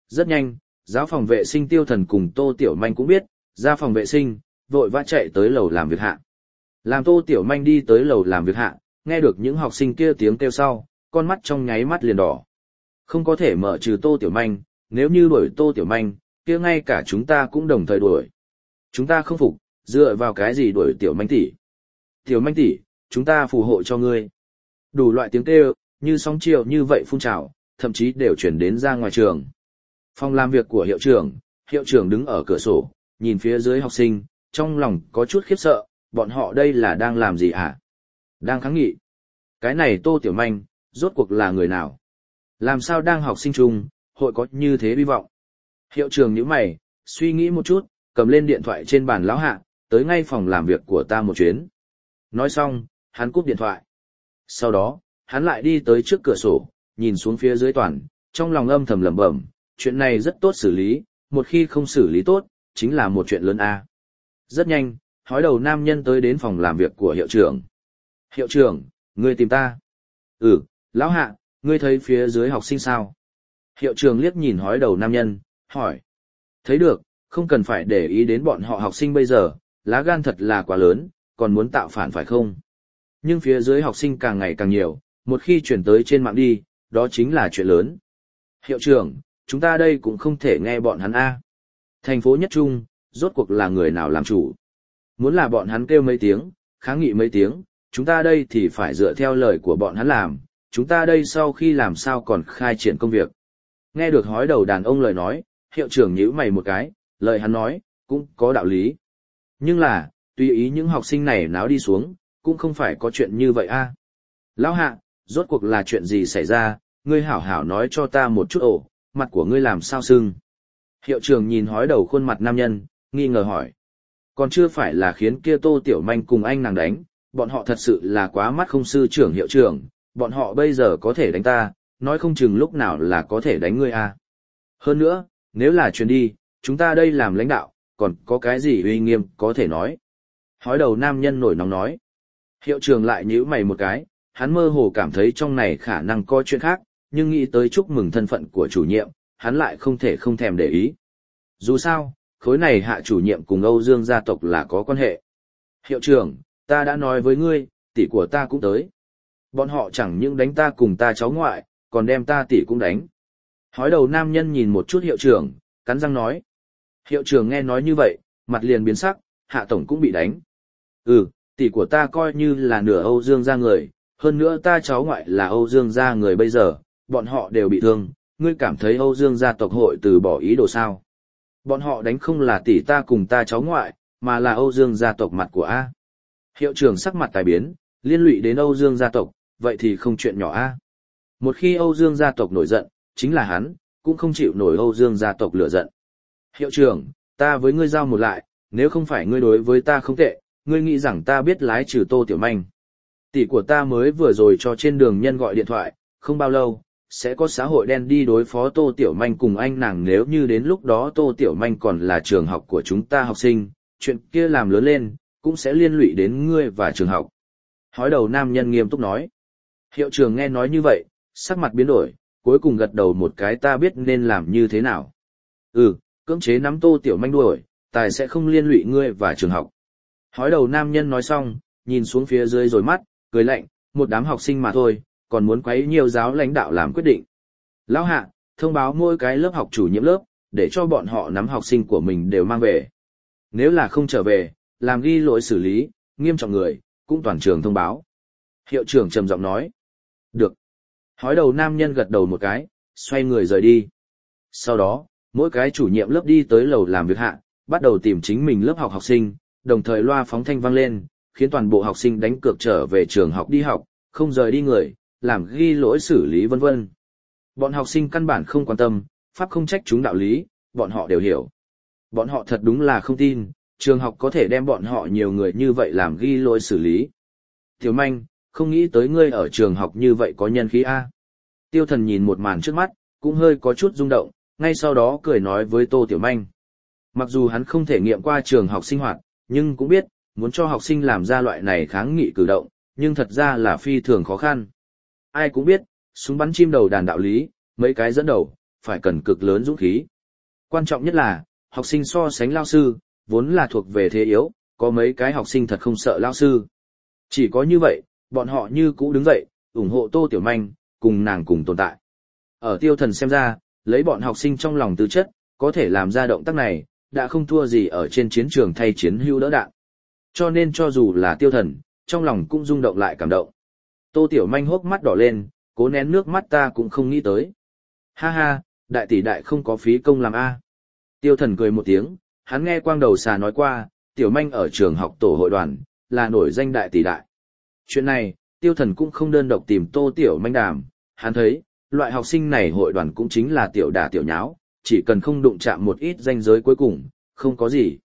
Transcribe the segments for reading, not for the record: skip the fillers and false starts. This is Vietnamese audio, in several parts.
Rất nhanh, giáo phòng vệ sinh Tiêu Thần cùng Tô Tiểu Manh cũng biết, ra phòng vệ sinh, vội vã chạy tới lầu làm việc hạ. Làm Tô Tiểu Manh đi tới lầu làm việc hạ, nghe được những học sinh kia tiếng kêu sau, con mắt trong nháy mắt liền đỏ. Không có thể mở trừ Tô Tiểu Manh, nếu như đuổi Tô Tiểu Manh, kia ngay cả chúng ta cũng đồng thời đuổi. Chúng ta không phục, dựa vào cái gì đuổi Tiểu Manh tỷ? Tiểu Manh tỷ, chúng ta phù hộ cho ngươi. Đủ loại tiếng kêu, như sóng chiều như vậy phun trào, thậm chí đều chuyển đến ra ngoài trường. Phòng làm việc của hiệu trưởng đứng ở cửa sổ, nhìn phía dưới học sinh, trong lòng có chút khiếp sợ, bọn họ đây là đang làm gì hả? Đang kháng nghị. Cái này Tô Tiểu Manh, rốt cuộc là người nào? Làm sao đang học sinh chung, hội có như thế hy vọng? Hiệu trưởng nhíu mày, suy nghĩ một chút, cầm lên điện thoại trên bàn lão hạ, tới ngay phòng làm việc của ta một chuyến. Nói xong, hắn cúp điện thoại. Sau đó, hắn lại đi tới trước cửa sổ, nhìn xuống phía dưới toàn, trong lòng âm thầm lẩm bẩm, chuyện này rất tốt xử lý, một khi không xử lý tốt, chính là một chuyện lớn a. Rất nhanh, hói đầu nam nhân tới đến phòng làm việc của hiệu trưởng. Hiệu trưởng, ngươi tìm ta. Ừ, lão hạ, ngươi thấy phía dưới học sinh sao? Hiệu trưởng liếc nhìn hói đầu nam nhân, hỏi. Thấy được, không cần phải để ý đến bọn họ học sinh bây giờ, lá gan thật là quá lớn, còn muốn tạo phản phải không? Nhưng phía dưới học sinh càng ngày càng nhiều, một khi chuyển tới trên mạng đi, đó chính là chuyện lớn. Hiệu trưởng, chúng ta đây cũng không thể nghe bọn hắn a. Thành phố Nhất Trung, rốt cuộc là người nào làm chủ? Muốn là bọn hắn kêu mấy tiếng, kháng nghị mấy tiếng, chúng ta đây thì phải dựa theo lời của bọn hắn làm, chúng ta đây sau khi làm sao còn khai triển công việc. Nghe được hói đầu đàn ông lời nói, hiệu trưởng nhíu mày một cái, lời hắn nói, cũng có đạo lý. Nhưng là, tùy ý những học sinh này náo đi xuống, cũng không phải có chuyện như vậy a. Lão hạ, rốt cuộc là chuyện gì xảy ra, ngươi hảo hảo nói cho ta một chút ổ, mặt của ngươi làm sao sưng. Hiệu trưởng nhìn hói đầu khuôn mặt nam nhân, nghi ngờ hỏi. Còn chưa phải là khiến kia Tô Tiểu Manh cùng anh nàng đánh, bọn họ thật sự là quá mắt không sư trưởng hiệu trưởng, bọn họ bây giờ có thể đánh ta, nói không chừng lúc nào là có thể đánh ngươi a. Hơn nữa, nếu là truyền đi, chúng ta đây làm lãnh đạo, còn có cái gì uy nghiêm có thể nói. Hói đầu nam nhân nổi nóng nói. Hiệu trưởng lại nhíu mày một cái, hắn mơ hồ cảm thấy trong này khả năng có chuyện khác, nhưng nghĩ tới chúc mừng thân phận của chủ nhiệm, hắn lại không thể không thèm để ý. Dù sao, khối này hạ chủ nhiệm cùng Âu Dương gia tộc là có quan hệ. Hiệu trưởng, ta đã nói với ngươi, tỷ của ta cũng tới. Bọn họ chẳng những đánh ta cùng ta cháu ngoại, còn đem ta tỷ cũng đánh. Hói đầu nam nhân nhìn một chút hiệu trưởng, cắn răng nói. Hiệu trưởng nghe nói như vậy, mặt liền biến sắc, hạ tổng cũng bị đánh. Ừ, tỷ của ta coi như là nửa Âu Dương gia người, hơn nữa ta cháu ngoại là Âu Dương gia người bây giờ, bọn họ đều bị thương, ngươi cảm thấy Âu Dương gia tộc hội từ bỏ ý đồ sao? Bọn họ đánh không là tỷ ta cùng ta cháu ngoại, mà là Âu Dương gia tộc mặt của A. Hiệu trưởng sắc mặt tài biến, liên lụy đến Âu Dương gia tộc, vậy thì không chuyện nhỏ A. Một khi Âu Dương gia tộc nổi giận, chính là hắn, cũng không chịu nổi Âu Dương gia tộc lửa giận. Hiệu trưởng, ta với ngươi giao một lại, nếu không phải ngươi đối với ta không tệ, ngươi nghĩ rằng ta biết lái trừ Tô Tiểu Manh. Tỷ của ta mới vừa rồi cho trên đường nhân gọi điện thoại, không bao lâu, sẽ có xã hội đen đi đối phó Tô Tiểu Manh cùng anh nàng, nếu như đến lúc đó Tô Tiểu Manh còn là trường học của chúng ta học sinh, chuyện kia làm lớn lên, cũng sẽ liên lụy đến ngươi và trường học. Hói đầu nam nhân nghiêm túc nói. Hiệu trưởng nghe nói như vậy, sắc mặt biến đổi, cuối cùng gật đầu một cái, ta biết nên làm như thế nào. Cưỡng chế nắm Tô Tiểu Manh đuổi, tài sẽ không liên lụy ngươi và trường học. Hói đầu nam nhân nói xong, nhìn xuống phía dưới rồi mắt, cười lạnh, một đám học sinh mà thôi, còn muốn quấy nhiều giáo lãnh đạo làm quyết định. Lão hạ, thông báo mỗi cái lớp học chủ nhiệm lớp, để cho bọn họ nắm học sinh của mình đều mang về. Nếu là không trở về, làm ghi lỗi xử lý, nghiêm trọng người, cũng toàn trường thông báo. Hiệu trưởng trầm giọng nói. Được. Hói đầu nam nhân gật đầu một cái, xoay người rời đi. Sau đó, mỗi cái chủ nhiệm lớp đi tới lầu làm việc hạ, bắt đầu tìm chính mình lớp học học sinh, đồng thời loa phóng thanh vang lên, khiến toàn bộ học sinh đánh cược trở về trường học đi học, không rời đi người, làm ghi lỗi xử lý vân vân. Bọn học sinh căn bản không quan tâm, pháp không trách chúng đạo lý, bọn họ đều hiểu. Bọn họ thật đúng là không tin, trường học có thể đem bọn họ nhiều người như vậy làm ghi lỗi xử lý. Tiểu Manh, không nghĩ tới ngươi ở trường học như vậy có nhân khí A. Tiêu Thần nhìn một màn trước mắt, cũng hơi có chút rung động, ngay sau đó cười nói với Tô Tiểu Manh. Mặc dù hắn không thể nghiệm qua trường học sinh hoạt, nhưng cũng biết, muốn cho học sinh làm ra loại này kháng nghị cử động, nhưng thật ra là phi thường khó khăn. Ai cũng biết, súng bắn chim đầu đàn đạo lý, mấy cái dẫn đầu, phải cần cực lớn dũng khí. Quan trọng nhất là, học sinh so sánh lao sư, vốn là thuộc về thế yếu, có mấy cái học sinh thật không sợ lao sư. Chỉ có như vậy, bọn họ như cũ đứng dậy, ủng hộ Tô Tiểu Manh, cùng nàng cùng tồn tại. Ở Tiêu Thần xem ra, lấy bọn học sinh trong lòng tư chất, có thể làm ra động tác này, đã không thua gì ở trên chiến trường thay chiến hưu đỡ đạn. Cho nên cho dù là Tiêu Thần, trong lòng cũng rung động lại cảm động. Tô Tiểu Manh hốc mắt đỏ lên, cố nén nước mắt ta cũng không nghĩ tới. Ha ha, đại tỷ đại không có phí công làm a. Tiêu Thần cười một tiếng, hắn nghe Quang Đầu Xà nói qua, Tiểu Manh ở trường học tổ hội đoàn, là nổi danh đại tỷ đại. Chuyện này, Tiêu Thần cũng không đơn độc tìm Tô Tiểu Manh đàm, hắn thấy, loại học sinh này hội đoàn cũng chính là tiểu đả tiểu nháo, chỉ cần không đụng chạm một ít ranh giới cuối cùng, không có gì.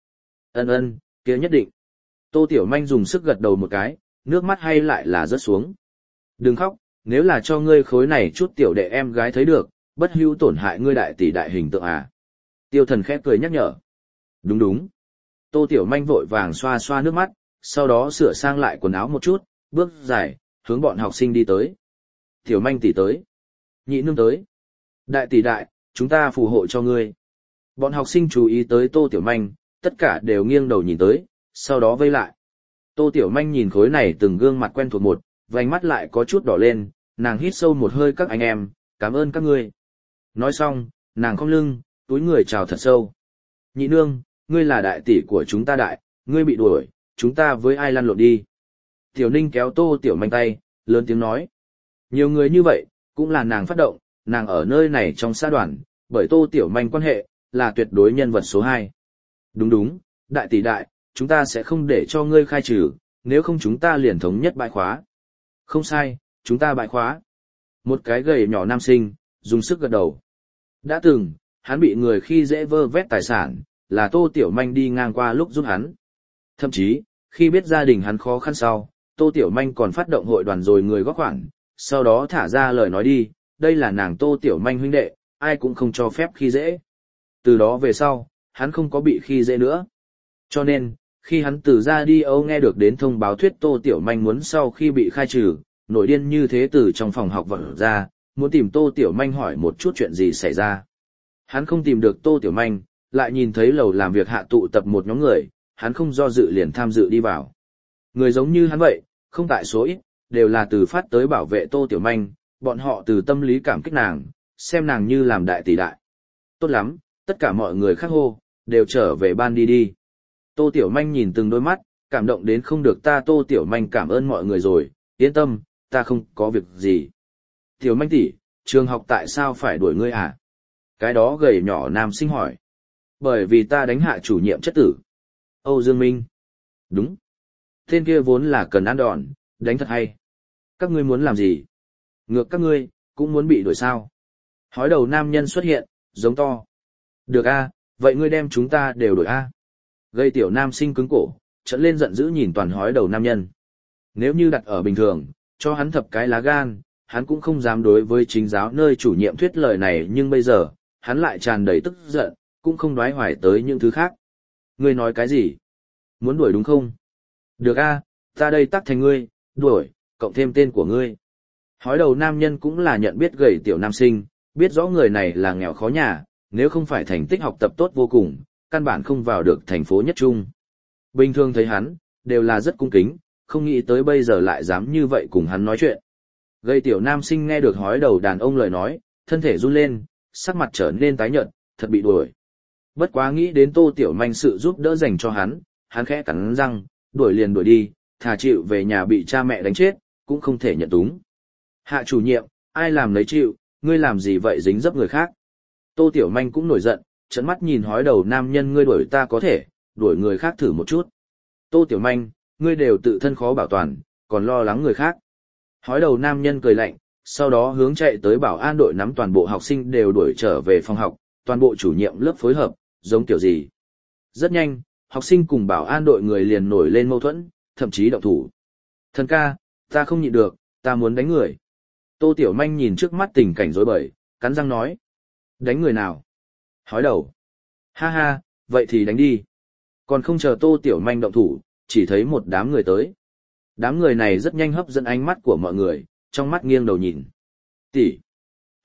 Ân, kia nhất định. Tô Tiểu Manh dùng sức gật đầu một cái, nước mắt hay lại là rớt xuống. Đừng khóc, nếu là cho ngươi khối này chút tiểu đệ em gái thấy được, bất hữu tổn hại ngươi đại tỷ đại hình tượng à. Tiêu Thần khẽ cười nhắc nhở. Đúng. Tô Tiểu Manh vội vàng xoa xoa nước mắt, sau đó sửa sang lại quần áo một chút, bước dài, hướng bọn học sinh đi tới. Tiểu Manh tỷ tới. Nhị nương tới. Đại tỷ đại, chúng ta phù hộ cho ngươi. Bọn học sinh chú ý tới Tô Tiểu Manh, tất cả đều nghiêng đầu nhìn tới, sau đó vây lại. Tô Tiểu Manh nhìn khối này từng gương mặt quen thuộc một, vành mắt lại có chút đỏ lên, nàng hít sâu một hơi các anh em, cảm ơn các ngươi. Nói xong, nàng cong lưng, túi người chào thật sâu. Nhị nương, ngươi là đại tỷ của chúng ta đại, ngươi bị đuổi, chúng ta với ai lăn lộn đi. Tiểu Ninh kéo Tô Tiểu Manh tay, lớn tiếng nói. Nhiều người như vậy, cũng là nàng phát động, nàng ở nơi này trong xã đoàn, bởi Tô Tiểu Manh quan hệ, là tuyệt đối nhân vật số 2. Đúng, đại tỷ đại, chúng ta sẽ không để cho ngươi khai trừ, nếu không chúng ta liền thống nhất bại khóa. Không sai, chúng ta bại khóa. Một cái gầy nhỏ nam sinh, dùng sức gật đầu. Đã từng, hắn bị người khi dễ vơ vét tài sản, là Tô Tiểu Manh đi ngang qua lúc giúp hắn. Thậm chí, khi biết gia đình hắn khó khăn sau, Tô Tiểu Manh còn phát động hội đoàn rồi người góp khoản, sau đó thả ra lời nói đi, đây là nàng Tô Tiểu Manh huynh đệ, ai cũng không cho phép khi dễ. Từ đó về sau, hắn không có bị khi dễ nữa. Cho nên, khi hắn từ ra đi Âu nghe được đến thông báo thuyết Tô Tiểu Manh muốn sau khi bị khai trừ, nổi điên như thế từ trong phòng học vật ra, muốn tìm Tô Tiểu Manh hỏi một chút chuyện gì xảy ra. Hắn không tìm được Tô Tiểu Manh, lại nhìn thấy lầu làm việc hạ tụ tập một nhóm người, hắn không do dự liền tham dự đi vào. Người giống như hắn vậy, không tại số ít, đều là từ phát tới bảo vệ Tô Tiểu Manh, bọn họ từ tâm lý cảm kích nàng, xem nàng như làm đại tỷ đại. Tốt lắm, tất cả mọi người khác hô, đều trở về ban đi. Tô Tiểu Manh nhìn từng đôi mắt, cảm động đến không được ta Tô Tiểu Manh cảm ơn mọi người rồi, yên tâm, ta không có việc gì. Tiểu Manh tỷ, trường học tại sao phải đuổi ngươi à? Cái đó gầy nhỏ nam sinh hỏi. Bởi vì ta đánh hạ chủ nhiệm chất tử. Âu Dương Minh. Đúng. Tên kia vốn là cần ăn đòn, đánh thật hay. Các ngươi muốn làm gì? Ngược các ngươi, cũng muốn bị đuổi sao? Hói đầu nam nhân xuất hiện, giống to. Được a, vậy ngươi đem chúng ta đều đuổi a. Gây tiểu nam sinh cứng cổ, trợn lên giận dữ nhìn toàn hói đầu nam nhân. Nếu như đặt ở bình thường, cho hắn thập cái lá gan, hắn cũng không dám đối với chính giáo nơi chủ nhiệm thuyết lời này, nhưng bây giờ, hắn lại tràn đầy tức giận, cũng không đoái hoài tới những thứ khác. Ngươi nói cái gì? Muốn đuổi đúng không? Được a, ta đây tắc thành ngươi, đuổi, cộng thêm tên của ngươi. Hói đầu nam nhân cũng là nhận biết gầy tiểu nam sinh, biết rõ người này là nghèo khó nhà, nếu không phải thành tích học tập tốt vô cùng, căn bản không vào được thành phố nhất trung. Bình thường thấy hắn, đều là rất cung kính, không nghĩ tới bây giờ lại dám như vậy cùng hắn nói chuyện. Gầy tiểu nam sinh nghe được hói đầu đàn ông lời nói, thân thể run lên, sắc mặt trở nên tái nhợt, thật bị đuổi. Bất quá nghĩ đến Tô Tiểu Manh sự giúp đỡ dành cho hắn khẽ cắn răng, đuổi liền đuổi đi, thà chịu về nhà bị cha mẹ đánh chết, cũng không thể nhận túng. Hạ chủ nhiệm, ai làm lấy chịu, ngươi làm gì vậy dính dấp người khác. Tô Tiểu Manh cũng nổi giận, trợn mắt nhìn hói đầu nam nhân ngươi đuổi ta có thể, đuổi người khác thử một chút. Tô Tiểu Manh, ngươi đều tự thân khó bảo toàn, còn lo lắng người khác. Hói đầu nam nhân cười lạnh, sau đó hướng chạy tới bảo an đội nắm toàn bộ học sinh đều đuổi trở về phòng học, toàn bộ chủ nhiệm lớp phối hợp, giống kiểu gì. Rất nhanh, học sinh cùng bảo an đội người liền nổi lên mâu thuẫn, thậm chí động thủ. Thần ca, ta không nhịn được, ta muốn đánh người. Tô Tiểu Manh nhìn trước mắt tình cảnh rối bời, cắn răng nói. Đánh người nào? Hói đầu. Ha ha, vậy thì đánh đi. Còn không chờ Tô Tiểu Manh động thủ, chỉ thấy một đám người tới. Đám người này rất nhanh hấp dẫn ánh mắt của mọi người, trong mắt nghiêng đầu nhìn. Tỷ.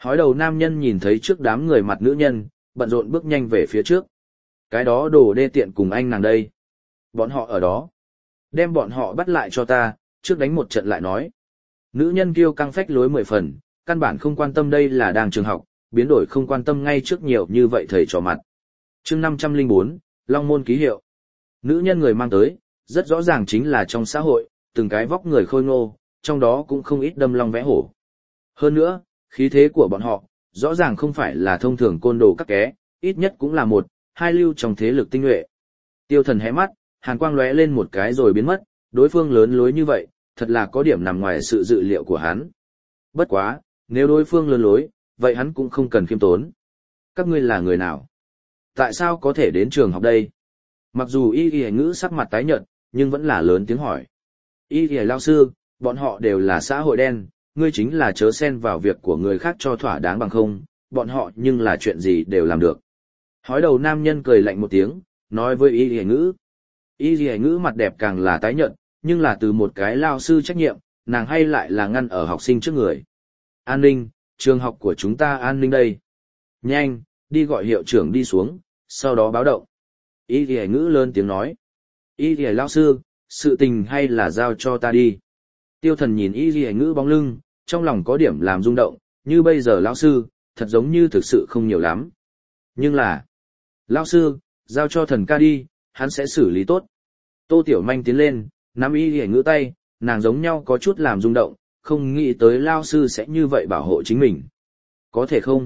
Hói đầu nam nhân nhìn thấy trước đám người mặt nữ nhân, bận rộn bước nhanh về phía trước. Cái đó đồ đê tiện cùng anh nàng đây. Bọn họ ở đó. Đem bọn họ bắt lại cho ta, trước đánh một trận lại nói. Nữ nhân kêu căng phách lối 10 phần, căn bản không quan tâm đây là đang trường học, biến đổi không quan tâm ngay trước nhiều như vậy thầy trò mặt. chương 504, Long Môn ký hiệu. Nữ nhân người mang tới, rất rõ ràng chính là trong xã hội, từng cái vóc người khôi ngô, trong đó cũng không ít đâm long vẽ hổ. Hơn nữa, khí thế của bọn họ, rõ ràng không phải là thông thường côn đồ các ké, ít nhất cũng là một, hai lưu trong thế lực tinh nhuệ. Tiêu Thần hé mắt, hàn quang lóe lên một cái rồi biến mất, đối phương lớn lối như vậy, thật là có điểm nằm ngoài sự dự liệu của hắn. Bất quá, nếu đối phương lớn lối, vậy hắn cũng không cần khiêm tốn. Các ngươi là người nào? Tại sao có thể đến trường học đây? Mặc dù y y ngữ sắc mặt tái nhợt, nhưng vẫn là lớn tiếng hỏi. Y y lao sư, bọn họ đều là xã hội đen, ngươi chính là chớ xen vào việc của người khác cho thỏa đáng bằng không, bọn họ nhưng là chuyện gì đều làm được. Hói đầu nam nhân cười lạnh một tiếng, nói với y y ngữ. Y y ngữ mặt đẹp càng là tái nhợt, nhưng là từ một cái lao sư trách nhiệm, nàng hay lại là ngăn ở học sinh trước người. An ninh, trường học của chúng ta an ninh đây. Nhanh, đi gọi hiệu trưởng đi xuống, sau đó báo động. Y y ngữ lớn tiếng nói. Y y lao sư, sự tình hay là giao cho ta đi. Tiêu Thần nhìn y y ngữ bóng lưng, trong lòng có điểm làm rung động, như bây giờ lao sư, thật giống như thực sự không nhiều lắm. Nhưng là, lao sư, giao cho Thần ca đi, hắn sẽ xử lý tốt. Tô Tiểu Manh tiến lên, nắm y y ngữ tay, nàng giống nhau có chút làm rung động, không nghĩ tới lao sư sẽ như vậy bảo hộ chính mình. Có thể không?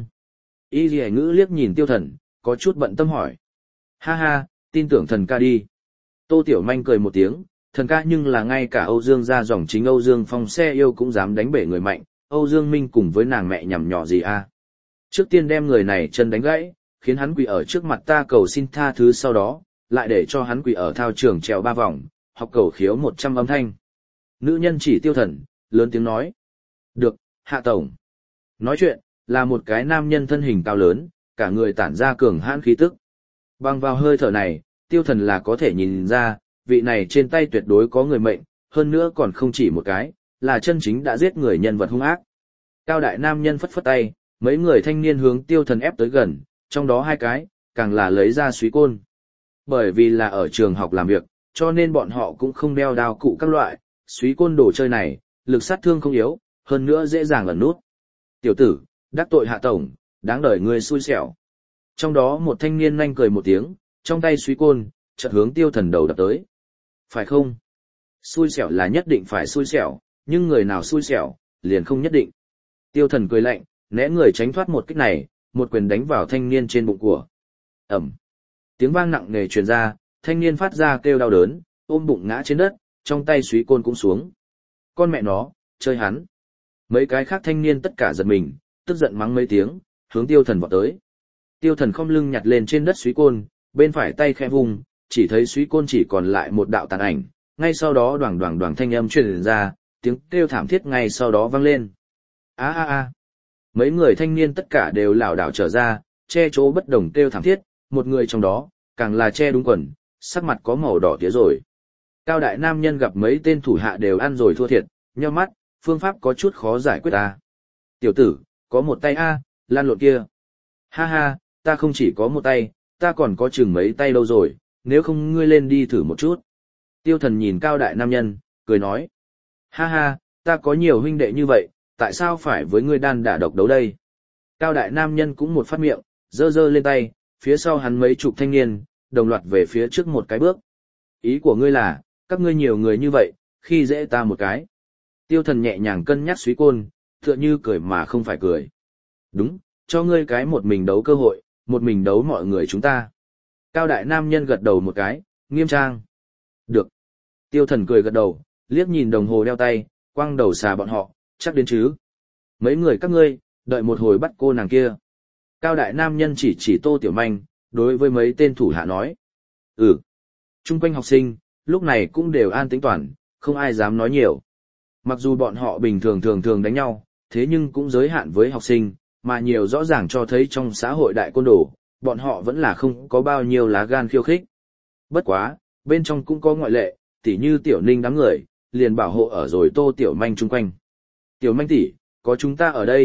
Y y ngữ liếc nhìn Tiêu Thần, có chút bận tâm hỏi. Ha ha, tin tưởng Thần ca đi. Tô Tiểu Manh cười một tiếng, Thần ca nhưng là ngay cả Âu Dương gia dòng chính Âu Dương Phong xe yêu cũng dám đánh bể người mạnh, Âu Dương Minh cùng với nàng mẹ nhằm nhỏ gì a? Trước tiên đem người này chân đánh gãy, khiến hắn quỳ ở trước mặt ta cầu xin tha thứ, sau đó, lại để cho hắn quỳ ở thao trường trèo 3 vòng, học cầu khiếu 100 âm thanh. Nữ nhân chỉ Tiêu Thần, lớn tiếng nói. Được, Hạ Tổng. Nói chuyện, là một cái nam nhân thân hình cao lớn, cả người tản ra cường hãn khí tức. Bằng vào hơi thở này, Tiêu Thần là có thể nhìn ra, vị này trên tay tuyệt đối có người mệnh, hơn nữa còn không chỉ một cái, là chân chính đã giết người nhân vật hung ác. Cao đại nam nhân phất phất tay, mấy người thanh niên hướng Tiêu Thần ép tới gần, trong đó 2 cái, càng là lấy ra súy côn. Bởi vì là ở trường học làm việc, cho nên bọn họ cũng không đeo đao cụ các loại, súy côn đồ chơi này, lực sát thương không yếu, hơn nữa dễ dàng ẩn nút. Tiểu tử, đắc tội Hạ Tổng, đáng đời ngươi xui xẻo. Trong đó một thanh niên nhanh cười một tiếng, trong tay súy côn, chợt hướng Tiêu Thần đầu đập tới. Phải không? Xui xẻo là nhất định phải xui xẻo, nhưng người nào xui xẻo, liền không nhất định. Tiêu Thần cười lạnh, né người tránh thoát một kích này, một quyền đánh vào thanh niên trên bụng của. Ẩm. Tiếng vang nặng nề truyền ra, thanh niên phát ra kêu đau đớn, ôm bụng ngã trên đất, trong tay súy côn cũng xuống. Con mẹ nó, chơi hắn. Mấy cái khác thanh niên tất cả giật mình, tức giận mắng mấy tiếng, hướng Tiêu Thần vọt tới. Tiêu Thần khom lưng nhặt lên trên đất súy côn, bên phải tay khẽ vùng, chỉ thấy súy côn chỉ còn lại một đạo tàn ảnh, ngay sau đó đoàng đoàng đoàng thanh âm truyền ra, tiếng kêu thảm thiết ngay sau đó vang lên. A a a. Mấy người thanh niên tất cả đều lảo đảo trở ra, che chỗ bất đồng kêu thảm thiết, một người trong đó, càng là che đúng quần, sắc mặt có màu đỏ tía rồi. Cao đại nam nhân gặp mấy tên thủ hạ đều ăn rồi thua thiệt, nheo mắt, phương pháp có chút khó giải quyết ta. Tiểu tử, có một tay a, lan lộn kia. Ha ha, ta không chỉ có một tay, ta còn có chừng mấy tay đâu rồi, nếu không ngươi lên đi thử một chút. Tiêu Thần nhìn cao đại nam nhân, cười nói. Ha ha, ta có nhiều huynh đệ như vậy, tại sao phải với ngươi đan đả độc đấu đây? Cao đại nam nhân cũng một phát miệng, giơ giơ lên tay, phía sau hắn mấy chục thanh niên, đồng loạt về phía trước một cái bước. Ý của ngươi là, các ngươi nhiều người như vậy, khi dễ ta một cái. Tiêu Thần nhẹ nhàng cân nhắc suý côn, tựa như cười mà không phải cười. Đúng, cho ngươi cái một mình đấu cơ hội, một mình đấu mọi người chúng ta. Cao đại nam nhân gật đầu một cái, nghiêm trang. Được. Tiêu Thần cười gật đầu, liếc nhìn đồng hồ đeo tay, quăng đầu xà bọn họ, chắc đến chứ. Mấy người các ngươi, đợi một hồi bắt cô nàng kia. Cao đại nam nhân chỉ Tô Tiểu Manh, đối với mấy tên thủ hạ nói. Ừ. Trung quanh học sinh, lúc này cũng đều an tĩnh toàn, không ai dám nói nhiều. Mặc dù bọn họ bình thường thường đánh nhau, thế nhưng cũng giới hạn với học sinh, mà nhiều rõ ràng cho thấy trong xã hội đại côn đồ, bọn họ vẫn là không có bao nhiêu lá gan khiêu khích. Bất quá, bên trong cũng có ngoại lệ, tỉ như Tiểu Ninh đám người, liền bảo hộ ở rồi Tô Tiểu Manh chung quanh. Tiểu Manh tỷ, có chúng ta ở đây,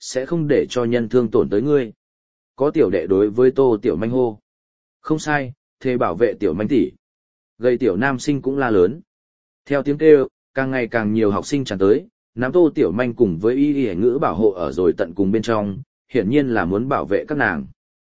sẽ không để cho nhân thương tổn tới ngươi. Có tiểu đệ đối với Tô Tiểu Manh hô. Không sai, thề bảo vệ Tiểu Manh tỷ. Gây tiểu nam sinh cũng la lớn. Theo tiếng kêu, càng ngày càng nhiều học sinh tràn tới, nắm Tô Tiểu Manh cùng với Y Y Ngữ bảo hộ ở rồi tận cùng bên trong, hiển nhiên là muốn bảo vệ các nàng.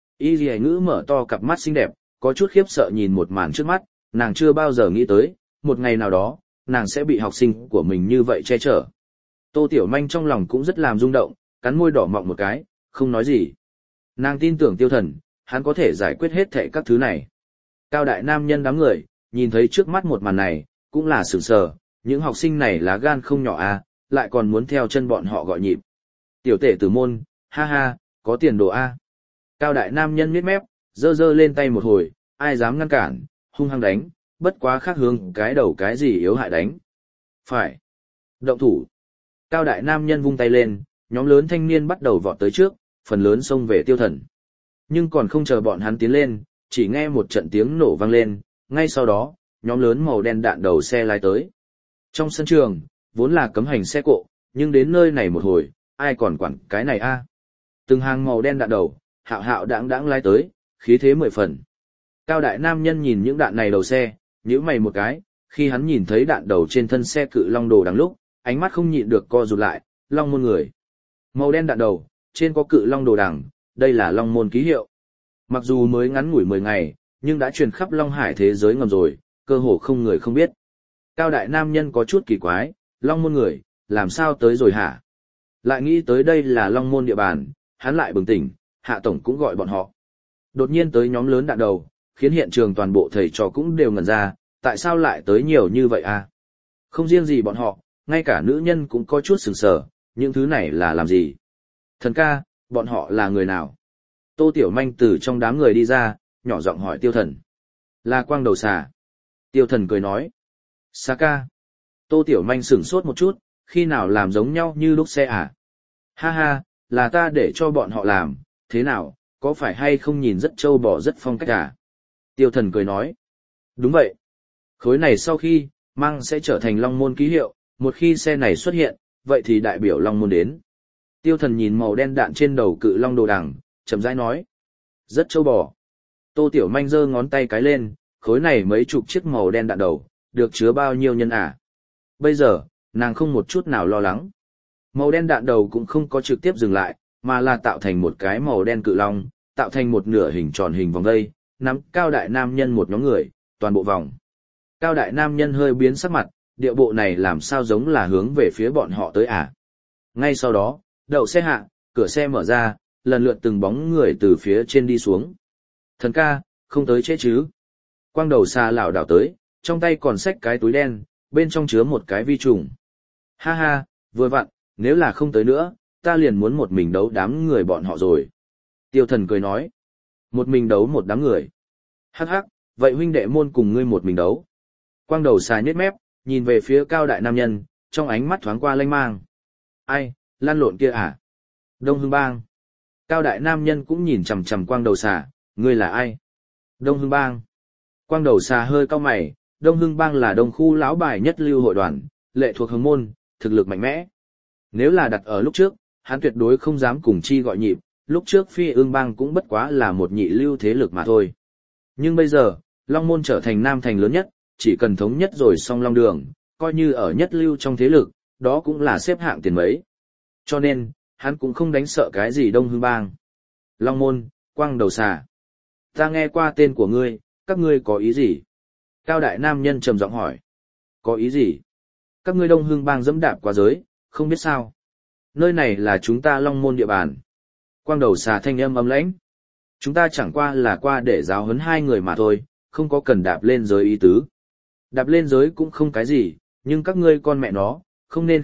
Y Y Ngữ mở to cặp mắt xinh đẹp, có chút khiếp sợ nhìn một màn trước mắt, nàng chưa bao giờ nghĩ tới, một ngày nào đó, nàng sẽ bị học sinh của mình như vậy che chở. Tô Tiểu Manh trong lòng cũng rất làm rung động, cắn môi đỏ mọng một cái, không nói gì. Nàng tin tưởng Tiêu Thần, hắn có thể giải quyết hết thảy các thứ này. Cao đại nam nhân đám người, nhìn thấy trước mắt một màn này, cũng là sửng sờ, những học sinh này lá gan không nhỏ à, lại còn muốn theo chân bọn họ gọi nhịp. Tiểu tể tử môn, ha ha, có tiền đồ a. Cao đại nam nhân nhếch mép, giơ giơ lên tay một hồi, ai dám ngăn cản, hung hăng đánh, bất quá khác hướng cái đầu cái gì yếu hại đánh. Phải. Động thủ. Cao đại nam nhân vung tay lên, nhóm lớn thanh niên bắt đầu vọt tới trước, phần lớn xông về Tiêu Thần. Nhưng còn không chờ bọn hắn tiến lên, chỉ nghe một trận tiếng nổ vang lên, ngay sau đó, nhóm lớn màu đen đạn đầu xe lái tới. Trong sân trường, vốn là cấm hành xe cộ, nhưng đến nơi này một hồi, ai còn quản cái này a? Từng hàng màu đen đạn đầu, hạo hạo đãng đãng lái tới, khí thế 10 phần. Cao đại nam nhân nhìn những đạn này đầu xe, nhíu mày một cái, khi hắn nhìn thấy đạn đầu trên thân xe cự long đồ đằng lúc, ánh mắt không nhịn được co rụt lại, long môn người. Màu đen đạn đầu, trên có cự long đồ đằng, đây là long môn ký hiệu. Mặc dù mới ngắn ngủi 10 ngày, nhưng đã truyền khắp Long Hải thế giới ngầm rồi, cơ hồ không người không biết. Cao đại nam nhân có chút kỳ quái, long môn người, làm sao tới rồi hả? Lại nghĩ tới đây là long môn địa bàn, hắn lại bừng tỉnh, Hạ tổng cũng gọi bọn họ. Đột nhiên tới nhóm lớn đạn đầu, khiến hiện trường toàn bộ thầy trò cũng đều ngẩn ra, tại sao lại tới nhiều như vậy à? Không riêng gì bọn họ, ngay cả nữ nhân cũng có chút sửng sờ, những thứ này là làm gì? Thần ca, bọn họ là người nào? Tô Tiểu Manh từ trong đám người đi ra, nhỏ giọng hỏi Tiêu Thần. Là quang đầu xà. Tiêu Thần cười nói. Xà ca. Tô Tiểu Manh sửng sốt một chút, khi nào làm giống nhau như lúc xe à? Ha ha, là ta để cho bọn họ làm, thế nào, có phải hay không nhìn rất trâu bò rất phong cách à? Tiêu Thần cười nói. Đúng vậy. Khối này sau khi, mang sẽ trở thành long môn ký hiệu, một khi xe này xuất hiện, vậy thì đại biểu long môn đến. Tiêu Thần nhìn màu đen đạn trên đầu cự long đồ đằng, chậm rãi nói. Rất trâu bò. Tô Tiểu Manh giơ ngón tay cái lên, khối này mấy chục chiếc màu đen đạn đầu, được chứa bao nhiêu nhân à? Bây giờ, nàng không một chút nào lo lắng. Màu đen đạn đầu cũng không có trực tiếp dừng lại, mà là tạo thành một cái màu đen cự long, tạo thành một nửa hình tròn hình vòng dây, nắm cao đại nam nhân một nhóm người, toàn bộ vòng. Cao đại nam nhân hơi biến sắc mặt, điệu bộ này làm sao giống là hướng về phía bọn họ tới à? Ngay sau đó, đậu xe hạ, cửa xe mở ra, lần lượt từng bóng người từ phía trên đi xuống. Thần ca, không tới chết chứ? Quang đầu xà lảo đảo tới, trong tay còn xách cái túi đen, bên trong chứa một cái vi trùng. Ha ha, vừa vặn, nếu là không tới nữa, ta liền muốn một mình đấu đám người bọn họ rồi. Tiêu Thần cười nói. Một mình đấu một đám người. Hắc hắc, vậy huynh đệ môn cùng ngươi một mình đấu. Quang đầu xà nhếch mép, nhìn về phía cao đại nam nhân, trong ánh mắt thoáng qua lanh mang. Ai, lan lộn kia à? Đông Hưng Bang. Cao đại nam nhân cũng nhìn chằm chằm quang đầu xà, ngươi là ai? Đông Hưng Bang. Quang đầu xà hơi cau mày, Đông Hưng Bang là đông khu lão bài nhất lưu hội đoàn, lệ thuộc Hưng môn, thực lực mạnh mẽ. Nếu là đặt ở lúc trước, hắn tuyệt đối không dám cùng chi gọi nhịp, lúc trước Phi Ương Bang cũng bất quá là một nhị lưu thế lực mà thôi. Nhưng bây giờ, Long Môn trở thành nam thành lớn nhất, chỉ cần thống nhất rồi xong Long Đường, coi như ở nhất lưu trong thế lực, đó cũng là xếp hạng tiền mấy. Cho nên, hắn cũng không đánh sợ cái gì Đông Hưng Bang. Long Môn, Quang đầu xà. Ta nghe qua tên của ngươi, các ngươi có ý gì? Cao đại nam nhân trầm giọng hỏi. Có ý gì? Các ngươi Đông Hưng Bang dẫm đạp quá giới, không biết sao. Nơi này là chúng ta Long Môn địa bàn. Quang đầu xà thanh âm ấm lãnh. Chúng ta chẳng qua là qua để giáo huấn hai người mà thôi, không có cần đạp lên giới ý tứ. Đạp lên giới cũng không cái gì, nhưng các ngươi con mẹ nó, không nên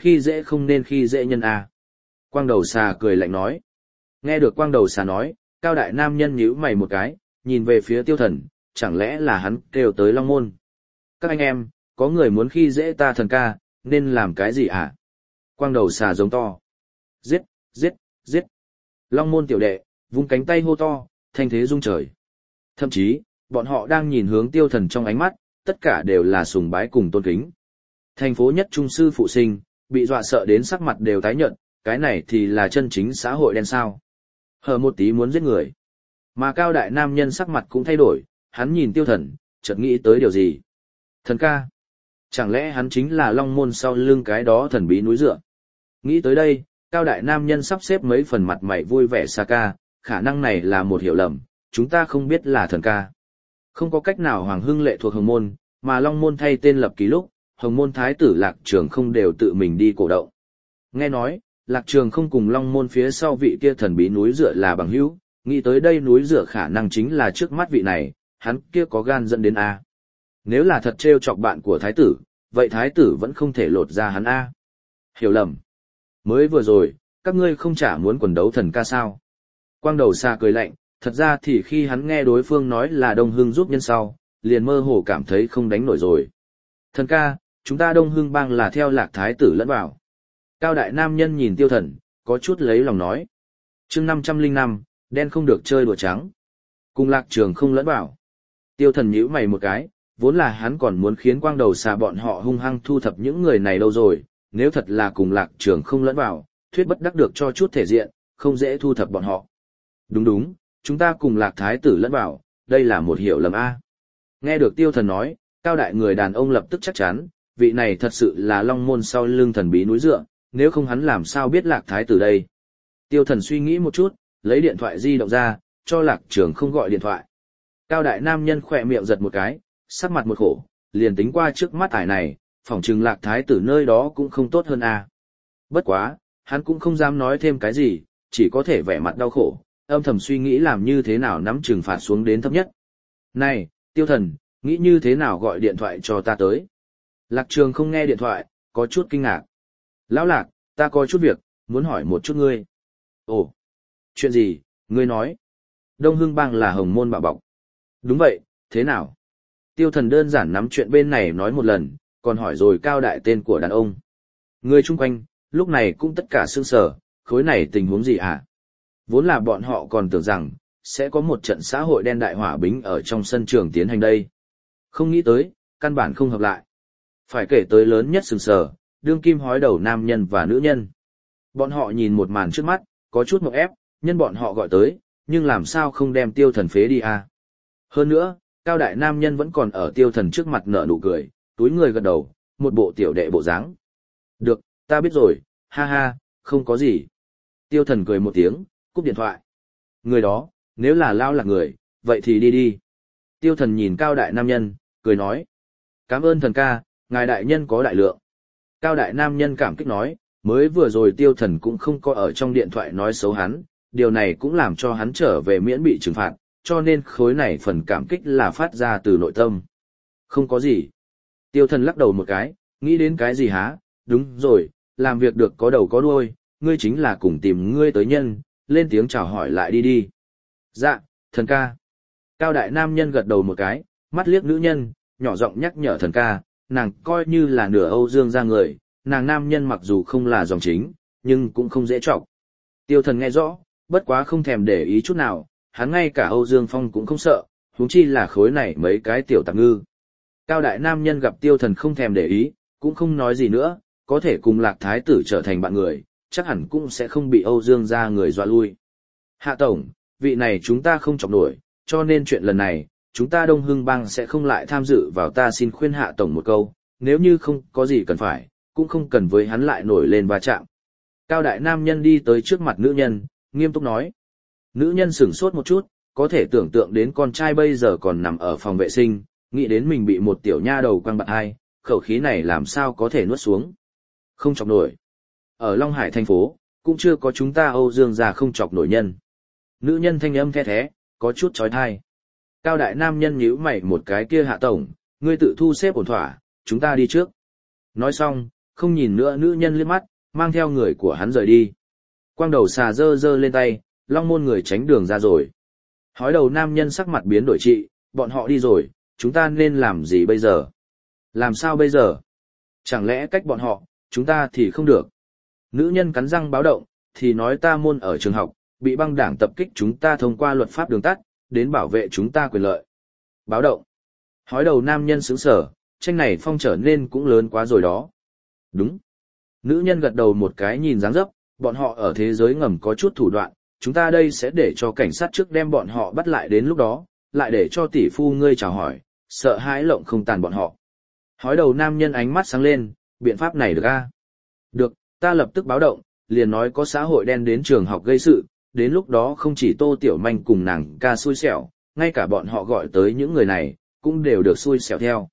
khi dễ nhân à. Quang đầu xà cười lạnh nói. Nghe được quang đầu xà nói, cao đại nam nhân nhíu mày một cái, nhìn về phía Tiêu Thần, chẳng lẽ là hắn kêu tới Long Môn. Các anh em, có người muốn khi dễ ta thần ca, nên làm cái gì à? Quang đầu xà giống to. Giết, giết, giết. Long Môn tiểu đệ, vung cánh tay hô to, thanh thế rung trời. Thậm chí, bọn họ đang nhìn hướng Tiêu Thần trong ánh mắt, tất cả đều là sùng bái cùng tôn kính. Thành phố nhất trung sư phụ sinh, bị dọa sợ đến sắc mặt đều tái nhợt, cái này thì là chân chính xã hội đen sao. Hờ một tí muốn giết người. Mà Cao đại nam nhân sắc mặt cũng thay đổi, hắn nhìn Tiêu Thần, chợt nghĩ tới điều gì. Thần ca. Chẳng lẽ hắn chính là Long Môn sau lưng cái đó thần bí núi dựa? Nghĩ tới đây, Cao đại nam nhân sắp xếp mấy phần mặt mày vui vẻ xa ca, khả năng này là một hiểu lầm, chúng ta không biết là thần ca. Không có cách nào Hoàng Hưng lệ thuộc Hồng Môn, mà Long Môn thay tên lập ký lúc, Hồng Môn Thái tử Lạc Trường không đều tự mình đi cổ động. Nghe nói, Lạc Trường không cùng Long Môn phía sau vị kia thần bí núi dựa là bằng hữu, nghĩ tới đây núi dựa khả năng chính là trước mắt vị này, hắn kia có gan dẫn đến A. Nếu là thật trêu chọc bạn của Thái tử, vậy Thái tử vẫn không thể lột ra hắn A. Hiểu lầm. Mới vừa rồi, các ngươi không chả muốn quần đấu thần ca sao. Quang đầu xa cười lạnh, thật ra thì khi hắn nghe đối phương nói là Đông Hưng giúp nhân sau, liền mơ hồ cảm thấy không đánh nổi rồi. Thần ca, chúng ta Đông Hưng bang là theo Lạc Thái tử lẫn vào. Cao đại nam nhân nhìn Tiêu Thần, có chút lấy lòng nói. Chương 505, đen không được chơi đùa trắng. Cùng Lạc Trường không lẫn vào. Tiêu Thần nhíu mày một cái, vốn là hắn còn muốn khiến Quang đầu xà bọn họ hung hăng thu thập những người này đâu rồi, nếu thật là cùng Lạc Trường không lẫn vào, thuyết bất đắc được cho chút thể diện, không dễ thu thập bọn họ. Đúng đúng, chúng ta cùng Lạc Thái tử lẫn vào, đây là một hiểu lầm A. Nghe được Tiêu Thần nói, Cao đại người đàn ông lập tức chắc chắn, vị này thật sự là Long Môn sau lưng thần bí núi dựa, nếu không hắn làm sao biết Lạc Thái tử đây. Tiêu Thần suy nghĩ một chút, lấy điện thoại di động ra, cho Lạc Trường không gọi điện thoại. Cao đại nam nhân khỏe miệng giật một cái, sắc mặt một khổ, liền tính qua trước mắt ải này, phỏng chừng Lạc Thái tử nơi đó cũng không tốt hơn A. Bất quá, hắn cũng không dám nói thêm cái gì, chỉ có thể vẻ mặt đau khổ, âm thầm suy nghĩ làm như thế nào nắm trừng phạt xuống đến thấp nhất. Này, Tiêu Thần, nghĩ như thế nào gọi điện thoại cho ta tới. Lạc Trường không nghe điện thoại, có chút kinh ngạc. Lão Lạc, ta có chút việc, muốn hỏi một chút ngươi. Ồ, chuyện gì, ngươi nói. Đông Hưng bang là Hồng Môn bảo bọc. Đúng vậy, thế nào? Tiêu Thần đơn giản nắm chuyện bên này nói một lần, còn hỏi rồi Cao đại tên của đàn ông. Người chung quanh, lúc này cũng tất cả sương sở, khối này tình huống gì hả? Vốn là bọn họ còn tưởng rằng, sẽ có một trận xã hội đen đại hỏa bính ở trong sân trường tiến hành đây. Không nghĩ tới, căn bản không hợp lại. Phải kể tới lớn nhất sừng sờ, đương kim hói đầu nam nhân và nữ nhân. Bọn họ nhìn một màn trước mắt, có chút ngộp ép, nhân bọn họ gọi tới, nhưng làm sao không đem Tiêu Thần phế đi à? Hơn nữa, Cao đại nam nhân vẫn còn ở Tiêu Thần trước mặt nở nụ cười, túi người gật đầu, một bộ tiểu đệ bộ dáng. Được, ta biết rồi, ha ha, không có gì. Tiêu Thần cười một tiếng, cúp điện thoại. Người đó, nếu là Lao Lạc người, vậy thì đi đi. Tiêu Thần nhìn Cao đại nam nhân, cười nói. Cảm ơn thần ca, ngài đại nhân có đại lượng. Cao đại nam nhân cảm kích nói, mới vừa rồi Tiêu Thần cũng không có ở trong điện thoại nói xấu hắn, điều này cũng làm cho hắn trở về miễn bị trừng phạt, cho nên khối này phần cảm kích là phát ra từ nội tâm. Không có gì. Tiêu Thần lắc đầu một cái, nghĩ đến cái gì hả? Đúng rồi, làm việc được có đầu có đuôi, ngươi chính là cùng tìm ngươi tới nhân, lên tiếng chào hỏi lại đi đi. Dạ, thần ca. Cao đại nam nhân gật đầu một cái, mắt liếc nữ nhân, nhỏ giọng nhắc nhở thần ca, nàng coi như là nửa Âu Dương ra người, nàng nam nhân mặc dù không là dòng chính, nhưng cũng không dễ trọng. Tiêu Thần nghe rõ, bất quá không thèm để ý chút nào, hắn ngay cả Âu Dương Phong cũng không sợ, huống chi là khối này mấy cái tiểu tạp ngư. Cao đại nam nhân gặp Tiêu Thần không thèm để ý, cũng không nói gì nữa, có thể cùng Lạc Thái tử trở thành bạn người, chắc hẳn cũng sẽ không bị Âu Dương ra người dọa lui. Hạ tổng, vị này chúng ta không chọc nổi, cho nên chuyện lần này, chúng ta Đông Hưng bang sẽ không lại tham dự vào, ta xin khuyên Hạ tổng một câu, nếu như không có gì cần phải, cũng không cần với hắn lại nổi lên va chạm. Cao đại nam nhân đi tới trước mặt nữ nhân, nghiêm túc nói. Nữ nhân sửng sốt một chút, có thể tưởng tượng đến con trai bây giờ còn nằm ở phòng vệ sinh, nghĩ đến mình bị một tiểu nha đầu quăng bạn hai, khẩu khí này làm sao có thể nuốt xuống. Không chọc nổi. Ở Long Hải thành phố, cũng chưa có chúng ta Âu Dương gia không chọc nổi nhân. Nữ nhân thanh âm the thế, có chút trói thai. Cao đại nam nhân nhíu mày một cái, kia Hạ tổng, ngươi tự thu xếp ổn thỏa, chúng ta đi trước. Nói xong, không nhìn nữa nữ nhân liếc mắt, mang theo người của hắn rời đi. Quang đầu xà giơ giơ lên tay, Long Môn người tránh đường ra rồi. Hói đầu nam nhân sắc mặt biến đổi trị, bọn họ đi rồi, chúng ta nên làm gì bây giờ? Làm sao bây giờ? Chẳng lẽ cách bọn họ, chúng ta thì không được? Nữ nhân cắn răng báo động, thì nói ta Môn ở trường học, bị băng đảng tập kích, chúng ta thông qua luật pháp đường tắt, đến bảo vệ chúng ta quyền lợi. Báo động. Hói đầu nam nhân sững sờ, tranh này phong trở nên cũng lớn quá rồi đó. Đúng. Nữ nhân gật đầu một cái, nhìn dáng dấp, bọn họ ở thế giới ngầm có chút thủ đoạn, chúng ta đây sẽ để cho cảnh sát trước đem bọn họ bắt lại đến lúc đó, lại để cho tỷ phu ngươi chào hỏi, sợ hãi lộng không tàn bọn họ. Hói đầu nam nhân ánh mắt sáng lên, biện pháp này được a? Được, ta lập tức báo động, liền nói có xã hội đen đến trường học gây sự, đến lúc đó không chỉ Tô Tiểu Manh cùng nàng ca xui xẻo, ngay cả bọn họ gọi tới những người này, cũng đều được xui xẻo theo.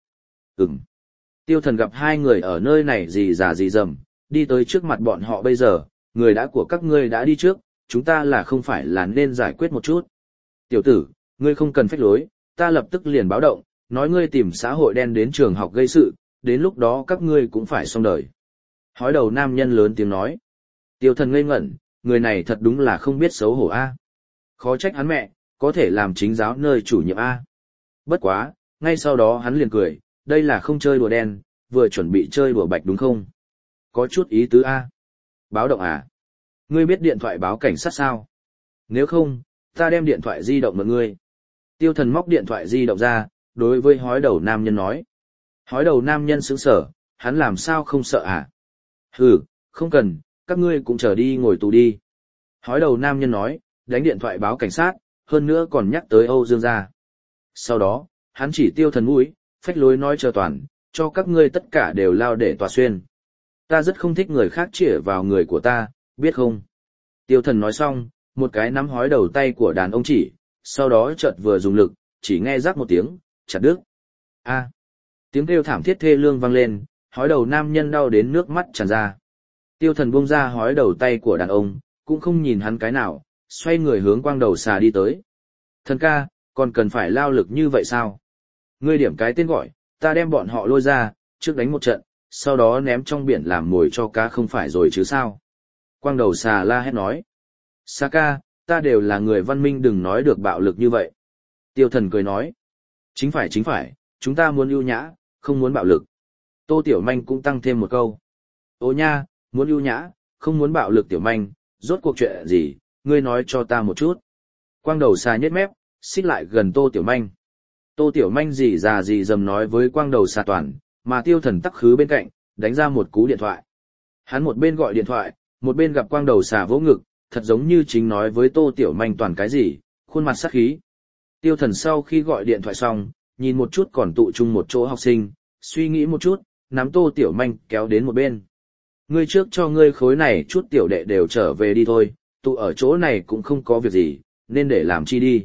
Tiêu Thần gặp hai người ở nơi này gì già gì dầm, đi tới trước mặt bọn họ bây giờ, người đã của các ngươi đã đi trước, chúng ta là không phải là nên giải quyết một chút. Tiểu tử, ngươi không cần phách lối, ta lập tức liền báo động, nói ngươi tìm xã hội đen đến trường học gây sự, đến lúc đó các ngươi cũng phải xong đời. Hói đầu nam nhân lớn tiếng nói. Tiêu Thần ngây ngẩn, người này thật đúng là không biết xấu hổ a. Khó trách hắn mẹ, có thể làm chính giáo nơi chủ nhiệm a. Bất quá, ngay sau đó hắn liền cười, đây là không chơi đùa đen, vừa chuẩn bị chơi đùa bạch đúng không? Có chút ý tứ a. Báo động à? Ngươi biết điện thoại báo cảnh sát sao? Nếu không, ta đem điện thoại di động mượn ngươi. Tiêu Thần móc điện thoại di động ra, đối với hói đầu nam nhân nói. Hói đầu nam nhân sững sờ, hắn làm sao không sợ à? Hừ, không cần, các ngươi cũng chờ đi ngồi tù đi. Hói đầu nam nhân nói, đánh điện thoại báo cảnh sát, hơn nữa còn nhắc tới Âu Dương gia. Sau đó, hắn chỉ Tiêu Thần mũi, phách lối nói chờ toàn, cho các ngươi tất cả đều lao để tòa xuyên. Ta rất không thích người khác chĩa vào người của ta, biết không? Tiêu Thần nói xong, một cái nắm hói đầu tay của đàn ông chỉ, sau đó chợt vừa dùng lực, chỉ nghe rắc một tiếng, chặt đứt. A. Tiếng kêu thảm thiết thê lương vang lên, hói đầu nam nhân đau đến nước mắt tràn ra. Tiêu Thần buông ra hói đầu tay của đàn ông, cũng không nhìn hắn cái nào, xoay người hướng quang đầu xà đi tới. Thần ca, còn cần phải lao lực như vậy sao? Ngươi điểm cái tên gọi, ta đem bọn họ lôi ra, trước đánh một trận, sau đó ném trong biển làm mồi cho cá không phải rồi chứ sao? Quang đầu xà la hét nói. Xà ca, ta đều là người văn minh đừng nói được bạo lực như vậy. Tiêu Thần cười nói. Chính phải, chúng ta muốn ưu nhã, không muốn bạo lực. Tô Tiểu Manh cũng tăng thêm một câu. Ô nha, muốn ưu nhã, không muốn bạo lực Tiểu Manh, rốt cuộc chuyện gì, ngươi nói cho ta một chút. Quang đầu xà nhếch mép, xích lại gần Tô Tiểu Manh. Tô Tiểu Manh gì già gì dầm nói với quang đầu xà toàn, mà Tiêu Thần tắc khứ bên cạnh, đánh ra một cú điện thoại. Hắn một bên gọi điện thoại, một bên gặp quang đầu xà vỗ ngực, thật giống như chính nói với Tô Tiểu Manh toàn cái gì, khuôn mặt sắc khí. Tiêu Thần sau khi gọi điện thoại xong, nhìn một chút còn tụ chung một chỗ học sinh, suy nghĩ một chút, nắm Tô Tiểu Manh kéo đến một bên. Ngươi trước cho ngươi khối này chút tiểu đệ đều trở về đi thôi, tụ ở chỗ này cũng không có việc gì, nên để làm chi đi.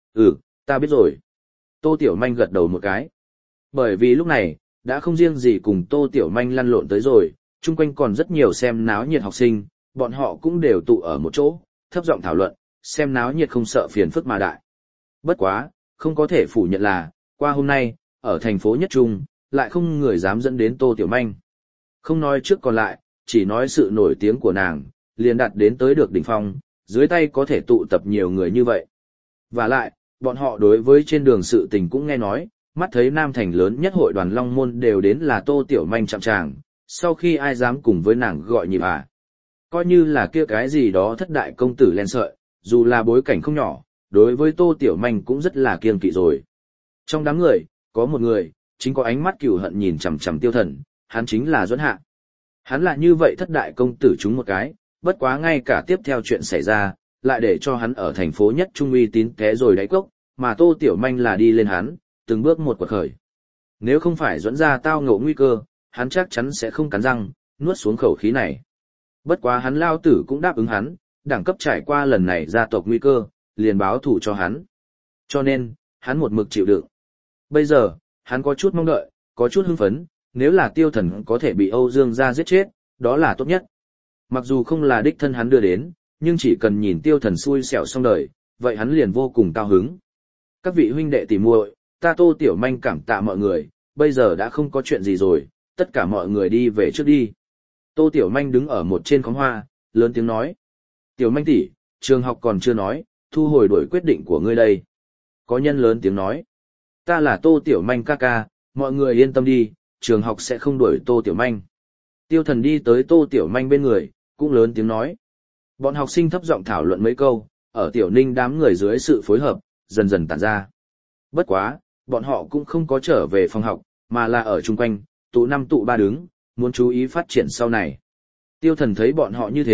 Ta biết rồi. Tô Tiểu Manh gật đầu một cái. Bởi vì lúc này, đã không riêng gì cùng Tô Tiểu Manh lăn lộn tới rồi, chung quanh còn rất nhiều xem náo nhiệt học sinh, bọn họ cũng đều tụ ở một chỗ, thấp giọng thảo luận, xem náo nhiệt không sợ phiền phức mà đại. Bất quá, không có thể phủ nhận là, qua hôm nay, ở thành phố Nhất Trung, lại không người dám dẫn đến Tô Tiểu Manh. Không nói trước còn lại, chỉ nói sự nổi tiếng của nàng, liền đạt đến tới được đỉnh phong, dưới tay có thể tụ tập nhiều người như vậy. Và lại, bọn họ đối với trên đường sự tình cũng nghe nói, mắt thấy Nam Thành lớn nhất hội đoàn Long Môn đều đến là Tô Tiểu Manh chạm tràng, sau khi ai dám cùng với nàng gọi nhịp à. Coi như là kia cái gì đó thất đại công tử len sợi, dù là bối cảnh không nhỏ, đối với Tô Tiểu Manh cũng rất là kiêng kỵ rồi. Trong đám người, có một người, chính có ánh mắt cừu hận nhìn chằm chằm Tiêu Thần, hắn chính là Duẫn Hạ. Hắn là như vậy thất đại công tử chúng một cái, bất quá ngay cả tiếp theo chuyện xảy ra, lại để cho hắn ở thành phố Nhất Trung uy tín té rồi đáy cốc, mà Tô Tiểu Manh là đi lên hắn, từng bước một quật khởi. Nếu không phải Duẫn ra tao ngộ nguy cơ, hắn chắc chắn sẽ không cắn răng, nuốt xuống khẩu khí này. Bất quá hắn lao tử cũng đáp ứng hắn, đẳng cấp trải qua lần này gia tộc nguy cơ, liền báo thù cho hắn. Cho nên, hắn một mực chịu đựng. Bây giờ, hắn có chút mong đợi, có chút hưng phấn, nếu là Tiêu Thần có thể bị Âu Dương gia giết chết, đó là tốt nhất. Mặc dù không là đích thân hắn đưa đến, nhưng chỉ cần nhìn Tiêu Thần xui xẻo xong đời, vậy hắn liền vô cùng cao hứng. Các vị huynh đệ tỉ muội, ta Tô Tiểu Manh cảm tạ mọi người, bây giờ đã không có chuyện gì rồi, tất cả mọi người đi về trước đi. Tô Tiểu Manh đứng ở một trên khóm hoa, lớn tiếng nói. Tiểu Manh tỷ, trường học còn chưa nói, thu hồi đổi quyết định của ngươi đây. Có nhân lớn tiếng nói. Ta là Tô Tiểu Manh ca ca, mọi người yên tâm đi, trường học sẽ không đuổi Tô Tiểu Manh. Tiêu Thần đi tới Tô Tiểu Manh bên người, cũng lớn tiếng nói. Bọn học sinh thấp giọng thảo luận mấy câu, ở Tiểu Ninh đám người dưới sự phối hợp, dần dần tản ra. Bất quá, bọn họ cũng không có trở về phòng học, mà là ở chung quanh, tụ năm tụ ba đứng, muốn chú ý phát triển sau này. Tiêu Thần thấy bọn họ như thế,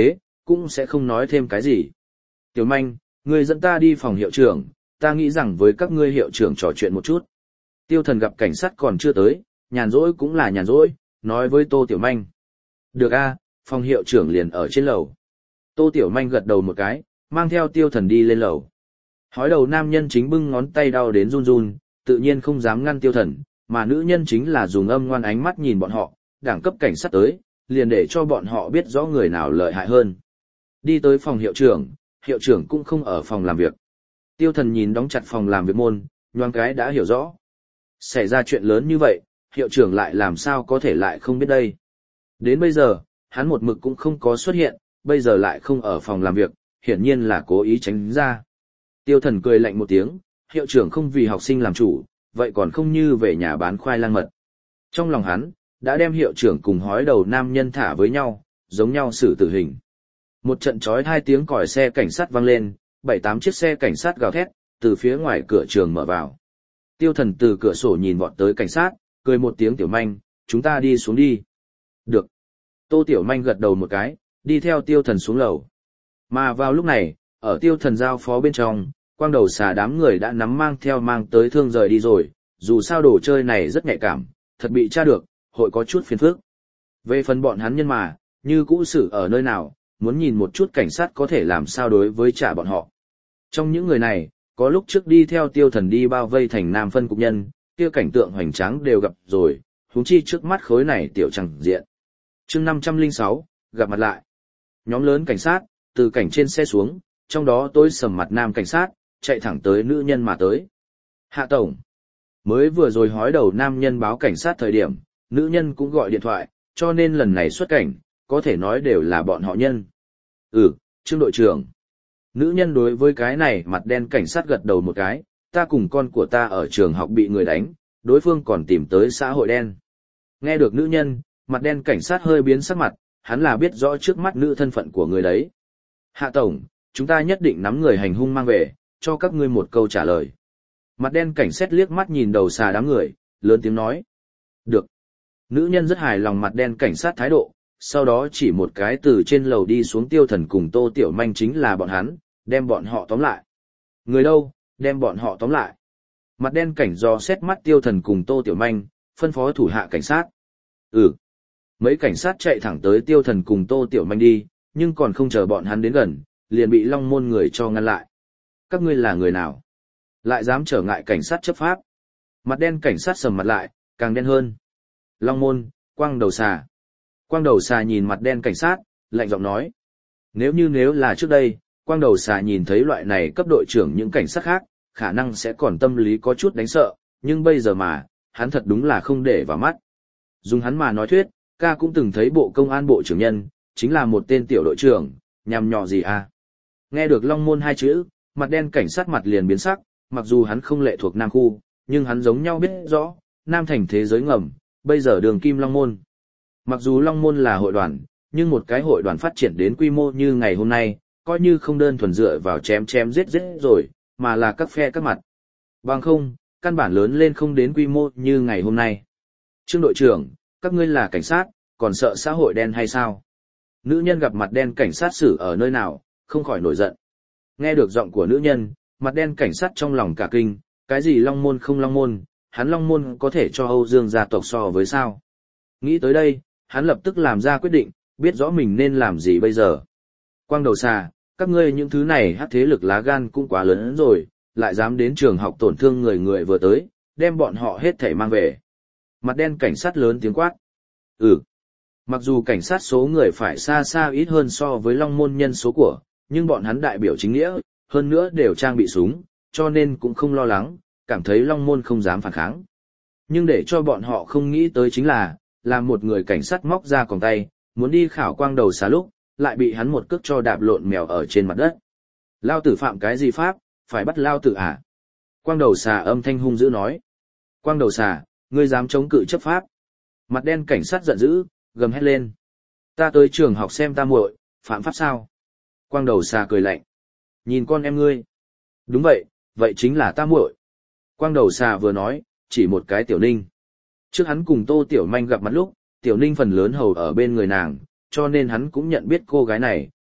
cũng sẽ không nói thêm cái gì. Tiểu Manh, ngươi dẫn ta đi phòng hiệu trưởng, ta nghĩ rằng với các ngươi hiệu trưởng trò chuyện một chút. Tiêu Thần gặp cảnh sát còn chưa tới, nhàn rỗi cũng là nhàn rỗi, nói với Tô Tiểu Manh. Được a, phòng hiệu trưởng liền ở trên lầu. Tô Tiểu Manh gật đầu một cái, mang theo Tiêu Thần đi lên lầu. Hói đầu nam nhân chính bưng ngón tay đau đến run run, tự nhiên không dám ngăn Tiêu Thần, mà nữ nhân chính là dùng âm ngoan ánh mắt nhìn bọn họ, đẳng cấp cảnh sát tới, liền để cho bọn họ biết rõ người nào lợi hại hơn. Đi tới phòng hiệu trưởng cũng không ở phòng làm việc. Tiêu Thần nhìn đóng chặt phòng làm việc môn, nhoáng cái đã hiểu rõ. Xảy ra chuyện lớn như vậy, hiệu trưởng lại làm sao có thể lại không biết đây. Đến bây giờ, hắn một mực cũng không có xuất hiện, bây giờ lại không ở phòng làm việc, hiển nhiên là cố ý tránh ra. Tiêu Thần cười lạnh một tiếng, hiệu trưởng không vì học sinh làm chủ, vậy còn không như về nhà bán khoai lang mật. Trong lòng hắn, đã đem hiệu trưởng cùng hói đầu nam nhân thả với nhau, giống nhau xử tử hình. Một trận chói hai tiếng còi xe cảnh sát vang lên, 7-8 chiếc xe cảnh sát gào thét, từ phía ngoài cửa trường mở vào. Tiêu Thần từ cửa sổ nhìn vọt tới cảnh sát, cười một tiếng Tiểu Manh, chúng ta đi xuống đi. Được. Tô Tiểu Manh gật đầu một cái, đi theo Tiêu Thần xuống lầu. Mà vào lúc này, ở Tiêu Thần giao phó bên trong, quang đầu xà đám người đã nắm mang theo mang tới thương rời đi rồi, dù sao đồ chơi này rất nhạy cảm, thật bị tra được, hội có chút phiền phức. Về phần bọn hắn nhân mà, như cũ xử ở nơi nào, muốn nhìn một chút cảnh sát có thể làm sao đối với trả bọn họ. Trong những người này, có lúc trước đi theo Tiêu Thần đi bao vây thành Nam phân cục nhân, kia cảnh tượng hoành tráng đều gặp rồi, huống chi trước mắt khối này tiểu chẳng diện. Chương 506, gặp mặt lại. Nhóm lớn cảnh sát, từ cảnh trên xe xuống, trong đó tối sầm mặt nam cảnh sát, chạy thẳng tới nữ nhân mà tới. Hạ tổng. Mới vừa rồi hói đầu nam nhân báo cảnh sát thời điểm, nữ nhân cũng gọi điện thoại, cho nên lần này xuất cảnh, có thể nói đều là bọn họ nhân. Trương đội trưởng. Nữ nhân đối với cái này mặt đen cảnh sát gật đầu một cái, ta cùng con của ta ở trường học bị người đánh, đối phương còn tìm tới xã hội đen. Nghe được nữ nhân, mặt đen cảnh sát hơi biến sắc mặt, hắn là biết rõ trước mắt nữ thân phận của người đấy. Hạ tổng, chúng ta nhất định nắm người hành hung mang về, cho các ngươi một câu trả lời. Mặt đen cảnh sát liếc mắt nhìn đầu xà đám người, lớn tiếng nói. Được. Nữ nhân rất hài lòng mặt đen cảnh sát thái độ, sau đó chỉ một cái từ trên lầu đi xuống Tiêu Thần cùng Tô Tiểu Manh chính là bọn hắn, đem bọn họ tóm lại. Người đâu, đem bọn họ tóm lại. Mặt đen cảnh dò xét mắt Tiêu Thần cùng Tô Tiểu Manh, phân phó thủ hạ cảnh sát. Mấy cảnh sát chạy thẳng tới Tiêu Thần cùng Tô Tiểu Manh đi, nhưng còn không chờ bọn hắn đến gần, liền bị Long Môn người cho ngăn lại. Các ngươi là người nào? Lại dám trở ngại cảnh sát chấp pháp. Mặt đen cảnh sát sầm mặt lại, càng đen hơn. Long Môn, quang đầu xà. Quang đầu xà nhìn mặt đen cảnh sát, lạnh giọng nói. Nếu là trước đây, quang đầu xà nhìn thấy loại này cấp đội trưởng những cảnh sát khác, khả năng sẽ còn tâm lý có chút đánh sợ, nhưng bây giờ mà, hắn thật đúng là không để vào mắt. Dùng hắn mà nói thuyết, ca cũng từng thấy bộ công an bộ trưởng nhân, chính là một tên tiểu đội trưởng, nhằm nhọ gì à. Nghe được Long Môn hai chữ, mặt đen cảnh sát mặt liền biến sắc, mặc dù hắn không lệ thuộc Nam khu, nhưng hắn giống nhau biết rõ, Nam thành thế giới ngầm, bây giờ đường kim Long Môn. Mặc dù Long Môn là hội đoàn, nhưng một cái hội đoàn phát triển đến quy mô như ngày hôm nay, coi như không đơn thuần dựa vào chém giết rồi, mà là các phe các mặt. Bằng không, căn bản lớn lên không đến quy mô như ngày hôm nay. Trương đội trưởng, các ngươi là cảnh sát, còn sợ xã hội đen hay sao? Nữ nhân gặp mặt đen cảnh sát xử ở nơi nào, không khỏi nổi giận. Nghe được giọng của nữ nhân, mặt đen cảnh sát trong lòng cả kinh, cái gì Long Môn không Long Môn, hắn Long Môn có thể cho Âu Dương gia tộc so với sao? Nghĩ tới đây, hắn lập tức làm ra quyết định, biết rõ mình nên làm gì bây giờ. Quang đầu xà, các ngươi những thứ này hắc thế lực lá gan cũng quá lớn rồi, lại dám đến trường học tổn thương người vừa tới, đem bọn họ hết thảy mang về. Mặt đen cảnh sát lớn tiếng quát. Mặc dù cảnh sát số người phải xa xa ít hơn so với Long Môn nhân số của, nhưng bọn hắn đại biểu chính nghĩa, hơn nữa đều trang bị súng, cho nên cũng không lo lắng, cảm thấy Long Môn không dám phản kháng. Nhưng để cho bọn họ không nghĩ tới chính là một người cảnh sát móc ra còng tay, muốn đi khảo quang đầu xà lúc, lại bị hắn một cước cho đạp lộn mèo ở trên mặt đất. Lao tử phạm cái gì pháp, phải bắt lao tử à? Quang đầu xà âm thanh hung dữ nói. Quang đầu xà, ngươi dám chống cự chấp pháp? Mặt đen cảnh sát giận dữ, gầm hét lên. Ta tới trường học xem ta muội, phạm pháp sao? Quang đầu xà cười lạnh. Nhìn con em ngươi. Đúng vậy, vậy chính là ta muội. Quang đầu xà vừa nói, chỉ một cái Tiểu Ninh. Trước hắn cùng Tô Tiểu Manh gặp mặt lúc, Tiểu Ninh phần lớn hầu ở bên người nàng, cho nên hắn cũng nhận biết cô gái này,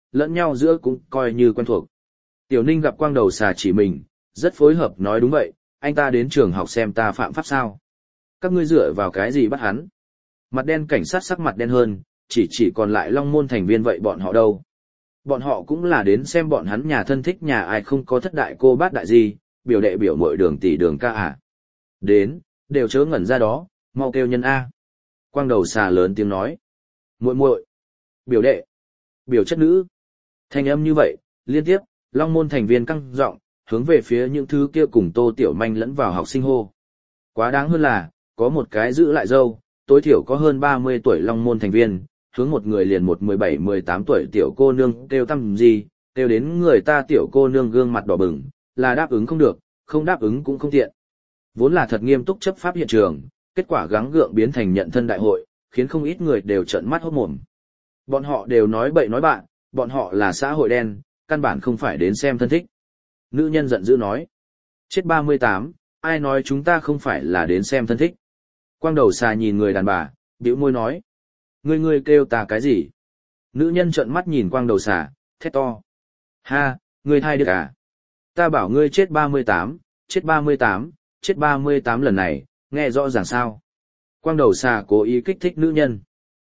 lẫn nhau giữa cũng coi như quen thuộc. Tiểu Ninh gặp quang đầu xà chỉ mình, rất phối hợp nói đúng vậy, anh ta đến trường học xem ta phạm pháp sao. Các ngươi dựa vào cái gì bắt hắn? Mặt đen cảnh sát sắc mặt đen hơn, chỉ còn lại Long Môn thành viên vậy bọn họ đâu? Bọn họ cũng là đến xem bọn hắn nhà thân thích nhà ai không có thất đại cô bát đại gì, biểu đệ biểu muội đường tỷ đường ca à. Đến, đều chớ ngẩn ra đó, mau kêu nhân A. Quang đầu xà lớn tiếng nói. Muội muội, biểu đệ, biểu chất nữ. Thanh âm như vậy, liên tiếp, Long Môn thành viên căng giọng, hướng về phía những thứ kia cùng Tô Tiểu Manh lẫn vào học sinh hô. Quá đáng hơn là, có một cái giữ lại dâu, tối thiểu có hơn 30 tuổi Long Môn thành viên, hướng một người liền một 17-18 tuổi tiểu cô nương kêu tăm gì, kêu đến người ta tiểu cô nương gương mặt đỏ bừng, là đáp ứng không được, không đáp ứng cũng không tiện. Vốn là thật nghiêm túc chấp pháp hiện trường, kết quả gắng gượng biến thành nhận thân đại hội, khiến không ít người đều trợn mắt hốt mồm. Bọn họ đều nói bậy nói bạn, bọn họ là xã hội đen, căn bản không phải đến xem thân thích. Nữ nhân giận dữ nói. Chết 38, ai nói chúng ta không phải là đến xem thân thích. Quang đầu xà nhìn người đàn bà, bĩu môi nói. Ngươi kêu ta cái gì? Nữ nhân trợn mắt nhìn quang đầu xà, thét to. Ha, ngươi thai được à? Ta bảo ngươi chết 38, chết 38, chết 38 lần này, nghe rõ ràng sao? Quang đầu xà cố ý kích thích nữ nhân.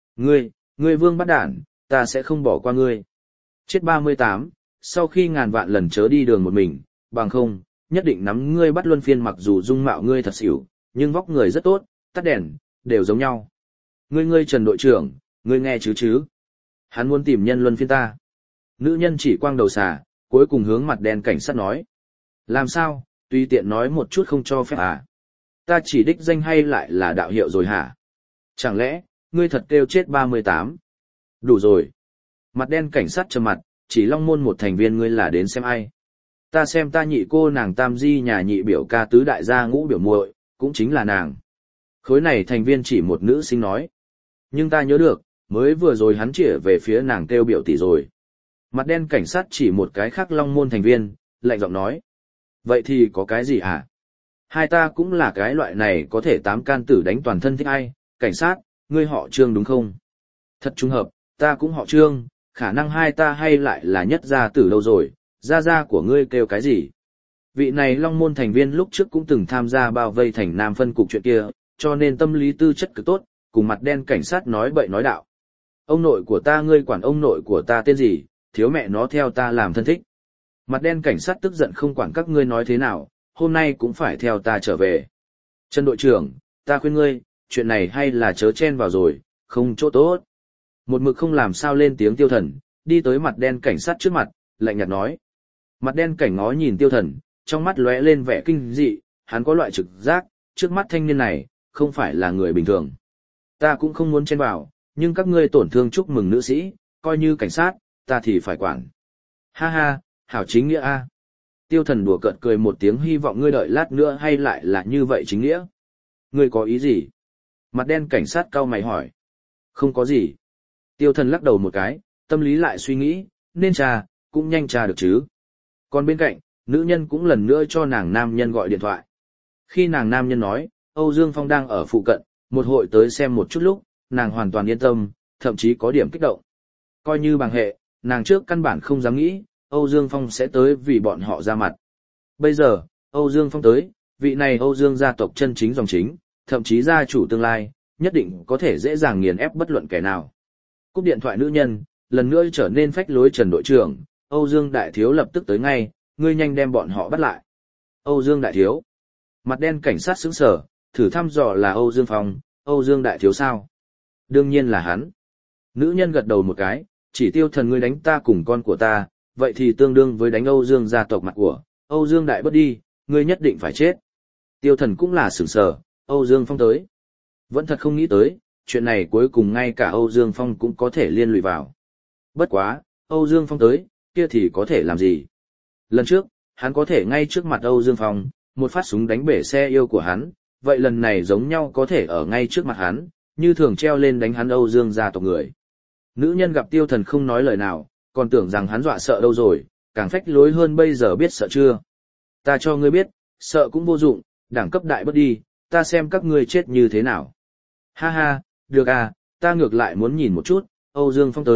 Ngươi vương bắt đản, ta sẽ không bỏ qua ngươi. Chết 38, sau khi ngàn vạn lần chớ đi đường một mình, bằng không, nhất định nắm ngươi bắt luân phiên mặc dù dung mạo ngươi thật xỉu, nhưng vóc người rất tốt, tắt đèn, đều giống nhau. Ngươi Trần đội trưởng, ngươi nghe chứ? Hắn muốn tìm nhân luân phiên ta. Nữ nhân chỉ quang đầu xà, cuối cùng hướng mặt đen cảnh sát nói. Làm sao, tùy tiện nói một chút không cho phép à? Ta chỉ đích danh hay lại là đạo hiệu rồi hả? Chẳng lẽ, ngươi thật kêu chết 38? Đủ rồi. Mặt đen cảnh sát trầm mặt, chỉ Long Môn một thành viên ngươi là đến xem ai. Ta xem ta nhị cô nàng tam di nhà nhị biểu ca tứ đại gia ngũ biểu muội, cũng chính là nàng. Khối này thành viên chỉ một nữ sinh nói. Nhưng ta nhớ được, mới vừa rồi hắn chỉ về phía nàng kêu biểu tỷ rồi. Mặt đen cảnh sát chỉ một cái khác Long Môn thành viên, lạnh giọng nói. Vậy thì có cái gì hả? Hai ta cũng là cái loại này có thể tám can tử đánh toàn thân thích ai, cảnh sát, ngươi họ Trương đúng không? Thật trùng hợp, ta cũng họ Trương, khả năng hai ta hay lại là nhất gia tử lâu rồi, gia của ngươi kêu cái gì? Vị này Long Môn thành viên lúc trước cũng từng tham gia bao vây thành Nam phân cục chuyện kia, cho nên tâm lý tư chất cực tốt, cùng mặt đen cảnh sát nói bậy nói đạo. Ông nội của ta ngươi quản ông nội của ta tên gì, thiếu mẹ nó theo ta làm thân thích. Mặt đen cảnh sát tức giận không quản các ngươi nói thế nào, hôm nay cũng phải theo ta trở về. Trần đội trưởng, ta khuyên ngươi, chuyện này hay là chớ chen vào rồi, không chỗ tốt. Một mực không làm sao lên tiếng Tiêu Thần, đi tới mặt đen cảnh sát trước mặt, lạnh nhạt nói. Mặt đen cảnh ngó nhìn Tiêu Thần, trong mắt lóe lên vẻ kinh dị, hắn có loại trực giác, trước mắt thanh niên này, không phải là người bình thường. Ta cũng không muốn chen vào, nhưng các ngươi tổn thương chúc mừng nữ sĩ, coi như cảnh sát, ta thì phải quản. Ha ha, hảo chính nghĩa a. Tiêu Thần đùa cợt cười một tiếng hy vọng ngươi đợi lát nữa hay lại là như vậy chính nghĩa. Ngươi có ý gì? Mặt đen cảnh sát cau mày hỏi. Không có gì. Tiêu Thần lắc đầu một cái, tâm lý lại suy nghĩ, nên tra, cũng nhanh tra được chứ. Còn bên cạnh, nữ nhân cũng lần nữa cho nàng nam nhân gọi điện thoại. Khi nàng nam nhân nói, Âu Dương Phong đang ở phụ cận, một hội tới xem một chút lúc, nàng hoàn toàn yên tâm, thậm chí có điểm kích động. Coi như bằng hệ, nàng trước căn bản không dám nghĩ, Âu Dương Phong sẽ tới vì bọn họ ra mặt. Bây giờ, Âu Dương Phong tới, vị này Âu Dương gia tộc chân chính dòng chính, thậm chí gia chủ tương lai, nhất định có thể dễ dàng nghiền ép bất luận kẻ nào. Cúp điện thoại nữ nhân, lần nữa trở nên phách lối Trần đội trưởng, Âu Dương đại thiếu lập tức tới ngay, ngươi nhanh đem bọn họ bắt lại. Âu Dương đại thiếu. Mặt đen cảnh sát sững sờ, thử thăm dò là Âu Dương Phong, Âu Dương đại thiếu sao? Đương nhiên là hắn. Nữ nhân gật đầu một cái, chỉ Tiêu Thần ngươi đánh ta cùng con của ta, vậy thì tương đương với đánh Âu Dương gia tộc mặt của, Âu Dương đại bất đi, ngươi nhất định phải chết. Tiêu Thần cũng là sửng sờ, Âu Dương Phong tới. Vẫn thật không nghĩ tới, chuyện này cuối cùng ngay cả Âu Dương Phong cũng có thể liên lụy vào. Bất quá, Âu Dương Phong tới, kia thì có thể làm gì? Lần trước, hắn có thể ngay trước mặt Âu Dương Phong, một phát súng đánh bể xe yêu của hắn, vậy lần này giống nhau có thể ở ngay trước mặt hắn, như thường treo lên đánh hắn Âu Dương gia tộc người. Nữ nhân gặp Tiêu Thần không nói lời nào, còn tưởng rằng hắn dọa sợ đâu rồi, càng phách lối hơn bây giờ biết sợ chưa. Ta cho ngươi biết, sợ cũng vô dụng, đẳng cấp đại bất đi, ta xem các ngươi chết như thế nào. Ha ha, được à, ta ngược lại muốn nhìn một chút, Âu Dương Phong tới,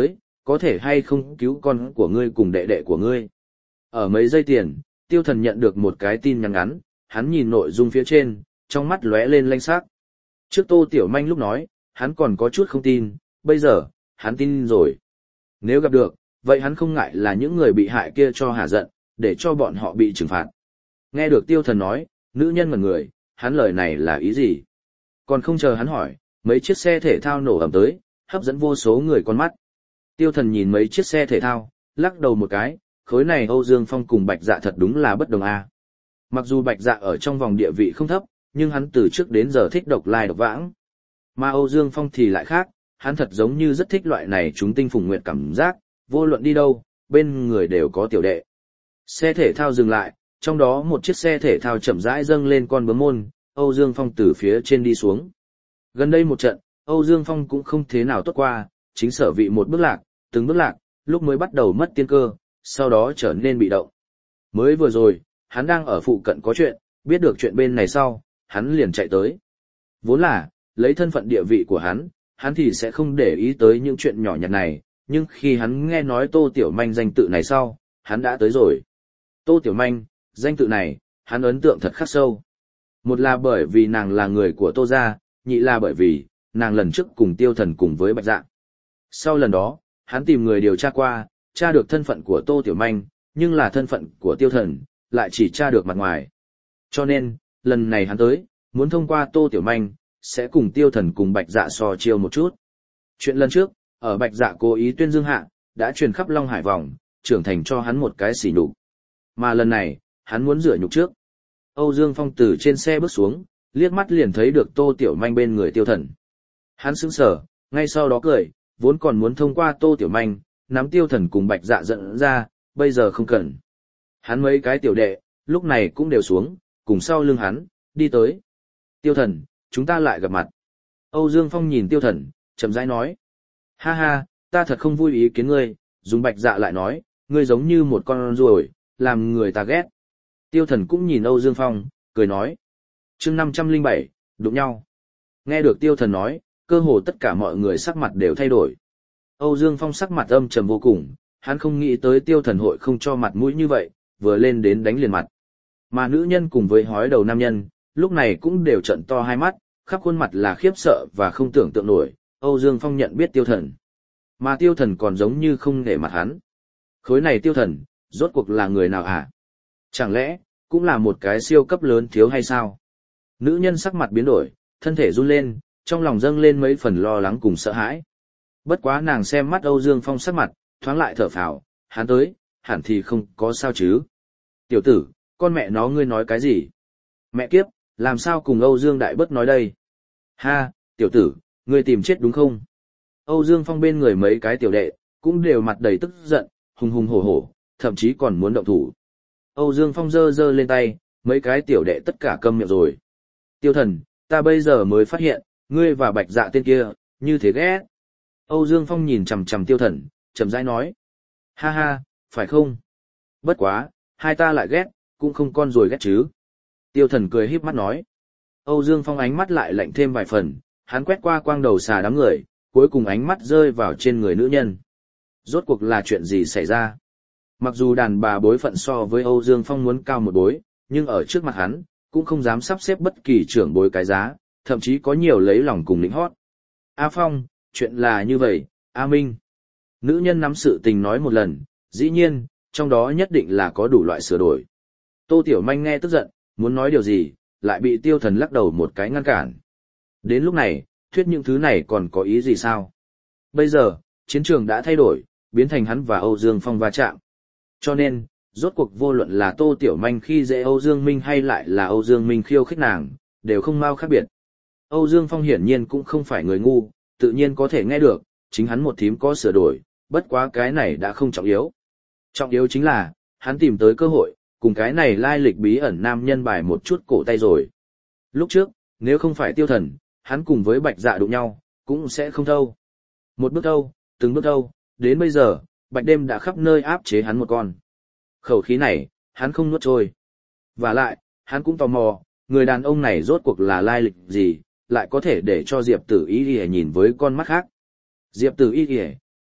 có thể hay không cứu con của ngươi cùng đệ đệ của ngươi. Ở mấy giây tiền, Tiêu Thần nhận được một cái tin nhắn ngắn, hắn nhìn nội dung phía trên, trong mắt lóe lên lanh sắc. Trước Tô Tiểu Manh lúc nói, hắn còn có chút không tin, bây giờ, hắn tin rồi. Nếu gặp được, vậy hắn không ngại là những người bị hại kia cho hả giận, để cho bọn họ bị trừng phạt. Nghe được Tiêu Thần nói, nữ nhân ngẩn người, hắn lời này là ý gì? Còn không chờ hắn hỏi, mấy chiếc xe thể thao nổ ầm tới, hấp dẫn vô số người con mắt. Tiêu Thần nhìn mấy chiếc xe thể thao, lắc đầu một cái, khối này Âu Dương Phong cùng Bạch Dạ thật đúng là bất đồng a. Mặc dù Bạch Dạ ở trong vòng địa vị không thấp, nhưng hắn từ trước đến giờ thích độc lai độc vãng. Mà Âu Dương Phong thì lại khác, hắn thật giống như rất thích loại này chúng tinh phùng nguyệt cảm giác, vô luận đi đâu, bên người đều có tiểu đệ. Xe thể thao dừng lại, trong đó một chiếc xe thể thao chậm rãi dâng lên con bướm môn, Âu Dương Phong từ phía trên đi xuống. Gần đây một trận, Âu Dương Phong cũng không thế nào tốt qua, chính sở vị một bước lạc, từng bước lạc, lúc mới bắt đầu mất tiên cơ, sau đó trở nên bị động. Mới vừa rồi, hắn đang ở phụ cận có chuyện, biết được chuyện bên này sau, hắn liền chạy tới. Vốn là, lấy thân phận địa vị của hắn thì sẽ không để ý tới những chuyện nhỏ nhặt này, nhưng khi hắn nghe nói Tô Tiểu Manh danh tự này sau, hắn đã tới rồi. Tô Tiểu Manh, danh tự này, hắn ấn tượng thật khắc sâu. Một là bởi vì nàng là người của Tô gia, nhị là bởi vì, nàng lần trước cùng Tiêu Thần cùng với Bạch Dạ. Sau lần đó, hắn tìm người điều tra qua, tra được thân phận của Tô Tiểu Manh, nhưng là thân phận của Tiêu Thần, lại chỉ tra được mặt ngoài. Cho nên, lần này hắn tới, muốn thông qua Tô Tiểu Manh, sẽ cùng Tiêu Thần cùng Bạch Dạ so chiêu một chút. Chuyện lần trước, ở Bạch Dạ cố ý tuyên dương hạ, đã truyền khắp Long Hải vòng, trưởng thành cho hắn một cái sỉ nhục. Mà lần này, hắn muốn rửa nhục trước. Âu Dương Phong từ trên xe bước xuống, liếc mắt liền thấy được Tô Tiểu Manh bên người Tiêu Thần. Hắn sững sờ, ngay sau đó cười, vốn còn muốn thông qua Tô Tiểu Manh, nắm Tiêu Thần cùng Bạch Dạ dẫn ra, bây giờ không cần. Hắn mấy cái tiểu đệ, lúc này cũng đều xuống, cùng sau lưng hắn, đi tới. Tiêu Thần, chúng ta lại gặp mặt. Âu Dương Phong nhìn Tiêu Thần, chậm rãi nói. Ha ha, ta thật không vui ý kiến ngươi, dùng Bạch Dạ lại nói, ngươi giống như một con ruồi, làm người ta ghét. Tiêu Thần cũng nhìn Âu Dương Phong, cười nói. Chương 507, đụng nhau. Nghe được Tiêu Thần nói, cơ hồ tất cả mọi người sắc mặt đều thay đổi. Âu Dương Phong sắc mặt âm trầm vô cùng, hắn không nghĩ tới Tiêu Thần hội không cho mặt mũi như vậy, vừa lên đến đánh liền mặt. Mà nữ nhân cùng với hói đầu nam nhân, lúc này cũng đều trợn to hai mắt, khắp khuôn mặt là khiếp sợ và không tưởng tượng nổi. Âu Dương Phong nhận biết Tiêu Thần. Mà Tiêu Thần còn giống như không để mặt hắn. Khối này Tiêu Thần, rốt cuộc là người nào hả? Chẳng lẽ, cũng là một cái siêu cấp lớn thiếu hay sao? Nữ nhân sắc mặt biến đổi, thân thể run lên, trong lòng dâng lên mấy phần lo lắng cùng sợ hãi. Bất quá nàng xem mắt Âu Dương Phong sắc mặt, thoáng lại thở phào, hắn tới, hẳn thì không có sao chứ. Tiểu tử, con mẹ nó ngươi nói cái gì? Mẹ kiếp, làm sao cùng Âu Dương Đại Bất nói đây? Ha, tiểu tử, ngươi tìm chết đúng không? Âu Dương Phong bên người mấy cái tiểu đệ, cũng đều mặt đầy tức giận, hùng hùng hổ hổ, thậm chí còn muốn động thủ. Âu Dương Phong giơ giơ lên tay, mấy cái tiểu đệ tất cả câm miệng rồi. Tiêu Thần, ta bây giờ mới phát hiện, ngươi và Bạch Dạ tên kia, như thế ghét. Âu Dương Phong nhìn chằm chằm Tiêu Thần, chậm rãi nói. Ha ha, phải không? Bất quá, hai ta lại ghét, cũng không con rồi ghét chứ. Tiêu Thần cười híp mắt nói. Âu Dương Phong ánh mắt lại lạnh thêm vài phần, hắn quét qua quang đầu xà đám người, cuối cùng ánh mắt rơi vào trên người nữ nhân. Rốt cuộc là chuyện gì xảy ra? Mặc dù đàn bà bối phận so với Âu Dương Phong muốn cao một bối, nhưng ở trước mặt hắn, cũng không dám sắp xếp bất kỳ trưởng bối cái giá, thậm chí có nhiều lấy lòng cùng lĩnh hót. A Phong, chuyện là như vậy, A Minh. Nữ nhân nắm sự tình nói một lần, dĩ nhiên, trong đó nhất định là có đủ loại sửa đổi. Tô Tiểu Manh nghe tức giận, muốn nói điều gì, lại bị Tiêu Thần lắc đầu một cái ngăn cản. Đến lúc này, thuyết những thứ này còn có ý gì sao? Bây giờ, chiến trường đã thay đổi, biến thành hắn và Âu Dương Phong va chạm. Cho nên, rốt cuộc vô luận là Tô Tiểu Manh khi dễ Âu Dương Minh hay lại là Âu Dương Minh khiêu khích nàng, đều không mau khác biệt. Âu Dương Phong hiển nhiên cũng không phải người ngu, tự nhiên có thể nghe được, chính hắn một thím có sửa đổi, bất quá cái này đã không trọng yếu. Trọng yếu chính là, hắn tìm tới cơ hội, cùng cái này lai lịch bí ẩn nam nhân bài một chút cổ tay rồi. Lúc trước, nếu không phải Tiêu Thần, hắn cùng với Bạch Dạ đụng nhau, cũng sẽ không thâu. Một bước thâu, từng bước thâu, đến bây giờ, Bạch Đêm đã khắp nơi áp chế hắn một con. Khẩu khí này, hắn không nuốt trôi. Và lại, hắn cũng tò mò, người đàn ông này rốt cuộc là lai lịch gì, lại có thể để cho Diệp Tử Y Y nhìn với con mắt khác. Diệp Tử Y Y,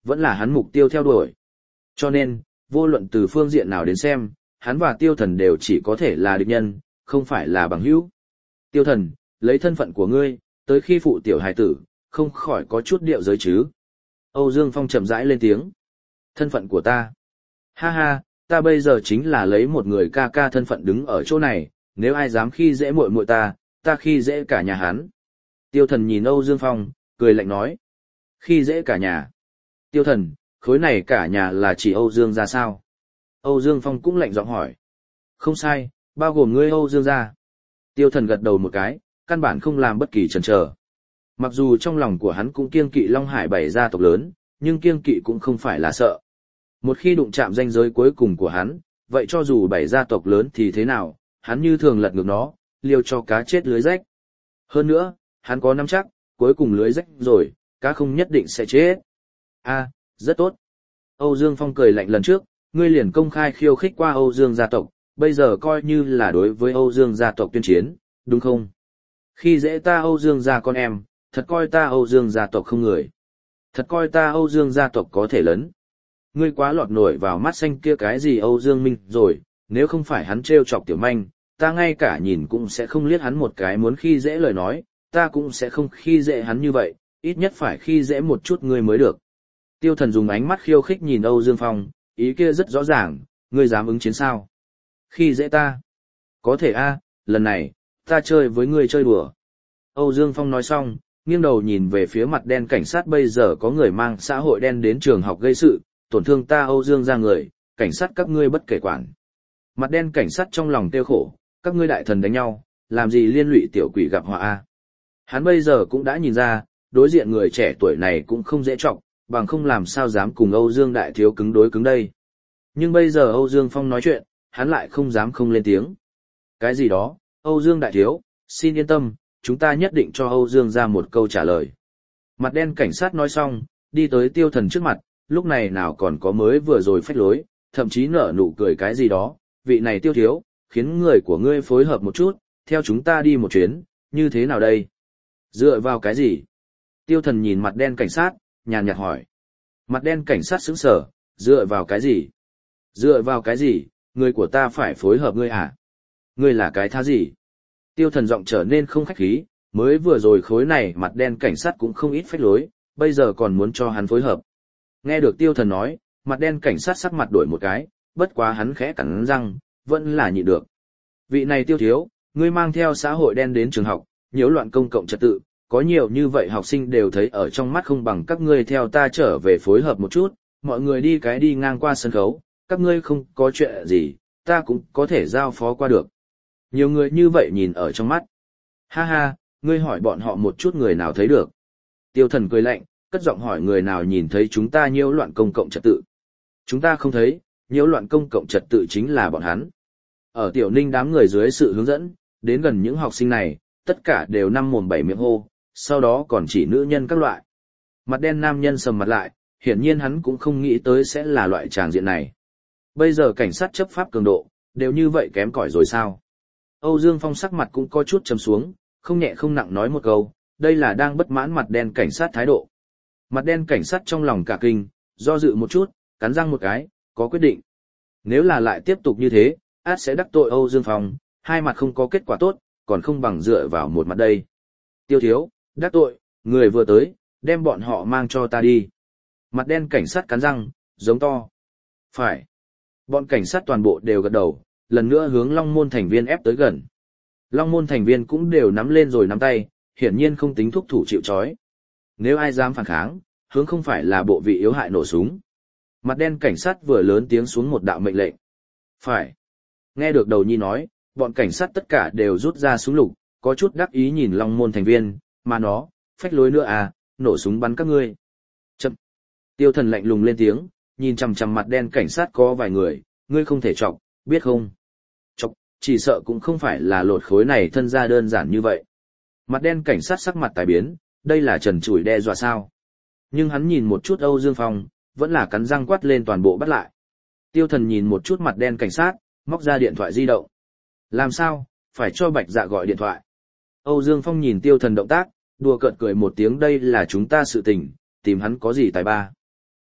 vẫn là hắn mục tiêu theo đuổi. Cho nên, vô luận từ phương diện nào đến xem, hắn và tiêu thần đều chỉ có thể là địch nhân, không phải là bằng hữu. Tiêu thần, lấy thân phận của ngươi, tới khi phụ tiểu hài tử, không khỏi có chút điệu giới chứ. Âu Dương Phong chậm rãi lên tiếng. Thân phận của ta. Ha ha, ta bây giờ chính là lấy một người ca ca thân phận đứng ở chỗ này, nếu ai dám khi dễ muội muội ta khi dễ cả nhà hắn. Tiêu thần nhìn Âu Dương Phong, cười lạnh nói. Khi dễ cả nhà. Tiêu thần, khối này cả nhà là chỉ Âu Dương gia sao? Âu Dương Phong cũng lạnh giọng hỏi. Không sai, bao gồm ngươi Âu Dương gia. Tiêu thần gật đầu một cái, căn bản không làm bất kỳ chần chờ. Mặc dù trong lòng của hắn cũng kiêng kỵ Long Hải 7 gia tộc lớn, nhưng kiêng kỵ cũng không phải là sợ. Một khi đụng chạm ranh giới cuối cùng của hắn, vậy cho dù 7 gia tộc lớn thì thế nào, hắn như thường lật ngược nó, liều cho cá chết lưới rách. Hơn nữa, hắn có nắm chắc, cuối cùng lưới rách rồi, cá không nhất định sẽ chết. A, rất tốt. Âu Dương Phong cười lạnh lần trước, ngươi liền công khai khiêu khích qua Âu Dương gia tộc, bây giờ coi như là đối với Âu Dương gia tộc tuyên chiến, đúng không? Khi dễ ta Âu Dương gia con em, thật coi ta Âu Dương gia tộc không người. Thật coi ta Âu Dương gia tộc có thể lớn. Ngươi quá lọt nổi vào mắt xanh kia cái gì Âu Dương Minh rồi, nếu không phải hắn trêu chọc tiểu manh, ta ngay cả nhìn cũng sẽ không liếc hắn một cái muốn khi dễ lời nói, ta cũng sẽ không khi dễ hắn như vậy, ít nhất phải khi dễ một chút ngươi mới được. Tiêu thần dùng ánh mắt khiêu khích nhìn Âu Dương Phong, ý kia rất rõ ràng, ngươi dám ứng chiến sao? Khi dễ ta? Có thể a, lần này, ta chơi với ngươi chơi đùa. Âu Dương Phong nói xong, nghiêng đầu nhìn về phía mặt đen cảnh sát bây giờ có người mang xã hội đen đến trường học gây sự, tổn thương ta Âu Dương ra người, cảnh sát các ngươi bất kể quản. Mặt đen cảnh sát trong lòng tiêu khổ, các ngươi đại thần đánh nhau, làm gì liên lụy tiểu quỷ gặp họa a? Hắn bây giờ cũng đã nhìn ra, đối diện người trẻ tuổi này cũng không dễ trọng, bằng không làm sao dám cùng Âu Dương đại thiếu cứng đối cứng đây. Nhưng bây giờ Âu Dương Phong nói chuyện, hắn lại không dám không lên tiếng. Cái gì đó, Âu Dương đại thiếu, xin yên tâm, chúng ta nhất định cho Âu Dương ra một câu trả lời. Mặt đen cảnh sát nói xong, đi tới tiêu thần trước mặt, lúc này nào còn có mới vừa rồi phách lối, thậm chí nở nụ cười cái gì đó, vị này tiêu thiếu, khiến người của ngươi phối hợp một chút, theo chúng ta đi một chuyến, như thế nào đây? Dựa vào cái gì? Tiêu thần nhìn mặt đen cảnh sát, nhàn nhạt hỏi. Mặt đen cảnh sát sững sờ, dựa vào cái gì? Dựa vào cái gì, người của ta phải phối hợp ngươi à? Ngươi là cái thá gì? Tiêu thần giọng trở nên không khách khí, mới vừa rồi khối này mặt đen cảnh sát cũng không ít phách lối, bây giờ còn muốn cho hắn phối hợp. Nghe được tiêu thần nói, mặt đen cảnh sát sắc mặt đổi một cái, bất quá hắn khẽ cắn răng, vẫn là nhịn được. Vị này tiêu thiếu, ngươi mang theo xã hội đen đến trường học, nhiễu loạn công cộng trật tự, có nhiều như vậy học sinh đều thấy ở trong mắt không bằng các ngươi theo ta trở về phối hợp một chút, mọi người đi cái đi ngang qua sân khấu, các ngươi không có chuyện gì, ta cũng có thể giao phó qua được. Nhiều người như vậy nhìn ở trong mắt. Ha ha, ngươi hỏi bọn họ một chút người nào thấy được. Tiêu thần cười lạnh, cất giọng hỏi người nào nhìn thấy chúng ta nhiễu loạn công cộng trật tự. Chúng ta không thấy, nhiễu loạn công cộng trật tự chính là bọn hắn. Ở Tiểu Ninh đám người dưới sự hướng dẫn, đến gần những học sinh này, tất cả đều năm mồm bảy miệng hô, sau đó còn chỉ nữ nhân các loại. Mặt đen nam nhân sầm mặt lại, hiển nhiên hắn cũng không nghĩ tới sẽ là loại tràng diện này. Bây giờ cảnh sát chấp pháp cường độ, đều như vậy kém cỏi rồi sao? Âu Dương Phong sắc mặt cũng có chút trầm xuống, không nhẹ không nặng nói một câu, đây là đang bất mãn mặt đen cảnh sát thái độ. Mặt đen cảnh sát trong lòng cả kinh, do dự một chút, cắn răng một cái, có quyết định. Nếu là lại tiếp tục như thế, át sẽ đắc tội Âu Dương Phong, hai mặt không có kết quả tốt, còn không bằng dựa vào một mặt đây. Tiêu thiếu, đắc tội, người vừa tới, đem bọn họ mang cho ta đi. Mặt đen cảnh sát cắn răng, giống to. Phải. Bọn cảnh sát toàn bộ đều gật đầu, lần nữa hướng Long Môn thành viên ép tới gần. Long Môn thành viên cũng đều nắm lên rồi nắm tay, hiển nhiên không tính thúc thủ chịu trói. Nếu ai dám phản kháng, hướng không phải là bộ vị yếu hại nổ súng. Mặt đen cảnh sát vừa lớn tiếng xuống một đạo mệnh lệnh. Phải. Nghe được đầu nhi nói, bọn cảnh sát tất cả đều rút ra súng lục, có chút đắc ý nhìn Long Môn thành viên, mà nó, phách lối nữa à, nổ súng bắn các ngươi. Chậm. Tiêu thần lạnh lùng lên tiếng, nhìn chằm chằm mặt đen cảnh sát có vài người, ngươi không thể chọc, biết không? Chọc, chỉ sợ cũng không phải là lột khối này thân ra đơn giản như vậy. Mặt đen cảnh sát sắc mặt tài biến, đây là trần trụi đe dọa sao? Nhưng hắn nhìn một chút Âu Dương Phong, vẫn là cắn răng quát lên toàn bộ bắt lại. Tiêu thần nhìn một chút mặt đen cảnh sát, móc ra điện thoại di động. Làm sao, phải cho Bạch Dạ gọi điện thoại. Âu Dương Phong nhìn tiêu thần động tác, đùa cợt cười một tiếng đây là chúng ta sự tình, tìm hắn có gì tài ba.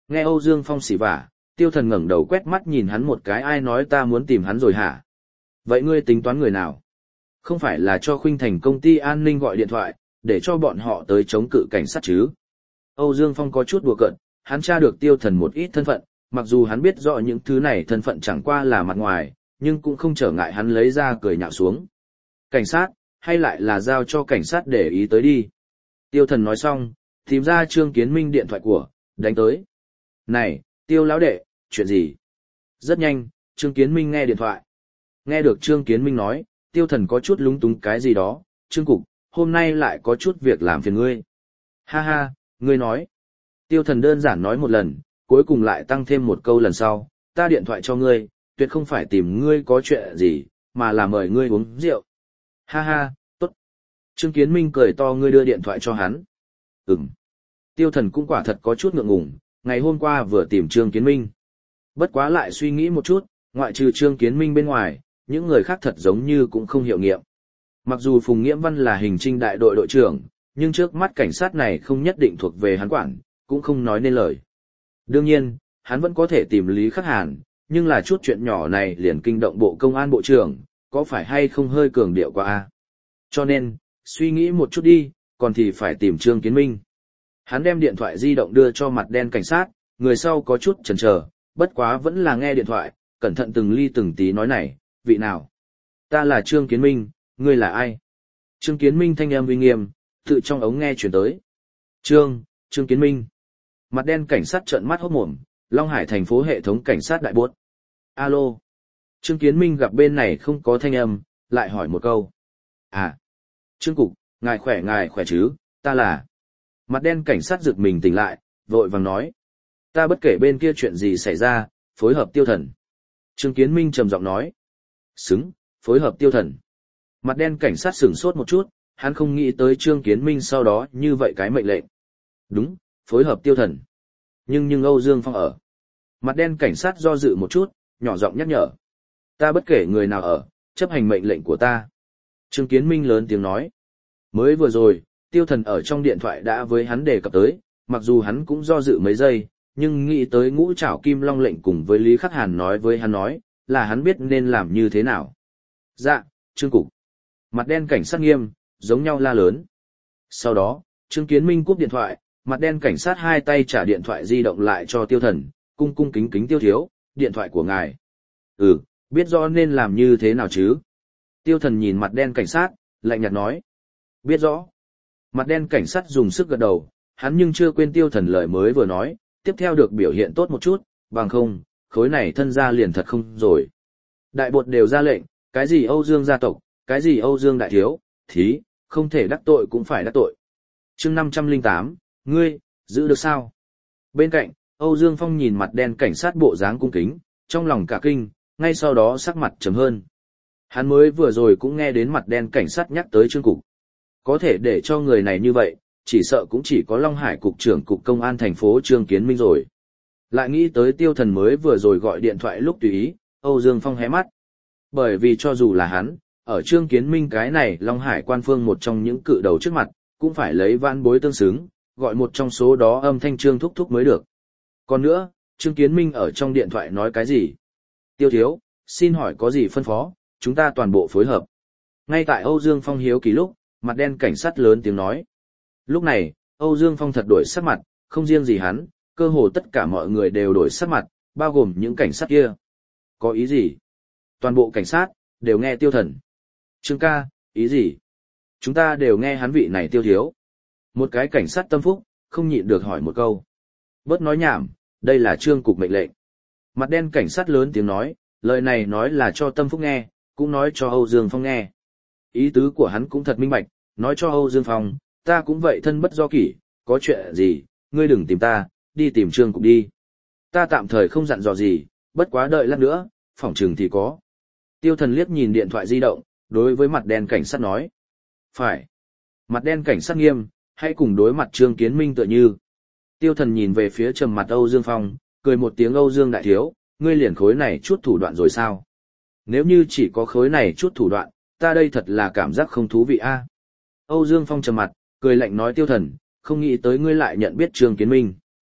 Nghe Âu Dương Phong xỉ vả, Tiêu Thần ngẩng đầu quét mắt nhìn hắn một cái, ai nói ta muốn tìm hắn rồi hả? Vậy ngươi tính toán người nào? Không phải là cho Khuynh Thành công ty an ninh gọi điện thoại, để cho bọn họ tới chống cự cảnh sát chứ? Âu Dương Phong có chút đùa cợt, hắn tra được Tiêu Thần một ít thân phận, mặc dù hắn biết rõ những thứ này thân phận chẳng qua là mặt ngoài, nhưng cũng không trở ngại hắn lấy ra cười nhạo xuống. Cảnh sát, hay lại là giao cho cảnh sát để ý tới đi. Tiêu Thần nói xong, tìm ra Trương Kiến Minh điện thoại của, đánh tới. Này, Tiêu lão đệ, chuyện gì? Rất nhanh, Trương Kiến Minh nghe điện thoại. Nghe được Trương Kiến Minh nói, Tiêu Thần có chút lúng túng cái gì đó. Trương Cục, hôm nay lại có chút việc làm phiền ngươi. Ha ha, ngươi nói. Tiêu Thần đơn giản nói một lần, cuối cùng lại tăng thêm một câu lần sau. Ta điện thoại cho ngươi, tuyệt không phải tìm ngươi có chuyện gì, mà là mời ngươi uống rượu. Ha ha, tốt. Trương Kiến Minh cười to, ngươi đưa điện thoại cho hắn. Ừm. Tiêu Thần cũng quả thật có chút ngượng ngùng, ngày hôm qua vừa tìm Trương Kiến Minh. Bất quá lại suy nghĩ một chút, ngoại trừ Trương Kiến Minh bên ngoài, những người khác thật giống như cũng không hiệu nghiệm. Mặc dù Phùng Nghiễm Văn là hình trinh đại đội đội trưởng, nhưng trước mắt cảnh sát này không nhất định thuộc về hắn quản, cũng không nói nên lời. Đương nhiên, hắn vẫn có thể tìm Lý Khắc Hàn, nhưng là chút chuyện nhỏ này liền kinh động Bộ Công an Bộ trưởng, có phải hay không hơi cường điệu quá a? Cho nên, suy nghĩ một chút đi, còn thì phải tìm Trương Kiến Minh. Hắn đem điện thoại di động đưa cho mặt đen cảnh sát, người sau có chút chần chờ, bất quá vẫn là nghe điện thoại, cẩn thận từng ly từng tí nói này, vị nào? Ta là Trương Kiến Minh, ngươi là ai? Trương Kiến Minh thanh âm uy nghiêm, tự trong ống nghe chuyển tới. Trương Kiến Minh. Mặt đen cảnh sát trợn mắt hốt mồm, Long Hải thành phố hệ thống cảnh sát đại buốt. Alo. Trương Kiến Minh gặp bên này không có thanh âm, lại hỏi một câu. À. Trương Cục, ngài khỏe chứ, ta là. Mặt đen cảnh sát giật mình tỉnh lại, vội vàng nói. Ta bất kể bên kia chuyện gì xảy ra, phối hợp Tiêu Thần. Trương Kiến Minh trầm giọng nói. Phối hợp Tiêu Thần. Mặt đen cảnh sát sửng sốt một chút, hắn không nghĩ tới Trương Kiến Minh sau đó như vậy cái mệnh lệnh. Đúng, phối hợp Tiêu Thần. Nhưng Âu Dương Phong ở. Mặt đen cảnh sát do dự một chút, nhỏ giọng nhắc nhở. Ta bất kể người nào ở, chấp hành mệnh lệnh của ta. Trương Kiến Minh lớn tiếng nói. Mới vừa rồi, Tiêu Thần ở trong điện thoại đã với hắn đề cập tới, mặc dù hắn cũng do dự mấy giây, nhưng nghĩ tới Ngũ Trảo Kim Long lệnh cùng với Lý Khắc Hàn nói với hắn nói, là hắn biết nên làm như thế nào. Dạ, Trương Cục. Mặt đen cảnh sát nghiêm, giống nhau la lớn. Sau đó, Trương Kiến Minh cúp điện thoại, mặt đen cảnh sát hai tay trả điện thoại di động lại cho Tiêu Thần, cung kính Tiêu thiếu, điện thoại của ngài. Biết rõ nên làm như thế nào chứ? Tiêu Thần nhìn mặt đen cảnh sát, lạnh nhạt nói. Biết rõ. Mặt đen cảnh sát dùng sức gật đầu, hắn nhưng chưa quên Tiêu Thần lời mới vừa nói, tiếp theo được biểu hiện tốt một chút, bằng không, khối này thân ra liền thật không rồi. Đại bột đều ra lệnh, cái gì Âu Dương gia tộc, cái gì Âu Dương đại thiếu, thí, không thể đắc tội cũng phải đắc tội. Chương 508, ngươi, giữ được sao? Bên cạnh, Âu Dương Phong nhìn mặt đen cảnh sát bộ dáng cung kính, trong lòng cả kinh, ngay sau đó sắc mặt trầm hơn. Hắn mới vừa rồi cũng nghe đến mặt đen cảnh sát nhắc tới Trương Cục. Có thể để cho người này như vậy, chỉ sợ cũng chỉ có Long Hải cục trưởng cục công an thành phố Trương Kiến Minh rồi. Lại nghĩ tới Tiêu Thần mới vừa rồi gọi điện thoại lúc tùy ý, Âu Dương Phong hé mắt. Bởi vì cho dù là hắn, ở Trương Kiến Minh cái này Long Hải quan phương một trong những cự đầu trước mặt, cũng phải lấy vãn bối tương xứng, gọi một trong số đó âm thanh Trương thúc thúc mới được. Còn nữa, Trương Kiến Minh ở trong điện thoại nói cái gì? Tiêu thiếu, xin hỏi có gì phân phó, chúng ta toàn bộ phối hợp. Ngay tại Âu Dương Phong hiếu kỳ lúc, mặt đen cảnh sát lớn tiếng nói. Lúc này, Âu Dương Phong thật đổi sắc mặt, không riêng gì hắn, cơ hồ tất cả mọi người đều đổi sắc mặt, bao gồm những cảnh sát kia. Có ý gì? Toàn bộ cảnh sát, đều nghe Tiêu Thần. Trương ca, ý gì? Chúng ta đều nghe hắn vị này Tiêu thiếu. Một cái cảnh sát tâm phúc, không nhịn được hỏi một câu. Bớt nói nhảm, đây là Trương cục mệnh lệnh. Mặt đen cảnh sát lớn tiếng nói, lời này nói là cho tâm phúc nghe, cũng nói cho Âu Dương Phong nghe. Ý tứ của hắn cũng thật minh bạch, nói cho Âu Dương Phong, ta cũng vậy thân bất do kỷ, có chuyện gì, ngươi đừng tìm ta, đi tìm Trương cục đi. Ta tạm thời không dặn dò gì, bất quá đợi lát nữa, phỏng chừng thì có. Tiêu Thần liếc nhìn điện thoại di động, đối với mặt đen cảnh sát nói. Phải. Mặt đen cảnh sát nghiêm, hãy cùng đối mặt Trương Kiến Minh tựa như. Tiêu Thần nhìn về phía trầm mặt Âu Dương Phong, cười một tiếng, Âu Dương đại thiếu, ngươi liền khối này chút thủ đoạn rồi sao? Nếu như chỉ có khối này chút thủ đoạn, ta đây thật là cảm giác không thú vị a. Âu Dương Phong trầm mặt, cười lạnh nói, Tiêu Thần, không nghĩ tới ngươi lại nhận biết Trương Kiến Minh.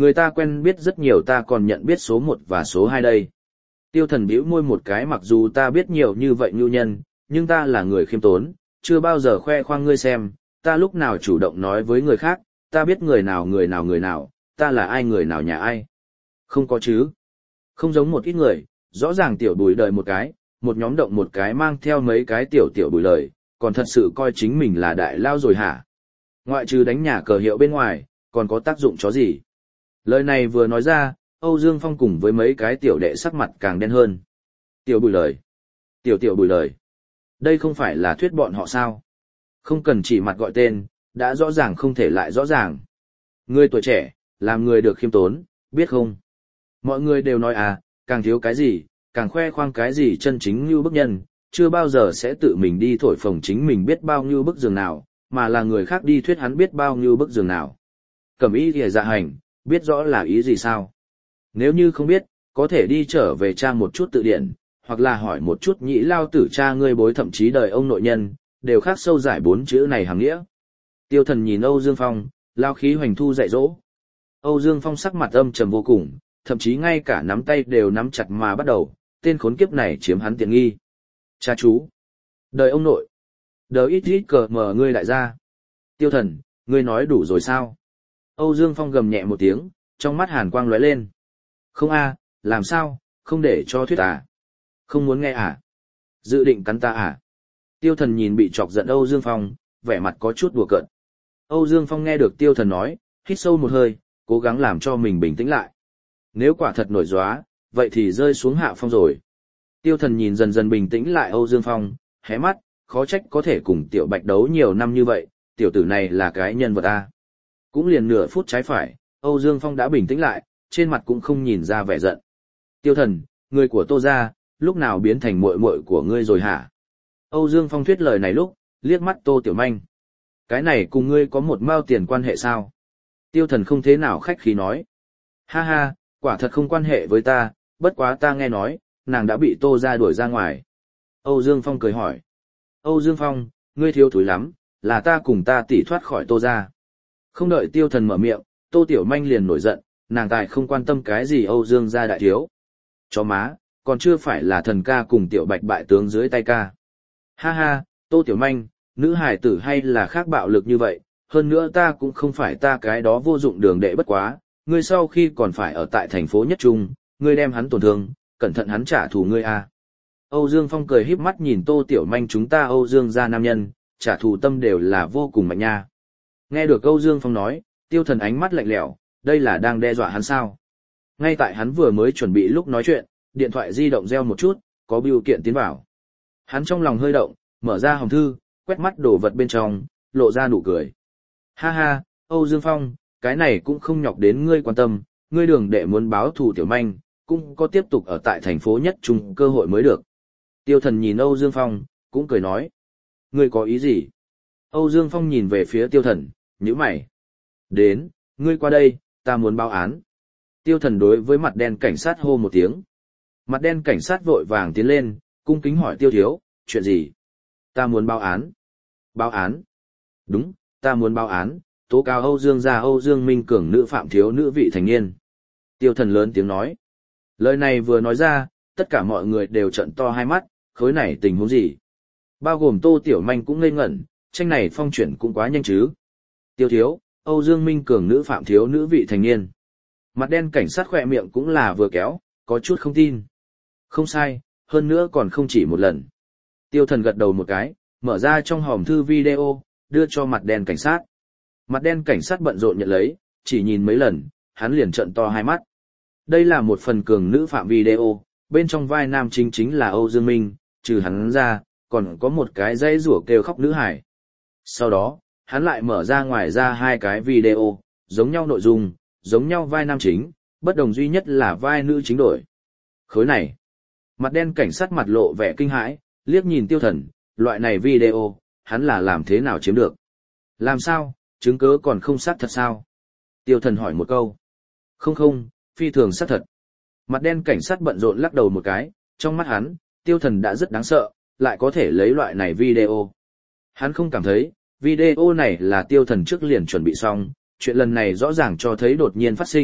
Người ta quen biết rất nhiều, ta còn nhận biết số 1 và số 2 đây. Tiêu Thần bĩu môi một cái, mặc dù ta biết nhiều như vậy nhu nhân, nhưng ta là người khiêm tốn, chưa bao giờ khoe khoang ngươi xem, ta lúc nào chủ động nói với người khác, ta biết người nào, ta là ai người nào nhà ai. Không có chứ. Không giống một ít người, rõ ràng tiểu bùi đời một cái, một nhóm động một cái mang theo mấy cái tiểu bùi lời, còn thật sự coi chính mình là đại lao rồi hả? Ngoại trừ đánh nhà cờ hiệu bên ngoài, còn có tác dụng chó gì? Lời này vừa nói ra, Âu Dương Phong cùng với mấy cái tiểu đệ sắc mặt càng đen hơn. Tiểu bùi lời. Tiểu bùi lời. Đây không phải là thuyết bọn họ sao? Không cần chỉ mặt gọi tên, đã rõ ràng không thể lại rõ ràng. Người tuổi trẻ, làm người được khiêm tốn, biết không? Mọi người đều nói à, càng thiếu cái gì, càng khoe khoang cái gì chân chính như bức nhân, chưa bao giờ sẽ tự mình đi thổi phồng chính mình biết bao nhiêu bức giường nào, mà là người khác đi thuyết hắn biết bao nhiêu bức giường nào. Cẩm ý thì dạ hành, biết rõ là ý gì sao? Nếu như không biết, có thể đi trở về tra một chút tự điển, hoặc là hỏi một chút nhĩ lao tử cha ngươi bối, thậm chí đời ông nội nhân, đều khác sâu giải 4 chữ này hàng nghĩa. Tiêu Thần nhìn Âu Dương Phong, lao khí hoành thu dạy dỗ. Âu Dương Phong sắc mặt âm trầm vô cùng, thậm chí ngay cả nắm tay đều nắm chặt mà bắt đầu, tên khốn kiếp này chiếm hắn tiện nghi. Cha chú. Đời ông nội. Đời ít cờ mờ ngươi đại gia. Tiêu Thần, ngươi nói đủ rồi sao? Âu Dương Phong gầm nhẹ một tiếng, trong mắt hàn quang lóe lên. Không a, làm sao, không để cho thuyết à? Không muốn nghe à? Dự định cắn ta à? Tiêu Thần nhìn bị chọc giận Âu Dương Phong, vẻ mặt có chút đùa cợt. Âu Dương Phong nghe được Tiêu Thần nói, hít sâu một hơi, cố gắng làm cho mình bình tĩnh lại. Nếu quả thật nổi gióa, vậy thì rơi xuống hạ phong rồi. Tiêu Thần nhìn dần dần bình tĩnh lại Âu Dương Phong, hé mắt, khó trách có thể cùng Tiểu Bạch đấu nhiều năm như vậy, tiểu tử này là cái nhân vật a. Cũng liền nửa phút trái phải, Âu Dương Phong đã bình tĩnh lại, trên mặt cũng không nhìn ra vẻ giận. Tiêu Thần, người của Tô gia, lúc nào biến thành muội muội của ngươi rồi hả? Âu Dương Phong thuyết lời này lúc, liếc mắt Tô Tiểu Manh. Cái này cùng ngươi có một mao tiền quan hệ sao? Tiêu Thần không thế nào khách khí nói. Ha ha, quả thật không quan hệ với ta, bất quá ta nghe nói, nàng đã bị Tô gia đuổi ra ngoài. Âu Dương Phong cười hỏi. Âu Dương Phong, ngươi thiếu thúi lắm, là ta cùng ta tỉ thoát khỏi Tô gia. Không đợi Tiêu Thần mở miệng, Tô Tiểu Manh liền nổi giận, nàng tài không quan tâm cái gì Âu Dương gia đại thiếu. Chó má, còn chưa phải là thần ca cùng Tiểu Bạch bại tướng dưới tay ca. Ha ha, Tô Tiểu Manh, nữ hài tử hay là khác bạo lực như vậy, hơn nữa ta cũng không phải ta cái đó vô dụng đường đệ bất quá, ngươi sau khi còn phải ở tại thành phố Nhất Trung, ngươi đem hắn tổn thương, cẩn thận hắn trả thù ngươi a. Âu Dương Phong cười híp mắt nhìn Tô Tiểu Manh, chúng ta Âu Dương gia nam nhân, trả thù tâm đều là vô cùng mạnh nha. Nghe được Âu Dương Phong nói, Tiêu Thần ánh mắt lạnh lẽo, đây là đang đe dọa hắn sao? Ngay tại hắn vừa mới chuẩn bị lúc nói chuyện, điện thoại di động reo một chút, có bưu kiện tiến vào. Hắn trong lòng hơi động, mở ra hòm thư, quét mắt đồ vật bên trong, lộ ra nụ cười. Ha ha, Âu Dương Phong, cái này cũng không nhọc đến ngươi quan tâm, ngươi đường đệ muốn báo thù Tiểu Manh, cũng có tiếp tục ở tại thành phố Nhất Trung cơ hội mới được. Tiêu Thần nhìn Âu Dương Phong, cũng cười nói. Ngươi có ý gì? Âu Dương Phong nhìn về phía Tiêu Thần, nhíu mày. Đến, ngươi qua đây, ta muốn báo án. Tiêu Thần đối với mặt đen cảnh sát hô một tiếng. Mặt đen cảnh sát vội vàng tiến lên, cung kính hỏi Tiêu thiếu, chuyện gì? Ta muốn báo án. Báo án? Đúng, ta muốn báo án, tố cáo Âu Dương gia Âu Dương Minh Cường nữ phạm thiếu nữ vị thành niên. Tiêu Thần lớn tiếng nói. Lời này vừa nói ra, tất cả mọi người đều trợn to hai mắt, khối này tình huống gì? Bao gồm Tô Tiểu Manh cũng ngây ngẩn, tranh này phong chuyển cũng quá nhanh chứ. Tiêu thiếu, Âu Dương Minh Cường nữ phạm thiếu nữ vị thành niên. Mặt đen cảnh sát khỏe miệng cũng là vừa kéo, có chút không tin. Không sai, hơn nữa còn không chỉ một lần. Tiêu Thần gật đầu một cái, mở ra trong hòm thư video, đưa cho mặt đen cảnh sát. Mặt đen cảnh sát bận rộn nhận lấy, chỉ nhìn mấy lần, hắn liền trợn to hai mắt. Đây là một phần cường nữ phạm video, bên trong vai nam chính chính là Âu Dương Minh, trừ hắn ra, còn có một cái dãy rủa kêu khóc nữ hải. Sau đó, hắn lại mở ra ngoài ra hai cái video, giống nhau nội dung, giống nhau vai nam chính, bất đồng duy nhất là vai nữ chính đổi. Khối này, mặt đen cảnh sát mặt lộ vẻ kinh hãi, liếc nhìn Tiêu Thần, loại này video, hắn là làm thế nào chiếm được? Làm sao, chứng cứ còn không xác thật sao? Tiêu Thần hỏi một câu. Không, phi thường xác thật. Mặt đen cảnh sát bận rộn lắc đầu một cái, trong mắt hắn, Tiêu Thần đã rất đáng sợ, lại có thể lấy loại này video. Hắn không cảm thấy, video này là Tiêu Thần trước liền chuẩn bị xong, chuyện lần này rõ ràng cho thấy đột nhiên phát sinh,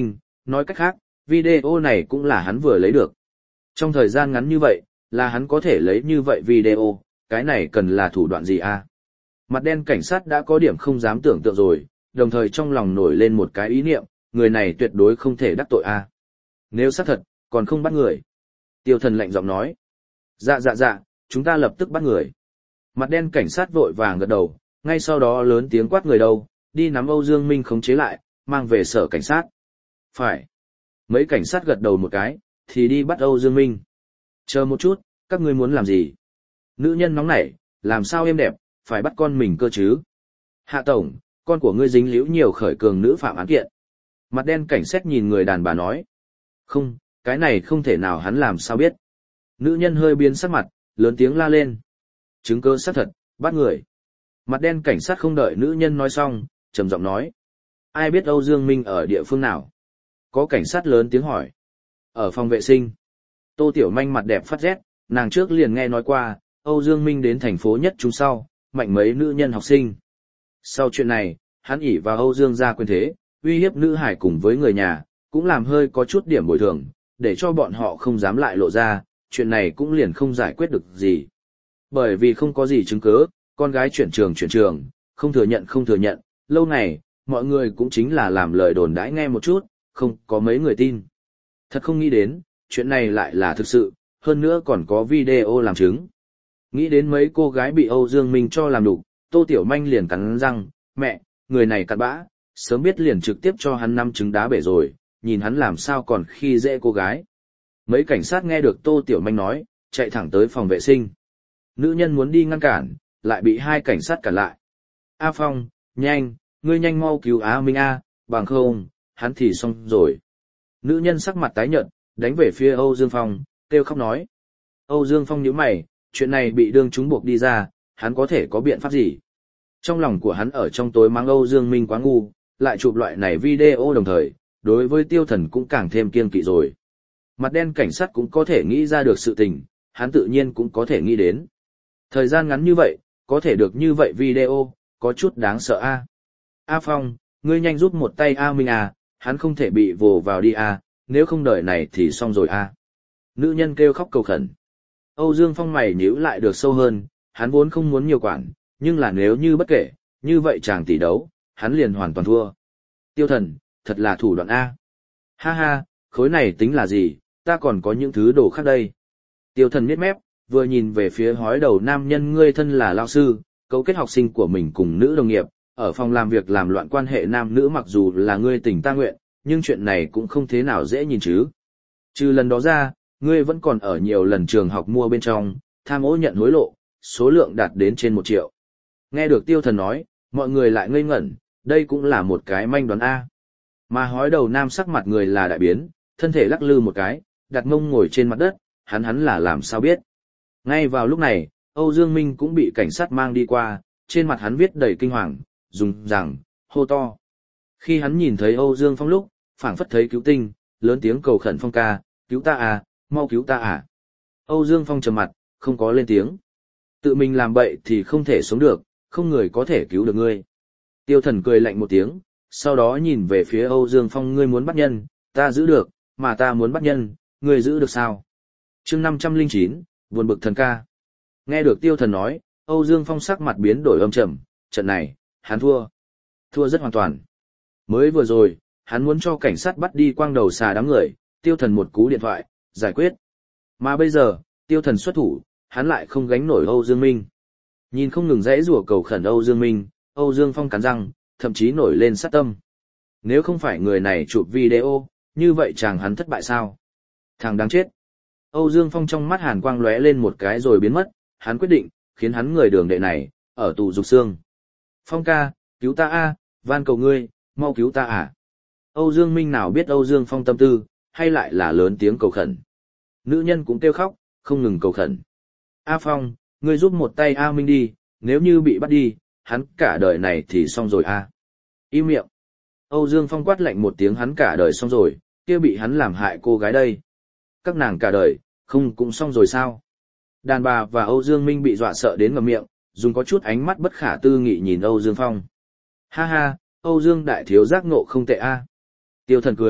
nói cách khác, video này cũng là hắn vừa lấy được. Trong thời gian ngắn như vậy, là hắn có thể lấy như vậy video, cái này cần là thủ đoạn gì a? Mặt đen cảnh sát đã có điểm không dám tưởng tượng rồi, đồng thời trong lòng nổi lên một cái ý niệm, người này tuyệt đối không thể đắc tội a. Nếu xác thật, còn không bắt người. Tiêu Thần lạnh giọng nói. Dạ, chúng ta lập tức bắt người. Mặt đen cảnh sát vội vàng gật đầu, ngay sau đó lớn tiếng quát người đâu, đi nắm Âu Dương Minh khống chế lại, mang về sở cảnh sát. Phải. Mấy cảnh sát gật đầu một cái, thì đi bắt Âu Dương Minh. Chờ một chút, các ngươi muốn làm gì? Nữ nhân nóng nảy, làm sao êm đẹp, phải bắt con mình cơ chứ? Hạ tổng, con của ngươi dính líu nhiều khởi cường nữ phạm án kiện. Mặt đen cảnh sát nhìn người đàn bà nói. Không, cái này không thể nào, hắn làm sao biết? Nữ nhân hơi biến sắc mặt, lớn tiếng la lên. Chứng cứ xác thật, bắt người. Mặt đen cảnh sát không đợi nữ nhân nói xong, trầm giọng nói. Ai biết Âu Dương Minh ở địa phương nào? Có cảnh sát lớn tiếng hỏi. Ở phòng vệ sinh. Tô Tiểu Manh mặt đẹp phát rét, nàng trước liền nghe nói qua, Âu Dương Minh đến thành phố nhất trung sau, mạnh mấy nữ nhân học sinh. Sau chuyện này, hắn ỷ vào Âu Dương gia quyền thế, uy hiếp nữ hải cùng với người nhà, cũng làm hơi có chút điểm bồi thường, để cho bọn họ không dám lại lộ ra, chuyện này cũng liền không giải quyết được gì. Bởi vì không có gì chứng cứ, con gái chuyển trường, không thừa nhận, lâu này, mọi người cũng chính là làm lời đồn đãi nghe một chút, không có mấy người tin. Thật không nghĩ đến, chuyện này lại là thực sự, hơn nữa còn có video làm chứng. Nghĩ đến mấy cô gái bị Âu Dương Minh cho làm đủ, Tô Tiểu Manh liền cắn răng, mẹ, người này cặn bã, sớm biết liền trực tiếp cho hắn 5 trứng đá bể rồi, nhìn hắn làm sao còn khi dễ cô gái. Mấy cảnh sát nghe được Tô Tiểu Manh nói, chạy thẳng tới phòng vệ sinh. Nữ nhân muốn đi ngăn cản, lại bị 2 cảnh sát cản lại. A Phong, nhanh, ngươi nhanh mau cứu Á Minh A, bằng không, hắn thì xong rồi. Nữ nhân sắc mặt tái nhợt, đánh về phía Âu Dương Phong, kêu khóc nói. Âu Dương Phong nhíu mày, chuyện này bị đương chúng buộc đi ra, hắn có thể có biện pháp gì? Trong lòng của hắn ở trong tối mắng Âu Dương Minh quá ngu, lại chụp loại này video đồng thời, đối với Tiêu Thần cũng càng thêm kiêng kỵ rồi. Mặt đen cảnh sát cũng có thể nghĩ ra được sự tình, hắn tự nhiên cũng có thể nghĩ đến. Thời gian ngắn như vậy, có thể được như vậy video, có chút đáng sợ a. A Phong, ngươi nhanh giúp một tay A Minh à, hắn không thể bị vồ vào đi a, nếu không đợi này thì xong rồi a. Nữ nhân kêu khóc cầu khẩn. Âu Dương Phong mày nhíu lại được sâu hơn, hắn vốn không muốn nhiều quản, nhưng là nếu như bất kể, như vậy chàng tỷ đấu, hắn liền hoàn toàn thua. Tiêu Thần, thật là thủ đoạn a. Ha ha, khối này tính là gì, ta còn có những thứ đồ khác đây. Tiêu Thần nhếch mép, vừa nhìn về phía hói đầu nam nhân, ngươi thân là lao sư, cấu kết học sinh của mình cùng nữ đồng nghiệp, ở phòng làm việc làm loạn quan hệ nam nữ, mặc dù là ngươi tình ta nguyện, nhưng chuyện này cũng không thế nào dễ nhìn chứ. Trừ lần đó ra, ngươi vẫn còn ở nhiều lần trường học mua bên trong, tham ô nhận hối lộ, số lượng đạt đến trên 1 triệu. Nghe được Tiêu Thần nói, mọi người lại ngây ngẩn, đây cũng là một cái manh đoán A. Mà hói đầu nam sắc mặt người là đại biến, thân thể lắc lư một cái, đặt mông ngồi trên mặt đất, hắn là làm sao biết. Ngay vào lúc này, Âu Dương Minh cũng bị cảnh sát mang đi qua, trên mặt hắn viết đầy kinh hoàng, dùng rằng, hô to. Khi hắn nhìn thấy Âu Dương Phong lúc, phảng phất thấy cứu tinh, lớn tiếng cầu khẩn, Phong ca, cứu ta à, mau cứu ta à. Âu Dương Phong trầm mặt, không có lên tiếng. Tự mình làm bậy thì không thể sống được, không người có thể cứu được ngươi. Tiêu Thần cười lạnh một tiếng, sau đó nhìn về phía Âu Dương Phong, ngươi muốn bắt nhân, ta giữ được, mà ta muốn bắt nhân, ngươi giữ được sao? Chương 509, buồn bực thần ca. Nghe được Tiêu Thần nói, Âu Dương Phong sắc mặt biến đổi âm trầm, trận này, hắn thua. Thua rất hoàn toàn. Mới vừa rồi, hắn muốn cho cảnh sát bắt đi quang đầu xà đám người, Tiêu Thần một cú điện thoại, giải quyết. Mà bây giờ, Tiêu Thần xuất thủ, hắn lại không gánh nổi Âu Dương Minh. Nhìn không ngừng dãy rủa cầu khẩn Âu Dương Minh, Âu Dương Phong cắn răng, thậm chí nổi lên sát tâm. Nếu không phải người này chụp video, như vậy chàng hắn thất bại sao? Thằng đáng chết. Âu Dương Phong trong mắt hàn quang lóe lên một cái rồi biến mất, hắn quyết định, khiến hắn người đường đệ này, ở tù dục xương. Phong ca, cứu ta a, van cầu ngươi, mau cứu ta à. Âu Dương Minh nào biết Âu Dương Phong tâm tư, hay lại là lớn tiếng cầu khẩn. Nữ nhân cũng kêu khóc, không ngừng cầu khẩn. A Phong, ngươi giúp một tay A Minh đi, nếu như bị bắt đi, hắn cả đời này thì xong rồi a. Im miệng. Âu Dương Phong quát lạnh một tiếng, hắn cả đời xong rồi, kia bị hắn làm hại cô gái đây. Các nàng cả đời, không cũng xong rồi sao? Đàn bà và Âu Dương Minh bị dọa sợ đến ngậm miệng, dùng có chút ánh mắt bất khả tư nghị nhìn Âu Dương Phong. Ha ha, Âu Dương đại thiếu giác ngộ không tệ a. Tiêu Thần cười,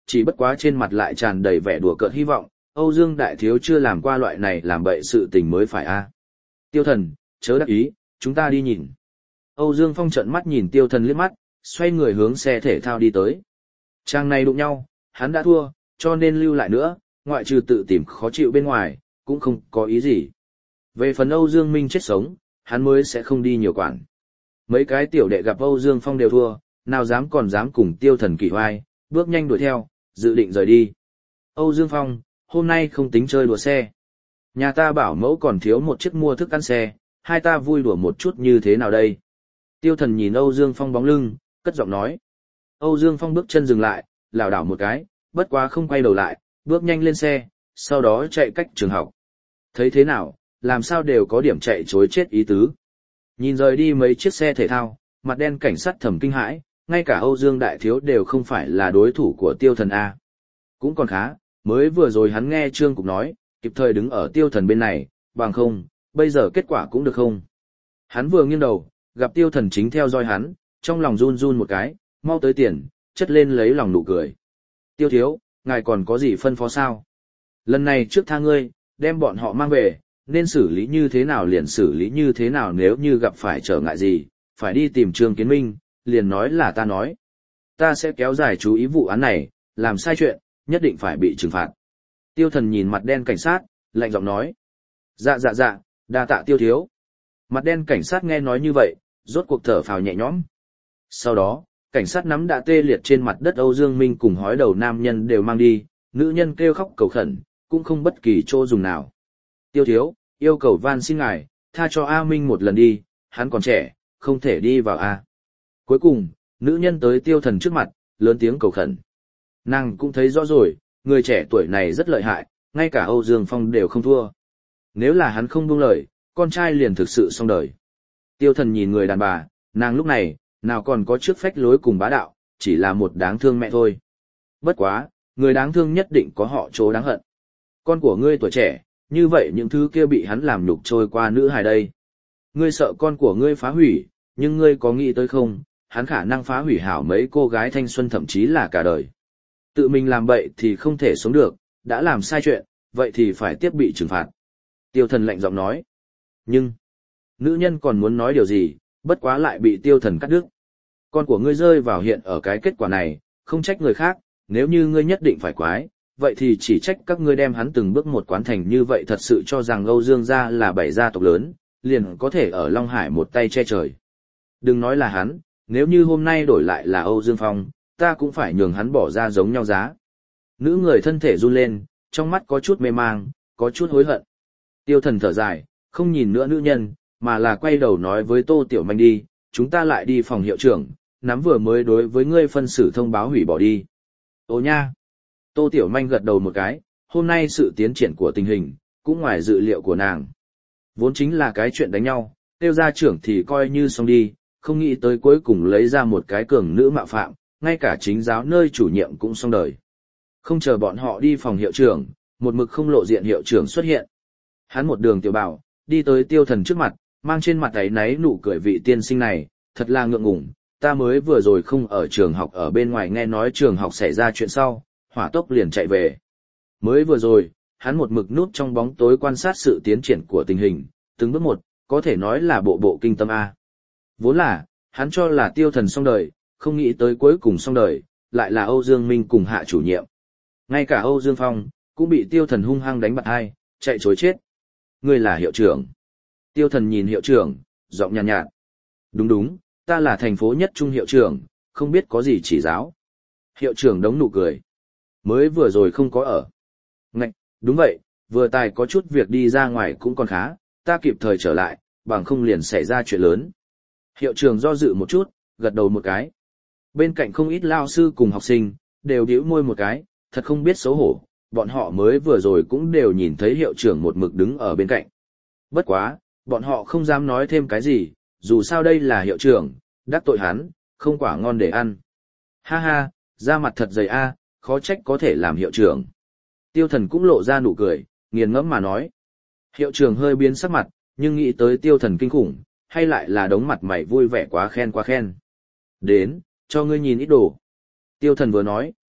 Chỉ bất quá trên mặt lại tràn đầy vẻ đùa cợt hy vọng, Âu Dương Đại Thiếu chưa làm qua loại này làm bậy sự tình mới phải a. Tiêu Thần, chớ đắc ý, chúng ta đi nhìn. Âu Dương Phong trợn mắt nhìn Tiêu Thần liếc mắt, xoay người hướng xe thể thao đi tới. Trang này đụng nhau, hắn đã thua, cho nên lưu lại nữa, ngoại trừ tự tìm khó chịu bên ngoài, cũng không có ý gì. Về phần Âu Dương Minh chết sống, hắn mới sẽ không đi nhiều quản. Mấy cái tiểu đệ gặp Âu Dương Phong đều thua, nào dám còn dám cùng Tiêu Thần kỵ oai, bước nhanh đuổi theo, dự định rời đi. Âu Dương Phong, hôm nay không tính chơi đùa xe. Nhà ta bảo mẫu còn thiếu một chiếc mua thức ăn xe, hai ta vui đùa một chút như thế nào đây? Tiêu Thần nhìn Âu Dương Phong bóng lưng, cất giọng nói. Âu Dương Phong bước chân dừng lại, lảo đảo một cái, bất quá không quay đầu lại, bước nhanh lên xe, sau đó chạy cách trường học. Thấy thế nào, làm sao đều có điểm chạy chối chết ý tứ. Nhìn rời đi mấy chiếc xe thể thao, mặt đen cảnh sát thầm kinh hãi, ngay cả Âu Dương Đại Thiếu đều không phải là đối thủ của Tiêu Thần A. Cũng còn khá, mới vừa rồi hắn nghe Trương Cục nói, kịp thời đứng ở Tiêu Thần bên này, bằng không, bây giờ kết quả cũng được không. Hắn vừa nghiêng đầu, gặp Tiêu Thần chính theo dõi hắn, trong lòng run run một cái, mau tới tiền, chất lên lấy lòng nụ cười. Tiêu Thiếu, ngài còn có gì phân phó sao? Lần này trước tha ngươi, đem bọn họ mang về, nên xử lý như thế nào liền xử lý như thế nào, nếu như gặp phải trở ngại gì, phải đi tìm Trương Kiến Minh, liền nói là ta nói. Ta sẽ kéo dài chú ý vụ án này, làm sai chuyện, nhất định phải bị trừng phạt. Tiêu Thần nhìn mặt đen cảnh sát, lạnh giọng nói. Dạ, đa tạ Tiêu Thiếu. Mặt đen cảnh sát nghe nói như vậy, rốt cuộc thở phào nhẹ nhõm. Sau đó, cảnh sát nắm đã tê liệt trên mặt đất Âu Dương Minh cùng hói đầu nam nhân đều mang đi, nữ nhân kêu khóc cầu khẩn, cũng không bất kỳ chỗ dùng nào. Tiêu Thiếu, yêu cầu van xin ngài, tha cho A Minh một lần đi, hắn còn trẻ, không thể đi vào A. Cuối cùng, nữ nhân tới Tiêu Thần trước mặt, lớn tiếng cầu khẩn. Nàng cũng thấy rõ rồi, người trẻ tuổi này rất lợi hại, ngay cả Âu Dương Phong đều không thua. Nếu là hắn không buông lời, con trai liền thực sự xong đời. Tiêu Thần nhìn người đàn bà, nàng lúc này, nào còn có trước phách lối cùng bá đạo, chỉ là một đáng thương mẹ thôi. Bất quá, người đáng thương nhất định có họ chỗ đáng hận. Con của ngươi tuổi trẻ, như vậy những thứ kia bị hắn làm nhục trôi qua nữ hài đây. Ngươi sợ con của ngươi phá hủy, nhưng ngươi có nghĩ tới không, hắn khả năng phá hủy hảo mấy cô gái thanh xuân thậm chí là cả đời. Tự mình làm bậy thì không thể sống được, đã làm sai chuyện, vậy thì phải tiếp bị trừng phạt. Tiêu Thần lạnh giọng nói. Nhưng, nữ nhân còn muốn nói điều gì, bất quá lại bị Tiêu Thần cắt đứt. Con của ngươi rơi vào hiện ở cái kết quả này, không trách người khác, nếu như ngươi nhất định phải quái, vậy thì chỉ trách các ngươi đem hắn từng bước một quán thành như vậy, thật sự cho rằng Âu Dương gia là bảy gia tộc lớn, liền có thể ở Long Hải một tay che trời. Đừng nói là hắn, nếu như hôm nay đổi lại là Âu Dương Phong, ta cũng phải nhường hắn bỏ ra giống nhau giá. Nữ người thân thể run lên, trong mắt có chút mê mang, có chút hối hận. Tiêu Thần thở dài, không nhìn nữa nữ nhân, mà là quay đầu nói với Tô Tiểu Manh đi, chúng ta lại đi phòng hiệu trưởng, nắm vừa mới đối với ngươi phân xử thông báo hủy bỏ đi. Ô nha! Tô Tiểu Manh gật đầu một cái, hôm nay sự tiến triển của tình hình, cũng ngoài dự liệu của nàng. Vốn chính là cái chuyện đánh nhau, tiêu gia trưởng thì coi như xong đi, không nghĩ tới cuối cùng lấy ra một cái cường nữ mạo phạm, ngay cả chính giáo nơi chủ nhiệm cũng xong đời. Không chờ bọn họ đi phòng hiệu trưởng, một mực không lộ diện hiệu trưởng xuất hiện. Hắn một đường tiểu bảo, đi tới Tiêu Thần trước mặt, mang trên mặt ấy náy nụ cười, vị tiên sinh này, thật là ngượng ngùng, ta mới vừa rồi không ở trường học, ở bên ngoài nghe nói trường học xảy ra chuyện sau, hỏa tốc liền chạy về. Mới vừa rồi, hắn một mực núp trong bóng tối quan sát sự tiến triển của tình hình, từng bước một, có thể nói là bộ bộ kinh tâm A. Vốn là, hắn cho là Tiêu Thần xong đời, không nghĩ tới cuối cùng xong đời, lại là Âu Dương Minh cùng hạ chủ nhiệm. Ngay cả Âu Dương Phong, cũng bị Tiêu Thần hung hăng đánh bật hai, chạy chối chết. Ngươi là hiệu trưởng. Tiêu Thần nhìn hiệu trưởng, giọng nhàn nhạt. Đúng, ta là thành phố nhất trung hiệu trưởng, không biết có gì chỉ giáo. Hiệu trưởng đống nụ cười. Mới vừa rồi không có ở. Ngạch, đúng vậy, vừa tài có chút việc đi ra ngoài cũng còn khá, ta kịp thời trở lại, bằng không liền xảy ra chuyện lớn. Hiệu trưởng do dự một chút, gật đầu một cái. Bên cạnh không ít lao sư cùng học sinh, đều điếu môi một cái, thật không biết xấu hổ, bọn họ mới vừa rồi cũng đều nhìn thấy hiệu trưởng một mực đứng ở bên cạnh. Bất quá, bọn họ không dám nói thêm cái gì, dù sao đây là hiệu trưởng, đắc tội hắn, không quả ngon để ăn. Ha ha, da mặt thật dày a, khó trách có thể làm hiệu trưởng. Tiêu Thần cũng lộ ra nụ cười, nghiền ngẫm mà nói. Hiệu trưởng hơi biến sắc mặt, nhưng nghĩ tới Tiêu Thần kinh khủng, hay lại là đống mặt mày vui vẻ quá khen. Đến, cho ngươi nhìn ít đồ. Tiêu Thần vừa nói,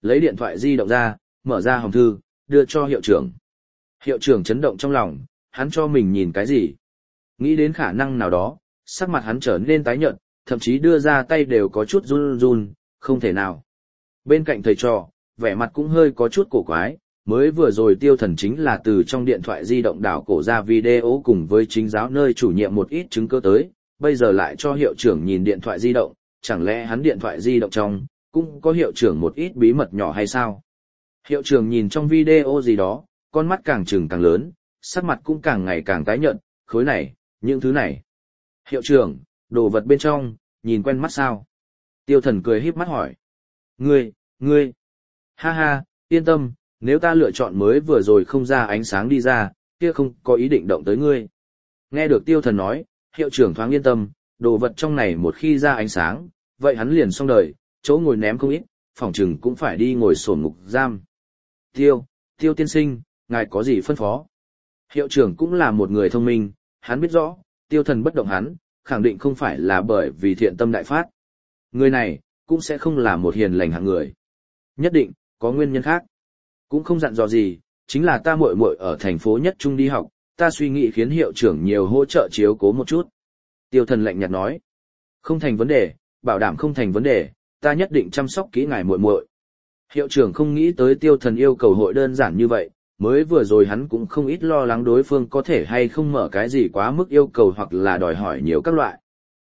lấy điện thoại di động ra, mở ra hòm thư, đưa cho hiệu trưởng. Hiệu trưởng chấn động trong lòng, hắn cho mình nhìn cái gì? Nghĩ đến khả năng nào đó, sắc mặt hắn trở nên tái nhợt, thậm chí đưa ra tay đều có chút run run, không thể nào. Bên cạnh thầy trò, vẻ mặt cũng hơi có chút cổ quái, mới vừa rồi Tiêu Thần chính là từ trong điện thoại di động đảo cổ ra video cùng với chính giáo nơi chủ nhiệm một ít chứng cứ tới, bây giờ lại cho hiệu trưởng nhìn điện thoại di động, chẳng lẽ hắn điện thoại di động trong, cũng có hiệu trưởng một ít bí mật nhỏ hay sao? Hiệu trưởng nhìn trong video gì đó, con mắt càng trừng càng lớn, sắc mặt cũng càng ngày càng tái nhợt, khối này, những thứ này. Hiệu trưởng, đồ vật bên trong, nhìn quen mắt sao? Tiêu Thần cười híp mắt hỏi. Ngươi, ha ha, yên tâm, nếu ta lựa chọn mới vừa rồi không ra ánh sáng đi ra, kia không có ý định động tới ngươi. Nghe được Tiêu Thần nói, hiệu trưởng thoáng yên tâm, đồ vật trong này một khi ra ánh sáng, vậy hắn liền xong đời, chỗ ngồi ném không ít, phòng trừng cũng phải đi ngồi sổn ngục giam. Tiêu tiên sinh, ngài có gì phân phó? Hiệu trưởng cũng là một người thông minh, hắn biết rõ, Tiêu Thần bất động hắn, khẳng định không phải là bởi vì thiện tâm đại phát. Người này, cũng sẽ không là một hiền lành hạng người. Nhất định, có nguyên nhân khác. Cũng không dặn dò gì, chính là ta muội muội ở thành phố nhất trung đi học, ta suy nghĩ khiến hiệu trưởng nhiều hỗ trợ chiếu cố một chút. Tiêu Thần lạnh nhạt nói. Không thành vấn đề, bảo đảm không thành vấn đề, ta nhất định chăm sóc kỹ ngài muội muội. Hiệu trưởng không nghĩ tới Tiêu Thần yêu cầu hội đơn giản như vậy, mới vừa rồi hắn cũng không ít lo lắng đối phương có thể hay không mở cái gì quá mức yêu cầu hoặc là đòi hỏi nhiều các loại.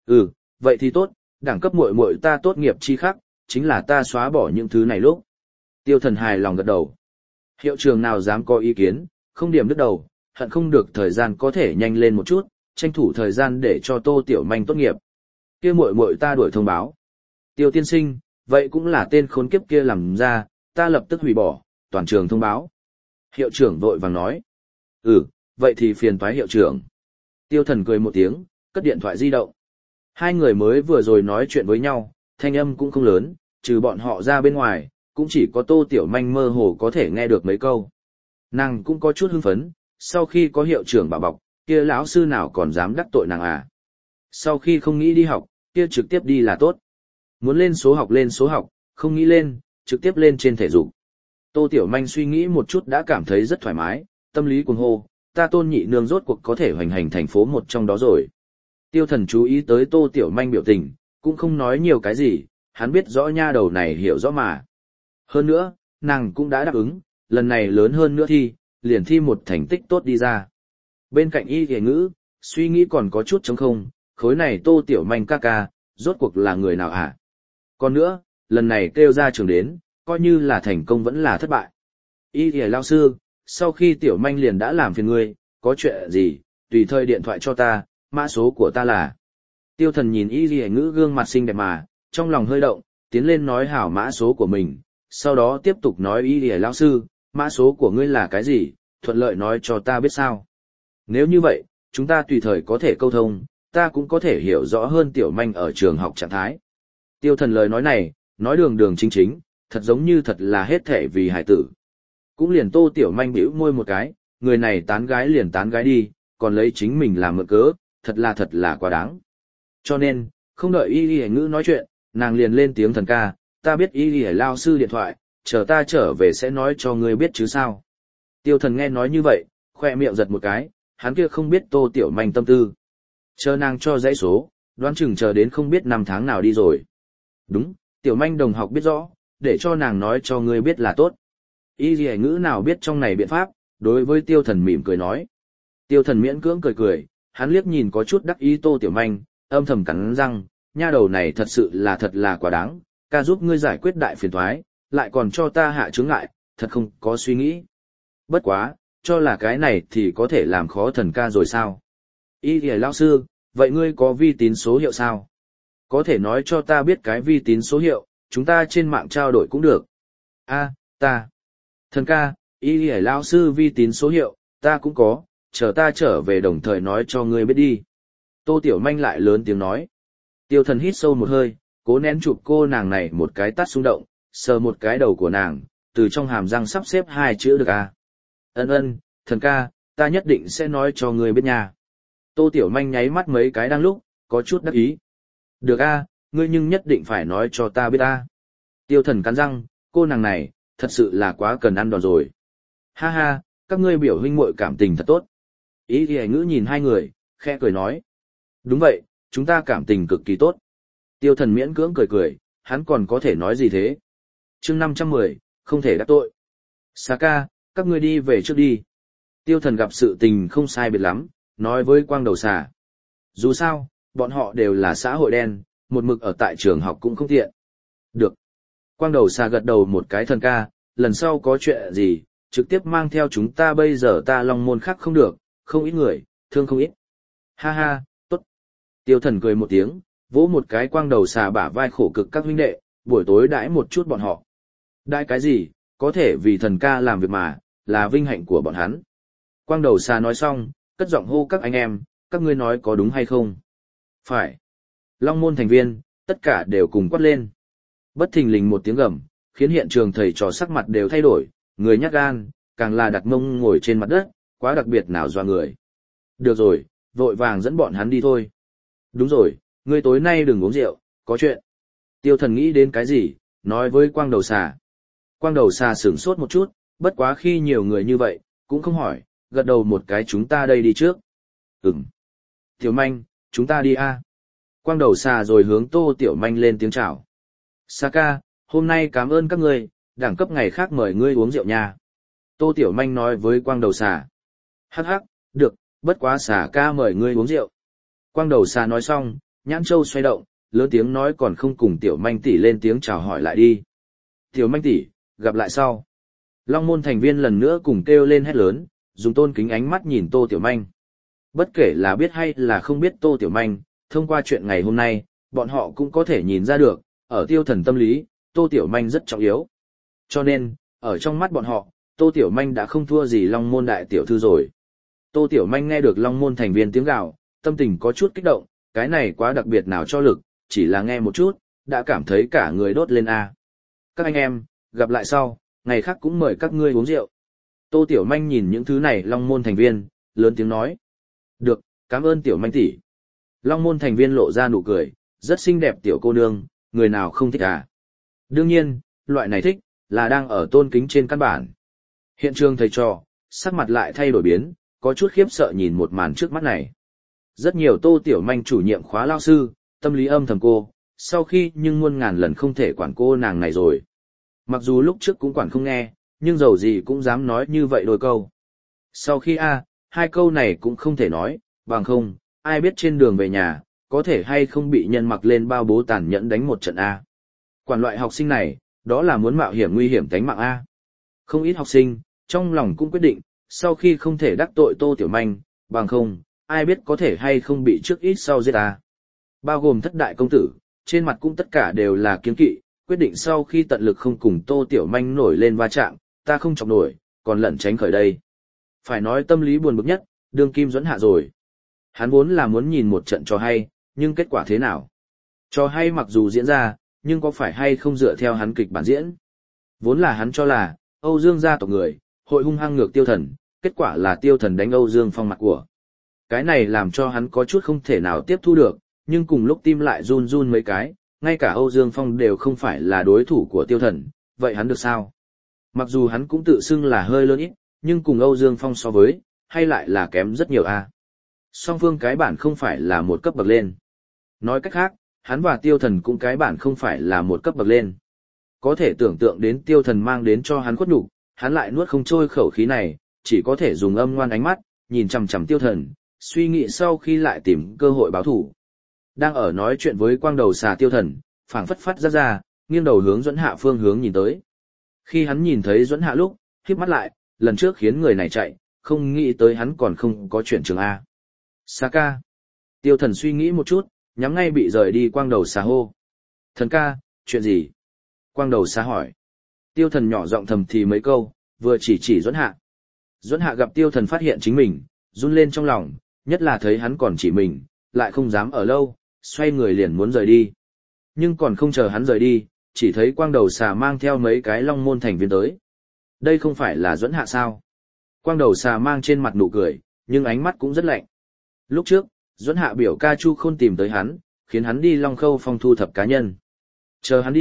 Vậy thì tốt, đẳng cấp muội muội ta tốt nghiệp chi khắc, chính là ta xóa bỏ những thứ này lúc. Tiêu Thần hài lòng gật đầu. Hiệu trưởng nào dám có ý kiến, không điểm đứt đầu, hận không được thời gian có thể nhanh lên một chút, tranh thủ thời gian để cho Tô Tiểu Manh tốt nghiệp. Kia muội muội ta đuổi thông báo. Tiêu tiên sinh, vậy cũng là tên khốn kiếp kia làm ra, ta lập tức hủy bỏ, toàn trường thông báo. Hiệu trưởng vội vàng nói. Vậy thì phiền toái hiệu trưởng. Tiêu Thần cười một tiếng, cất điện thoại di động. Hai người mới vừa rồi nói chuyện với nhau, thanh âm cũng không lớn, trừ bọn họ ra bên ngoài, cũng chỉ có Tô Tiểu Manh mơ hồ có thể nghe được mấy câu. Nàng cũng có chút hưng phấn, sau khi có hiệu trưởng bảo bọc, kia lão sư nào còn dám đắc tội nàng à. Sau khi không nghĩ đi học, kia trực tiếp đi là tốt. Muốn lên số học, không nghĩ lên, trực tiếp lên trên thể dục. Tô Tiểu Manh suy nghĩ một chút đã cảm thấy rất thoải mái, tâm lý cuồng hô, ta Tôn nhị nương rốt cuộc có thể hoành hành thành phố một trong đó rồi. Tiêu Thần chú ý tới Tô Tiểu Manh biểu tình, cũng không nói nhiều cái gì, hắn biết rõ nha đầu này hiểu rõ mà. Hơn nữa, nàng cũng đã đáp ứng, lần này lớn hơn nữa thi, liền thi một thành tích tốt đi ra. Bên cạnh Y Ghề Ngữ, suy nghĩ còn có chút trống không, khối này Tô Tiểu Manh ca ca, rốt cuộc là người nào hả? Còn nữa, lần này kêu ra trường đến, coi như là thành công vẫn là thất bại. Y Ghề lao sư, sau khi Tiểu Manh liền đã làm phiền ngươi, có chuyện gì, tùy thời điện thoại cho ta, mã số của ta là. Tiêu Thần nhìn Y Ghề Ngữ gương mặt xinh đẹp mà, trong lòng hơi động, tiến lên nói hảo mã số của mình, sau đó tiếp tục nói Y Ghề lao sư, mã số của ngươi là cái gì, thuận lợi nói cho ta biết sao. Nếu như vậy, chúng ta tùy thời có thể câu thông, ta cũng có thể hiểu rõ hơn Tiểu Manh ở trường học trạng thái. Tiêu Thần lời nói này, nói đường đường chính chính, thật giống như thật là hết thể vì hải tử. Cũng liền Tô Tiểu Manh bĩu môi một cái, người này tán gái liền tán gái đi, còn lấy chính mình làm mượn cớ, thật là quá đáng. Cho nên, không đợi Y Ghề Ngữ nói chuyện, nàng liền lên tiếng thần ca, ta biết Y Ghề lao sư điện thoại, chờ ta trở về sẽ nói cho ngươi biết chứ sao. Tiêu Thần nghe nói như vậy, khoe miệng giật một cái, hắn kia không biết Tô Tiểu Manh tâm tư. Chờ nàng cho dãy số, đoán chừng chờ đến không biết năm tháng nào đi rồi. Đúng, Tiểu Manh đồng học biết rõ, để cho nàng nói cho ngươi biết là tốt. Y Ghề Ngữ nào biết trong này biện pháp, đối với Tiêu Thần mỉm cười nói. Tiêu Thần miễn cưỡng cười, hắn liếc nhìn có chút đắc ý Tô Tiểu Manh, âm thầm cắn răng, nha đầu này thật sự là thật là quá đáng, ca giúp ngươi giải quyết đại phiền toái, lại còn cho ta hạ chướng ngại, thật không có suy nghĩ. Bất quá, cho là cái này thì có thể làm khó thần ca rồi sao? Y Ghề lão sư, vậy ngươi có vi tín số hiệu sao? Có thể nói cho ta biết cái vi tín số hiệu, chúng ta trên mạng trao đổi cũng được. Thần ca, Y Ghề lão sư vi tín số hiệu, ta cũng có, chờ ta trở về đồng thời nói cho ngươi biết đi. Tô Tiểu Manh lại lớn tiếng nói. Tiêu Thần hít sâu một hơi, cố nén chụp cô nàng này một cái tát xung động, sờ một cái đầu của nàng, từ trong hàm răng sắp xếp hai chữ được à. Ân, thần ca, ta nhất định sẽ nói cho ngươi biết nha. Tô Tiểu Manh nháy mắt mấy cái đang lúc, có chút đắc ý. Được a, ngươi nhưng nhất định phải nói cho ta biết a. Tiêu Thần cắn răng, cô nàng này, thật sự là quá cần ăn đòn rồi. Ha ha, các ngươi biểu huynh muội cảm tình thật tốt. Ý thì ngữ nhìn hai người, khẽ cười nói. Đúng vậy, chúng ta cảm tình cực kỳ tốt. Tiêu thần miễn cưỡng cười cười, hắn còn có thể nói gì thế? chương 510, không thể đắc tội. Saka, các ngươi đi về trước đi. Tiêu thần gặp sự tình không sai biệt lắm, nói với quang đầu xà. Dù sao, bọn họ đều là xã hội đen, một mực ở tại trường học cũng không tiện. Được. Quang đầu xà gật đầu một cái thần ca, lần sau có chuyện gì, trực tiếp mang theo chúng ta bây giờ ta long môn khác không được, không ít người, thương không ít. Ha ha, tốt. Tiêu thần cười một tiếng, vỗ một cái quang đầu xà bả vai khổ cực các huynh đệ, buổi tối đãi một chút bọn họ. Đãi cái gì, có thể vì thần ca làm việc mà, là vinh hạnh của bọn hắn. Quang đầu xà nói xong, cất giọng hô các anh em, các ngươi nói có đúng hay không? Phải. Long môn thành viên, tất cả đều cùng quát lên. Bất thình lình một tiếng gầm, khiến hiện trường thầy trò sắc mặt đều thay đổi, người nhát gan, càng là đặt mông ngồi trên mặt đất, quá đặc biệt nào doa người. Được rồi, vội vàng dẫn bọn hắn đi thôi. Đúng rồi, ngươi tối nay đừng uống rượu, có chuyện. Tiêu thần nghĩ đến cái gì, nói với quang đầu xà. Quang đầu xà sửng sốt một chút, bất quá khi nhiều người như vậy, cũng không hỏi, gật đầu một cái chúng ta đây đi trước. Ừm. Tiểu manh, chúng ta đi a. Quang đầu xà rồi hướng Tô Tiểu Manh lên tiếng chào. Saka, hôm nay cảm ơn các ngươi, đẳng cấp ngày khác mời ngươi uống rượu nha. Tô Tiểu Manh nói với quang đầu xà. Hắc hắc, được, bất quá xà ca mời ngươi uống rượu. Quang đầu xà nói xong, nhãn châu xoay động, lớn tiếng nói còn không cùng Tiểu Manh tỷ lên tiếng chào hỏi lại đi. Tiểu Manh tỷ, gặp lại sau. Long môn thành viên lần nữa cùng kêu lên hét lớn, dùng tôn kính ánh mắt nhìn Tô Tiểu Manh. Bất kể là biết hay là không biết Tô Tiểu Manh, thông qua chuyện ngày hôm nay, bọn họ cũng có thể nhìn ra được, ở tiêu thần tâm lý, Tô Tiểu Manh rất trọng yếu. Cho nên, ở trong mắt bọn họ, Tô Tiểu Manh đã không thua gì Long môn đại tiểu thư rồi. Tô Tiểu Manh nghe được Long môn thành viên tiếng gào, tâm tình có chút kích động, cái này quá đặc biệt nào cho lực, chỉ là nghe một chút, đã cảm thấy cả người đốt lên a. Các anh em, gặp lại sau, ngày khác cũng mời các ngươi uống rượu. Tô Tiểu Manh nhìn những thứ này Long môn thành viên, lớn tiếng nói. Được, cảm ơn Tiểu Manh tỷ. Long môn thành viên lộ ra nụ cười, rất xinh đẹp tiểu cô nương, người nào không thích à. Đương nhiên, loại này thích, là đang ở tôn kính trên căn bản. Hiện trường thầy trò, sắc mặt lại thay đổi biến, có chút khiếp sợ nhìn một màn trước mắt này. Rất nhiều Tô Tiểu Manh chủ nhiệm khóa lao sư, tâm lý âm thầm cô, sau khi nhưng muôn ngàn lần không thể quản cô nàng này rồi. Mặc dù lúc trước cũng quản không nghe, nhưng dầu gì cũng dám nói như vậy đôi câu. Sau khi hai câu này cũng không thể nói, bằng không, ai biết trên đường về nhà, có thể hay không bị nhân mặc lên bao bố tàn nhẫn đánh một trận a. Quản loại học sinh này, đó là muốn mạo hiểm nguy hiểm tánh mạng a. Không ít học sinh, trong lòng cũng quyết định, sau khi không thể đắc tội Tô Tiểu Manh, bằng không, ai biết có thể hay không bị trước ít sau giết a. Bao gồm thất đại công tử, trên mặt cũng tất cả đều là kiêng kỵ, quyết định sau khi tận lực không cùng Tô Tiểu Manh nổi lên va chạm, ta không chọc nổi, còn lẩn tránh khỏi đây. Phải nói tâm lý buồn bực nhất, đương kim dẫn hạ rồi. Hắn vốn là muốn nhìn một trận trò hay, nhưng kết quả thế nào? Trò hay mặc dù diễn ra, nhưng có phải hay không dựa theo hắn kịch bản diễn? Vốn là hắn cho là, Âu Dương gia tộc người, hội hung hăng ngược tiêu thần, kết quả là tiêu thần đánh Âu Dương Phong mặt của. Cái này làm cho hắn có chút không thể nào tiếp thu được, nhưng cùng lúc tim lại run run mấy cái, ngay cả Âu Dương Phong đều không phải là đối thủ của tiêu thần, vậy hắn được sao? Mặc dù hắn cũng tự xưng là hơi lớn ít, nhưng cùng Âu Dương Phong so với, hay lại là kém rất nhiều a. Song phương cái bản không phải là một cấp bậc lên. Nói cách khác, hắn và tiêu thần cũng cái bản không phải là một cấp bậc lên. Có thể tưởng tượng đến tiêu thần mang đến cho hắn khuất nhục, hắn lại nuốt không trôi khẩu khí này, chỉ có thể dùng âm ngoan ánh mắt, nhìn chằm chằm tiêu thần, suy nghĩ sau khi lại tìm cơ hội báo thủ. Đang ở nói chuyện với quang đầu xà tiêu thần, phảng phất phát ra, nghiêng đầu hướng Duẫn Hạ phương hướng nhìn tới. Khi hắn nhìn thấy Duẫn Hạ lúc, khép mắt lại, lần trước khiến người này chạy, không nghĩ tới hắn còn không có chuyện trường A. Saka. Tiêu thần suy nghĩ một chút, nhắm ngay bị rời đi quang đầu xà hô. Thần ca, chuyện gì? Quang đầu xà hỏi. Tiêu thần nhỏ giọng thầm thì mấy câu, vừa chỉ Duẫn Hạ. Duẫn Hạ gặp tiêu thần phát hiện chính mình, run lên trong lòng, nhất là thấy hắn còn chỉ mình, lại không dám ở lâu, xoay người liền muốn rời đi. Nhưng còn không chờ hắn rời đi, chỉ thấy quang đầu xà mang theo mấy cái long môn thành viên tới. Đây không phải là Duẫn Hạ sao? Quang đầu xà mang trên mặt nụ cười, nhưng ánh mắt cũng rất lạnh. Lúc trước, Duẫn Hạ biểu ca Chu Khôn tìm tới hắn, khiến hắn đi Long Khâu Phong thu thập cá nhân. Chờ hắn đi,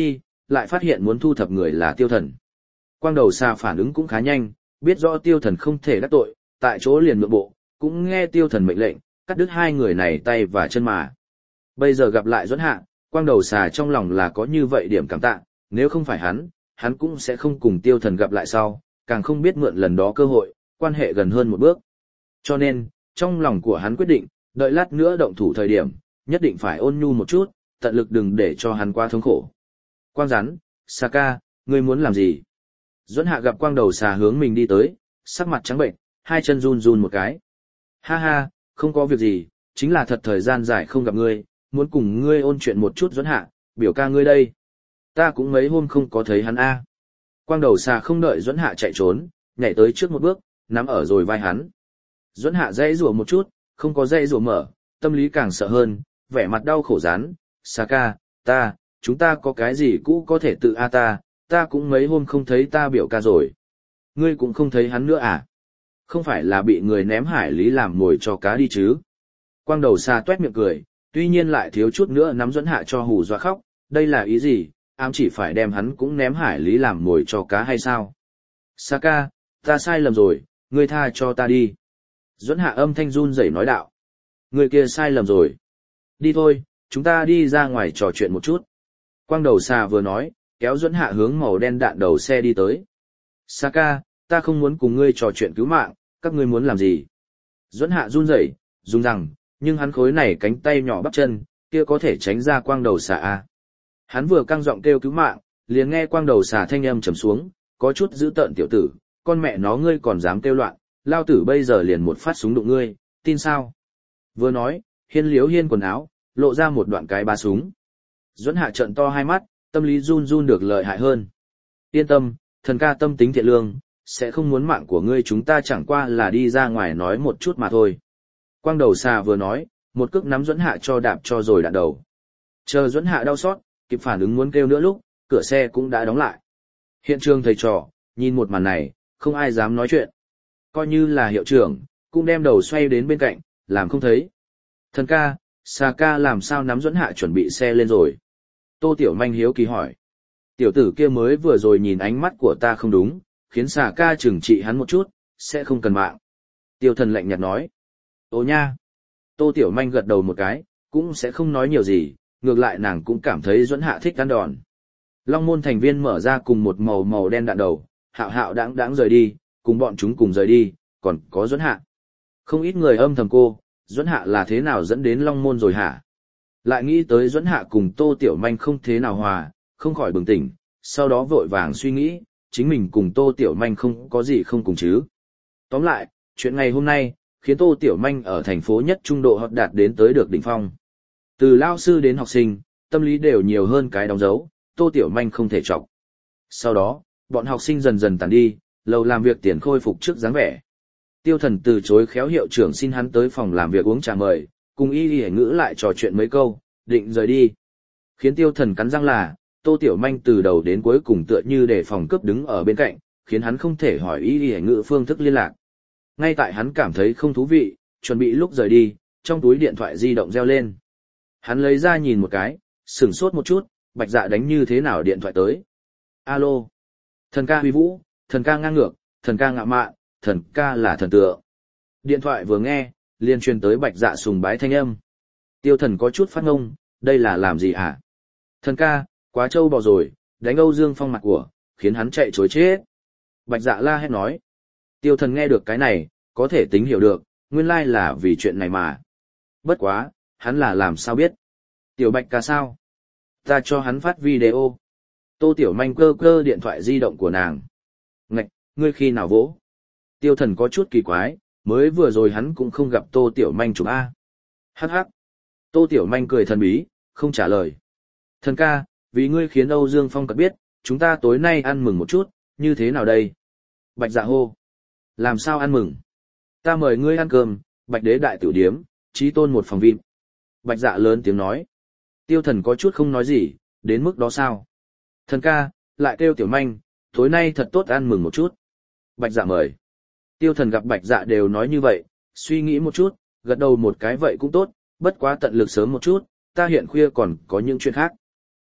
lại phát hiện muốn thu thập người là Tiêu Thần. Quang đầu xà phản ứng cũng khá nhanh, biết rõ Tiêu Thần không thể đắc tội, tại chỗ liền nhượng bộ, cũng nghe Tiêu Thần mệnh lệnh, cắt đứt hai người này tay và chân mà. Bây giờ gặp lại Duẫn Hạ, Quang đầu xà trong lòng là có như vậy điểm cảm tạ, nếu không phải hắn cũng sẽ không cùng Tiêu Thần gặp lại sau, càng không biết mượn lần đó cơ hội, quan hệ gần hơn một bước. Cho nên, trong lòng của hắn quyết định, đợi lát nữa động thủ thời điểm, nhất định phải ôn nhu một chút, tận lực đừng để cho hắn quá thống khổ. Quang rắn, xà ca, ngươi muốn làm gì? Duẫn Hạ gặp quang đầu xà hướng mình đi tới, sắc mặt trắng bệnh, hai chân run run một cái. Ha ha, không có việc gì, chính là thật thời gian dài không gặp ngươi, muốn cùng ngươi ôn chuyện một chút Duẫn Hạ, biểu ca ngươi đây. Ta cũng mấy hôm không có thấy hắn a. Quang đầu xà không đợi Duẫn Hạ chạy trốn, nhảy tới trước một bước, nắm ở rồi vai hắn. Duẫn Hạ dãy rủa một chút, không có dãy rủa mở, tâm lý càng sợ hơn, vẻ mặt đau khổ rán, xà ca, chúng ta có cái gì cũ có thể tự a ta cũng mấy hôm không thấy ta biểu ca rồi. Ngươi cũng không thấy hắn nữa à? Không phải là bị người ném hải lý làm mồi cho cá đi chứ? Quang đầu xà tuét miệng cười, tuy nhiên lại thiếu chút nữa nắm Duẫn Hạ cho hù dọa khóc, đây là ý gì, ám chỉ phải đem hắn cũng ném hải lý làm mồi cho cá hay sao? Xà ca, ta sai lầm rồi, ngươi tha cho ta đi. Duẫn Hạ âm thanh run rẩy nói đạo. Người kia sai lầm rồi. Đi thôi, chúng ta đi ra ngoài trò chuyện một chút. Quang đầu xà vừa nói, kéo Duẫn Hạ hướng màu đen đạn đầu xe đi tới. Xà ca, ta không muốn cùng ngươi trò chuyện cứu mạng, các ngươi muốn làm gì? Duẫn Hạ run rẩy, dùng rằng, nhưng hắn khối này cánh tay nhỏ bắp chân, kia có thể tránh ra quang đầu xà a. Hắn vừa căng giọng kêu cứu mạng, liền nghe quang đầu xà thanh âm trầm xuống, có chút dữ tợn tiểu tử, con mẹ nó ngươi còn dám kêu loạn, lao tử bây giờ liền một phát súng đụng ngươi, tin sao? Vừa nói, hiên liếu hiên quần áo, lộ ra một đoạn cái ba súng. Duẫn Hạ trợn to hai mắt, tâm lý run run được lợi hại hơn. Yên tâm, thần ca tâm tính thiện lương, sẽ không muốn mạng của ngươi, chúng ta chẳng qua là đi ra ngoài nói một chút mà thôi. Quang đầu xà vừa nói, một cước nắm Duẫn Hạ cho đạp cho rồi đạn đầu. Chờ Duẫn Hạ đau xót, kịp phản ứng muốn kêu nữa lúc, cửa xe cũng đã đóng lại. Hiện trường thầy trò, nhìn một màn này, không ai dám nói chuyện. Coi như là hiệu trưởng, cũng đem đầu xoay đến bên cạnh, làm không thấy. Thần ca, xà ca làm sao nắm Duẫn Hạ chuẩn bị xe lên rồi? Tô Tiểu Manh hiếu kỳ hỏi. Tiểu tử kia mới vừa rồi nhìn ánh mắt của ta không đúng, khiến xà ca trừng trị hắn một chút, sẽ không cần mạng. Tiêu Thần lạnh nhạt nói. Ồ nha. Tô Tiểu Manh gật đầu một cái, cũng sẽ không nói nhiều gì, ngược lại nàng cũng cảm thấy Duẫn Hạ thích ăn đòn. Long môn thành viên mở ra cùng một màu đen đạn đầu, hạo hạo đáng rời đi, cùng bọn chúng cùng rời đi, còn có Duẫn Hạ. Không ít người âm thầm cô, Duẫn Hạ là thế nào dẫn đến Long môn rồi hả? Lại nghĩ tới Duẫn Hạ cùng Tô Tiểu Manh không thế nào hòa, không khỏi bừng tỉnh, sau đó vội vàng suy nghĩ, chính mình cùng Tô Tiểu Manh không có gì không cùng chứ. Tóm lại, chuyện ngày hôm nay, khiến Tô Tiểu Manh ở thành phố nhất trung độ học đạt đến tới được đỉnh phong. Từ lao sư đến học sinh, tâm lý đều nhiều hơn cái đóng dấu, Tô Tiểu Manh không thể chọc. Sau đó, bọn học sinh dần dần tàn đi, lầu làm việc tiền khôi phục trước dáng vẻ. Tiêu Thần từ chối khéo hiệu trưởng xin hắn tới phòng làm việc uống trà mời, cùng y y ngữ lại trò chuyện mấy câu, định rời đi. Khiến Tiêu Thần cắn răng là, Tô Tiểu Manh từ đầu đến cuối cùng tựa như để phòng cướp đứng ở bên cạnh, khiến hắn không thể hỏi y y ngữ phương thức liên lạc. Ngay tại hắn cảm thấy không thú vị, chuẩn bị lúc rời đi, trong túi điện thoại di động reo lên. Hắn lấy ra nhìn một cái, sửng sốt một chút, Bạch Dạ đánh như thế nào điện thoại tới. Alo. Thần ca huy vũ, thần ca ngang ngược, thần ca ngạo mạn, thần ca là thần tượng. Điện thoại vừa nghe, liền truyền tới Bạch Dạ sùng bái thanh âm. Tiêu Thần có chút phát ngông, đây là làm gì hả? Thần ca, quá trâu bò rồi, đánh Âu Dương Phong mặt của, khiến hắn chạy chối chết. Bạch Dạ la hét nói. Tiêu Thần nghe được cái này, có thể tính hiểu được, nguyên lai là vì chuyện này mà. Bất quá, hắn là làm sao biết? Tiểu Bạch ca sao? Ta cho hắn phát video. Tô Tiểu Manh cơ điện thoại di động của nàng. Ngạch, ngươi khi nào vỗ? Tiêu Thần có chút kỳ quái, mới vừa rồi hắn cũng không gặp Tô Tiểu Manh chụp A. Hắc hắc. Tô Tiểu Manh cười thần bí, không trả lời. Thần ca, vì ngươi khiến Âu Dương Phong cật biết, chúng ta tối nay ăn mừng một chút, như thế nào đây? Bạch Dạ hô. Làm sao ăn mừng? Ta mời ngươi ăn cơm, Bạch Đế đại tiểu điếm, chí tôn một phòng VIP. Bạch Dạ lớn tiếng nói. Tiêu Thần có chút không nói gì, đến mức đó sao? Thần ca, lại kêu Tiểu Manh, tối nay thật tốt ăn mừng một chút. Bạch Dạ mời. Tiêu Thần gặp Bạch Dạ đều nói như vậy, suy nghĩ một chút, gật đầu một cái vậy cũng tốt, bất quá tận lực sớm một chút, ta hiện khuya còn có những chuyện khác. Được,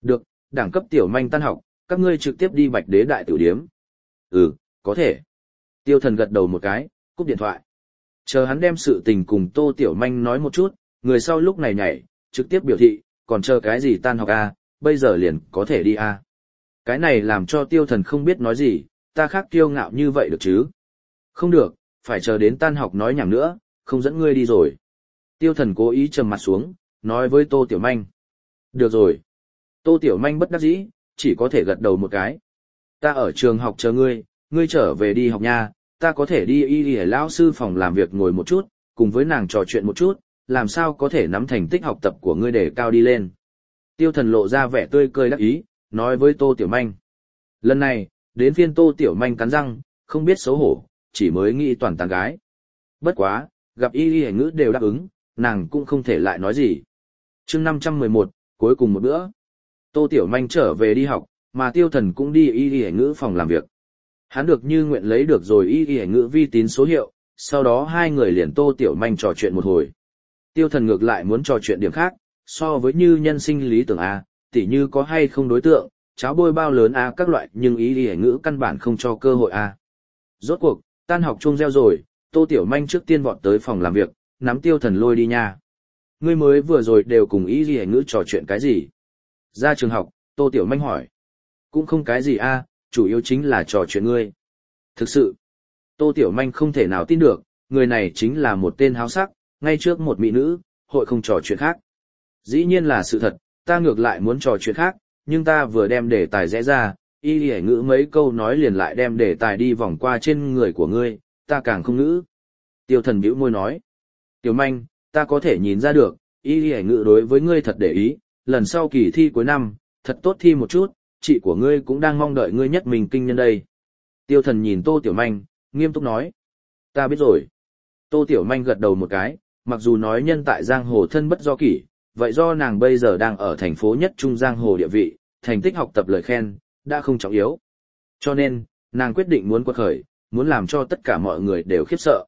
đẳng cấp tiểu manh tan học, các ngươi trực tiếp đi Bạch Đế đại tiểu điếm. Ừ, có thể. Tiêu Thần gật đầu một cái, cúp điện thoại. Chờ hắn đem sự tình cùng Tô Tiểu Manh nói một chút, người sau lúc này nhảy, trực tiếp biểu thị, còn chờ cái gì tan học à, bây giờ liền có thể đi à. Cái này làm cho Tiêu Thần không biết nói gì, ta khác kiêu ngạo như vậy được chứ. Không được, phải chờ đến tan học nói nhảm nữa, không dẫn ngươi đi rồi. Tiêu Thần cố ý trầm mặt xuống, nói với Tô Tiểu Manh. Được rồi. Tô Tiểu Manh bất đắc dĩ, chỉ có thể gật đầu một cái. Ta ở trường học chờ ngươi, ngươi trở về đi học nha, ta có thể đi y lão sư phòng làm việc ngồi một chút, cùng với nàng trò chuyện một chút, làm sao có thể nắm thành tích học tập của ngươi để cao đi lên. Tiêu Thần lộ ra vẻ tươi cười đắc ý, nói với Tô Tiểu Manh. Lần này, đến phiên Tô Tiểu Manh cắn răng, không biết xấu hổ, chỉ mới nghĩ toàn tán gái. Bất quá, gặp y ngữ đều đáp ứng, nàng cũng không thể lại nói gì. chương 511, cuối cùng một bữa. Tô Tiểu Manh trở về đi học, mà Tiêu Thần cũng đi y ngữ phòng làm việc. Hắn được như nguyện lấy được rồi y ngữ vi tín số hiệu, sau đó hai người liền Tô Tiểu Manh trò chuyện một hồi. Tiêu Thần ngược lại muốn trò chuyện điểm khác, so với như nhân sinh lý tưởng A, tỉ như có hay không đối tượng, cháo bôi bao lớn A các loại, nhưng y ngữ căn bản không cho cơ hội A. Rốt cuộc, tan học chuông reo rồi, Tô Tiểu Manh trước tiên vọt tới phòng làm việc, nắm Tiêu Thần lôi đi nha. Ngươi mới vừa rồi đều cùng y ngữ trò chuyện cái gì? Ra trường học, Tô Tiểu Manh hỏi. Cũng không cái gì A, chủ yếu chính là trò chuyện ngươi. Thực sự, Tô Tiểu Manh không thể nào tin được, người này chính là một tên háo sắc, ngay trước một mỹ nữ, hội không trò chuyện khác. Dĩ nhiên là sự thật, ta ngược lại muốn trò chuyện khác, nhưng ta vừa đem đề tài rẽ ra, y ngữ mấy câu nói liền lại đem đề tài đi vòng qua trên người của ngươi, ta càng không ngữ. Tiêu Thần bĩu môi nói. Tiểu Manh, ta có thể nhìn ra được, y ngữ đối với ngươi thật để ý, lần sau kỳ thi cuối năm, thật tốt thi một chút, chị của ngươi cũng đang mong đợi ngươi nhất mình kinh nhân đây. Tiêu Thần nhìn Tô Tiểu Manh, nghiêm túc nói. Ta biết rồi. Tô Tiểu Manh gật đầu một cái, mặc dù nói nhân tại giang hồ thân bất do kỷ, vậy do nàng bây giờ đang ở thành phố nhất trung giang hồ địa vị, thành tích học tập lời khen, đã không trọng yếu. Cho nên, nàng quyết định muốn quật khởi, muốn làm cho tất cả mọi người đều khiếp sợ.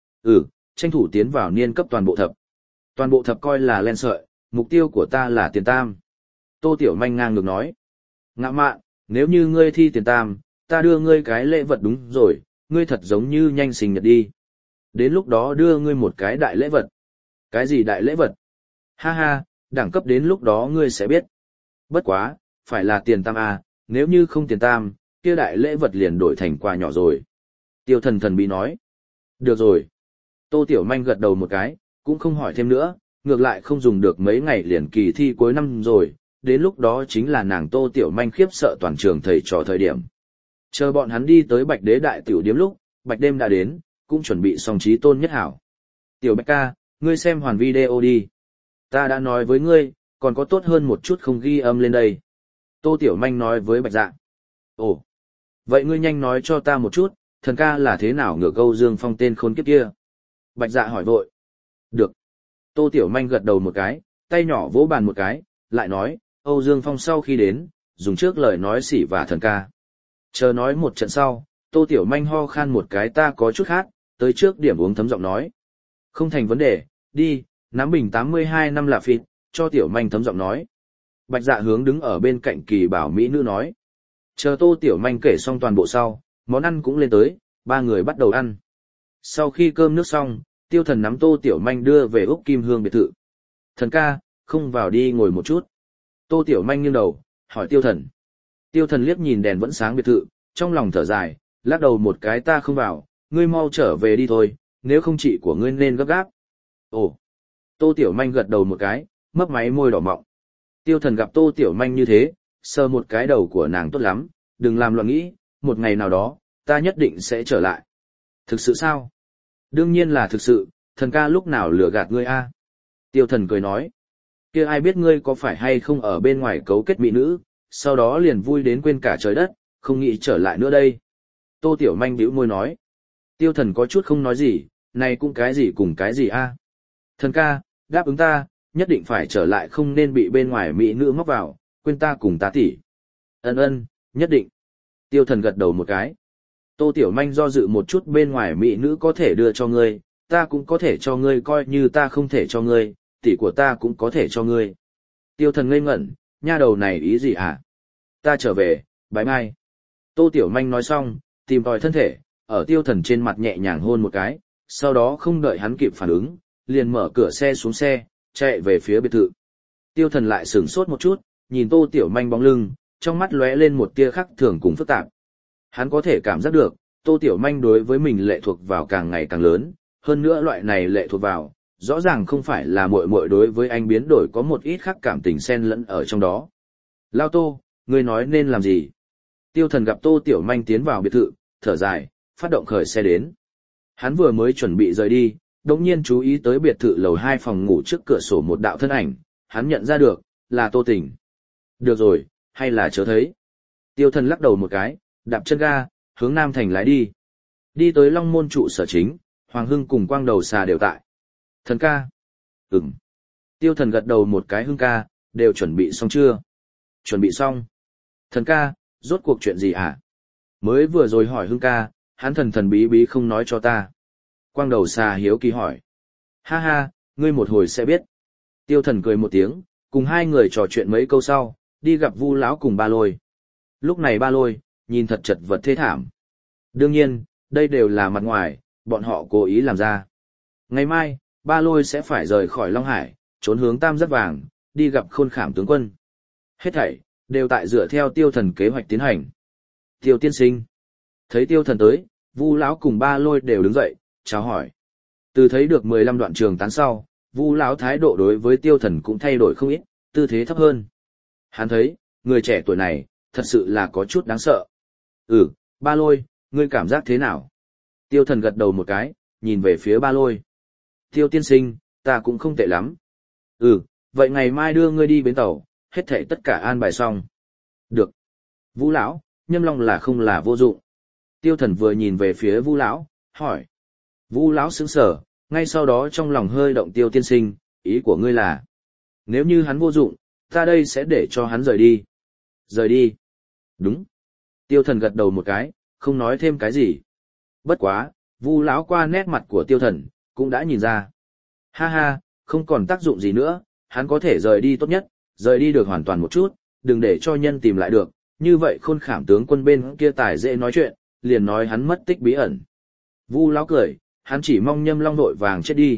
Tranh thủ tiến vào niên cấp toàn bộ thập. Toàn bộ thập coi là len sợi, mục tiêu của ta là tiền tam. Tô Tiểu Manh ngang ngược nói. Ngạ mạn, nếu như ngươi thi tiền tam, ta đưa ngươi cái lễ vật đúng rồi, ngươi thật giống như nhanh sinh nhật đi. Đến lúc đó đưa ngươi một cái đại lễ vật. Cái gì đại lễ vật? Ha ha, đẳng cấp đến lúc đó ngươi sẽ biết. Bất quá, phải là tiền tam à, nếu như không tiền tam, kia đại lễ vật liền đổi thành quà nhỏ rồi. Tiêu Thần thần bí nói. Được rồi. Tô Tiểu Manh gật đầu một cái, cũng không hỏi thêm nữa, ngược lại không dùng được mấy ngày liền kỳ thi cuối năm rồi, đến lúc đó chính là nàng Tô Tiểu Manh khiếp sợ toàn trường thầy trò thời điểm. Chờ bọn hắn đi tới Bạch Đế đại tiểu điếm lúc, Bạch Đêm đã đến, cũng chuẩn bị xong trí tôn nhất hảo. Tiểu Bạch ca, ngươi xem hoàn video đi. Ta đã nói với ngươi, còn có tốt hơn một chút không ghi âm lên đây. Tô Tiểu Manh nói với Bạch Dạ. Ồ, vậy ngươi nhanh nói cho ta một chút, thần ca là thế nào ngược Âu Dương Phong tên khốn kiếp kia? Bạch Dạ hỏi vội. Được. Tô Tiểu Manh gật đầu một cái, tay nhỏ vỗ bàn một cái, lại nói, Âu Dương Phong sau khi đến, dùng trước lời nói xỉ và thần ca. Chờ nói một trận sau, Tô Tiểu Manh ho khan một cái ta có chút khát, tới trước điểm uống thấm giọng nói. Không thành vấn đề, đi, nắm bình 82 năm là phịt, cho Tiểu Manh thấm giọng nói. Bạch Dạ hướng đứng ở bên cạnh kỳ bảo mỹ nữ nói. Chờ Tô Tiểu Manh kể xong toàn bộ sau, món ăn cũng lên tới, ba người bắt đầu ăn. Sau khi cơm nước xong, Tiêu Thần nắm Tô Tiểu Manh đưa về Úc Kim Hương biệt thự. Thần ca, không vào đi ngồi một chút. Tô Tiểu Manh nghiêng đầu, hỏi Tiêu Thần. Tiêu Thần liếc nhìn đèn vẫn sáng biệt thự, trong lòng thở dài, lắc đầu một cái ta không vào, ngươi mau trở về đi thôi, nếu không chị của ngươi nên gấp gáp. Ồ. Tô Tiểu Manh gật đầu một cái, mấp máy môi đỏ mọng. Tiêu Thần gặp Tô Tiểu Manh như thế, sờ một cái đầu của nàng tốt lắm, đừng làm loạn nghĩ, một ngày nào đó, ta nhất định sẽ trở lại. Thực sự sao? Đương nhiên là thực sự, thần ca lúc nào lừa gạt ngươi a? Tiêu Thần cười nói. Kia ai biết ngươi có phải hay không ở bên ngoài cấu kết mỹ nữ, sau đó liền vui đến quên cả trời đất, không nghĩ trở lại nữa đây. Tô Tiểu Manh bĩu môi nói. Tiêu Thần có chút không nói gì, này cũng cái gì cùng cái gì a? Thần ca, đáp ứng ta, nhất định phải trở lại không nên bị bên ngoài mỹ nữ móc vào, quên ta cùng tá tỷ. Ân, nhất định. Tiêu Thần gật đầu một cái. Tô Tiểu Manh do dự một chút bên ngoài mỹ nữ có thể đưa cho ngươi, ta cũng có thể cho ngươi coi như ta không thể cho ngươi, tỷ của ta cũng có thể cho ngươi. Tiêu Thần ngây ngẩn, nha đầu này ý gì hả? Ta trở về, bái mai. Tô Tiểu Manh nói xong, tìm tòi thân thể, ở Tiêu Thần trên mặt nhẹ nhàng hôn một cái, sau đó không đợi hắn kịp phản ứng, liền mở cửa xe xuống xe, chạy về phía biệt thự. Tiêu Thần lại sửng sốt một chút, nhìn Tô Tiểu Manh bóng lưng, trong mắt lóe lên một tia khác thường cùng phức tạp. Hắn có thể cảm giác được, Tô Tiểu Manh đối với mình lệ thuộc vào càng ngày càng lớn, hơn nữa loại này lệ thuộc vào, rõ ràng không phải là muội muội đối với anh biến đổi có một ít khác cảm tình xen lẫn ở trong đó. Lao Tô, ngươi nói nên làm gì? Tiêu Thần gặp Tô Tiểu Manh tiến vào biệt thự, thở dài, phát động khởi xe đến. Hắn vừa mới chuẩn bị rời đi, đột nhiên chú ý tới biệt thự lầu 2 phòng ngủ trước cửa sổ một đạo thân ảnh, hắn nhận ra được, là Tô Tình. Được rồi, hay là chớ thấy. Tiêu Thần lắc đầu một cái, đạp chân ga, hướng Nam Thành lái đi. Đi tới Long Môn trụ sở chính, Hoàng Hưng cùng Quang Đầu Xà đều tại. Thần ca. Ừm. Tiêu Thần gật đầu một cái. Hưng ca, đều chuẩn bị xong chưa? Chuẩn bị xong. Thần ca, rốt cuộc chuyện gì hả? Mới vừa rồi hỏi Hưng ca, hắn thần thần bí bí không nói cho ta. Quang Đầu Xà hiếu kỳ hỏi. Ha ha, ngươi một hồi sẽ biết. Tiêu Thần cười một tiếng, cùng hai người trò chuyện mấy câu sau, đi gặp Vu lão cùng Ba Lôi. Lúc này Ba Lôi nhìn thật chật vật thê thảm. Đương nhiên, đây đều là mặt ngoài, bọn họ cố ý làm ra. Ngày mai, Ba Lôi sẽ phải rời khỏi Long Hải, trốn hướng Tam Giác Vàng, đi gặp Khôn Khảm tướng quân. Hết thảy đều tại dựa theo Tiêu Thần kế hoạch tiến hành. Tiêu tiên sinh. Thấy Tiêu Thần tới, Vu lão cùng Ba Lôi đều đứng dậy, chào hỏi. Từ thấy được 15 đoạn trường tán sau, Vu lão thái độ đối với Tiêu Thần cũng thay đổi không ít, tư thế thấp hơn. Hắn thấy, người trẻ tuổi này, thật sự là có chút đáng sợ. Ba Lôi, ngươi cảm giác thế nào? Tiêu Thần gật đầu một cái, nhìn về phía Ba Lôi. Tiêu tiên sinh, ta cũng không tệ lắm. Vậy ngày mai đưa ngươi đi bến tàu, hết thảy tất cả an bài xong. Được. Vu lão, Nhâm Long là không là vô dụng. Tiêu Thần vừa nhìn về phía Vu lão, hỏi. Vu lão sững sờ, ngay sau đó trong lòng hơi động. Tiêu tiên sinh, ý của ngươi là, nếu như hắn vô dụng, ta đây sẽ để cho hắn rời đi. Rời đi. Đúng. Tiêu Thần gật đầu một cái, không nói thêm cái gì. Bất quá, Vu lão qua nét mặt của Tiêu Thần, cũng đã nhìn ra. Ha ha, không còn tác dụng gì nữa, hắn có thể rời đi tốt nhất, rời đi được hoàn toàn một chút, đừng để cho nhân tìm lại được, như vậy Khôn Khảm tướng quân bên kia tài dễ nói chuyện, liền nói hắn mất tích bí ẩn. Vu lão cười, hắn chỉ mong Nhâm Long vội vàng chết đi.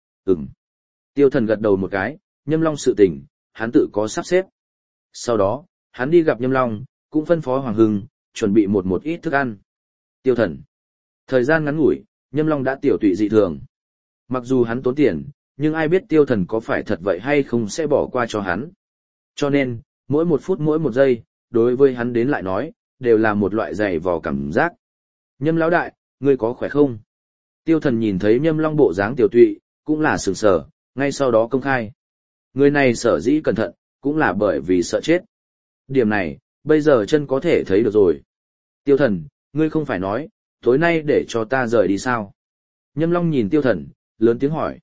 Tiêu Thần gật đầu một cái, Nhâm Long sự tình, hắn tự có sắp xếp. Sau đó, hắn đi gặp Nhâm Long, cũng phân phó Hoàng Hưng, chuẩn bị một ít thức ăn. Tiêu Thần. Thời gian ngắn ngủi, Nhâm Long đã tiểu tụy dị thường. Mặc dù hắn tốn tiền, nhưng ai biết Tiêu Thần có phải thật vậy hay không sẽ bỏ qua cho hắn. Cho nên, mỗi một phút mỗi một giây, đối với hắn đến lại nói, đều là một loại dày vò cảm giác. Nhâm lão đại, ngươi có khỏe không? Tiêu Thần nhìn thấy Nhâm Long bộ dáng tiểu tụy, cũng là sửng sở, ngay sau đó công khai. Người này sở dĩ cẩn thận, cũng là bởi vì sợ chết. Điểm này, bây giờ chân có thể thấy được rồi. Tiêu Thần, ngươi không phải nói, tối nay để cho ta rời đi sao? Nhâm Long nhìn Tiêu Thần, lớn tiếng hỏi.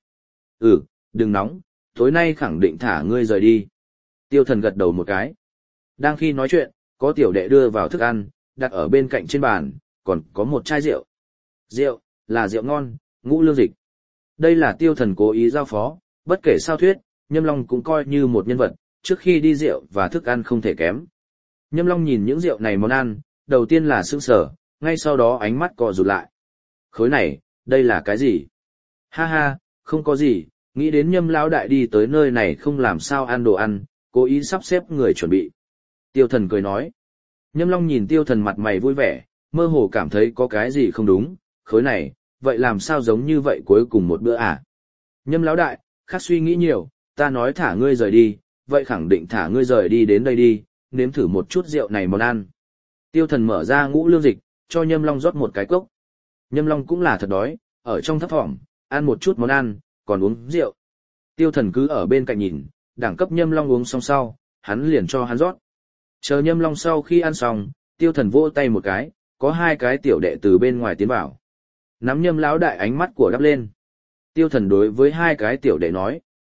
Đừng nóng, tối nay khẳng định thả ngươi rời đi. Tiêu Thần gật đầu một cái. Đang khi nói chuyện, có tiểu đệ đưa vào thức ăn, đặt ở bên cạnh trên bàn, còn có một chai rượu. Rượu, là rượu ngon, ngũ lương dịch. Đây là Tiêu Thần cố ý giao phó, bất kể sao thuyết, Nhâm Long cũng coi như một nhân vật, trước khi đi rượu và thức ăn không thể kém. Nhâm Long nhìn những rượu này món ăn, đầu tiên là sững sờ, ngay sau đó ánh mắt co rụt lại. Khối này, đây là cái gì? Ha ha, không có gì, nghĩ đến Nhâm lão đại đi tới nơi này không làm sao ăn đồ ăn, cố ý sắp xếp người chuẩn bị. Tiêu Thần cười nói. Nhâm Long nhìn Tiêu Thần mặt mày vui vẻ, mơ hồ cảm thấy có cái gì không đúng, khối này, vậy làm sao giống như vậy cuối cùng một bữa à? Nhâm lão đại, khác suy nghĩ nhiều, ta nói thả ngươi rời đi, vậy khẳng định thả ngươi rời đi đến đây đi, nếm thử một chút rượu này món ăn. Tiêu Thần mở ra ngũ lương dịch, cho Nhâm Long rót một cái cốc. Nhâm Long cũng là thật đói, ở trong thấp thỏm, ăn một chút món ăn, còn uống rượu. Tiêu Thần cứ ở bên cạnh nhìn, đẳng cấp Nhâm Long uống xong sau, hắn liền cho hắn rót. Chờ Nhâm Long sau khi ăn xong, Tiêu Thần vỗ tay một cái, có hai cái tiểu đệ từ bên ngoài tiến vào. Nắm Nhâm lão đại ánh mắt của đắp lên. Tiêu Thần đối với hai cái tiểu đệ nói.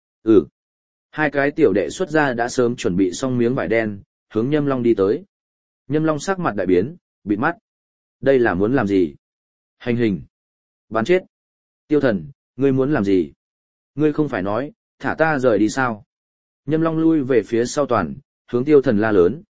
Hai cái tiểu đệ xuất ra đã sớm chuẩn bị xong miếng vải đen, hướng Nhâm Long đi tới. Nhâm Long sắc mặt đại biến, bịt mắt. Đây là muốn làm gì? Hành hình. Bắn chết. Tiêu Thần, ngươi muốn làm gì? Ngươi không phải nói, thả ta rời đi sao? Nhâm Long lui về phía sau toàn, hướng Tiêu Thần la lớn.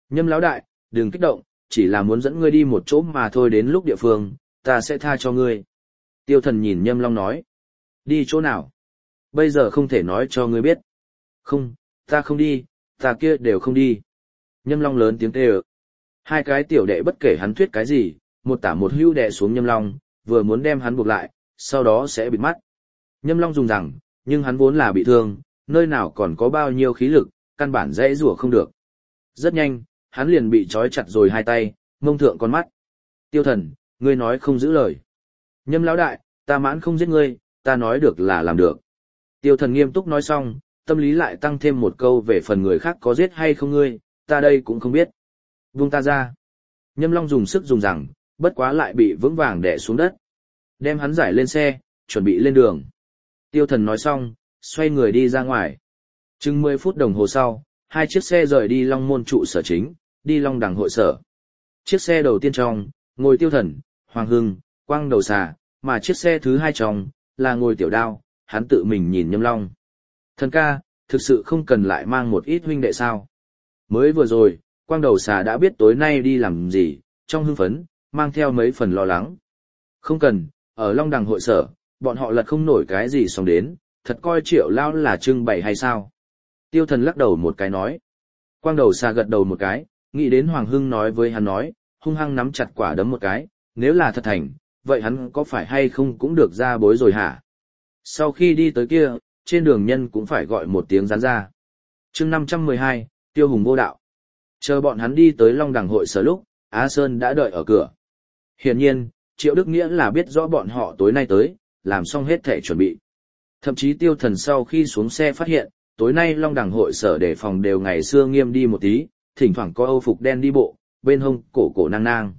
Nhâm lão đại, đừng kích động, chỉ là muốn dẫn ngươi đi một chỗ mà thôi, đến lúc địa phương, ta sẽ tha cho ngươi. Tiêu Thần nhìn Nhâm Long nói. Đi chỗ nào? Bây giờ không thể nói cho ngươi biết. Không, ta không đi, ta kia đều không đi. Nhâm Long lớn tiếng kêu. Hai cái tiểu đệ bất kể hắn thuyết cái gì, một tả một hữu đè xuống Nhâm Long, vừa muốn đem hắn buộc lại, sau đó sẽ bịt mắt. Nhâm Long dùng rằng, nhưng hắn vốn là bị thương, nơi nào còn có bao nhiêu khí lực, căn bản dễ rủa không được. Rất nhanh, hắn liền bị trói chặt rồi hai tay, mông thượng con mắt. Tiêu Thần, ngươi nói không giữ lời. Nhâm lão đại, ta mãn không giết ngươi, ta nói được là làm được. Tiêu Thần nghiêm túc nói xong, tâm lý lại tăng thêm một câu về phần người khác có giết hay không ngươi, ta đây cũng không biết. Buông ta ra. Nhâm Long dùng sức dùng rằng, bất quá lại bị vững vàng đè xuống đất. Đem hắn giải lên xe, chuẩn bị lên đường. Tiêu Thần nói xong, xoay người đi ra ngoài. Chừng 10 phút đồng hồ sau, hai chiếc xe rời đi Long Môn trụ sở chính, đi Long Đằng hội sở. Chiếc xe đầu tiên trong, ngồi Tiêu Thần, Hoàng Hưng, Quang Đầu Xà, mà chiếc xe thứ hai trong, là ngồi Tiểu Đao, hắn tự mình nhìn Nhâm Long. Thần ca, thực sự không cần lại mang một ít huynh đệ sao? Mới vừa rồi, Quang Đầu Xà đã biết tối nay đi làm gì, trong hưng phấn, mang theo mấy phần lo lắng. Không cần, ở Long Đằng hội sở, bọn họ lật không nổi cái gì xong đến, thật coi Triệu Lao là trưng bày hay sao? Tiêu Thần lắc đầu một cái nói. Quang Đầu Xà gật đầu một cái, nghĩ đến Hoàng Hưng nói với hắn nói, hung hăng nắm chặt quả đấm một cái, nếu là thật thành, vậy hắn có phải hay không cũng được ra bối rồi hả? Sau khi đi tới kia, trên đường nhân cũng phải gọi một tiếng rán ra. Chương 512, Tiêu Hùng vô đạo. Chờ bọn hắn đi tới Long Đằng hội sở lúc, Á Sơn đã đợi ở cửa. Hiển nhiên, Triệu Đức Nghĩa là biết rõ bọn họ tối nay tới, làm xong hết thể chuẩn bị. Thậm chí Tiêu Thần sau khi xuống xe phát hiện, tối nay Long Đằng hội sở đề phòng đều ngày xưa nghiêm đi một tí, thỉnh thoảng có Âu phục đen đi bộ, bên hông cổ cổ nang nang.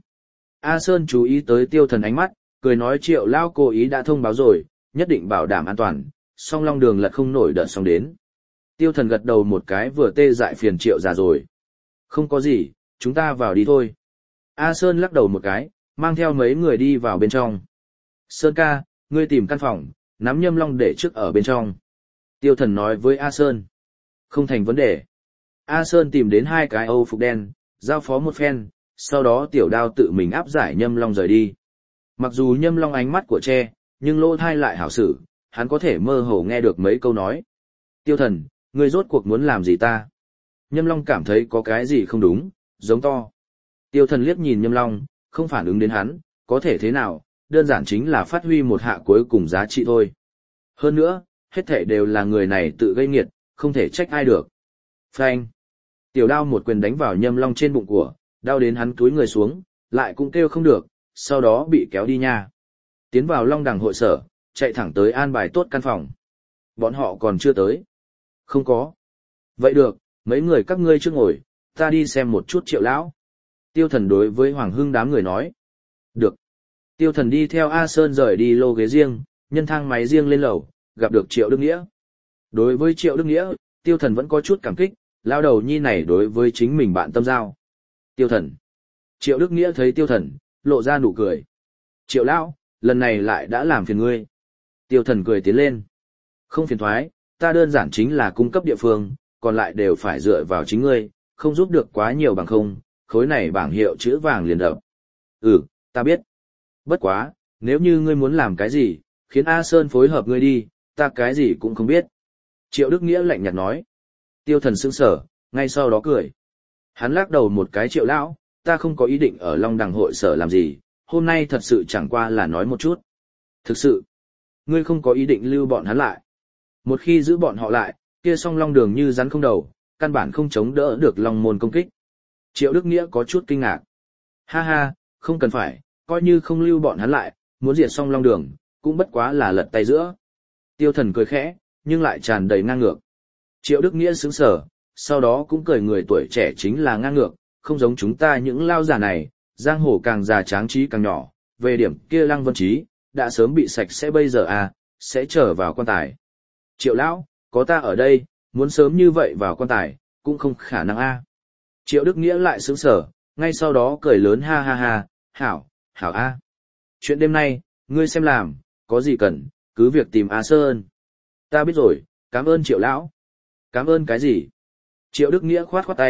A Sơn chú ý tới Tiêu Thần ánh mắt, cười nói Triệu Lao cố ý đã thông báo rồi, nhất định bảo đảm an toàn, song Long đường lật không nổi đợt xong đến. Tiêu Thần gật đầu một cái vừa tê dại phiền Triệu già rồi. Không có gì, chúng ta vào đi thôi. A Sơn lắc đầu một cái, mang theo mấy người đi vào bên trong. Sơn ca, ngươi tìm căn phòng, nắm Nhâm Long để trước ở bên trong. Tiêu Thần nói với A Sơn. Không thành vấn đề. A Sơn tìm đến hai cái Âu phục đen, giao phó một phen, sau đó Tiểu Đao tự mình áp giải Nhâm Long rời đi. Mặc dù Nhâm Long ánh mắt của tre, nhưng lỗ thai lại hảo xử, hắn có thể mơ hồ nghe được mấy câu nói. Tiêu Thần, ngươi rốt cuộc muốn làm gì ta? Nhâm Long cảm thấy có cái gì không đúng, giống to. Tiêu Thần liếc nhìn Nhâm Long, không phản ứng đến hắn, có thể thế nào, đơn giản chính là phát huy một hạ cuối cùng giá trị thôi. Hơn nữa, hết thảy đều là người này tự gây nghiệt, không thể trách ai được. Phanh. Tiểu Đao một quyền đánh vào Nhâm Long trên bụng của, đau đến hắn cúi người xuống, lại cũng kêu không được, sau đó bị kéo đi nha. Tiến vào Long Đằng hội sở, chạy thẳng tới an bài tốt căn phòng. Bọn họ còn chưa tới. Không có. Vậy được, mấy người các ngươi trước ngồi, ta đi xem một chút Triệu lão. Tiêu Thần đối với Hoàng Hưng đám người nói. Được. Tiêu Thần đi theo A Sơn rời đi lô ghế riêng, nhân thang máy riêng lên lầu, gặp được Triệu Đức Nghĩa. Đối với Triệu Đức Nghĩa, Tiêu Thần vẫn có chút cảm kích, lao đầu nhi này đối với chính mình bạn tâm giao. Tiêu Thần. Triệu Đức Nghĩa thấy Tiêu Thần, lộ ra nụ cười. Triệu lão, lần này lại đã làm phiền ngươi. Tiêu Thần cười tiến lên. Không phiền thoái, ta đơn giản chính là cung cấp địa phương, còn lại đều phải dựa vào chính ngươi, không giúp được quá nhiều bằng không, khối này bảng hiệu chữ vàng liền đập. Ừ, ta biết. Bất quá, nếu như ngươi muốn làm cái gì, khiến A Sơn phối hợp ngươi đi, ta cái gì cũng không biết. Triệu Đức Nghĩa lạnh nhạt nói. Tiêu Thần sững sờ, ngay sau đó cười. Hắn lắc đầu một cái Triệu lão, ta không có ý định ở Long Đằng hội sở làm gì, hôm nay thật sự chẳng qua là nói một chút. Thực sự, ngươi không có ý định lưu bọn hắn lại. Một khi giữ bọn họ lại, kia song Long đường như rắn không đầu, căn bản không chống đỡ được Long môn công kích. Triệu Đức Nghĩa có chút kinh ngạc. Ha ha, không cần phải, coi như không lưu bọn hắn lại, muốn diệt song Long đường, cũng bất quá là lật tay giữa. Tiêu Thần cười khẽ, nhưng lại tràn đầy ngang ngược. Triệu Đức Nghĩa sững sờ, sau đó cũng cười người tuổi trẻ chính là ngang ngược, không giống chúng ta những lao giả này, giang hồ càng già tráng trí càng nhỏ, về điểm kia Lăng Vân Trí, đã sớm bị sạch sẽ bây giờ à, sẽ trở vào quan tài. Triệu lão, có ta ở đây, muốn sớm như vậy vào quan tài, cũng không khả năng a. Triệu Đức Nghĩa lại sững sờ, ngay sau đó cười lớn ha ha ha, hảo, hảo a. Chuyện đêm nay, ngươi xem làm, có gì cần, cứ việc tìm A Sơn. Ta biết rồi, cảm ơn Triệu lão. Cảm ơn cái gì? Triệu Đức Nghĩa khoát khoát tay,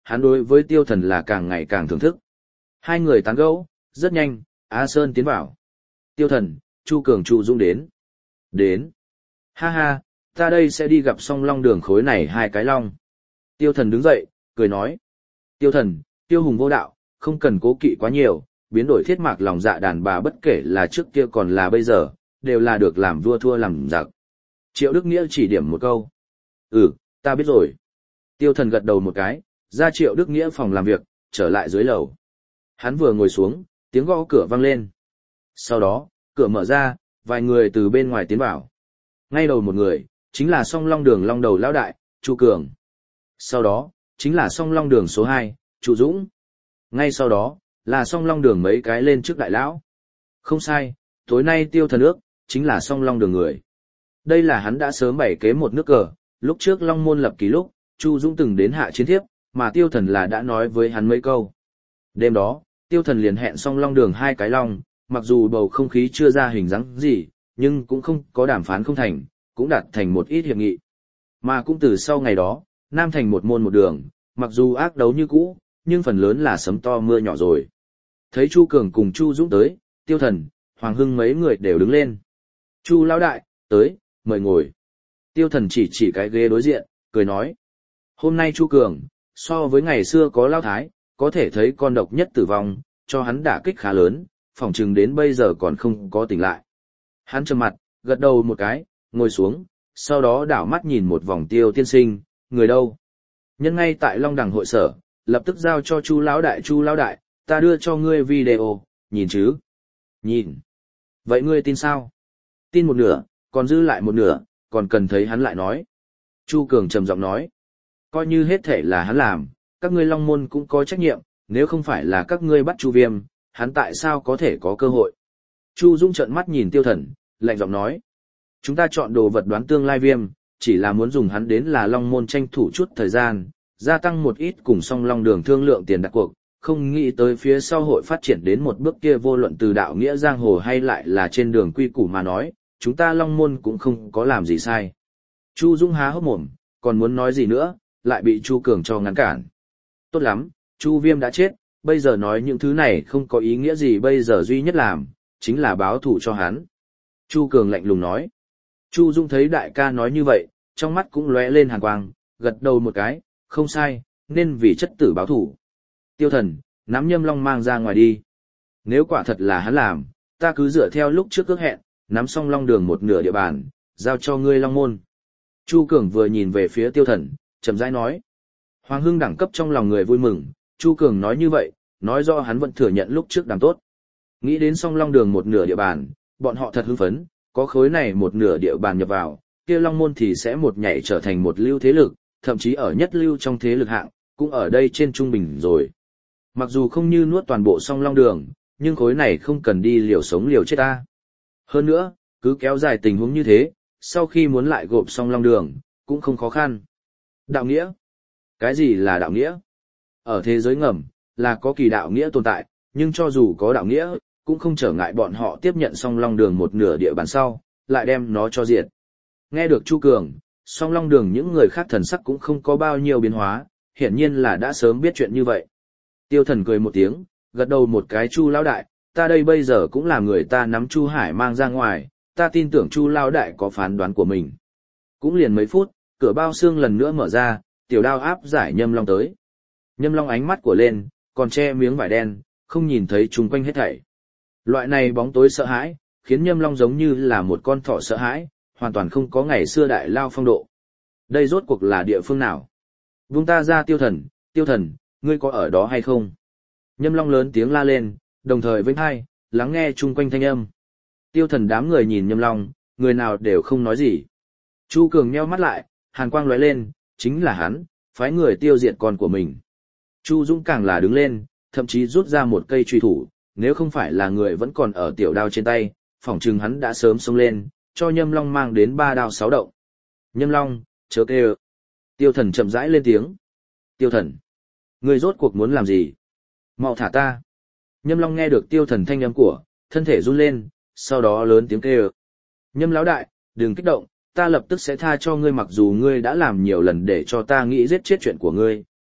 hắn đối với tiêu thần là càng ngày càng thưởng thức. Hai người tán gẫu, rất nhanh, A Sơn tiến vào. Tiêu thần, Chu Cường Chu Dũng đến. Đến. Ha ha, ta đây sẽ đi gặp song long đường khối này hai cái long. Tiêu thần đứng dậy, cười nói. Tiêu thần, tiêu hùng vô đạo, không cần cố kỵ quá nhiều, biến đổi thiết mạc lòng dạ đàn bà bất kể là trước kia còn là bây giờ, đều là được làm vua thua làm giặc. Triệu Đức Nghĩa chỉ điểm một câu. Ừ, ta biết rồi. Tiêu thần gật đầu một cái, ra Triệu Đức Nghĩa phòng làm việc, trở lại dưới lầu. Hắn vừa ngồi xuống, tiếng gõ cửa vang lên. Sau đó, cửa mở ra, vài người từ bên ngoài tiến vào. Ngay đầu một người, chính là song long đường long đầu lão đại, Chu Cường. Sau đó, chính là song long đường số 2, Chu Dũng. Ngay sau đó, là song long đường mấy cái lên trước đại lão. Không sai, tối nay tiêu thần ước, chính là song long đường người. Đây là hắn đã sớm bày kế một nước cờ, lúc trước long môn lập ký lúc, Chu Dũng từng đến hạ chiến thiếp, mà tiêu thần là đã nói với hắn mấy câu. Đêm đó, tiêu thần liền hẹn song long đường hai cái long, mặc dù bầu không khí chưa ra hình dáng gì, nhưng cũng không có đàm phán không thành, cũng đạt thành một ít hiệp nghị. Mà cũng từ sau ngày đó, Nam thành một môn một đường, mặc dù ác đấu như cũ, nhưng phần lớn là sấm to mưa nhỏ rồi. Thấy Chu Cường cùng Chu Dũng tới, tiêu thần, Hoàng Hưng mấy người đều đứng lên. Chu lão đại, tới, mời ngồi. Tiêu thần chỉ cái ghế đối diện, cười nói. Hôm nay Chu Cường, so với ngày xưa có lao thái, có thể thấy con độc nhất tử vong, cho hắn đả kích khá lớn, phỏng chừng đến bây giờ còn không có tỉnh lại. Hắn trầm mặt, gật đầu một cái, ngồi xuống, sau đó đảo mắt nhìn một vòng Tiêu tiên sinh, người đâu? Nhân ngay tại Long Đằng hội sở, lập tức giao cho Chu lão đại, ta đưa cho ngươi video, nhìn chứ? Nhìn. Vậy ngươi tin sao? Tin một nửa, còn dư lại một nửa, còn cần thấy hắn lại nói. Chu Cường trầm giọng nói. Coi như hết thể là hắn làm, các ngươi Long Môn cũng có trách nhiệm, nếu không phải là các ngươi bắt Chu Viêm, hắn tại sao có thể có cơ hội? Chu Dũng trợn mắt nhìn tiêu thần, lạnh giọng nói. Chúng ta chọn đồ vật đoán tương lai Viêm, chỉ là muốn dùng hắn đến là Long Môn tranh thủ chút thời gian, gia tăng một ít cùng song Long đường thương lượng tiền đặt cuộc, không nghĩ tới phía sau hội phát triển đến một bước kia vô luận từ đạo nghĩa giang hồ hay lại là trên đường quy củ mà nói, chúng ta Long Môn cũng không có làm gì sai. Chu Dũng há hốc mồm, còn muốn nói gì nữa, lại bị Chu Cường cho ngăn cản. Tốt lắm, Chu Viêm đã chết, bây giờ nói những thứ này không có ý nghĩa gì, bây giờ duy nhất làm, chính là báo thù cho hắn. Chu Cường lạnh lùng nói. Chu Dũng thấy đại ca nói như vậy, trong mắt cũng lóe lên hàn quang, gật đầu một cái, không sai, nên vì chất tử báo thù. Tiêu thần, nắm Nhâm Long mang ra ngoài đi. Nếu quả thật là hắn làm, ta cứ dựa theo lúc trước ước hẹn, nắm xong Long đường một nửa địa bàn, giao cho ngươi Long môn. Chu Cường vừa nhìn về phía tiêu thần, chậm rãi nói. Hoàng Hưng đẳng cấp trong lòng người vui mừng, Chu Cường nói như vậy, nói rõ hắn vẫn thừa nhận lúc trước làm tốt. Nghĩ đến song Long đường một nửa địa bàn, bọn họ thật hưng phấn, có khối này một nửa địa bàn nhập vào, kia Long môn thì sẽ một nhảy trở thành một lưu thế lực, thậm chí ở nhất lưu trong thế lực hạng, cũng ở đây trên trung bình rồi. Mặc dù không như nuốt toàn bộ song Long đường, nhưng khối này không cần đi liều sống liều chết ta. Hơn nữa, cứ kéo dài tình huống như thế, sau khi muốn lại gộp song Long đường, cũng không khó khăn. Đạo nghĩa? Cái gì là đạo nghĩa? Ở thế giới ngầm, là có kỳ đạo nghĩa tồn tại, nhưng cho dù có đạo nghĩa, cũng không trở ngại bọn họ tiếp nhận song Long đường một nửa địa bàn sau, lại đem nó cho diệt. Nghe được Chu Cường, song Long đường những người khác thần sắc cũng không có bao nhiêu biến hóa, hiển nhiên là đã sớm biết chuyện như vậy. Tiêu thần cười một tiếng, gật đầu một cái. Chu lão đại, ta đây bây giờ cũng là người ta nắm Chu Hải mang ra ngoài, ta tin tưởng Chu lão đại có phán đoán của mình. Cũng liền mấy phút, cửa bao xương lần nữa mở ra, tiểu đao áp giải Nhâm Long tới. Nhâm Long ánh mắt của lên, còn che miếng vải đen, không nhìn thấy chung quanh hết thảy. Loại này bóng tối sợ hãi, khiến Nhâm Long giống như là một con thỏ sợ hãi, hoàn toàn không có ngày xưa đại lao phong độ. Đây rốt cuộc là địa phương nào? Vung ta ra tiêu thần, ngươi có ở đó hay không? Nhâm Long lớn tiếng la lên, đồng thời vênh hai, lắng nghe chung quanh thanh âm. Tiêu thần đám người nhìn Nhâm Long, người nào đều không nói gì. Chu Cường nheo mắt lại, hàn quang lóe lên, chính là hắn, phái người tiêu diệt con của mình. Chu Dũng càng là đứng lên, thậm chí rút ra một cây truy thủ, nếu không phải là người vẫn còn ở tiểu đao trên tay, phỏng chừng hắn đã sớm xông lên, cho Nhâm Long mang đến 3 đao 6 động. Nhâm Long, chớ kêu. Tiêu thần chậm rãi lên tiếng. Tiêu thần, ngươi rốt cuộc muốn làm gì? Mau thả ta. Nhâm Long nghe được tiêu thần thanh âm của, thân thể run lên, sau đó lớn tiếng kêu. Nhâm lão đại, đừng kích động, ta lập tức sẽ tha cho ngươi, mặc dù ngươi đã làm nhiều lần để cho ta nghĩ giết chết chuyện của ngươi,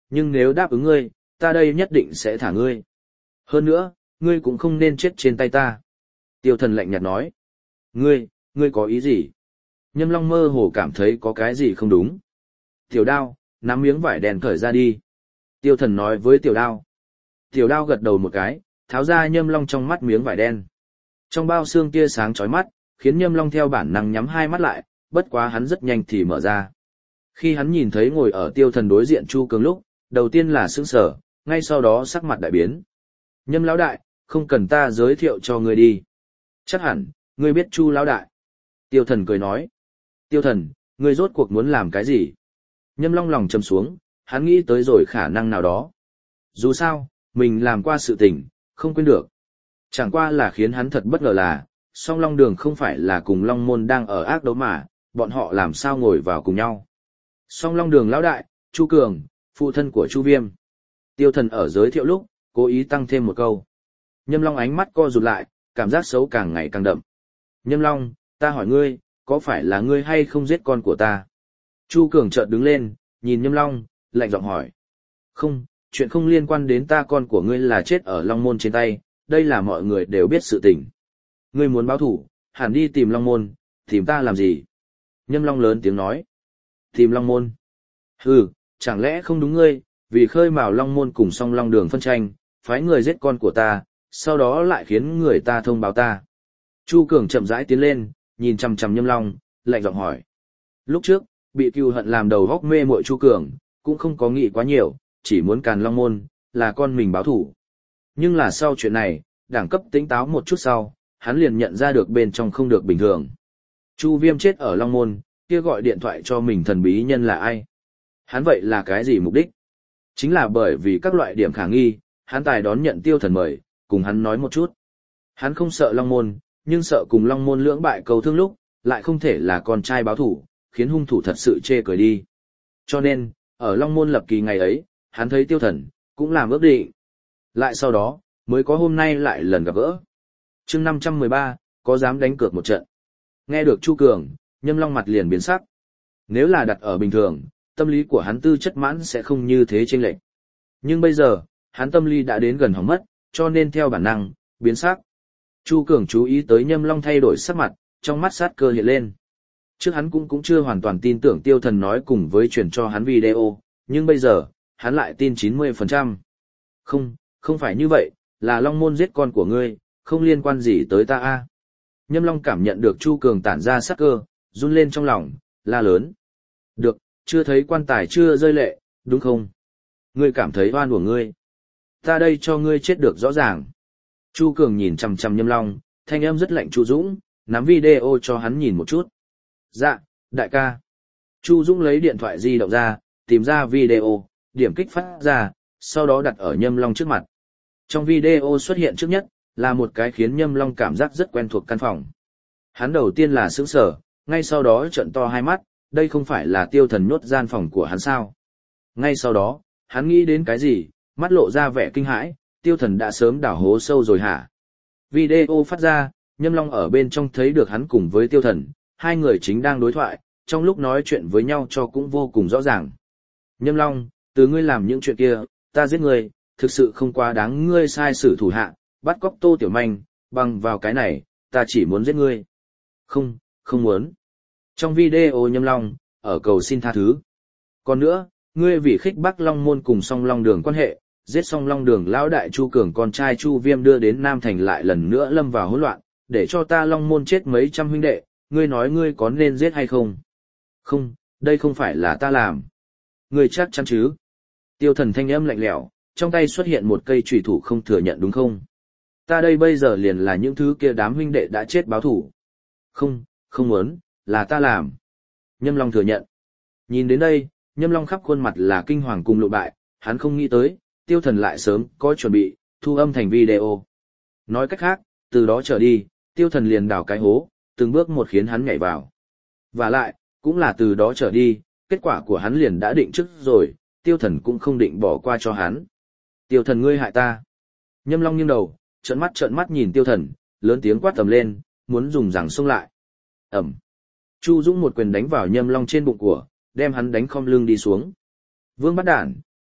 nhưng nếu đáp ứng ngươi, ta đây nhất định sẽ thả ngươi. Hơn nữa, ngươi cũng không nên chết trên tay ta. Tiêu thần lạnh nhạt nói. Ngươi có ý gì? Nhâm Long mơ hồ cảm thấy có cái gì không đúng. Tiểu đao, nắm miếng vải đen cởi ra đi. Tiêu thần nói với tiểu đao. Tiểu đao gật đầu một cái, tháo ra Nhâm Long trong mắt miếng vải đen. Trong bao xương tia sáng chói mắt, khiến Nhâm Long theo bản năng nhắm hai mắt lại, bất quá hắn rất nhanh thì mở ra. Khi hắn nhìn thấy ngồi ở tiêu thần đối diện Chu Cường lúc, đầu tiên là sững sờ, ngay sau đó sắc mặt đại biến. Nhâm lão đại, không cần ta giới thiệu cho ngươi đi. Chắc hẳn, ngươi biết Chu lão đại. Tiêu thần cười nói. Tiêu thần, ngươi rốt cuộc muốn làm cái gì? Nhâm Long lòng trầm xuống, hắn nghĩ tới rồi khả năng nào đó. Dù sao, mình làm qua sự tình, không quên được. Chẳng qua là khiến hắn thật bất ngờ là, song Long Đường không phải là cùng Long Môn đang ở ác đấu mà, bọn họ làm sao ngồi vào cùng nhau. Song Long Đường lão đại, Chu Cường, phụ thân của Chu Viêm. Tiêu thần ở giới thiệu lúc, cố ý tăng thêm một câu. Nhâm Long ánh mắt co rụt lại, cảm giác xấu càng ngày càng đậm. Nhâm Long, ta hỏi ngươi, có phải là ngươi hay không giết con của ta? Chu Cường chợt đứng lên, nhìn Nhâm Long, lạnh giọng hỏi. Không, chuyện không liên quan đến ta, con của ngươi là chết ở Long Môn trên tay, đây là mọi người đều biết sự tình. Ngươi muốn báo thủ, hẳn đi tìm Long Môn, tìm ta làm gì? Nhâm Long lớn tiếng nói. Tìm Long Môn? Hừ, chẳng lẽ không đúng ngươi, vì khơi mào Long Môn cùng song Long Đường phân tranh, phái người giết con của ta, sau đó lại khiến người ta thông báo ta. Chu Cường chậm rãi tiến lên, nhìn chằm chằm Nhâm Long, lạnh giọng hỏi. Lúc trước, bị cừu hận làm đầu góc mê muội Chu Cường, cũng không có nghĩ quá nhiều, chỉ muốn càn Long Môn, là con mình báo thủ. Nhưng là sau chuyện này, đẳng cấp tỉnh táo một chút sau, hắn liền nhận ra được bên trong không được bình thường. Chu Viêm chết ở Long Môn, kia gọi điện thoại cho mình thần bí nhân là ai? Hắn vậy là cái gì mục đích? Chính là bởi vì các loại điểm khả nghi, hắn tài đón nhận Tiêu Thần mời, cùng hắn nói một chút. Hắn không sợ Long Môn, nhưng sợ cùng Long Môn lưỡng bại cầu thương lúc, lại không thể là con trai báo thủ, khiến hung thủ thật sự chê cười đi. Cho nên, ở Long Môn lập kỳ ngày ấy, hắn thấy Tiêu Thần, cũng làm ước định. Lại sau đó, mới có hôm nay lại lần gặp gỡ. Chương 513, có dám đánh cược một trận. Nghe được Chu Cường, Nhâm Long mặt liền biến sắc. Nếu là đặt ở bình thường, tâm lý của hắn tư chất mãn sẽ không như thế chênh lệch. Nhưng bây giờ, hắn tâm lý đã đến gần hỏng mất, cho nên theo bản năng, biến sắc. Chu Cường chú ý tới Nhâm Long thay đổi sắc mặt, trong mắt sát cơ hiện lên. Trước hắn cũng chưa hoàn toàn tin tưởng Tiêu Thần nói cùng với truyền cho hắn video, nhưng bây giờ, hắn lại tin 90%. Không phải như vậy, là Long Môn giết con của ngươi, không liên quan gì tới ta a. Nhâm Long cảm nhận được Chu Cường tản ra sát cơ, run lên trong lòng, la lớn. Được, chưa thấy quan tài chưa rơi lệ, đúng không? Ngươi cảm thấy oan của ngươi. Ta đây cho ngươi chết được rõ ràng. Chu Cường nhìn chằm chằm Nhâm Long, thanh âm rất lạnh. Chu Dũng, nắm video cho hắn nhìn một chút. Dạ, đại ca. Chu Dũng lấy điện thoại di động ra, tìm ra video, điểm kích phát ra, sau đó đặt ở Nhâm Long trước mặt. Trong video xuất hiện trước nhất, là một cái khiến Nhâm Long cảm giác rất quen thuộc căn phòng. Hắn đầu tiên là sững sờ, ngay sau đó trợn to hai mắt, đây không phải là Tiêu Thần nhốt gian phòng của hắn sao? Ngay sau đó, hắn nghĩ đến cái gì, mắt lộ ra vẻ kinh hãi, Tiêu Thần đã sớm đào hố sâu rồi hả? Video phát ra, Nhâm Long ở bên trong thấy được hắn cùng với Tiêu Thần, hai người chính đang đối thoại, trong lúc nói chuyện với nhau cho cũng vô cùng rõ ràng. Nhâm Long, từ ngươi làm những chuyện kia, ta giết ngươi, thực sự không quá đáng, ngươi sai sử thủ hạ, bắt cóc Tô Tiểu Manh, bằng vào cái này, ta chỉ muốn giết ngươi. Không muốn. Trong video Nhâm Long, ở cầu xin tha thứ. Còn nữa, ngươi vì khích bác Long Môn cùng song Long Đường quan hệ, giết song Long Đường lão đại Chu Cường con trai Chu Viêm đưa đến Nam Thành lại lần nữa lâm vào hỗn loạn, để cho ta Long Môn chết mấy trăm huynh đệ, ngươi nói ngươi có nên giết hay không? Không, đây không phải là ta làm. Ngươi chắc chắn chứ? Tiêu Thần thanh âm lạnh lẽo, trong tay xuất hiện một cây chùy thủ, không thừa nhận đúng không? Ta đây bây giờ liền là những thứ kia đám huynh đệ đã chết báo thủ. Không muốn, là ta làm. Nhâm Long thừa nhận. Nhìn đến đây, Nhâm Long khắp khuôn mặt là kinh hoàng cùng lộ bại, hắn không nghĩ tới, Tiêu Thần lại sớm có chuẩn bị, thu âm thành video. Nói cách khác, từ đó trở đi, Tiêu Thần liền đào cái hố, từng bước một khiến hắn nhảy vào. Và lại, cũng là từ đó trở đi, kết quả của hắn liền đã định trước rồi, Tiêu Thần cũng không định bỏ qua cho hắn. Tiêu Thần, ngươi hại ta. Nhâm Long nghiêng đầu, trợn mắt nhìn Tiêu Thần, lớn tiếng quát tầm lên, muốn dùng giằng xông lại. Ẩm. Chu Dũng một quyền đánh vào Nhâm Long trên bụng của, đem hắn đánh khom lưng đi xuống. Vương bắt đản,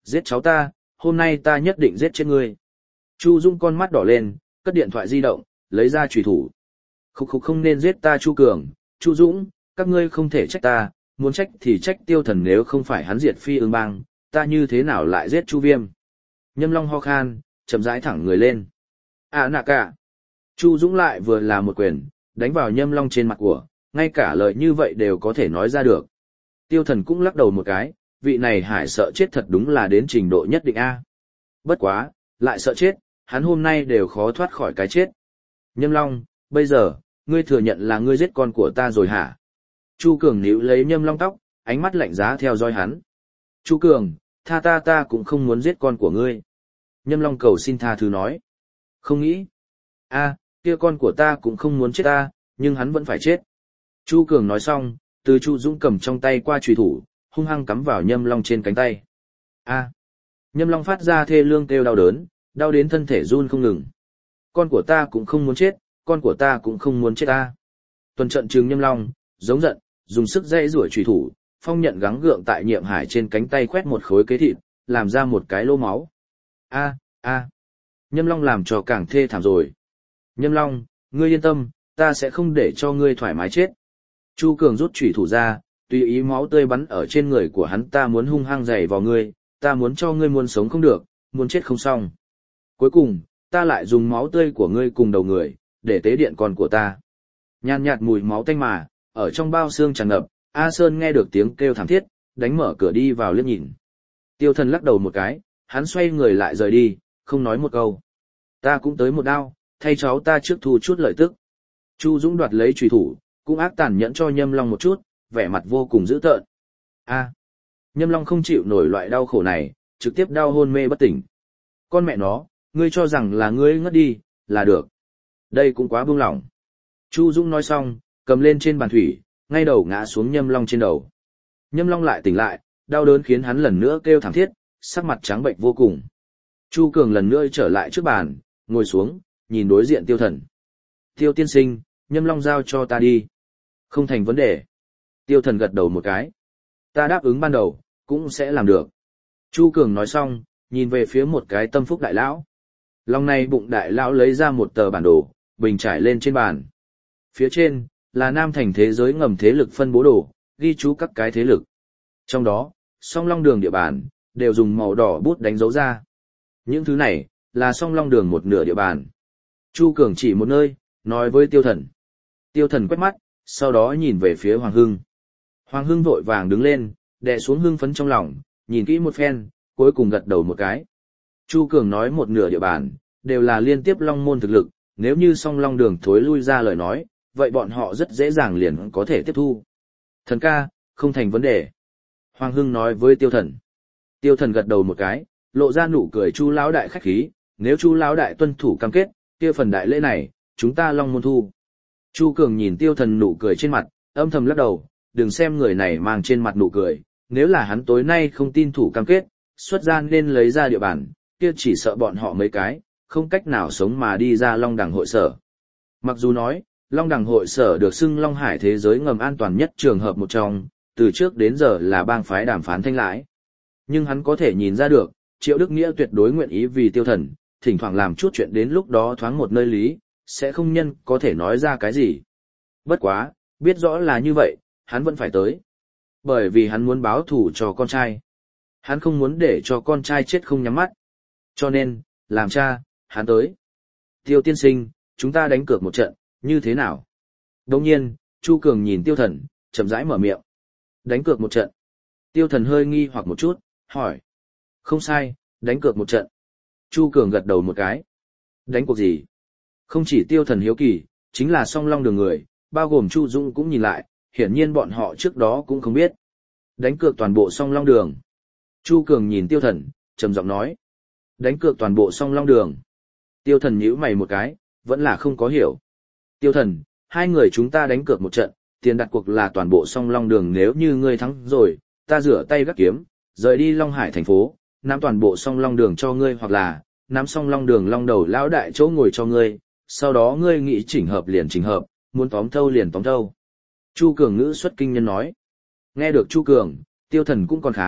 giết cháu ta, hôm nay ta nhất định giết chết ngươi. Chu Dũng con mắt đỏ lên, cất điện thoại di động, lấy ra chùy thủ. Khục khục, không nên giết ta Chu Cường, Chu Dũng, các ngươi không thể trách ta, muốn trách thì trách Tiêu Thần, nếu không phải hắn diệt Phi Ưng Bang, ta như thế nào lại giết Chu Viêm. Nhâm Long ho khan, chậm rãi thẳng người lên. À nạ cả. Chu Dũng lại vừa là một quyền, đánh vào Nhâm Long trên mặt của, ngay cả lời như vậy đều có thể nói ra được. Tiêu Thần cũng lắc đầu một cái, vị này Hải sợ chết thật đúng là đến trình độ nhất định a. Bất quá, lại sợ chết, hắn hôm nay đều khó thoát khỏi cái chết. Nhâm Long, bây giờ, ngươi thừa nhận là ngươi giết con của ta rồi hả? Chu Cường níu lấy Nhâm Long tóc, ánh mắt lạnh giá theo dõi hắn. Chu Cường, tha ta cũng không muốn giết con của ngươi. Nhâm Long cầu xin tha thứ nói. Không nghĩ. Kia con của ta cũng không muốn chết ta, nhưng hắn vẫn phải chết. Chu Cường nói xong, từ Chu Dũng cầm trong tay qua chùy thủ, hung hăng cắm vào Nhâm Long trên cánh tay. Nhâm Long phát ra thê lương kêu đau đớn, đau đến thân thể run không ngừng. Con của ta cũng không muốn chết, con của ta cũng không muốn chết ta. Tuần trận trừng Nhâm Long, giống giận, dùng sức dây rủa chùy thủ, phong nhận gắng gượng tại Nhiệm Hải trên cánh tay khoét một khối kế thịt, làm ra một cái lỗ máu. Nhâm Long làm cho càng thê thảm rồi. Nhâm Long, ngươi yên tâm, ta sẽ không để cho ngươi thoải mái chết. Chu Cường rút chùy thủ ra, tùy ý máu tươi bắn ở trên người của hắn, ta muốn hung hăng giày vào ngươi, ta muốn cho ngươi muốn sống không được, muốn chết không xong. Cuối cùng, ta lại dùng máu tươi của ngươi cùng đầu người, để tế điện con của ta. Nhàn nhạt mùi máu tanh mà, ở trong bao xương tràn ngập, A Sơn nghe được tiếng kêu thảm thiết, đánh mở cửa đi vào liếc nhìn. Tiêu Thần lắc đầu một cái, hắn xoay người lại rời đi, không nói một câu. Ta cũng tới một đao, thay cháu ta trước thu chút lợi tức. Chu Dũng đoạt lấy chùy thủ, cũng ác tàn nhẫn cho Nhâm Long một chút, vẻ mặt vô cùng dữ tợn. Nhâm Long không chịu nổi loại đau khổ này, trực tiếp đau hôn mê bất tỉnh. Con mẹ nó, ngươi cho rằng là ngươi ngất đi, là được. Đây cũng quá buông lỏng. Chu Dũng nói xong, cầm lên trên bàn thủy, ngay đầu ngã xuống Nhâm Long trên đầu. Nhâm Long lại tỉnh lại, đau đớn khiến hắn lần nữa kêu thảm thiết, sắc mặt trắng bệnh vô cùng. Chu Cường lần nữa trở lại trước bàn, ngồi xuống, nhìn đối diện Tiêu Thần. Tiêu tiên sinh, Nhâm Long giao cho ta đi. Không thành vấn đề. Tiêu Thần gật đầu một cái. Ta đáp ứng ban đầu, cũng sẽ làm được. Chu Cường nói xong, nhìn về phía một cái tâm phúc đại lão. Lòng này bụng đại lão lấy ra một tờ bản đồ, bình trải lên trên bàn. Phía trên, là Nam Thành thế giới ngầm thế lực phân bố đồ, ghi chú các cái thế lực. Trong đó, Song Long Đường địa bàn, đều dùng màu đỏ bút đánh dấu ra. Những thứ này, là Song Long Đường một nửa địa bàn. Chu Cường chỉ một nơi, nói với Tiêu Thần. Tiêu Thần quét mắt, sau đó nhìn về phía Hoàng Hưng. Hoàng Hưng vội vàng đứng lên, đè xuống hưng phấn trong lòng, nhìn kỹ một phen, cuối cùng gật đầu một cái. Chu Cường nói một nửa địa bàn, đều là liên tiếp Long Môn thực lực, nếu như Song Long Đường thối lui ra lời nói, vậy bọn họ rất dễ dàng liền có thể tiếp thu. Thần ca, không thành vấn đề. Hoàng Hưng nói với Tiêu Thần. Tiêu Thần gật đầu một cái, lộ ra nụ cười. Chu lão đại khách khí, nếu Chu lão đại tuân thủ cam kết, kia phần đại lễ này, chúng ta Long Môn thu. Chu Cường nhìn Tiêu Thần nụ cười trên mặt, âm thầm lắc đầu, đừng xem người này mang trên mặt nụ cười, nếu là hắn tối nay không tin thủ cam kết, xuất ra nên lấy ra địa bàn, kia chỉ sợ bọn họ mấy cái, không cách nào sống mà đi ra Long Đằng hội sở. Mặc dù nói, Long Đằng hội sở được xưng Long Hải thế giới ngầm an toàn nhất trường hợp một trong, từ trước đến giờ là bang phái đàm phán thanh lãi. Nhưng hắn có thể nhìn ra được, Triệu Đức Nghĩa tuyệt đối nguyện ý vì Tiêu Thần, thỉnh thoảng làm chút chuyện đến lúc đó thoáng một nơi lý, sẽ không nhân có thể nói ra cái gì. Bất quá, biết rõ là như vậy, hắn vẫn phải tới. Bởi vì hắn muốn báo thù cho con trai. Hắn không muốn để cho con trai chết không nhắm mắt. Cho nên, làm cha, hắn tới. Tiêu tiên sinh, chúng ta đánh cược một trận, như thế nào? Đồng nhiên, Chu Cường nhìn Tiêu Thần, chậm rãi mở miệng. Đánh cược một trận. Tiêu Thần hơi nghi hoặc một chút, hỏi. Không sai, đánh cược một trận. Chu Cường gật đầu một cái. Đánh cuộc gì? Không chỉ Tiêu Thần hiếu kỳ, chính là Song Long Đường người, bao gồm Chu Dũng cũng nhìn lại, hiển nhiên bọn họ trước đó cũng không biết. Đánh cược toàn bộ Song Long Đường. Chu Cường nhìn Tiêu Thần, trầm giọng nói. Đánh cược toàn bộ Song Long Đường. Tiêu Thần nhíu mày một cái, vẫn là không có hiểu. Tiêu Thần, hai người chúng ta đánh cược một trận, tiền đặt cuộc là toàn bộ Song Long Đường, nếu như ngươi thắng rồi, ta rửa tay gác kiếm, rời đi Long Hải thành phố, nắm toàn bộ Song Long Đường cho ngươi, hoặc là nắm Song Long Đường Long đầu lão đại chỗ ngồi cho ngươi, sau đó ngươi nghĩ chỉnh hợp liền chỉnh hợp, muốn tóm thâu liền tóm thâu. Chu Cường ngữ xuất kinh nhân nói. Nghe được Chu Cường, Tiêu Thần cũng còn khá,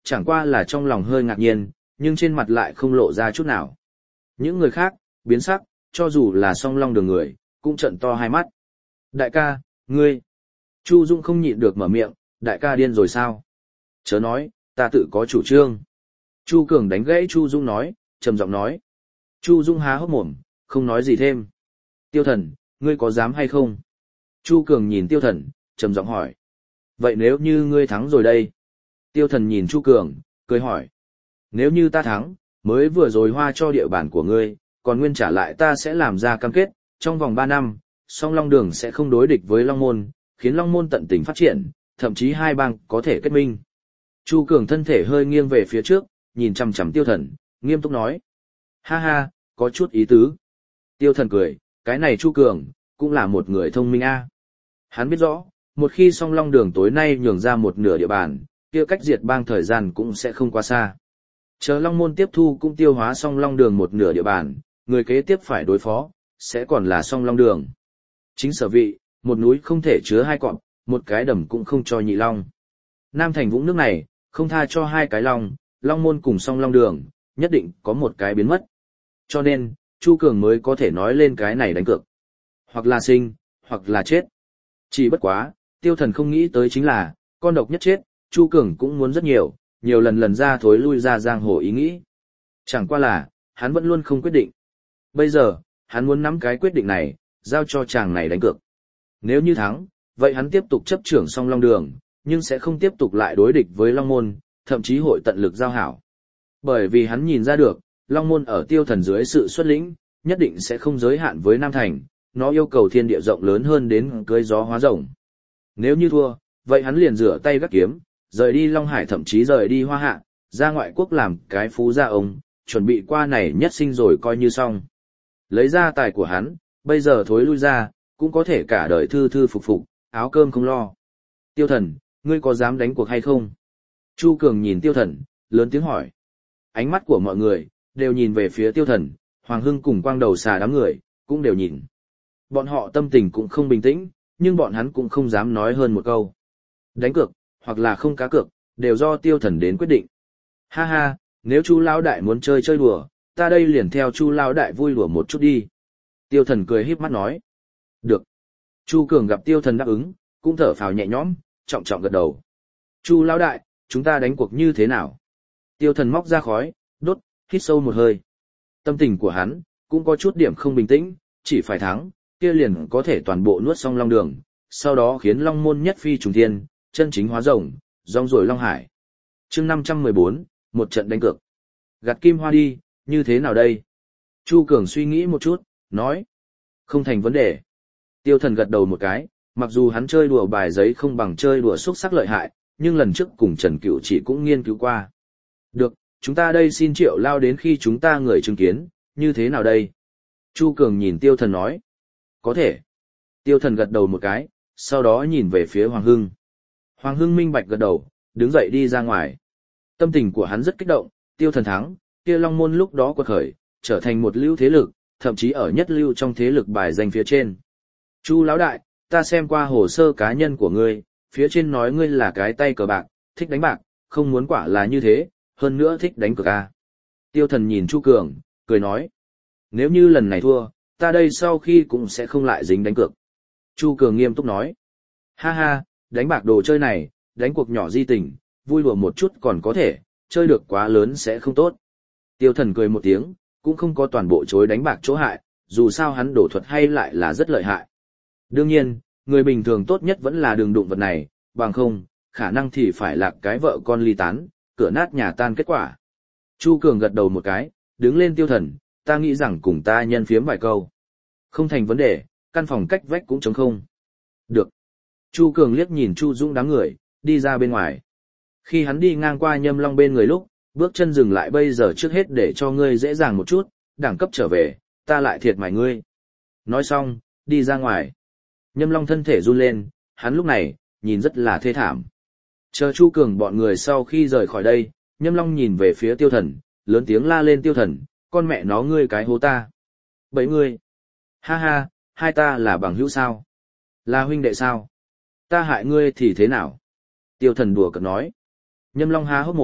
chẳng qua là trong lòng hơi ngạc nhiên, nhưng trên mặt lại không lộ ra chút nào. Những người khác, biến sắc, cho dù là song long đường người, cũng trợn to hai mắt. Đại ca, ngươi. Chu Dung không nhịn được mở miệng, đại ca điên rồi sao? Chớ nói, ta tự có chủ trương. Chu Cường đánh gãy Chu Dung nói, trầm giọng nói. Chu Dung há hốc mồm, không nói gì thêm. Tiêu Thần, ngươi có dám hay không? Chu Cường nhìn Tiêu Thần, trầm giọng hỏi. Vậy nếu như ngươi thắng rồi đây? Tiêu Thần nhìn Chu Cường, cười hỏi. Nếu như ta thắng, mới vừa rồi hoa cho địa bàn của ngươi, còn nguyên trả lại ta sẽ làm ra cam kết, trong vòng 3 năm, song Long Đường sẽ không đối địch với Long Môn, khiến Long Môn tận tình phát triển, thậm chí hai bang có thể kết minh. Chu Cường thân thể hơi nghiêng về phía trước, nhìn chằm chằm Tiêu Thần, nghiêm túc nói. Ha ha, có chút ý tứ. Tiêu Thần cười, cái này Chu Cường, cũng là một người thông minh a. Hắn biết rõ, một khi song Long Đường tối nay nhường ra một nửa địa bàn, kia cách diệt bang thời gian cũng sẽ không quá xa. Chờ Long Môn tiếp thu cũng tiêu hóa song Long Đường một nửa địa bàn, người kế tiếp phải đối phó, sẽ còn là song Long Đường. Chính sở vị, một núi không thể chứa hai cọp, một cái đầm cũng không cho nhị long. Nam thành vũng nước này, không tha cho hai cái long, Long Môn cùng song Long Đường, nhất định có một cái biến mất. Cho nên, Chu Cường mới có thể nói lên cái này đánh cược. Hoặc là sinh, hoặc là chết. Chỉ bất quá, Tiêu Thần không nghĩ tới chính là, con độc nhất chết, Chu Cường cũng muốn rất nhiều, nhiều lần ra thối lui ra giang hồ ý nghĩ. Chẳng qua là, hắn vẫn luôn không quyết định. Bây giờ, hắn muốn nắm cái quyết định này, giao cho chàng này đánh cược. Nếu như thắng, vậy hắn tiếp tục chấp trưởng song Long Đường, nhưng sẽ không tiếp tục lại đối địch với Long Môn, thậm chí hội tận lực giao hảo. Bởi vì hắn nhìn ra được, Long Môn ở Tiêu Thần dưới sự xuất lĩnh, nhất định sẽ không giới hạn với Nam Thành, nó yêu cầu thiên địa rộng lớn hơn đến cưới gió hóa rồng. Nếu như thua, vậy hắn liền rửa tay gác kiếm, rời đi Long Hải thậm chí rời đi Hoa Hạ, ra ngoại quốc làm cái phú gia ông, chuẩn bị qua này nhất sinh rồi coi như xong. Lấy ra tài của hắn, bây giờ thối lui ra, cũng có thể cả đời thư thư phục phục, áo cơm không lo. Tiêu Thần, ngươi có dám đánh cuộc hay không? Chu Cường nhìn Tiêu Thần, lớn tiếng hỏi. Ánh mắt của mọi người, đều nhìn về phía Tiêu Thần, Hoàng Hưng cùng Quang Đầu Xà đám người, cũng đều nhìn. Bọn họ tâm tình cũng không bình tĩnh, nhưng bọn hắn cũng không dám nói hơn một câu. Đánh cược, hoặc là không cá cược, đều do Tiêu Thần đến quyết định. Ha ha, nếu Chu lão đại muốn chơi đùa, ta đây liền theo Chu lão đại vui đùa một chút đi. Tiêu Thần cười híp mắt nói. Được. Chu Cường gặp Tiêu Thần đáp ứng, cũng thở phào nhẹ nhõm, trọng trọng gật đầu. Chu lão đại, chúng ta đánh cuộc như thế nào? Tiêu Thần móc ra khói, đốt, hít sâu một hơi. Tâm tình của hắn, cũng có chút điểm không bình tĩnh, chỉ phải thắng, kia liền có thể toàn bộ nuốt xong Long Đường, sau đó khiến Long Môn nhất phi trùng thiên, chân chính hóa rồng, rong ruổi Long Hải. Chương 514, một trận đánh cược. Gặt kim hoa đi, như thế nào đây? Chu Cường suy nghĩ một chút, nói. Không thành vấn đề. Tiêu Thần gật đầu một cái, mặc dù hắn chơi đùa bài giấy không bằng chơi đùa xúc sắc lợi hại, nhưng lần trước cùng Trần Cửu chỉ cũng nghiên cứu qua. Được, chúng ta đây xin Triệu lao đến khi chúng ta người chứng kiến, như thế nào đây? Chu Cường nhìn Tiêu Thần nói. Có thể. Tiêu Thần gật đầu một cái, sau đó nhìn về phía Hoàng Hưng. Hoàng Hưng minh bạch gật đầu, đứng dậy đi ra ngoài. Tâm tình của hắn rất kích động, Tiêu Thần thắng, kia Long Môn lúc đó quật khởi, trở thành một lưu thế lực, thậm chí ở nhất lưu trong thế lực bài danh phía trên. Chu lão đại, ta xem qua hồ sơ cá nhân của ngươi, phía trên nói ngươi là cái tay cờ bạc, thích đánh bạc, không muốn quả là như thế, hơn nữa thích đánh cược a. Tiêu Thần nhìn Chu Cường, cười nói. Nếu như lần này thua, ta đây sau khi cũng sẽ không lại dính đánh cược. Chu Cường nghiêm túc nói. Ha ha, đánh bạc đồ chơi này, đánh cuộc nhỏ di tình, vui đùa một chút còn có thể, chơi được quá lớn sẽ không tốt. Tiêu Thần cười một tiếng, cũng không có toàn bộ chối đánh bạc chỗ hại, dù sao hắn đổ thuật hay lại là rất lợi hại. Đương nhiên, người bình thường tốt nhất vẫn là đừng đụng vật này, bằng không, khả năng thì phải lạc cái vợ con ly tán, cửa nát nhà tan kết quả. Chu Cường gật đầu một cái, đứng lên Tiêu Thần, ta nghĩ rằng cùng ta nhân phiếm vài câu. Không thành vấn đề, căn phòng cách vách cũng trống không. Được. Chu Cường liếc nhìn Chu Dũng đám người, đi ra bên ngoài. Khi hắn đi ngang qua Nhâm Long bên người lúc, bước chân dừng lại bây giờ trước hết để cho ngươi dễ dàng một chút, đẳng cấp trở về, ta lại thiệt mài ngươi. Nói xong, đi ra ngoài. Nhâm Long thân thể run lên, hắn lúc này, nhìn rất là thê thảm. Chờ Chu Cường bọn người sau khi rời khỏi đây, Nhâm Long nhìn về phía Tiêu Thần, lớn tiếng la lên Tiêu Thần, con mẹ nó ngươi cái hố ta. Bảy ngươi. Ha ha, hai ta là bằng hữu sao? Là huynh đệ sao? Ta hại ngươi thì thế nào? Tiêu Thần đùa cợt nói. Nhâm Long há hốc mồm,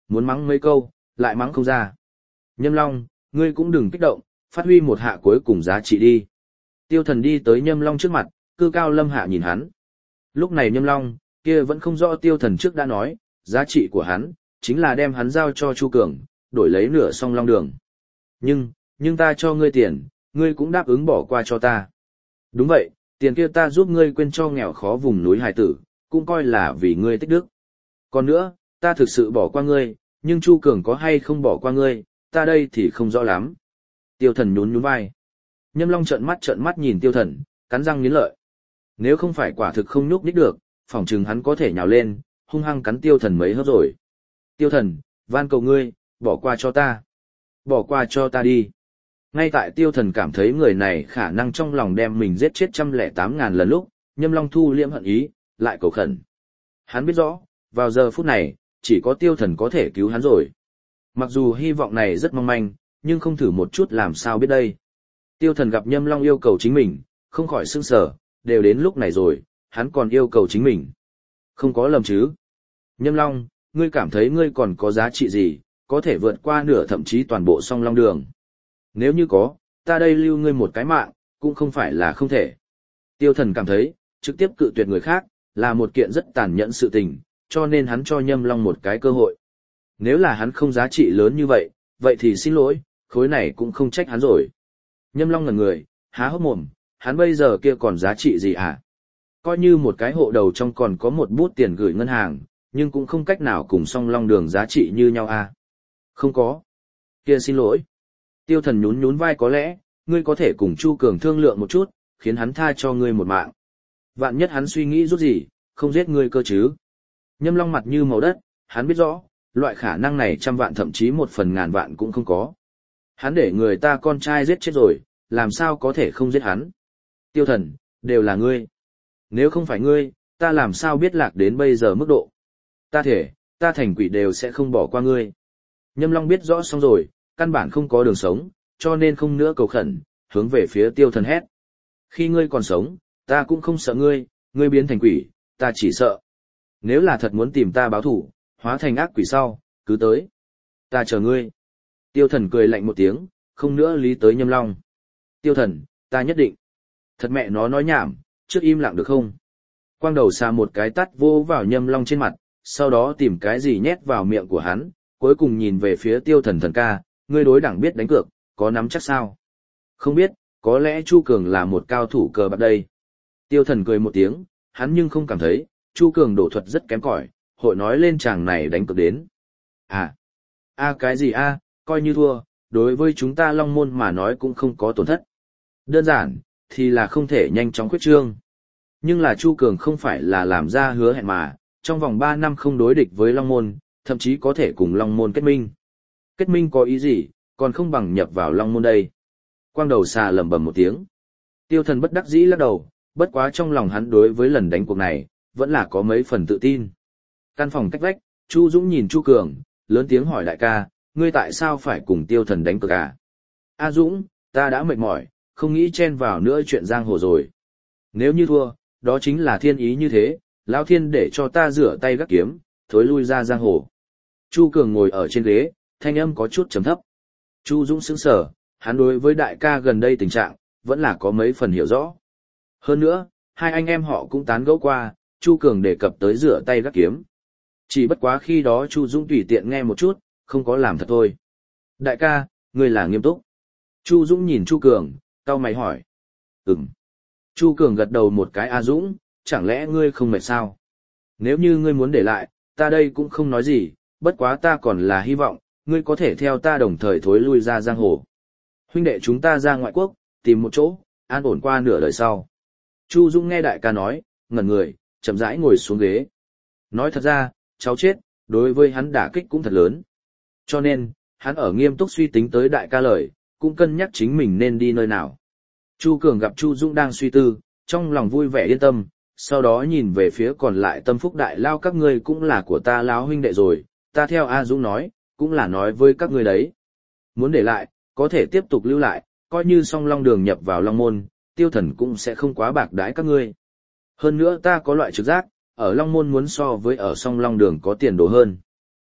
muốn mắng mấy câu, lại mắng không ra. Nhâm Long, ngươi cũng đừng kích động, phát huy một hạ cuối cùng giá trị đi. Tiêu Thần đi tới Nhâm Long trước mặt, cư cao lâm hạ nhìn hắn. Lúc này Nhâm Long, kia vẫn không rõ Tiêu Thần trước đã nói, giá trị của hắn, chính là đem hắn giao cho Chu Cường, đổi lấy nửa song long đường. Nhưng ta cho ngươi tiền, ngươi cũng đáp ứng bỏ qua cho ta. Đúng vậy, tiền kia ta giúp ngươi quên cho nghèo khó vùng núi hải tử, cũng coi là vì ngươi tích đức. Còn nữa, ta thực sự bỏ qua ngươi, nhưng Chu Cường có hay không bỏ qua ngươi, ta đây thì không rõ lắm. Tiêu Thần nhún nhún vai. Nhâm Long trợn mắt nhìn Tiêu Thần, cắn răng nghiến lợi. Nếu không phải quả thực không nhúc nhích được, phỏng chừng hắn có thể nhào lên, hung hăng cắn Tiêu Thần mấy hớp rồi. Tiêu Thần, van cầu ngươi, bỏ qua cho ta. Bỏ qua cho ta đi. Ngay tại Tiêu Thần cảm thấy người này khả năng trong lòng đem mình giết chết 108.000 lần lúc, Nhâm Long thu liễm hận ý, lại cầu khẩn. Hắn biết rõ, vào giờ phút này, chỉ có Tiêu Thần có thể cứu hắn rồi. Mặc dù hy vọng này rất mong manh, nhưng không thử một chút làm sao biết đây. Tiêu Thần gặp Nhâm Long yêu cầu chính mình, không khỏi sững sờ, đều đến lúc này rồi, hắn còn yêu cầu chính mình. Không có lầm chứ. Nhâm Long, ngươi cảm thấy ngươi còn có giá trị gì, có thể vượt qua nửa thậm chí toàn bộ song long đường. Nếu như có, ta đây lưu ngươi một cái mạng, cũng không phải là không thể. Tiêu Thần cảm thấy, trực tiếp cự tuyệt người khác, là một kiện rất tàn nhẫn sự tình, cho nên hắn cho Nhâm Long một cái cơ hội. Nếu là hắn không giá trị lớn như vậy, vậy thì xin lỗi, khối này cũng không trách hắn rồi. Nhâm Long ngẩn người, há hốc mồm, hắn bây giờ kia còn giá trị gì à? Coi như một cái hộ đầu trong còn có một bút tiền gửi ngân hàng, nhưng cũng không cách nào cùng song long đường giá trị như nhau à? Không có. Kia xin lỗi. Tiêu Thần nhún nhún vai, có lẽ, ngươi có thể cùng Chu Cường thương lượng một chút, khiến hắn tha cho ngươi một mạng. Vạn nhất hắn suy nghĩ rút gì, không giết ngươi cơ chứ. Nhâm Long mặt như màu đất, hắn biết rõ, loại khả năng này 100 vạn thậm chí 1/1000 vạn cũng không có. Hắn để người ta con trai giết chết rồi, làm sao có thể không giết hắn. Tiêu Thần, đều là ngươi. Nếu không phải ngươi, ta làm sao biết lạc đến bây giờ mức độ. Ta thể, ta thành quỷ đều sẽ không bỏ qua ngươi. Nhâm Long biết rõ xong rồi, căn bản không có đường sống, cho nên không nữa cầu khẩn, hướng về phía Tiêu Thần hét. Khi ngươi còn sống, ta cũng không sợ ngươi, ngươi biến thành quỷ, ta chỉ sợ. Nếu là thật muốn tìm ta báo thủ, hóa thành ác quỷ sau, cứ tới. Ta chờ ngươi. Tiêu Thần cười lạnh một tiếng, không nữa lý tới Nhâm Long. Tiêu Thần, ta nhất định. Thật mẹ nó nói nhảm, trước im lặng được không? Quang Đầu xà một cái tát vô vào Nhâm Long trên mặt, sau đó tìm cái gì nhét vào miệng của hắn, cuối cùng nhìn về phía Tiêu Thần thần ca, ngươi đối đẳng biết đánh cược, có nắm chắc sao? Không biết, có lẽ Chu Cường là một cao thủ cờ bạc đây. Tiêu Thần cười một tiếng, hắn nhưng không cảm thấy, Chu Cường đổ thuật rất kém cỏi, hội nói lên chàng này đánh cược đến. Cái gì coi như thua, đối với chúng ta Long Môn mà nói cũng không có tổn thất. Đơn giản, thì là không thể nhanh chóng khuyết trương. Nhưng là Chu Cường không phải là làm ra hứa hẹn mà, trong vòng 3 năm không đối địch với Long Môn, thậm chí có thể cùng Long Môn kết minh. Kết minh có ý gì, còn không bằng nhập vào Long Môn đây. Quang Đầu xà lẩm bẩm một tiếng. Tiêu Thần bất đắc dĩ lắc đầu, bất quá trong lòng hắn đối với lần đánh cuộc này, vẫn là có mấy phần tự tin. Căn phòng cách vách, Chu Dũng nhìn Chu Cường, lớn tiếng hỏi đại ca, ngươi tại sao phải cùng Tiêu Thần đánh cược à? A Dũng, ta đã mệt mỏi, không nghĩ chen vào nữa chuyện giang hồ rồi. Nếu như thua, đó chính là thiên ý như thế, Lão Thiên để cho ta rửa tay gác kiếm, thối lui ra giang hồ. Chu Cường ngồi ở trên ghế, thanh âm có chút trầm thấp. Chu Dũng sững sờ, hắn đối với đại ca gần đây tình trạng, vẫn là có mấy phần hiểu rõ. Hơn nữa, hai anh em họ cũng tán gẫu qua, Chu Cường đề cập tới rửa tay gác kiếm. Chỉ bất quá khi đó Chu Dũng tùy tiện nghe một chút, không có làm thật thôi. Đại ca, ngươi là nghiêm túc. Chu Dũng nhìn Chu Cường, cau mày hỏi. Chu Cường gật đầu một cái. A Dũng, chẳng lẽ ngươi không mệt sao? Nếu như ngươi muốn để lại, ta đây cũng không nói gì, bất quá ta còn là hy vọng, ngươi có thể theo ta đồng thời thối lui ra giang hồ. Huynh đệ chúng ta ra ngoại quốc, tìm một chỗ, an ổn qua nửa đời sau. Chu Dũng nghe đại ca nói, ngẩn người, chậm rãi ngồi xuống ghế. Nói thật ra, cháu chết, đối với hắn đả kích cũng thật lớn. Cho nên, hắn ở nghiêm túc suy tính tới đại ca lời, cũng cân nhắc chính mình nên đi nơi nào. Chu Cường gặp Chu Dũng đang suy tư, trong lòng vui vẻ yên tâm, sau đó nhìn về phía còn lại Tâm Phúc đại lao, các ngươi cũng là của ta lão huynh đệ rồi, ta theo A Dũng nói, cũng là nói với các ngươi đấy. Muốn để lại, có thể tiếp tục lưu lại, coi như song long đường nhập vào Long Môn, Tiêu Thần cũng sẽ không quá bạc đãi các ngươi. Hơn nữa ta có loại trực giác, ở Long Môn muốn so với ở song long đường có tiền đồ hơn.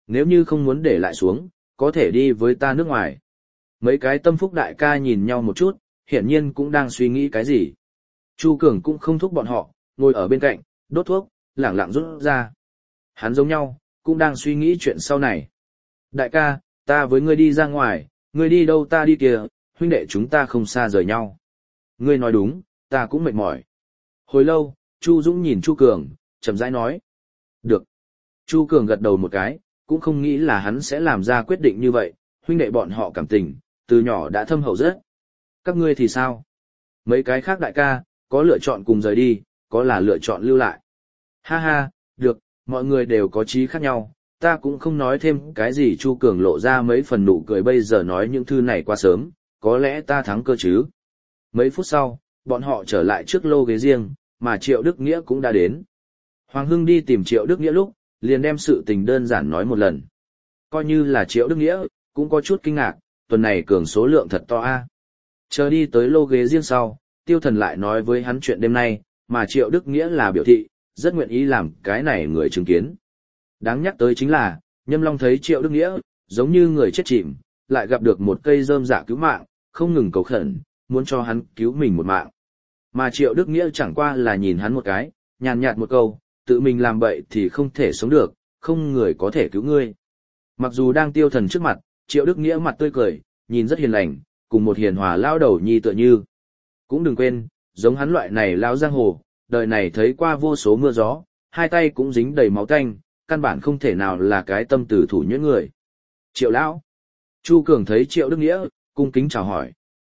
Nếu như không muốn để lại xuống, có thể đi với ta nước ngoài. Mấy cái tâm phúc đại ca nhìn nhau một chút, hiển nhiên cũng đang suy nghĩ cái gì. Chu Cường cũng không thúc bọn họ, ngồi ở bên cạnh, đốt thuốc, lẳng lặng rút ra. Hắn giống nhau, cũng đang suy nghĩ chuyện sau này. Đại ca, ta với ngươi đi ra ngoài, ngươi đi đâu ta đi kìa, huynh đệ chúng ta không xa rời nhau. Ngươi nói đúng, ta cũng mệt mỏi. Hồi lâu, Chu Dũng nhìn Chu Cường, chậm rãi nói. Được. Chu Cường gật đầu một cái, cũng không nghĩ là hắn sẽ làm ra quyết định như vậy, huynh đệ bọn họ cảm tình, từ nhỏ đã thâm hậu rất. Các ngươi thì sao? Mấy cái khác đại ca, có lựa chọn cùng rời đi, có là lựa chọn lưu lại. Ha ha, được, mọi người đều có chí khác nhau, ta cũng không nói thêm cái gì. Chu Cường lộ ra mấy phần nụ cười, bây giờ nói những thư này quá sớm, có lẽ ta thắng cơ chứ. Mấy phút sau, bọn họ trở lại trước lô ghế riêng, mà Triệu Đức Nghĩa cũng đã đến. Hoàng Hưng đi tìm Triệu Đức Nghĩa lúc, liền đem sự tình đơn giản nói một lần. Coi như là Triệu Đức Nghĩa, cũng có chút kinh ngạc, tuần này Cường số lượng thật to a. Chờ đi tới lô ghế riêng sau, Tiêu Thần lại nói với hắn chuyện đêm nay, mà Triệu Đức Nghĩa là biểu thị, rất nguyện ý làm cái này người chứng kiến. Đáng nhắc tới chính là, Nhâm Long thấy Triệu Đức Nghĩa, giống như người chết chìm, lại gặp được một cây rơm dạ cứu mạng, không ngừng cầu khẩn, muốn cho hắn cứu mình một mạng. Mà Triệu Đức Nghĩa chẳng qua là nhìn hắn một cái, nhàn nhạt một câu, tự mình làm bậy thì không thể sống được, không người có thể cứu ngươi. Mặc dù đang Tiêu Thần trước mặt, Triệu Đức Nghĩa mặt tươi cười, nhìn rất hiền lành, cùng một hiền hòa lao đầu nhi tựa như. Cũng đừng quên, giống hắn loại này lao giang hồ, đời này thấy qua vô số mưa gió, hai tay cũng dính đầy máu tanh, căn bản không thể nào là cái tâm tử thủ nhuyễn người. Triệu lão. Chu Cường thấy Triệu Đức Nghĩa, cung kính chào hỏi.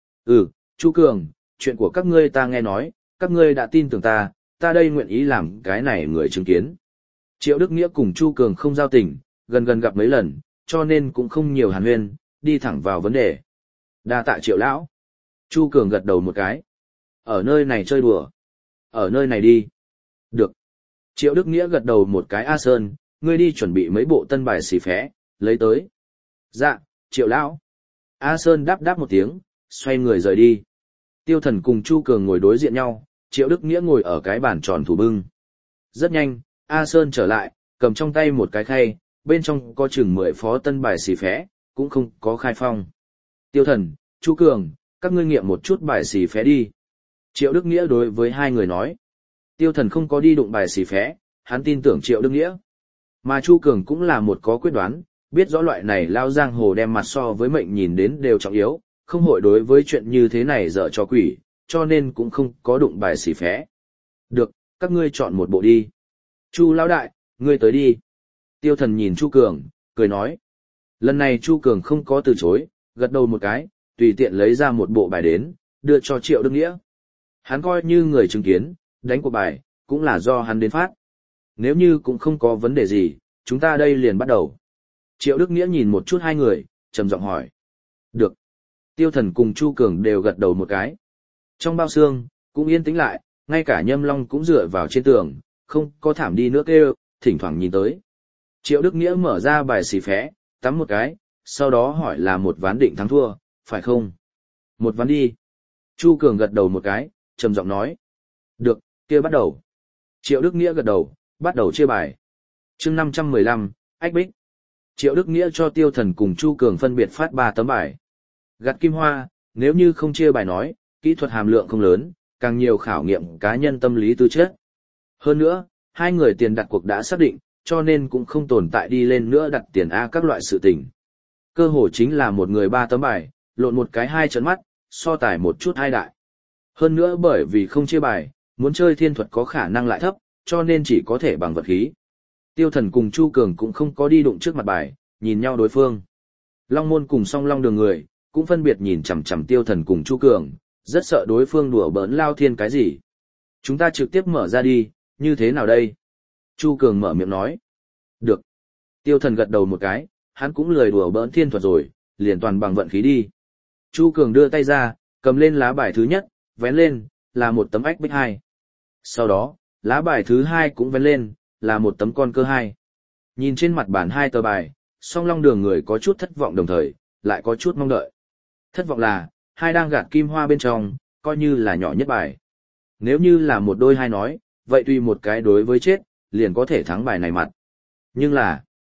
Chu Cường, chuyện của các ngươi ta nghe nói, các ngươi đã tin tưởng ta, ta đây nguyện ý làm cái này người chứng kiến. Triệu Đức Nghĩa cùng Chu Cường không giao tình, gần gần gặp mấy lần, cho nên cũng không nhiều hàn huyên, đi thẳng vào vấn đề. Đa tạ Triệu lão. Chu Cường gật đầu một cái. Ở nơi này chơi đùa. Ở nơi này đi. Được. Triệu Đức Nghĩa gật đầu một cái. A Sơn, ngươi đi chuẩn bị mấy bộ tân bài xì phé, lấy tới. Dạ, Triệu lão. A Sơn đáp một tiếng, xoay người rời đi. Tiêu Thần cùng Chu Cường ngồi đối diện nhau, Triệu Đức Nghĩa ngồi ở cái bàn tròn thủ bưng. Rất nhanh, A Sơn trở lại, cầm trong tay một cái khay, bên trong có chừng 10 phó tân bài xì phé, cũng không có khai phong. Tiêu Thần, Chu Cường, các ngươi nghiệm một chút bài xì phé đi. Triệu Đức Nghĩa đối với hai người nói. Tiêu Thần không có đi đụng bài xì phé, hắn tin tưởng Triệu Đức Nghĩa. Mà Chu Cường cũng là một có quyết đoán, biết rõ loại này lao giang hồ đem mặt so với mệnh nhìn đến đều trọng yếu, không hội đối với chuyện như thế này dở cho quỷ, cho nên cũng không có đụng bài xì phé. Được, các ngươi chọn một bộ đi. Chu lão đại, ngươi tới đi. Tiêu Thần nhìn Chu Cường, cười nói. Lần này Chu Cường không có từ chối, gật đầu một cái, tùy tiện lấy ra một bộ bài đến, đưa cho Triệu Đức Nghĩa. Hắn coi như người chứng kiến, đánh cuộc bài, cũng là do hắn đến phát. Nếu như cũng không có vấn đề gì, chúng ta đây liền bắt đầu. Triệu Đức Nghĩa nhìn một chút hai người, trầm giọng hỏi. Được. Tiêu Thần cùng Chu Cường đều gật đầu một cái. Trong bao xương, cũng yên tĩnh lại, ngay cả Nhâm Long cũng dựa vào trên tường, không có thảm đi nữa kêu, thỉnh thoảng nhìn tới. Triệu Đức Nghĩa mở ra bài xì phé, tắm một cái, sau đó hỏi là một ván định thắng thua, phải không? Một ván đi. Chu Cường gật đầu một cái, trầm giọng nói. Được, kia bắt đầu. Triệu Đức Nghĩa gật đầu, bắt đầu chia bài. Chương 515, Ách Bích. Triệu Đức Nghĩa cho Tiêu Thần cùng Chu Cường phân biệt phát 3 tấm bài. Gặt kim hoa, nếu như không chia bài nói, kỹ thuật hàm lượng không lớn, càng nhiều khảo nghiệm cá nhân tâm lý tư chất. Hơn nữa, hai người tiền đặt cuộc đã xác định, cho nên cũng không tồn tại đi lên nữa đặt tiền A các loại sự tình. Cơ hội chính là một người 3 tấm bài, lộn một cái 2 trận mắt, so tài một chút hai đại. Hơn nữa bởi vì không chia bài, muốn chơi thiên thuật có khả năng lại thấp, cho nên chỉ có thể bằng vật khí. Tiêu Thần cùng Chu Cường cũng không có đi đụng trước mặt bài, nhìn nhau đối phương. Long Môn cùng Song Long Đường người, cũng phân biệt nhìn chằm chằm Tiêu Thần cùng Chu Cường, rất sợ đối phương đùa bỡn Lao Thiên cái gì. Chúng ta trực tiếp mở ra đi, như thế nào đây? Chu Cường mở miệng nói. Được. Tiêu Thần gật đầu một cái, hắn cũng lười đùa bỡn thiên thuật rồi, liền toàn bằng vận khí đi. Chu Cường đưa tay ra, cầm lên lá bài thứ nhất, vén lên, là một tấm ách bích 2. Sau đó, lá bài thứ 2 cũng vén lên, là một tấm con cơ 2. Nhìn trên mặt bản 2 tờ bài, Song Long Đường người có chút thất vọng đồng thời, lại có chút mong đợi. Thất vọng là, 2 đang gạt kim hoa bên trong, coi như là nhỏ nhất bài. Nếu như là một đôi 2 nói, vậy tùy một cái đối với chết, liền có thể thắng bài này mặt. Nhưng là,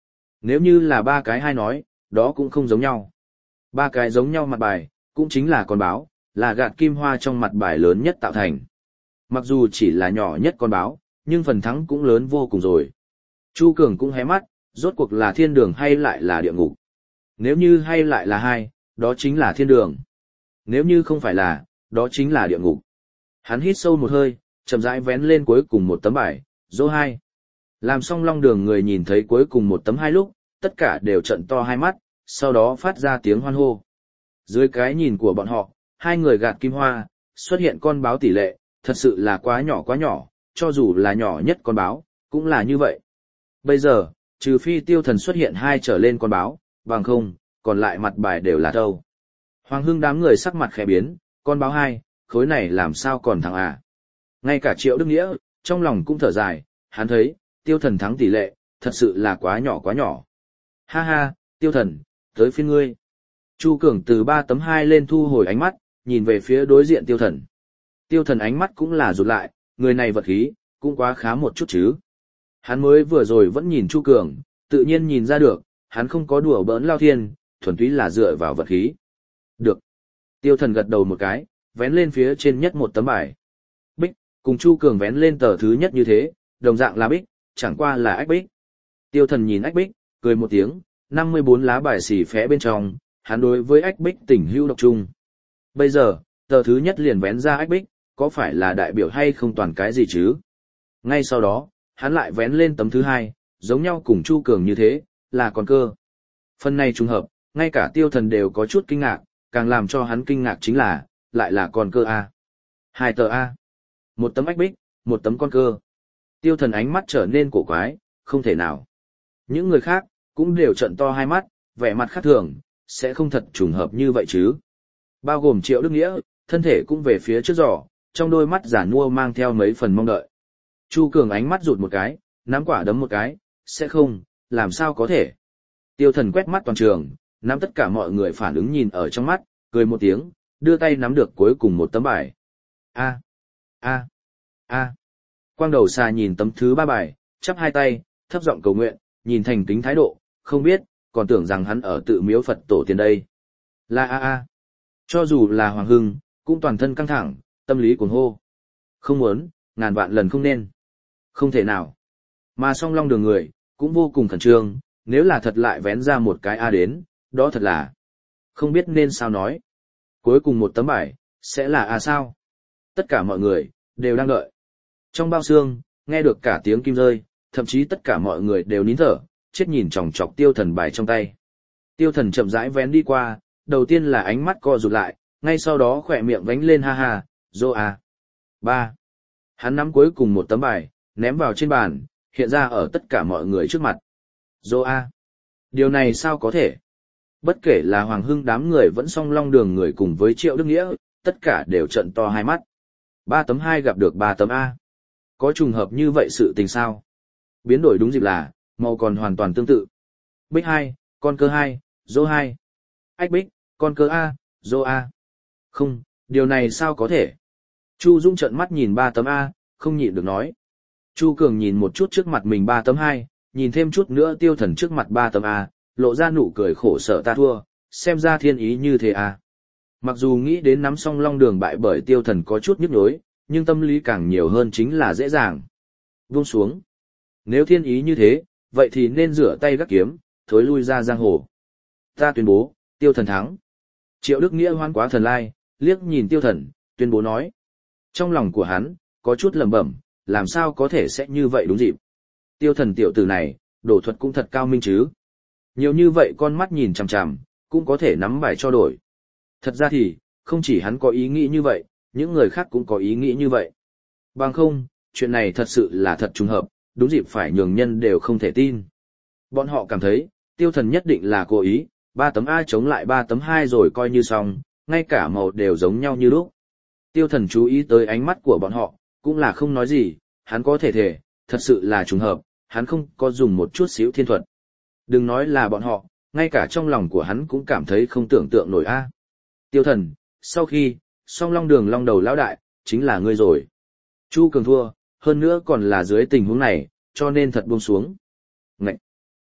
Nếu như là ba cái hai nói, đó cũng không giống nhau. Ba cái giống nhau mặt bài, cũng chính là con báo, là gạt kim hoa trong mặt bài lớn nhất tạo thành. Mặc dù chỉ là nhỏ nhất con báo, nhưng phần thắng cũng lớn vô cùng rồi. Chu Cường cũng hé mắt, rốt cuộc là thiên đường hay lại là địa ngục. Nếu như hay lại là hai, đó chính là thiên đường. Nếu như không phải là, đó chính là địa ngục. Hắn hít sâu một hơi, chậm rãi vén lên cuối cùng một tấm bài, dỗ hai. Làm xong long đường người nhìn thấy cuối cùng một tấm hai lúc, tất cả đều trận to hai mắt, sau đó phát ra tiếng hoan hô. Dưới cái nhìn của bọn họ, hai người gạt kim hoa, xuất hiện con báo tỷ lệ, thật sự là quá nhỏ, cho dù là nhỏ nhất con báo, cũng là như vậy. Bây giờ, trừ phi Tiêu Thần xuất hiện hai trở lên con báo, bằng không, còn lại mặt bài đều là đâu. Hoàng Hưng đám người sắc mặt khẽ biến, con báo hai, khối này làm sao còn thắng à? Ngay cả Triệu Đức Nghĩa, trong lòng cũng thở dài, hắn thấy, Tiêu Thần thắng tỷ lệ, thật sự là quá nhỏ. Ha ha, Tiêu Thần, tới phiên ngươi. Chu Cường từ 3 tấm 2 lên thu hồi ánh mắt, nhìn về phía đối diện Tiêu Thần. Tiêu Thần ánh mắt cũng là rụt lại, người này vật khí, cũng quá khá một chút chứ. Hắn mới vừa rồi vẫn nhìn Chu Cường, tự nhiên nhìn ra được, hắn không có đùa bỡn Lao Thiên, thuần túy là dựa vào vật khí. Được. Tiêu Thần gật đầu một cái, vén lên phía trên nhất một tấm bài. Bích, cùng Chu Cường vén lên tờ thứ nhất như thế, đồng dạng là bích, chẳng qua là ách bích. Tiêu Thần nhìn ách bích, cười một tiếng, 54 lá bài xì phé bên trong, hắn đối với ách bích tình hữu độc trung. Bây giờ, tờ thứ nhất liền vén ra ách bích, có phải là đại biểu hay không toàn cái gì chứ? Ngay sau đó, hắn lại vén lên tấm thứ hai, giống nhau cùng Chu Cường như thế, là con cơ. Phần này trùng hợp, ngay cả Tiêu Thần đều có chút kinh ngạc, càng làm cho hắn kinh ngạc chính là, lại là con cơ A. Hai tờ A. Một tấm ách bích, một tấm con cơ. Tiêu Thần ánh mắt trở nên cổ quái, không thể nào. Những người khác, cũng đều trận to hai mắt, vẻ mặt khác thường, sẽ không thật trùng hợp như vậy chứ. Bao gồm Triệu Đức Nghĩa, thân thể cũng về phía trước giỏ, trong đôi mắt giả nua mang theo mấy phần mong đợi. Chu Cường ánh mắt rụt một cái, nắm quả đấm một cái, sẽ không, làm sao có thể. Tiêu Thần quét mắt toàn trường, nắm tất cả mọi người phản ứng nhìn ở trong mắt, cười một tiếng, đưa tay nắm được cuối cùng một tấm bài. A. Quang đầu xà nhìn tấm thứ ba bài, chắp hai tay, thấp giọng cầu nguyện, nhìn thành kính thái độ, không biết, còn tưởng rằng hắn ở tự miếu Phật tổ tiền đây. Là A. Cho dù là Hoàng Hưng, cũng toàn thân căng thẳng, tâm lý cuồng hô. Không muốn, ngàn vạn lần không nên. Không thể nào. Mà song long đường người, cũng vô cùng khẩn trương, nếu là thật lại vén ra một cái A đến, đó thật là không biết nên sao nói. Cuối cùng một tấm bài, sẽ là A sao? Tất cả mọi người, đều đang đợi. Trong bao xương, nghe được cả tiếng kim rơi, thậm chí tất cả mọi người đều nín thở, chết nhìn chòng chọc Tiêu Thần bài trong tay. Tiêu Thần chậm rãi vén đi qua, đầu tiên là ánh mắt co rụt lại, ngay sau đó khỏe miệng vánh lên ha ha, dô A. 3. Hắn nắm cuối cùng một tấm bài, ném vào trên bàn, hiện ra ở tất cả mọi người trước mặt. Dô A. Điều này sao có thể? Bất kể là Hoàng Hưng đám người vẫn song long đường người cùng với Triệu Đức Nghĩa, tất cả đều trận to hai mắt. 3 tấm 2 gặp được 3 tấm A. Có trùng hợp như vậy sự tình sao? Biến đổi đúng dịp là, màu còn hoàn toàn tương tự. Bích 2, con cơ 2, dô 2. Ách bích, con cơ A, dô A. Không, điều này sao có thể? Chu Dung trợn mắt nhìn 3 tấm A, không nhịn được nói. Chu Cường nhìn một chút trước mặt mình 3 tấm 2, nhìn thêm chút nữa Tiêu Thần trước mặt 3 tấm A, lộ ra nụ cười khổ sở ta thua, xem ra thiên ý như thế à. Mặc dù nghĩ đến nắm song long đường bại bởi Tiêu Thần có chút nhức nhối, nhưng tâm lý càng nhiều hơn chính là dễ dàng. Buông xuống. Nếu thiên ý như thế, vậy thì nên rửa tay gác kiếm, thối lui ra giang hồ. Ta tuyên bố, Tiêu Thần thắng. Triệu Đức Nghĩa hoan quá thần lai, liếc nhìn Tiêu Thần, tuyên bố nói. Trong lòng của hắn, có chút lẩm bẩm, làm sao có thể sẽ như vậy đúng dịp. Tiêu Thần tiểu tử này, đổ thuật cũng thật cao minh chứ. Nhiều như vậy con mắt nhìn chằm chằm, cũng có thể nắm bài cho đổi. Thật ra thì, không chỉ hắn có ý nghĩ như vậy, những người khác cũng có ý nghĩ như vậy. Bằng không, chuyện này thật sự là thật trùng hợp, đúng dịp phải nhường nhân đều không thể tin. Bọn họ cảm thấy, Tiêu Thần nhất định là cố ý, 3 tấm A chống lại 3 tấm 2 rồi coi như xong, ngay cả màu đều giống nhau như lúc. Tiêu Thần chú ý tới ánh mắt của bọn họ, cũng là không nói gì, hắn có thể, thật sự là trùng hợp, hắn không có dùng một chút xíu thiên thuật. Đừng nói là bọn họ, ngay cả trong lòng của hắn cũng cảm thấy không tưởng tượng nổi a. Tiêu Thần, sau khi, song long đường long đầu lão đại, chính là ngươi rồi. Chu Cường thua, hơn nữa còn là dưới tình huống này, cho nên thật buông xuống. Ngậy!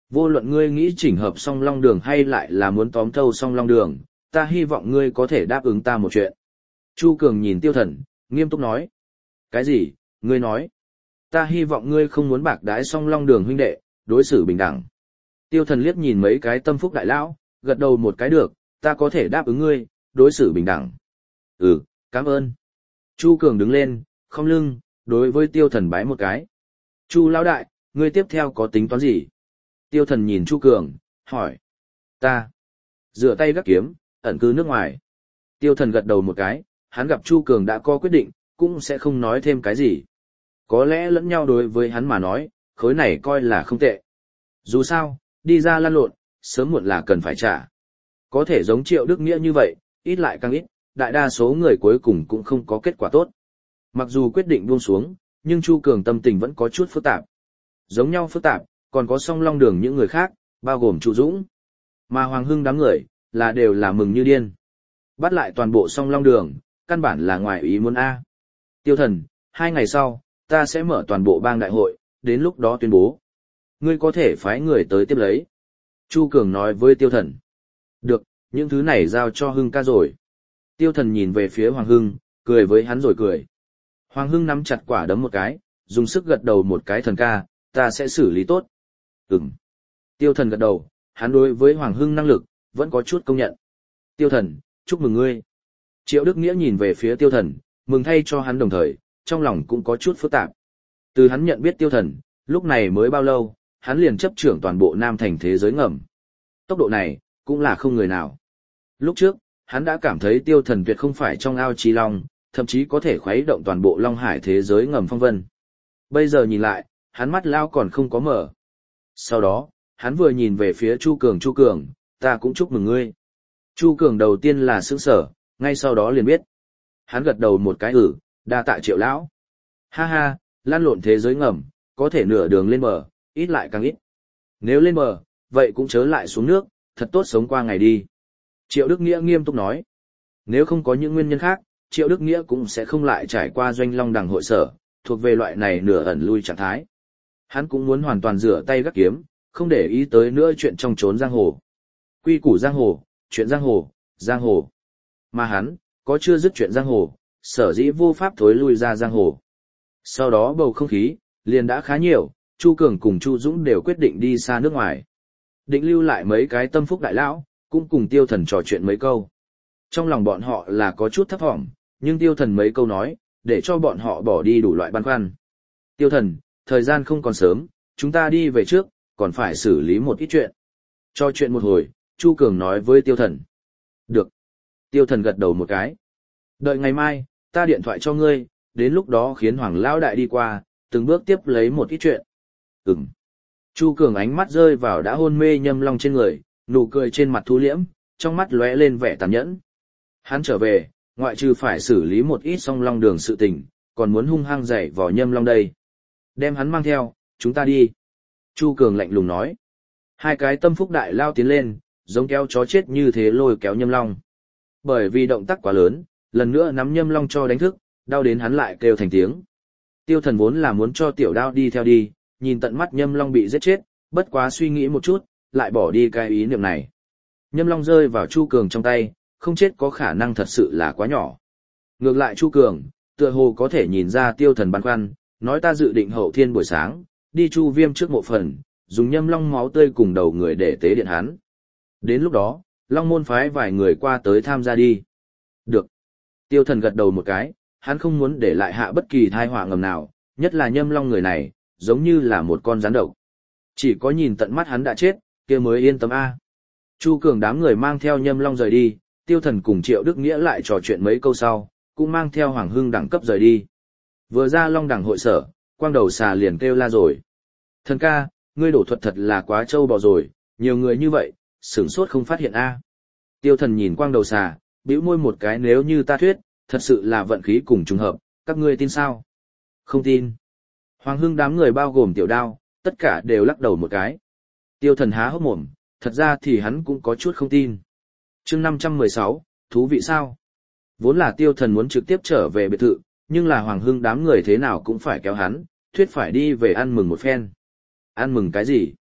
Vô luận ngươi nghĩ chỉnh hợp song long đường hay lại là muốn tóm thâu song long đường, ta hy vọng ngươi có thể đáp ứng ta một chuyện. Chu Cường nhìn Tiêu Thần, nghiêm túc nói. Cái gì, ngươi nói? Ta hy vọng ngươi không muốn bạc đái song long đường huynh đệ, đối xử bình đẳng. Tiêu Thần liếc nhìn mấy cái tâm phúc đại lão, gật đầu một cái được, ta có thể đáp ứng ngươi, đối xử bình đẳng. Ừ, cảm ơn. Chu Cường đứng lên, khom lưng, đối với Tiêu Thần bái một cái. Chu lão đại, ngươi tiếp theo có tính toán gì? Tiêu Thần nhìn Chu Cường, hỏi. Ta. Rửa tay gác kiếm, ẩn cư nước ngoài. Tiêu Thần gật đầu một cái, hắn gặp Chu Cường đã có quyết định, cũng sẽ không nói thêm cái gì. Có lẽ lẫn nhau đối với hắn mà nói, khối này coi là không tệ. Dù sao, đi ra lăn lộn, sớm muộn là cần phải trả. Có thể giống Triệu Đức Nghĩa như vậy, ít lại càng ít, đại đa số người cuối cùng cũng không có kết quả tốt. Mặc dù quyết định buông xuống, nhưng Chu Cường tâm tình vẫn có chút phức tạp. Giống nhau phức tạp, còn có song long đường những người khác, bao gồm Chu Dũng. Mà Hoàng Hưng đám người, đều là mừng như điên. Bắt lại toàn bộ song long đường, căn bản là ngoài ý muốn A. Tiêu Thần, 2 ngày sau, ta sẽ mở toàn bộ bang đại hội, đến lúc đó tuyên bố. Ngươi có thể phái người tới tiếp lấy. Chu Cường nói với Tiêu Thần. Được, những thứ này giao cho Hưng ca rồi. Tiêu Thần nhìn về phía Hoàng Hưng, cười với hắn rồi cười. Hoàng Hưng nắm chặt quả đấm một cái, dùng sức gật đầu một cái, thần ca, ta sẽ xử lý tốt. Ừm. Tiêu Thần gật đầu, hắn đối với Hoàng Hưng năng lực, vẫn có chút công nhận. Tiêu Thần, chúc mừng ngươi. Triệu Đức Nghĩa nhìn về phía Tiêu Thần, mừng thay cho hắn đồng thời, trong lòng cũng có chút phức tạp. Từ hắn nhận biết Tiêu Thần, lúc này mới bao lâu, hắn liền chấp trưởng toàn bộ Nam Thành thế giới ngầm. Tốc độ này, cũng là không người nào. Lúc trước, hắn đã cảm thấy Tiêu Thần tuyệt không phải trong ao chi long, thậm chí có thể khuấy động toàn bộ Long Hải thế giới ngầm phong vân. Bây giờ nhìn lại, hắn mắt lao còn không có mở. Sau đó, hắn vừa nhìn về phía Chu Cường, ta cũng chúc mừng ngươi. Chu Cường đầu tiên là sững sở, ngay sau đó liền biết. Hắn gật đầu một cái đa tạ Triệu lão. Ha ha, lan lộn thế giới ngầm, có thể nửa đường lên bờ, ít lại càng ít. Nếu lên bờ, vậy cũng chớ lại xuống nước, thật tốt sống qua ngày đi. Triệu Đức Nghĩa nghiêm túc nói. Nếu không có những nguyên nhân khác, Triệu Đức Nghĩa cũng sẽ không lại trải qua doanh long đằng hội sở, thuộc về loại này nửa ẩn lui trạng thái. Hắn cũng muốn hoàn toàn rửa tay gác kiếm, không để ý tới nữa chuyện trong trốn giang hồ. Quy củ giang hồ, chuyện giang hồ. Mà hắn, có chưa dứt chuyện giang hồ, sở dĩ vô pháp thối lui ra giang hồ. Sau đó bầu không khí, liền đã khá nhiều, Chu Cường cùng Chu Dũng đều quyết định đi xa nước ngoài. Định lưu lại mấy cái tâm phúc đại lão, cũng cùng Tiêu Thần trò chuyện mấy câu. Trong lòng bọn họ là có chút thấp thỏm, nhưng Tiêu Thần mấy câu nói, để cho bọn họ bỏ đi đủ loại băn khoăn. Tiêu Thần, thời gian không còn sớm, chúng ta đi về trước, còn phải xử lý một ít chuyện. Cho chuyện một hồi, Chu Cường nói với Tiêu Thần. Được. Tiêu Thần gật đầu một cái. Đợi ngày mai, ta điện thoại cho ngươi, đến lúc đó khiến Hoàng Lão Đại đi qua, từng bước tiếp lấy một ít chuyện. Ừm. Chu Cường ánh mắt rơi vào đã hôn mê Nhâm Long trên người, nụ cười trên mặt thu liễm, trong mắt lóe lên vẻ tàn nhẫn. Hắn trở về, ngoại trừ phải xử lý một ít song long đường sự tình, còn muốn hung hăng dạy vò Nhâm Long đây. Đem hắn mang theo, chúng ta đi. Chu Cường lạnh lùng nói. Hai cái tâm phúc đại lao tiến lên, giống kéo chó chết như thế lôi kéo Nhâm Long. Bởi vì động tác quá lớn, lần nữa nắm Nhâm Long cho đánh thức, đau đến hắn lại kêu thành tiếng. Tiêu Thần vốn là muốn cho tiểu đao đi theo đi, nhìn tận mắt Nhâm Long bị giết chết, bất quá suy nghĩ một chút, lại bỏ đi cái ý niệm này. Nhâm Long rơi vào Chu Cường trong tay, không chết có khả năng thật sự là quá nhỏ. Ngược lại Chu Cường, tựa hồ có thể nhìn ra Tiêu Thần băn khoăn, nói ta dự định hậu thiên buổi sáng, đi Chu Viêm trước mộ phần, dùng Nhâm Long máu tươi cùng đầu người để tế điện hắn. Đến lúc đó, Long môn phái vài người qua tới tham gia đi. Được. Tiêu Thần gật đầu một cái, hắn không muốn để lại hạ bất kỳ tai họa ngầm nào, nhất là Nhâm Long người này, giống như là một con rắn độc. Chỉ có nhìn tận mắt hắn đã chết, kia mới yên tâm a. Chu Cường đám người mang theo Nhâm Long rời đi, Tiêu Thần cùng Triệu Đức Nghĩa lại trò chuyện mấy câu sau, cũng mang theo Hoàng Hưng đẳng cấp rời đi. Vừa ra Long đẳng hội sở, Quang Đầu Xà liền kêu la rồi. Thần ca, ngươi đổ thuật thật là quá trâu bò rồi, nhiều người như vậy, sửng sốt không phát hiện a. Tiêu Thần nhìn Quang Đầu Xà, bĩu môi một cái, nếu như ta thuyết, thật sự là vận khí cùng trùng hợp, các ngươi tin sao? Không tin. Hoàng Hưng đám người bao gồm Tiểu Đao, tất cả đều lắc đầu một cái. Tiêu Thần há hốc mồm, thật ra thì hắn cũng có chút không tin. Chương 516, thú vị sao? Vốn là Tiêu Thần muốn trực tiếp trở về biệt thự, nhưng là Hoàng Hưng đám người thế nào cũng phải kéo hắn, thuyết phải đi về ăn mừng một phen. Ăn mừng cái gì?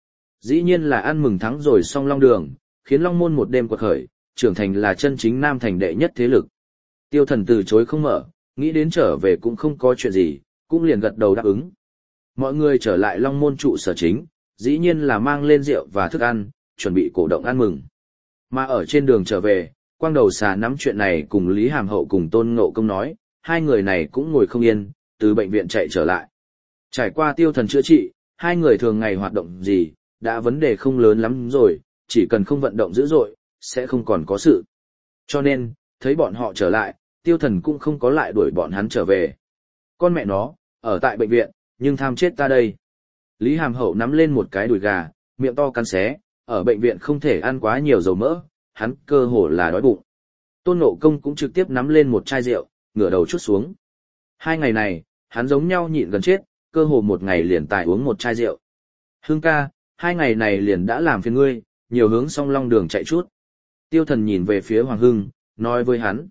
Dĩ nhiên là ăn mừng thắng rồi song Long Đường, khiến Long Môn một đêm quật khởi, trưởng thành là chân chính Nam thành đệ nhất thế lực. Tiêu Thần từ chối không mở, nghĩ đến trở về cũng không có chuyện gì, cũng liền gật đầu đáp ứng. Mọi người trở lại Long Môn trụ sở chính, dĩ nhiên là mang lên rượu và thức ăn, chuẩn bị cổ động ăn mừng. Mà ở trên đường trở về, Quang Đầu Xà nắm chuyện này cùng Lý Hàm Hậu cùng Tôn Ngộ Công nói, hai người này cũng ngồi không yên, từ bệnh viện chạy trở lại. Trải qua Tiêu Thần chữa trị, hai người thường ngày hoạt động gì, đã vấn đề không lớn lắm rồi, chỉ cần không vận động dữ dội, sẽ không còn có sự. Cho nên, thấy bọn họ trở lại, Tiêu Thần cũng không có lại đuổi bọn hắn trở về. Con mẹ nó, ở tại bệnh viện, nhưng tham chết ta đây. Lý Hàm Hậu nắm lên một cái đùi gà, miệng to cắn xé, ở bệnh viện không thể ăn quá nhiều dầu mỡ, hắn cơ hồ là đói bụng. Tôn Ngộ Công cũng trực tiếp nắm lên một chai rượu, ngửa đầu chút xuống. Hai ngày này, hắn giống nhau nhịn gần chết, cơ hồ một ngày liền tài uống một chai rượu. Hưng ca, hai ngày này liền đã làm phiền ngươi, nhiều hướng song Long Đường chạy chút. Tiêu Thần nhìn về phía Hoàng Hưng, nói với hắn.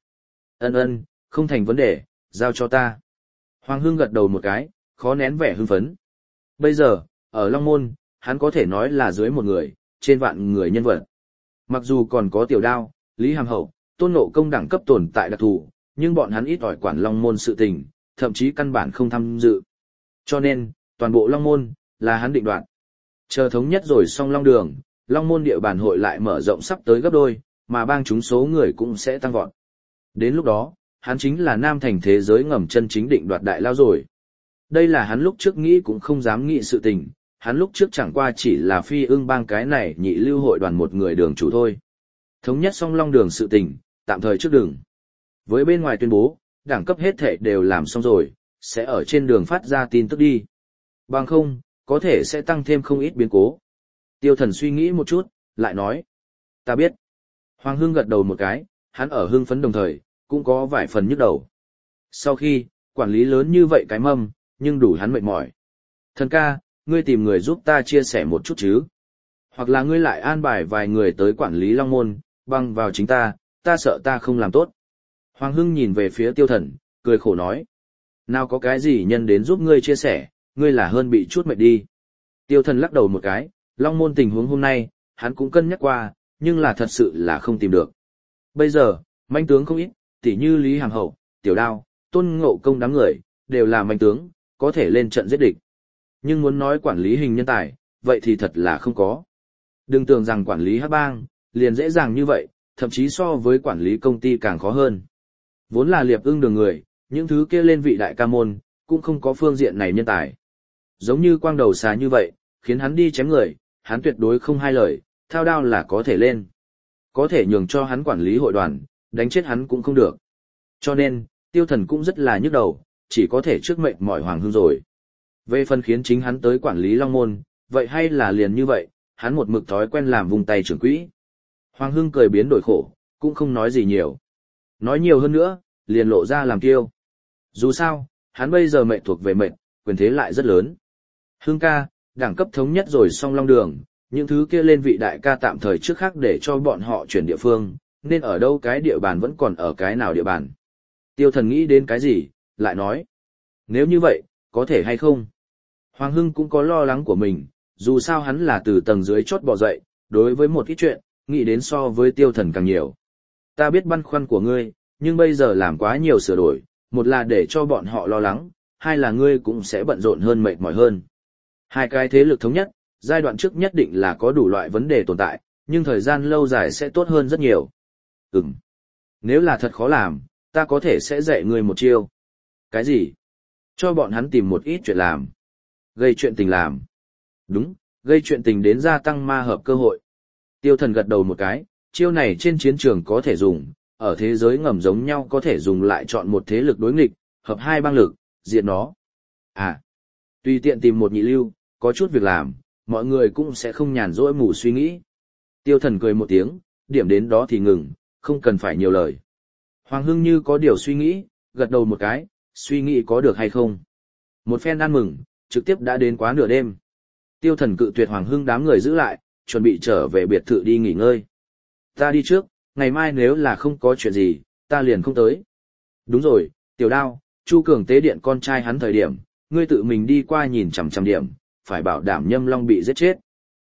Ân, không thành vấn đề, giao cho ta. Hoàng Hưng gật đầu một cái, khó nén vẻ hưng phấn. Bây giờ, ở Long Môn, hắn có thể nói là dưới một người, trên vạn người nhân vật. Mặc dù còn có Tiểu Đao, Lý Hàm Hậu, Tôn Ngộ Công đẳng cấp tồn tại đặc thù, nhưng bọn hắn ít ỏi quản Long Môn sự tình, thậm chí căn bản không tham dự. Cho nên, toàn bộ Long Môn, là hắn định đoạt. Chờ thống nhất rồi xong Long Đường, Long Môn địa bàn hội lại mở rộng sắp tới gấp đôi, mà bang chúng số người cũng sẽ tăng vọt. Đến lúc đó, hắn chính là Nam thành thế giới ngầm chân chính định đoạt đại lao rồi. Đây là hắn lúc trước nghĩ cũng không dám nghĩ sự tình, hắn lúc trước chẳng qua chỉ là Phi Ưng bang cái này nhị lưu hội đoàn một người đường chủ thôi. Thống nhất xong Long Đường sự tình, tạm thời trước đường. Với bên ngoài tuyên bố, đẳng cấp hết thể đều làm xong rồi, sẽ ở trên đường phát ra tin tức đi. Bằng không, có thể sẽ tăng thêm không ít biến cố. Tiêu Thần suy nghĩ một chút, lại nói. Ta biết. Hoàng Hưng gật đầu một cái, hắn ở hưng phấn đồng thời, cũng có vài phần nhức đầu. Sau khi, quản lý lớn như vậy cái mâm, nhưng đủ hắn mệt mỏi. Thần ca, ngươi tìm người giúp ta chia sẻ một chút chứ. Hoặc là ngươi lại an bài vài người tới quản lý Long Môn, băng vào chính ta sợ ta không làm tốt. Hoàng Hưng nhìn về phía Tiêu Thần, cười khổ nói. Nào có cái gì nhân đến giúp ngươi chia sẻ, ngươi là hơn bị chút mệt đi. Tiêu Thần lắc đầu một cái, Long Môn tình huống hôm nay, hắn cũng cân nhắc qua, nhưng là thật sự là không tìm được. Bây giờ, manh tướng không ít, tỉ như Lý Hàm Hậu, Tiểu Đao, Tôn Ngộ Công đám người, đều là manh tướng, có thể lên trận giết địch. Nhưng muốn nói quản lý hình nhân tài, vậy thì thật là không có. Đừng tưởng rằng quản lý hắc bang, liền dễ dàng như vậy, thậm chí so với quản lý công ty càng khó hơn. Vốn là Liệp Ưng đường người, những thứ kia lên vị đại ca môn, cũng không có phương diện này nhân tài. Giống như Quang Đầu Xà như vậy, khiến hắn đi chém người, hắn tuyệt đối không hai lời, thao đao là có thể lên. Có thể nhường cho hắn quản lý hội đoàn, đánh chết hắn cũng không được. Cho nên, Tiêu Thần cũng rất là nhức đầu, chỉ có thể trước mệnh mỏi Hoàng Hưng rồi. Về phần khiến chính hắn tới quản lý Long Môn, vậy hay là liền như vậy, hắn một mực thói quen làm vùng tay trưởng quỹ. Hoàng Hưng cười biến đổi khổ, cũng không nói gì nhiều. Nói nhiều hơn nữa, liền lộ ra làm kiêu. Dù sao, hắn bây giờ mệnh thuộc về mệnh, quyền thế lại rất lớn. Hưng ca, đẳng cấp thống nhất rồi xong Long Đường, những thứ kia lên vị đại ca tạm thời trước khác để cho bọn họ chuyển địa phương, nên ở đâu cái địa bàn vẫn còn ở cái nào địa bàn. Tiêu Thần nghĩ đến cái gì, lại nói. Nếu như vậy, có thể hay không? Hoàng Hưng cũng có lo lắng của mình, dù sao hắn là từ tầng dưới chót bò dậy, đối với một ít chuyện, nghĩ đến so với Tiêu Thần càng nhiều. Ta biết băn khoăn của ngươi, nhưng bây giờ làm quá nhiều sửa đổi, một là để cho bọn họ lo lắng, hai là ngươi cũng sẽ bận rộn hơn mệt mỏi hơn. Hai cái thế lực thống nhất, giai đoạn trước nhất định là có đủ loại vấn đề tồn tại, nhưng thời gian lâu dài sẽ tốt hơn rất nhiều. Nếu là thật khó làm, ta có thể sẽ dạy ngươi một chiêu. Cái gì? Cho bọn hắn tìm một ít chuyện làm. Gây chuyện tình làm. Đúng, gây chuyện tình đến gia tăng ma hợp cơ hội. Tiêu Thần gật đầu một cái, chiêu này trên chiến trường có thể dùng, ở thế giới ngầm giống nhau có thể dùng lại chọn một thế lực đối nghịch, hợp hai bang lực, diệt nó. Tùy tiện tìm một nhị lưu, có chút việc làm, mọi người cũng sẽ không nhàn rỗi mù suy nghĩ. Tiêu Thần cười một tiếng, điểm đến đó thì ngừng, không cần phải nhiều lời. Hoàng Hưng như có điều suy nghĩ, gật đầu một cái, suy nghĩ có được hay không. Một phen ăn mừng, trực tiếp đã đến quá nửa đêm. Tiêu Thần cự tuyệt Hoàng Hưng đám người giữ lại, chuẩn bị trở về biệt thự đi nghỉ ngơi. Ta đi trước, ngày mai nếu là không có chuyện gì, ta liền không tới. Đúng rồi, Tiểu Đao, Chu Cường tế điện con trai hắn thời điểm, ngươi tự mình đi qua nhìn chằm chằm điểm, phải bảo đảm Nhâm Long bị giết chết.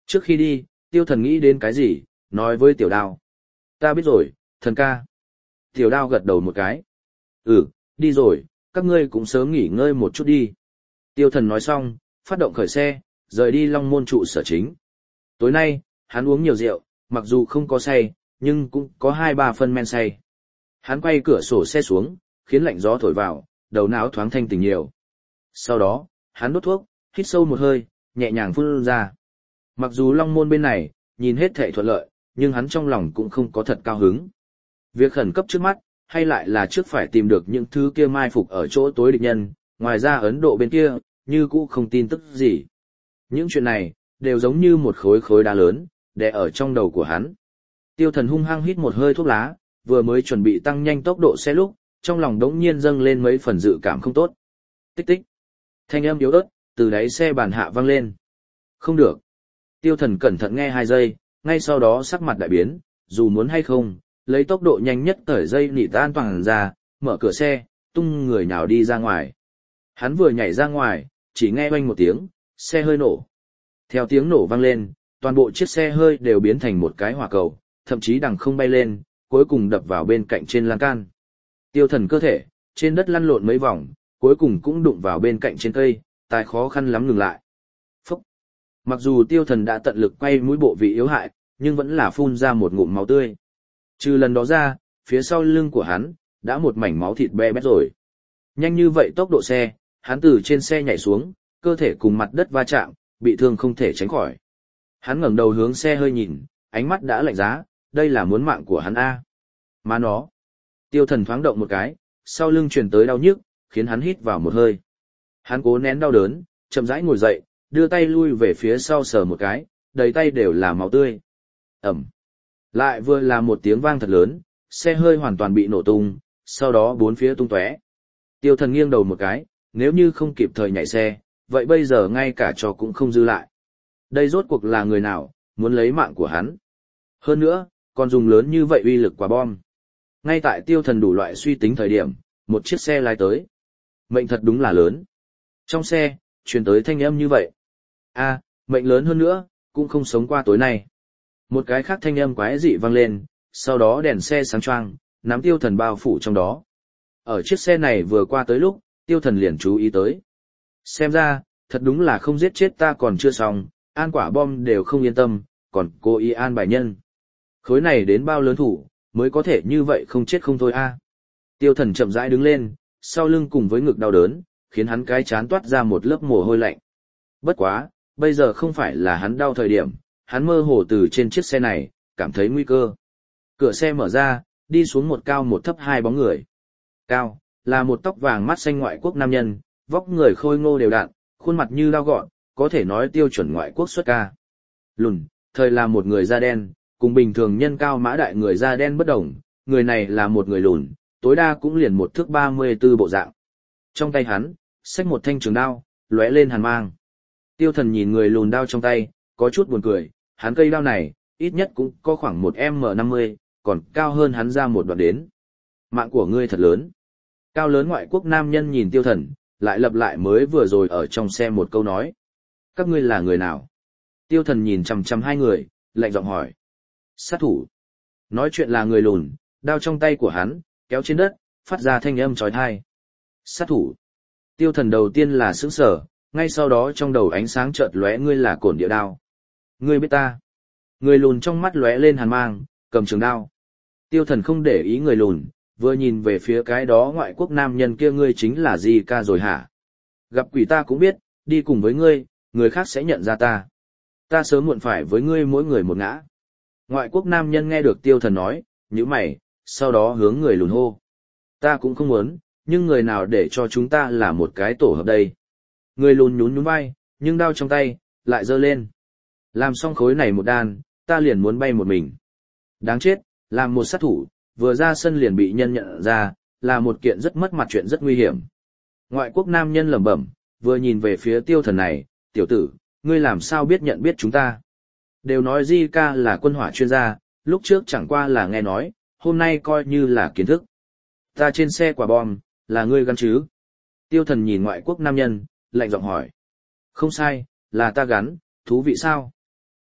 Trước khi đi, tiêu thần nghĩ đến cái gì, nói với tiểu đao. Ta biết rồi, thần ca. Tiểu đao gật đầu một cái. Ừ, đi rồi, các ngươi cũng sớm nghỉ ngơi một chút đi. Tiêu thần nói xong, phát động khởi xe, rời đi Long Môn trụ sở chính. Tối nay, hắn uống nhiều rượu, mặc dù không có say, nhưng cũng có 2-3 phân men say. Hắn quay cửa sổ xe xuống, khiến lạnh gió thổi vào, đầu não thoáng thanh tỉnh nhiều. Sau đó, hắn đốt thuốc, hít sâu một hơi, nhẹ nhàng phun ra. Mặc dù Long Môn bên này, nhìn hết thảy thuận lợi, nhưng hắn trong lòng cũng không có thật cao hứng. Việc khẩn cấp trước mắt, hay lại là trước phải tìm được những thứ kia mai phục ở chỗ tối địch nhân, ngoài ra Ấn Độ bên kia, như cũ không tin tức gì. Những chuyện này, đều giống như một khối khối đá lớn, đè ở trong đầu của hắn. Tiêu thần hung hăng hít một hơi thuốc lá, vừa mới chuẩn bị tăng nhanh tốc độ xe lúc, trong lòng đống nhiên dâng lên mấy phần dự cảm không tốt. Tích tích. Thanh âm yếu ớt, từ đáy xe bàn hạ vang lên. Không được. Tiêu thần cẩn thận nghe 2 giây, ngay sau đó sắc mặt đại biến, dù muốn hay không, lấy tốc độ nhanh nhất cởi dây nịt an toàn ra, mở cửa xe, tung người nhào đi ra ngoài. Hắn vừa nhảy ra ngoài, chỉ nghe oanh một tiếng, xe hơi nổ. Theo tiếng nổ vang lên, toàn bộ chiếc xe hơi đều biến thành một cái hỏa cầu, thậm chí đằng không bay lên, cuối cùng đập vào bên cạnh trên lan can. Tiêu thần cơ thể, trên đất lăn lộn mấy vòng, cuối cùng cũng đụng vào bên cạnh trên cây, tài khó khăn lắm ngừng lại. Phúc! Mặc dù tiêu thần đã tận lực quay mũi bộ vị yếu hại, nhưng vẫn là phun ra một ngụm máu tươi. Trừ lần đó ra, phía sau lưng của hắn, đã một mảnh máu thịt be bét rồi. Nhanh như vậy tốc độ xe, hắn từ trên xe nhảy xuống, cơ thể cùng mặt đất va chạm, bị thương không thể tránh khỏi. Hắn ngẩng đầu hướng xe hơi nhìn, ánh mắt đã lạnh giá, đây là muốn mạng của hắn A. Mà nó. Tiêu thần thoáng động một cái, sau lưng truyền tới đau nhức, khiến hắn hít vào một hơi. Hắn cố nén đau đớn, chậm rãi ngồi dậy, đưa tay lui về phía sau sờ một cái, đầy tay đều là máu tươi. Ẩm. Lại vừa là một tiếng vang thật lớn, xe hơi hoàn toàn bị nổ tung, sau đó bốn phía tung tóe. Tiêu thần nghiêng đầu một cái, nếu như không kịp thời nhảy xe, vậy bây giờ ngay cả trò cũng không dư lại. Đây rốt cuộc là người nào, muốn lấy mạng của hắn. Hơn nữa, còn dùng lớn như vậy uy lực quả bom. Ngay tại tiêu thần đủ loại suy tính thời điểm, một chiếc xe lái tới. Mệnh thật đúng là lớn. Trong xe, truyền tới thanh âm như vậy. A, mệnh lớn hơn nữa, cũng không sống qua tối nay. Một cái khác thanh âm quái dị vang lên, sau đó đèn xe sáng choang, nắm tiêu thần bao phủ trong đó. Ở chiếc xe này vừa qua tới lúc, tiêu thần liền chú ý tới. Xem ra, thật đúng là không giết chết ta còn chưa xong, an quả bom đều không yên tâm, còn cố ý an bài nhân. Khối này đến bao lớn thủ, mới có thể như vậy không chết không thôi a. Tiêu thần chậm rãi đứng lên, sau lưng cùng với ngực đau đớn, khiến hắn cái chán toát ra một lớp mồ hôi lạnh. Bất quá, bây giờ không phải là hắn đau thời điểm, hắn mơ hồ từ trên chiếc xe này, cảm thấy nguy cơ. Cửa xe mở ra, đi xuống một cao một thấp 2 bóng người. Cao, là một tóc vàng mắt xanh ngoại quốc nam nhân, vóc người khôi ngô đều đặn, khuôn mặt như lao gọn, có thể nói tiêu chuẩn ngoại quốc xuất ca. Lùn, thời là một người da đen, cùng bình thường nhân cao mã đại người da đen bất đồng, người này là một người lùn, tối đa cũng liền 1 thước 34 bộ dạng. Trong tay hắn, xách một thanh trường đao, lóe lên hàn mang. Tiêu thần nhìn người lùn đao trong tay, có chút buồn cười, hắn cây đao này, ít nhất cũng có khoảng 1m50, còn cao hơn hắn ra một đoạn đến. Mạng của ngươi thật lớn. Cao lớn ngoại quốc nam nhân nhìn tiêu thần, lại lặp lại mới vừa rồi ở trong xe một câu nói. Các ngươi là người nào? Tiêu thần nhìn chằm chằm 2 người, lạnh giọng hỏi. Sát thủ. Nói chuyện là người lùn, đao trong tay của hắn, kéo trên đất, phát ra thanh âm chói tai. Sát thủ. Tiêu thần đầu tiên là sững sờ, ngay sau đó trong đầu ánh sáng chợt lóe, ngươi là Cổn Địa Đao. Ngươi biết ta. Người lùn trong mắt lóe lên hàn mang, cầm trường đao. Tiêu thần không để ý người lùn, vừa nhìn về phía cái đó ngoại quốc nam nhân kia, ngươi chính là Di Ca rồi hả? Gặp quỷ ta cũng biết, đi cùng với ngươi, người khác sẽ nhận ra ta. Ta sớm muộn phải với ngươi mỗi người một ngã. Ngoại quốc nam nhân nghe được tiêu thần nói, nhíu mày, sau đó hướng người lùn hô. Ta cũng không muốn, nhưng người nào để cho chúng ta là một cái tổ hợp đây. Người lùn nhún nhún vai, nhưng đao trong tay, lại giơ lên. Làm xong khối này một đàn, ta liền muốn bay một mình. Đáng chết, làm một sát thủ, vừa ra sân liền bị nhân nhận ra, là một kiện rất mất mặt chuyện rất nguy hiểm. Ngoại quốc nam nhân lẩm bẩm, vừa nhìn về phía tiêu thần này, tiểu tử, ngươi làm sao biết nhận biết chúng ta. Đều nói Di Ca là quân hỏa chuyên gia, lúc trước chẳng qua là nghe nói, hôm nay coi như là kiến thức. Ta trên xe quả bom, là ngươi gắn chứ? Tiêu thần nhìn ngoại quốc nam nhân, lạnh giọng hỏi. Không sai, là ta gắn, thú vị sao?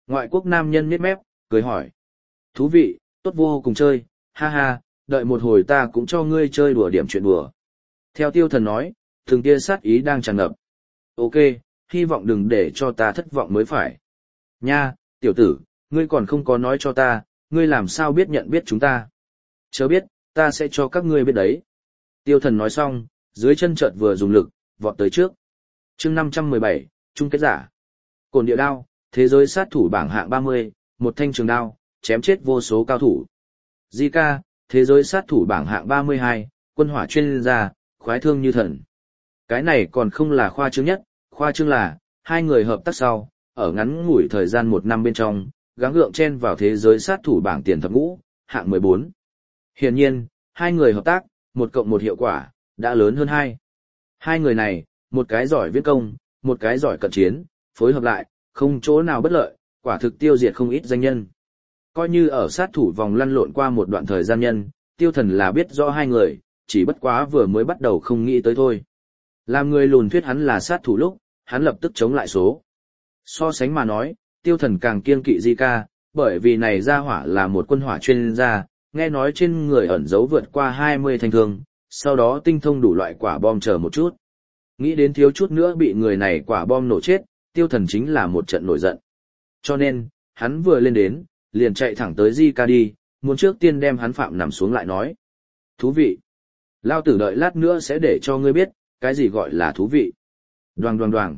Ngoại quốc nam nhân nhếch mép, cười hỏi. Thú vị, tốt vô cùng chơi, ha ha, đợi một hồi ta cũng cho ngươi chơi đùa điểm chuyện đùa. Theo Tiêu Thần nói, từng tia sát ý đang tràn ngập. Ok, hy vọng đừng để cho ta thất vọng mới phải. Nha, tiểu tử, ngươi còn không có nói cho ta, ngươi làm sao biết nhận biết chúng ta. Chớ biết, ta sẽ cho các ngươi biết đấy. Tiêu Thần nói xong, dưới chân chợt vừa dùng lực, vọt tới trước. chương 517, chung kết giả. Cổn địa đao, thế giới sát thủ bảng hạng 30, một thanh trường đao, chém chết vô số cao thủ. Zika, thế giới sát thủ bảng hạng 32, quân hỏa chuyên gia, khoái thương như thần. Cái này còn không là khoa trương nhất, khoa trương là, hai người hợp tác sau, ở ngắn ngủi thời gian 1 năm bên trong, gắng gượng chen vào thế giới sát thủ bảng tiền thập ngũ, hạng 14. Hiển nhiên, hai người hợp tác, 1+1 hiệu quả, đã lớn hơn 2. Hai người này, một cái giỏi viễn công, một cái giỏi cận chiến, phối hợp lại, không chỗ nào bất lợi, quả thực tiêu diệt không ít danh nhân. Coi như ở sát thủ vòng lăn lộn qua một đoạn thời gian nhân, Tiêu Thần là biết rõ hai người, chỉ bất quá vừa mới bắt đầu không nghĩ tới thôi. Làm người lùn thuyết hắn là sát thủ lúc, hắn lập tức chống lại số. So sánh mà nói, Tiêu Thần càng kiêng kỵ Zika, bởi vì này ra hỏa là một quân hỏa chuyên gia, nghe nói trên người ẩn giấu vượt qua 20 thanh thương, sau đó tinh thông đủ loại quả bom chờ một chút. Nghĩ đến thiếu chút nữa bị người này quả bom nổ chết, Tiêu Thần chính là một trận nổi giận. Cho nên, hắn vừa lên đến, liền chạy thẳng tới Zika đi, muốn trước tiên đem hắn phạm nằm xuống lại nói. Thú vị. Lao tử đợi lát nữa sẽ để cho ngươi biết, cái gì gọi là thú vị. Đoàng đoàng đoàng.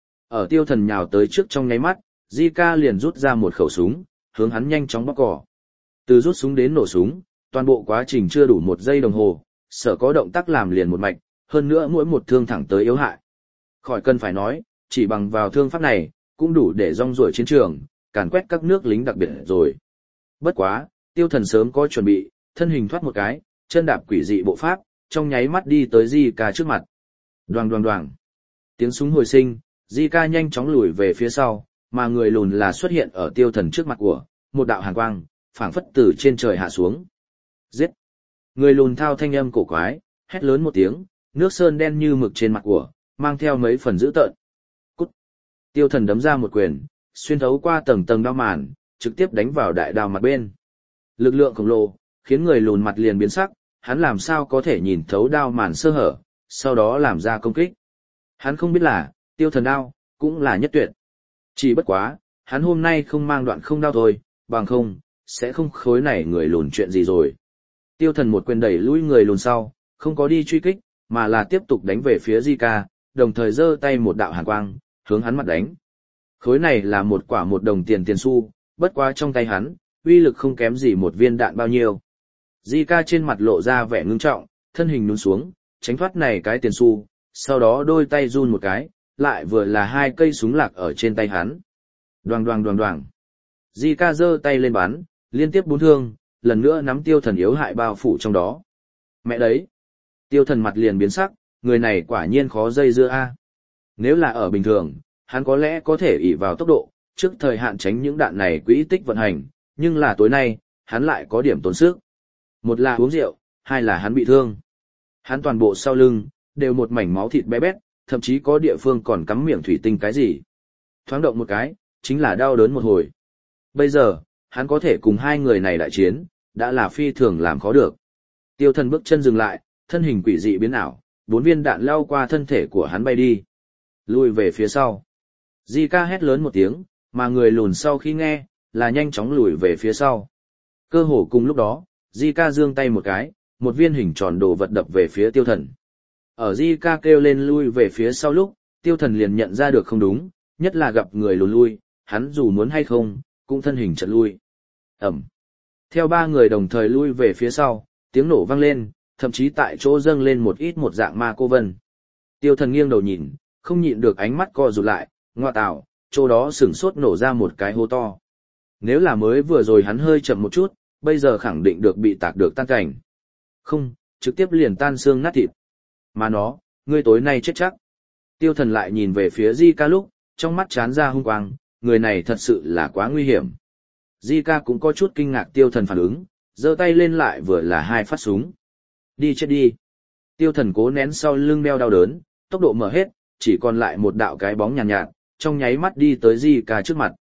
Ở Tiêu Thần nhào tới trước trong nháy mắt, Zika liền rút ra một khẩu súng, hướng hắn nhanh chóng bóc cỏ. Từ rút súng đến nổ súng, toàn bộ quá trình chưa đủ 1 giây đồng hồ, sở có động tác làm liền một mạch, hơn nữa mỗi một thương thẳng tới yếu hại. Khỏi cần phải nói, chỉ bằng vào thương pháp này, cũng đủ để rong ruổi chiến trường, càn quét các nước lính đặc biệt rồi. Bất quá, Tiêu Thần sớm có chuẩn bị, thân hình thoát một cái, chân đạp quỷ dị bộ pháp, trong nháy mắt đi tới Zika trước mặt. Đoàng đoàng đoàng. Tiếng súng hồi sinh, Zika nhanh chóng lùi về phía sau, mà người lùn là xuất hiện ở Tiêu Thần trước mặt của, một đạo hàn quang, phảng phất từ trên trời hạ xuống. Giết! Người lùn thao thanh âm cổ quái, hét lớn một tiếng, nước sơn đen như mực trên mặt của, mang theo mấy phần dữ tợn. Cút! Tiêu Thần đấm ra một quyền, xuyên thấu qua tầng tầng đao màn, trực tiếp đánh vào đại đao mặt bên. Lực lượng khổng lồ, khiến người lùn mặt liền biến sắc, hắn làm sao có thể nhìn thấu đao màn sơ hở, sau đó làm ra công kích. Hắn không biết là, Tiêu Thần đao, cũng là nhất tuyệt. Chỉ bất quá, hắn hôm nay không mang đoạn không đao thôi, bằng không, sẽ không khối này người lùn chuyện gì rồi. Tiêu Thần một quyền đẩy lui người lùn sau, không có đi truy kích, mà là tiếp tục đánh về phía Zika, đồng thời giơ tay một đạo hàn quang, hướng hắn mặt đánh. Khối này là một quả 1 đồng tiền xu, bất quá trong tay hắn, uy lực không kém gì một viên đạn bao nhiêu. Zika trên mặt lộ ra vẻ ngưng trọng, thân hình nhún xuống, tránh thoát này cái tiền xu, sau đó đôi tay run một cái, lại vừa là 2 cây súng lạc ở trên tay hắn. Đoàng đoàng đoàng đoàng. Zika giơ tay lên bắn, liên tiếp 4 thương, lần nữa nắm Tiêu Thần yếu hại bao phủ trong đó. Mẹ đấy! Tiêu Thần mặt liền biến sắc, người này quả nhiên khó dây dưa a. Nếu là ở bình thường, hắn có lẽ có thể ỷ vào tốc độ, trước thời hạn tránh những đạn này quỹ tích vận hành, nhưng là tối nay, hắn lại có điểm tốn sức. Một là uống rượu, hai là hắn bị thương. Hắn toàn bộ sau lưng, đều một mảnh máu thịt bé bét, thậm chí có địa phương còn cắm miệng thủy tinh cái gì. Thoáng động một cái, chính là đau đớn một hồi. Bây giờ, hắn có thể cùng hai người này đại chiến, đã là phi thường làm khó được. Tiêu Thần bước chân dừng lại, thân hình quỷ dị biến ảo, 4 viên đạn lao qua thân thể của hắn bay đi. Lùi về phía sau. Zika hét lớn một tiếng, mà người lùn sau khi nghe, là nhanh chóng lùi về phía sau. Cơ hồ cùng lúc đó, Zika giương tay một cái, một viên hình tròn đồ vật đập về phía Tiêu Thần. Ở Zika kêu lên lui về phía sau lúc, Tiêu Thần liền nhận ra được không đúng, nhất là gặp người lùn lui, hắn dù muốn hay không, cũng thân hình chật lui. Ẩm. Theo 3 người đồng thời lui về phía sau, tiếng nổ vang lên, thậm chí tại chỗ dâng lên một ít một dạng ma cô vân. Tiêu Thần nghiêng đầu nhìn, không nhịn được ánh mắt co rụt lại, ngoa tạo, chỗ đó sửng sốt nổ ra một cái hố to. Nếu là mới vừa rồi hắn hơi chậm một chút, bây giờ khẳng định được bị tạc được tan cảnh. Không, trực tiếp liền tan xương nát thịt. Mà nó, ngươi tối nay chết chắc. Tiêu Thần lại nhìn về phía Zika lúc, trong mắt chán ra hung quang, người này thật sự là quá nguy hiểm. Zika cũng có chút kinh ngạc Tiêu Thần phản ứng, giơ tay lên lại vừa là 2 phát súng. Đi chết đi. Tiêu Thần cố nén sau lưng đeo đau đớn, tốc độ mở hết, chỉ còn lại một đạo cái bóng nhàn nhạt, trong nháy mắt đi tới Zika trước mặt.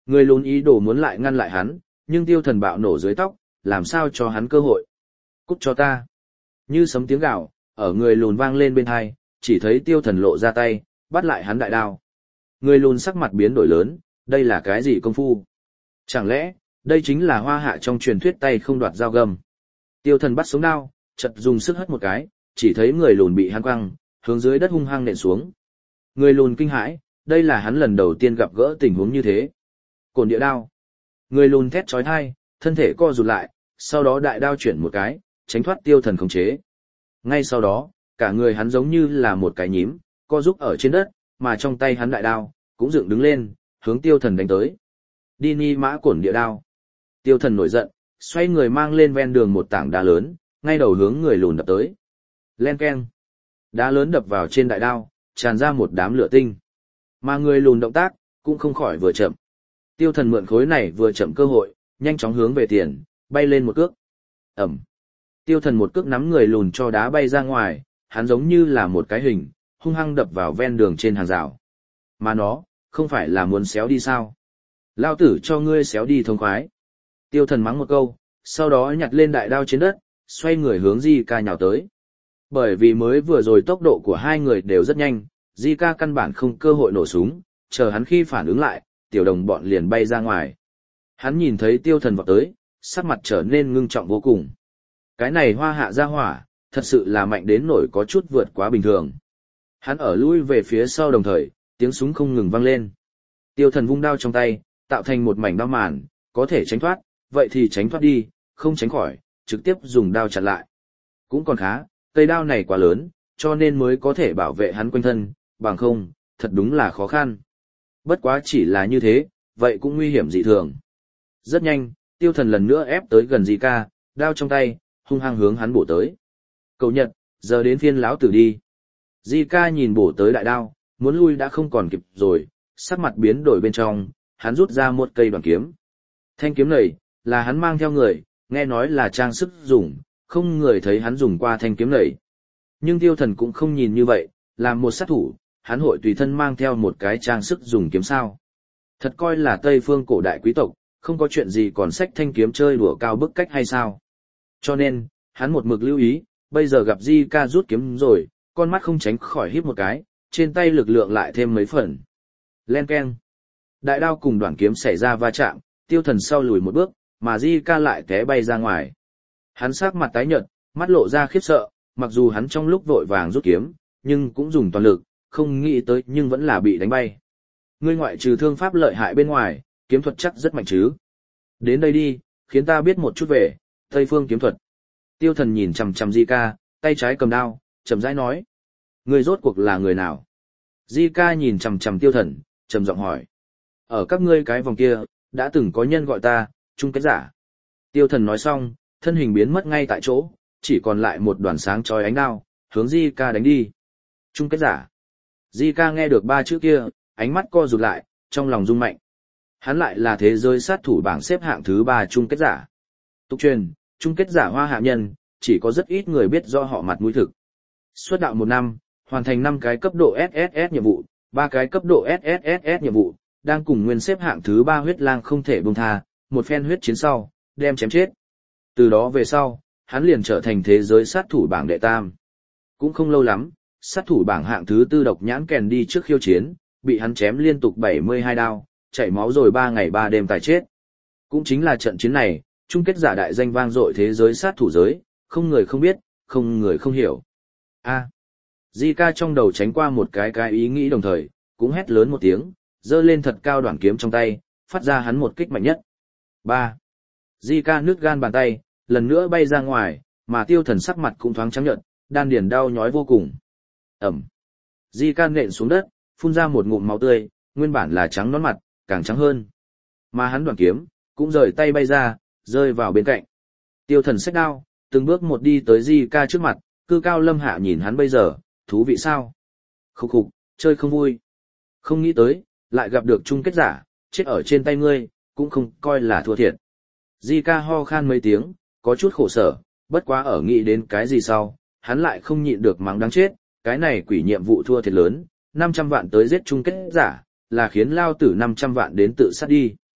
Người lùn ý đồ muốn lại ngăn lại hắn, nhưng tiêu thần bạo nổ dưới tóc, làm sao cho hắn cơ hội. Cút cho ta. Như sấm tiếng gào, ở người lùn vang lên bên hai, chỉ thấy tiêu thần lộ ra tay, bắt lại hắn đại đao. Người lùn sắc mặt biến đổi lớn, đây là cái gì công phu? Chẳng lẽ, đây chính là hoa hạ trong truyền thuyết tay không đoạt dao găm? Tiêu thần bắt xuống đao, chợt dùng sức hất một cái, chỉ thấy người lùn bị hắn quăng, hướng dưới đất hung hăng nện xuống. Người lùn kinh hãi, đây là hắn lần đầu tiên gặp gỡ tình huống như thế. Cổn địa đao. Người lùn thét chói tai, thân thể co rụt lại, sau đó đại đao chuyển một cái, tránh thoát tiêu thần khống chế. Ngay sau đó, cả người hắn giống như là một cái nhím, co rúc ở trên đất, mà trong tay hắn đại đao, cũng dựng đứng lên, hướng tiêu thần đánh tới. Đi ni mã cổn địa đao. Tiêu thần nổi giận, xoay người mang lên ven đường một tảng đá lớn, ngay đầu hướng người lùn đập tới. Len keng. Đá lớn đập vào trên đại đao, tràn ra một đám lửa tinh. Mà người lùn động tác, cũng không khỏi vừa chậm. Tiêu thần mượn khối này vừa chậm cơ hội, nhanh chóng hướng về tiền, bay lên một cước. Ẩm. Tiêu thần một cước nắm người lùn cho đá bay ra ngoài, hắn giống như là một cái hình, hung hăng đập vào ven đường trên hàng rào. Mà nó, không phải là muốn xéo đi sao? Lao tử cho ngươi xéo đi thông khoái. Tiêu thần mắng một câu, sau đó nhặt lên đại đao trên đất, xoay người hướng Di Ca nhào tới. Bởi vì mới vừa rồi tốc độ của hai người đều rất nhanh, Di Ca căn bản không cơ hội nổ súng, chờ hắn khi phản ứng lại, tiểu đồng bọn liền bay ra ngoài. Hắn nhìn thấy tiêu thần vọt tới, sắc mặt trở nên ngưng trọng vô cùng. Cái này hoa hạ ra hỏa, thật sự là mạnh đến nỗi có chút vượt quá bình thường. Hắn ở lui về phía sau đồng thời, tiếng súng không ngừng vang lên. Tiêu thần vung đao trong tay, tạo thành một mảnh đao màn, có thể tránh thoát, vậy thì tránh thoát đi, không tránh khỏi, trực tiếp dùng đao chặn lại. Cũng còn khá, cây đao này quá lớn, cho nên mới có thể bảo vệ hắn quanh thân, bằng không, thật đúng là khó khăn. Bất quá chỉ là như thế, vậy cũng nguy hiểm dị thường. Rất nhanh, tiêu thần lần nữa ép tới gần Di Ca, đao trong tay, hung hăng hướng hắn bổ tới. Cậu Nhật, giờ đến phiên lão tử đi. Di Ca nhìn bổ tới đại đao, muốn lui đã không còn kịp rồi, sắc mặt biến đổi bên trong, hắn rút ra một cây đoàn kiếm. Thanh kiếm này, là hắn mang theo người, nghe nói là trang sức dùng, không người thấy hắn dùng qua thanh kiếm này. Nhưng tiêu thần cũng không nhìn như vậy, làm một sát thủ, hắn hội tùy thân mang theo một cái trang sức dùng kiếm sao. Thật coi là Tây phương cổ đại quý tộc, không có chuyện gì còn xách thanh kiếm chơi đùa cao bức cách hay sao. Cho nên, hắn một mực lưu ý, bây giờ gặp Di Ca rút kiếm rồi, con mắt không tránh khỏi híp một cái, trên tay lực lượng lại thêm mấy phần. Len keng. Đại đao cùng đoạn kiếm xảy ra va chạm, tiêu thần sau lùi một bước, mà Di Ca lại té bay ra ngoài. Hắn sắc mặt tái nhợt, mắt lộ ra khiếp sợ, mặc dù hắn trong lúc vội vàng rút kiếm, nhưng cũng dùng toàn lực, không nghĩ tới nhưng vẫn là bị đánh bay. Ngươi ngoại trừ thương pháp lợi hại bên ngoài, kiếm thuật chắc rất mạnh chứ. Đến đây đi, khiến ta biết một chút về Tây phương kiếm thuật. Tiêu thần nhìn chằm chằm Di Ca, tay trái cầm đao, chậm rãi nói. Ngươi rốt cuộc là người nào? Di Ca nhìn chằm chằm tiêu thần, trầm giọng hỏi. Ở các ngươi cái vòng kia, đã từng có nhân gọi ta, chung kết giả. Tiêu thần nói xong, thân hình biến mất ngay tại chỗ, chỉ còn lại một đoàn sáng chói ánh đao, hướng Di Ca đánh đi. Chung kết giả. Di Ca nghe được ba chữ kia, ánh mắt co rụt lại, trong lòng rung mạnh. Hắn lại là thế giới sát thủ bảng xếp hạng thứ 3 chung kết giả. Tục truyền, chung kết giả hoa hạ nhân, chỉ có rất ít người biết do họ mặt mũi thực. Xuất đạo 1 năm, hoàn thành 5 cái cấp độ SSS nhiệm vụ, 3 cái cấp độ SSSS nhiệm vụ, đang cùng nguyên xếp hạng thứ 3 huyết lang không thể buông tha, một phen huyết chiến sau, đem chém chết. Từ đó về sau, hắn liền trở thành thế giới sát thủ bảng đệ tam. Cũng không lâu lắm, sát thủ bảng hạng thứ 4 độc nhãn kèn đi trước khiêu chiến, bị hắn chém liên tục 72 đao, chảy máu rồi 3 ngày 3 đêm tài chết. Cũng chính là trận chiến này, chung kết giả đại danh vang dội thế giới sát thủ giới, không người không biết, không người không hiểu. Di Ca trong đầu tránh qua một cái ý nghĩ đồng thời, cũng hét lớn một tiếng, giơ lên thật cao đoạn kiếm trong tay, phát ra hắn một kích mạnh nhất. 3. Di Ca nứt gan bàn tay, lần nữa bay ra ngoài, mà tiêu thần sắc mặt cũng thoáng trắng nhợt, đan điền đau nhói vô cùng. Ẩm. Di Ca nện xuống đất, phun ra một ngụm máu tươi, nguyên bản là trắng nõn mặt, càng trắng hơn. Mà hắn đoạn kiếm, cũng rời tay bay ra, rơi vào bên cạnh. Tiêu thần xách đao, từng bước một đi tới Di Ca trước mặt, cư cao lâm hạ nhìn hắn bây giờ, thú vị sao? Khục khục, chơi không vui. Không nghĩ tới, lại gặp được chung kết giả, chết ở trên tay ngươi, cũng không coi là thua thiệt. Di Ca ho khan mấy tiếng, có chút khổ sở, bất quá ở nghĩ đến cái gì sau, hắn lại không nhịn được mắng đáng chết, cái này quỷ nhiệm vụ thua thiệt lớn, 500 vạn tới giết chung kết giả, là khiến lao tử 500 vạn đến tự sát đi.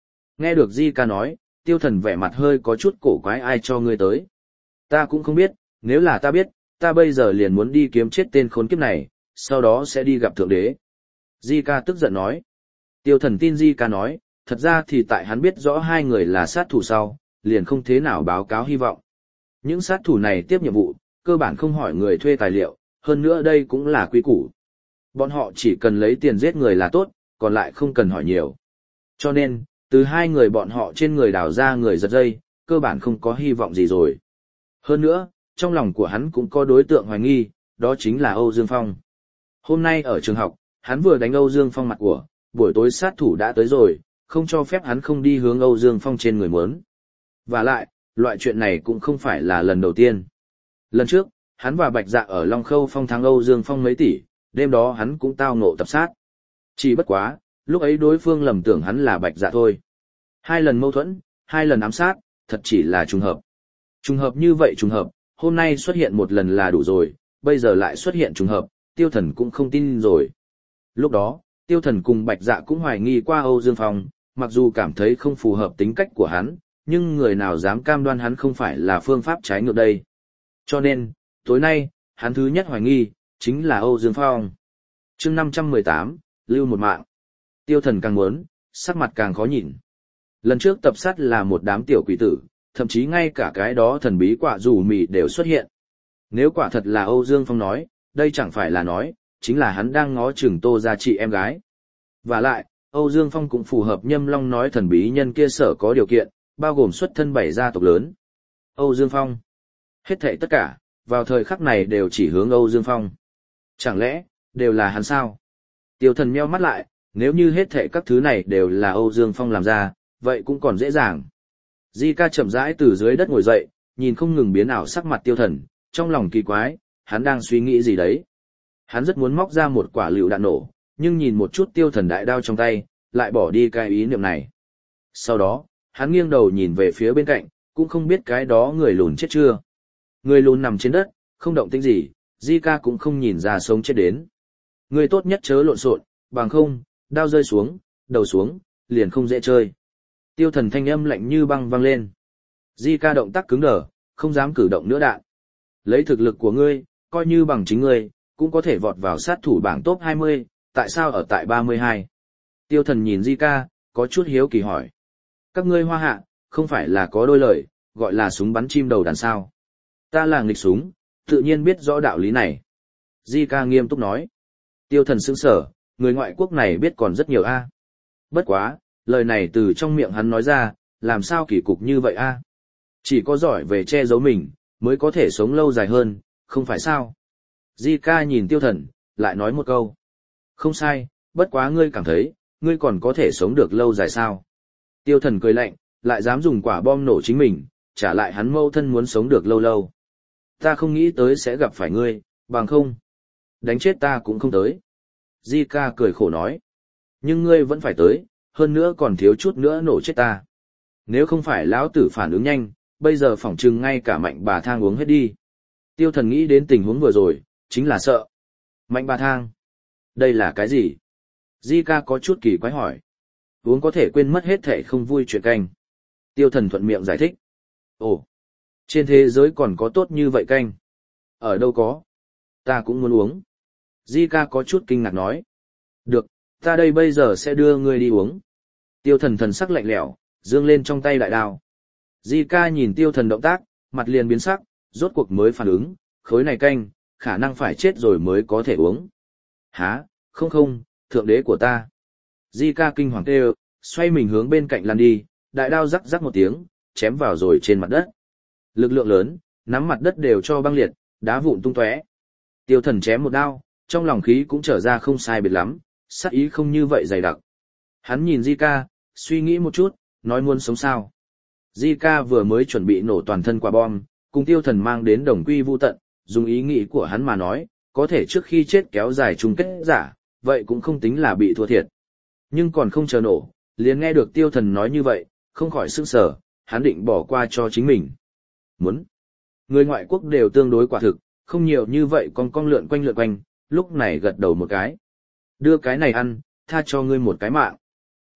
Nghe được Di ca nói, tiêu thần vẻ mặt hơi có chút cổ quái, ai cho ngươi tới. Ta cũng không biết, nếu là ta biết, ta bây giờ liền muốn đi kiếm chết tên khốn kiếp này, sau đó sẽ đi gặp thượng đế. Di ca tức giận nói. Tiêu thần tin Di ca nói, thật ra thì tại hắn biết rõ hai người là sát thủ sau, liền không thế nào báo cáo hy vọng. Những sát thủ này tiếp nhiệm vụ, cơ bản không hỏi người thuê tài liệu, hơn nữa đây cũng là quy củ. Bọn họ chỉ cần lấy tiền giết người là tốt, còn lại không cần hỏi nhiều. Cho nên, từ hai người bọn họ trên người đào ra người giật dây, cơ bản không có hy vọng gì rồi. Hơn nữa, trong lòng của hắn cũng có đối tượng hoài nghi, đó chính là Âu Dương Phong. Hôm nay ở trường học, hắn vừa đánh Âu Dương Phong mặt của, buổi tối sát thủ đã tới rồi, không cho phép hắn không đi hướng Âu Dương Phong trên người muốn. Và lại, loại chuyện này cũng không phải là lần đầu tiên. Lần trước, hắn và Bạch Dạ ở Long Khâu Phong thắng Âu Dương Phong mấy tỷ, đêm đó hắn cũng tao ngộ tập sát. Chỉ bất quá, lúc ấy đối phương lầm tưởng hắn là Bạch Dạ thôi. Hai lần mâu thuẫn, hai lần ám sát, thật chỉ là trùng hợp. Trùng hợp như vậy trùng hợp, hôm nay xuất hiện một lần là đủ rồi, bây giờ lại xuất hiện trùng hợp, tiêu thần cũng không tin rồi. Lúc đó, tiêu thần cùng Bạch Dạ cũng hoài nghi qua Âu Dương Phong, mặc dù cảm thấy không phù hợp tính cách của hắn, nhưng người nào dám cam đoan hắn không phải là phương pháp trái ngược đây. Cho nên, tối nay, hắn thứ nhất hoài nghi, chính là Âu Dương Phong. Chương 518, lưu một mạng. Tiêu thần càng muốn, sắc mặt càng khó nhìn. Lần trước tập sát là một đám tiểu quỷ tử, thậm chí ngay cả cái đó thần bí quả dù mì đều xuất hiện. Nếu quả thật là Âu Dương Phong nói, đây chẳng phải là nói, chính là hắn đang ngó chừng Tô Gia chị em gái. Và lại, Âu Dương Phong cũng phù hợp Nhâm Long nói thần bí nhân kia sở có điều kiện, bao gồm xuất thân 7 gia tộc lớn. Âu Dương Phong. Hết thảy tất cả, vào thời khắc này đều chỉ hướng Âu Dương Phong. Chẳng lẽ, đều là hắn sao? Tiêu thần nheo mắt lại, nếu như hết thảy các thứ này đều là Âu Dương Phong làm ra, vậy cũng còn dễ dàng. Di ca chậm rãi từ dưới đất ngồi dậy, nhìn không ngừng biến ảo sắc mặt tiêu thần, trong lòng kỳ quái, hắn đang suy nghĩ gì đấy. Hắn rất muốn móc ra một quả lựu đạn nổ, nhưng nhìn một chút tiêu thần đại đao trong tay, lại bỏ đi cái ý niệm này. Sau đó, hắn nghiêng đầu nhìn về phía bên cạnh, cũng không biết cái đó người lùn chết chưa. Người lùn nằm trên đất, không động tĩnh gì, Di ca cũng không nhìn ra sống chết đến. Người tốt nhất chớ lộn xộn, bằng không, đao rơi xuống, đầu xuống, liền không dễ chơi. Tiêu thần thanh âm lạnh như băng vang lên. Di ca động tác cứng đờ, không dám cử động nữa đạn. Lấy thực lực của ngươi, coi như bằng chính ngươi, cũng có thể vọt vào sát thủ bảng top 20, tại sao ở tại 32? Tiêu thần nhìn Di ca, có chút hiếu kỳ hỏi. Các ngươi Hoa Hạ, không phải là có đôi lời, gọi là súng bắn chim đầu đàn sao. Ta là nghịch súng, tự nhiên biết rõ đạo lý này. Di ca nghiêm túc nói. Tiêu thần sững sở, người ngoại quốc này biết còn rất nhiều a. Bất quá, lời này từ trong miệng hắn nói ra, làm sao kỳ cục như vậy a? Chỉ có giỏi về che giấu mình, mới có thể sống lâu dài hơn, không phải sao? Di ca nhìn tiêu thần, lại nói một câu. Không sai, bất quá ngươi cảm thấy, ngươi còn có thể sống được lâu dài sao? Tiêu thần cười lạnh, lại dám dùng quả bom nổ chính mình, trả lại hắn mâu thân muốn sống được lâu lâu. Ta không nghĩ tới sẽ gặp phải ngươi, bằng không. Đánh chết ta cũng không tới. Di ca cười khổ nói. Nhưng ngươi vẫn phải tới, hơn nữa còn thiếu chút nữa nổ chết ta. Nếu không phải lão tử phản ứng nhanh, bây giờ phỏng chừng ngay cả mạnh bà thang uống hết đi. Tiêu thần nghĩ đến tình huống vừa rồi, chính là sợ. Mạnh bà thang? Đây là cái gì? Di ca có chút kỳ quái hỏi. Uống có thể quên mất hết thể không vui chuyện canh. Tiêu thần thuận miệng giải thích. Ồ, trên thế giới còn có tốt như vậy canh? Ở đâu có? Ta cũng muốn uống. Di ca có chút kinh ngạc nói. Được, ta đây bây giờ sẽ đưa ngươi đi uống. Tiêu thần thần sắc lạnh lẽo, giương lên trong tay đại đao. Di ca nhìn tiêu thần động tác, mặt liền biến sắc, rốt cuộc mới phản ứng, khối này canh, khả năng phải chết rồi mới có thể uống. Hả, không, thượng đế của ta. Di ca kinh hoàng kêu, xoay mình hướng bên cạnh lăn đi, đại đao rắc rắc một tiếng, chém vào rồi trên mặt đất. Lực lượng lớn, nắm mặt đất đều cho băng liệt, đá vụn tung tóe. Tiêu thần chém một đao, trong lòng khí cũng trở ra không sai biệt lắm, sát ý không như vậy dày đặc. Hắn nhìn Di ca, suy nghĩ một chút, nói muốn sống sao. Di ca vừa mới chuẩn bị nổ toàn thân quả bom, cùng tiêu thần mang đến đồng quy vu tận, dùng ý nghĩ của hắn mà nói, có thể trước khi chết kéo dài chung kết giả, vậy cũng không tính là bị thua thiệt. Nhưng còn không chờ nổ, liền nghe được tiêu thần nói như vậy, không khỏi sững sờ, hắn định bỏ qua cho chính mình. Muốn. Người ngoại quốc đều tương đối quả thực, không nhiều như vậy con lượn quanh, lúc này gật đầu một cái. Đưa cái này ăn, tha cho ngươi một cái mạng.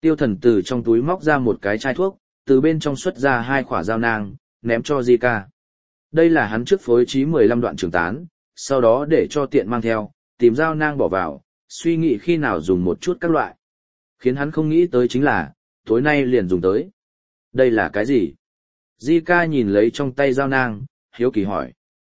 Tiêu Thần từ trong túi móc ra một cái chai thuốc, từ bên trong xuất ra 2 quả dao nang, ném cho Zika. Đây là hắn trước phối trí 15 đoạn trường tán, sau đó để cho tiện mang theo, tìm dao nang bỏ vào, suy nghĩ khi nào dùng một chút các loại. Khiến hắn không nghĩ tới chính là, tối nay liền dùng tới. Đây là cái gì? Zika nhìn lấy trong tay dao nang, hiếu kỳ hỏi.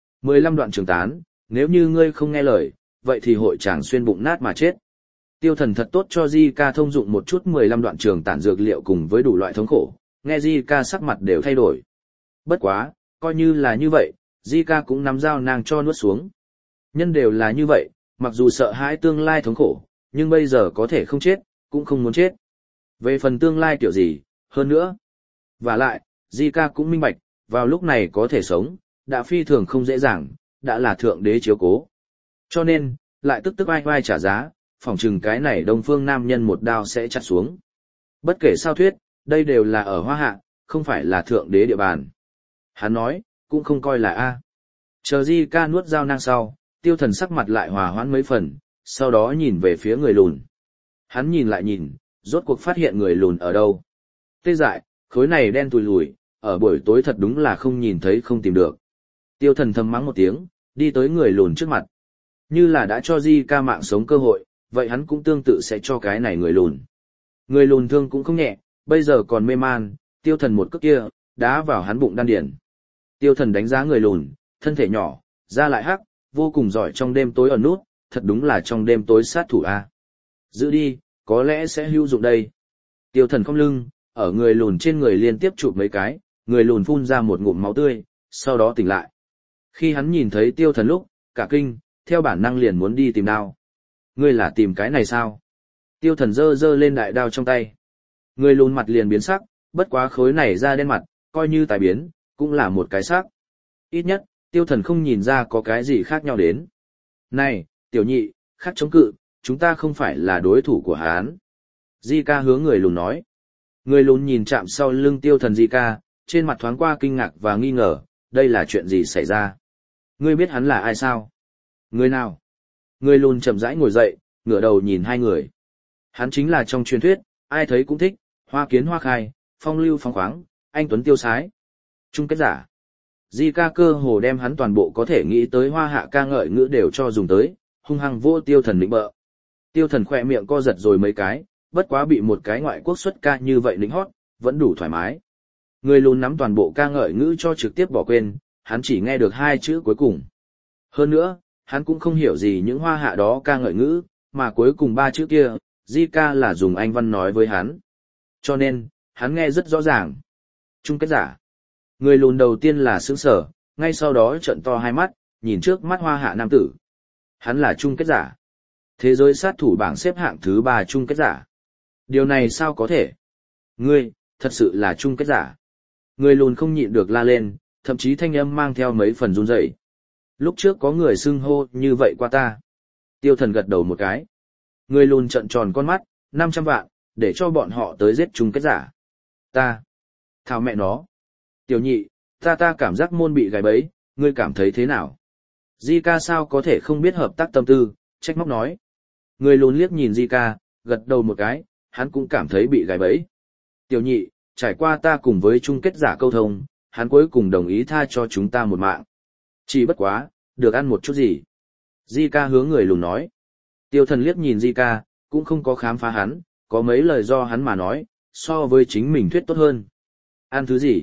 15 đoạn trường tán, nếu như ngươi không nghe lời, vậy thì hội chàng xuyên bụng nát mà chết. Tiêu Thần thật tốt cho Zika thông dụng một chút 15 đoạn trường tản dược liệu cùng với đủ loại thống khổ, nghe Zika sắc mặt đều thay đổi. Bất quá, coi như là như vậy, Zika cũng nắm dao nang cho nuốt xuống. Nhân đều là như vậy, mặc dù sợ hãi tương lai thống khổ, nhưng bây giờ có thể không chết, cũng không muốn chết. Về phần tương lai kiểu gì, hơn nữa. Và lại, Zika cũng minh bạch, vào lúc này có thể sống, đã phi thường không dễ dàng, đã là thượng đế chiếu cố. Cho nên, lại tức tức vai vai trả giá, phỏng chừng cái này đông phương nam nhân một đao sẽ chặt xuống. Bất kể sao thuyết, đây đều là ở Hoa Hạ, không phải là thượng đế địa bàn. Hắn nói, cũng không coi là A. Chờ Zika nuốt dao nang sau, Tiêu Thần sắc mặt lại hòa hoãn mấy phần, sau đó nhìn về phía người lùn. Hắn nhìn lại nhìn, rốt cuộc phát hiện người lùn ở đâu. Tê dại, khối này đen tùi lùi, ở buổi tối thật đúng là không nhìn thấy không tìm được. Tiêu Thần thầm mắng một tiếng, đi tới người lùn trước mặt. Như là đã cho Zika mạng sống cơ hội, vậy hắn cũng tương tự sẽ cho cái này người lùn. Người lùn thương cũng không nhẹ, bây giờ còn mê man, Tiêu Thần một cước kia, đá vào hắn bụng đan điền. Tiêu Thần đánh giá người lùn, thân thể nhỏ, da lại hắc, vô cùng giỏi trong đêm tối ẩn nút, thật đúng là trong đêm tối sát thủ a. Giữ đi, có lẽ sẽ hữu dụng đây. Tiêu Thần cong lưng, ở người lùn trên người liên tiếp chụp mấy cái, người lùn phun ra một ngụm máu tươi, sau đó tỉnh lại. Khi hắn nhìn thấy Tiêu Thần lúc, cả kinh, theo bản năng liền muốn đi tìm đao. Ngươi là tìm cái này sao? Tiêu Thần giơ lên đại đao trong tay. Người lùn mặt liền biến sắc, bất quá khối này da đen mặt, coi như tài biến, cũng là một cái sắc. Ít nhất, Tiêu Thần không nhìn ra có cái gì khác nhau đến. Này, tiểu nhị, khác chống cự, chúng ta không phải là đối thủ của hắn. Zika hướng người lùn nói. Người lùn nhìn chạm sau lưng Tiêu Thần Zika, trên mặt thoáng qua kinh ngạc và nghi ngờ, đây là chuyện gì xảy ra? Ngươi biết hắn là ai sao? Người nào? Người lùn chậm rãi ngồi dậy, ngửa đầu nhìn hai người. Hắn chính là trong truyền thuyết, ai thấy cũng thích, hoa kiến hoa khai, phong lưu phóng khoáng, anh tuấn tiêu sái. Chung kết giả. Zika cơ hồ đem hắn toàn bộ có thể nghĩ tới Hoa Hạ ca ngợi ngữ đều cho dùng tới, hung hăng vô Tiêu Thần lĩnh bợ. Tiêu Thần khỏe miệng co giật rồi mấy cái, bất quá bị một cái ngoại quốc xuất ca như vậy lĩnh hót, vẫn đủ thoải mái. Người lùn nắm toàn bộ ca ngợi ngữ cho trực tiếp bỏ quên, hắn chỉ nghe được 2 chữ cuối cùng. Hơn nữa, hắn cũng không hiểu gì những Hoa Hạ đó ca ngợi ngữ, mà cuối cùng 3 chữ kia, Zika là dùng Anh văn nói với hắn. Cho nên, hắn nghe rất rõ ràng. Chung kết giả. Người lùn đầu tiên là sững sờ, ngay sau đó trợn to hai mắt, nhìn trước mắt Hoa Hạ nam tử. Hắn là chung kết giả. Thế giới sát thủ bảng xếp hạng thứ 3 chung kết giả. Điều này sao có thể? Ngươi, thật sự là chung kết giả. Người lùn không nhịn được la lên, thậm chí thanh âm mang theo mấy phần run rẩy. Lúc trước có người xưng hô như vậy qua ta. Tiêu Thần gật đầu một cái. Người lùn trợn tròn con mắt, 500 vạn, để cho bọn họ tới giết chung kết giả. Ta. Thảo mẹ nó. Tiểu nhị, ta cảm giác môn bị gài bẫy, ngươi cảm thấy thế nào? Zika sao có thể không biết hợp tác tâm tư, trách móc nói. Người lùn liếc nhìn Zika, gật đầu một cái, hắn cũng cảm thấy bị gài bẫy. Tiểu nhị, trải qua ta cùng với chung kết giả câu thông, hắn cuối cùng đồng ý tha cho chúng ta một mạng. Chỉ bất quá, được ăn một chút gì. Zika hướng người lùn nói. Tiêu Thần liếc nhìn Zika, cũng không có khám phá hắn, có mấy lời do hắn mà nói, so với chính mình thuyết tốt hơn. Ăn thứ gì?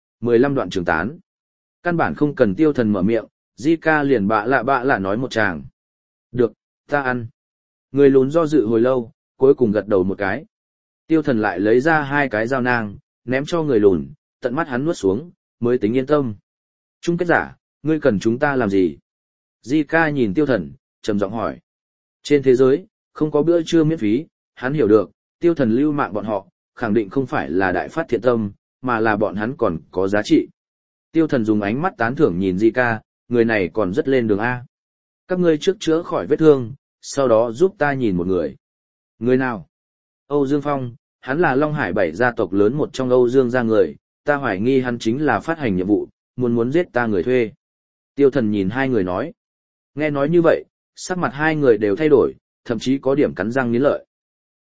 15 đoạn trường tán. Căn bản không cần Tiêu Thần mở miệng, Zika liền bạ lạ nói một tràng. Được, ta ăn. Người lùn do dự hồi lâu, cuối cùng gật đầu một cái. Tiêu Thần lại lấy ra 2 cái dao nang, ném cho người lùn, tận mắt hắn nuốt xuống, mới tính yên tâm. Chung kết giả, ngươi cần chúng ta làm gì? Zika nhìn Tiêu Thần, trầm giọng hỏi. Trên thế giới, không có bữa trưa miễn phí, hắn hiểu được, Tiêu Thần lưu mạng bọn họ, khẳng định không phải là đại phát thiện tâm, mà là bọn hắn còn có giá trị. Tiêu Thần dùng ánh mắt tán thưởng nhìn Zika, người này còn rất lên đường A. Các ngươi trước chữa khỏi vết thương, sau đó giúp ta nhìn một người. Người nào? Âu Dương Phong, hắn là Long Hải 7 gia tộc lớn một trong Âu Dương gia người, ta hoài nghi hắn chính là phát hành nhiệm vụ, muốn giết ta người thuê. Tiêu Thần nhìn 2 người nói. Nghe nói như vậy, sắc mặt 2 người đều thay đổi, thậm chí có điểm cắn răng nghiến lợi.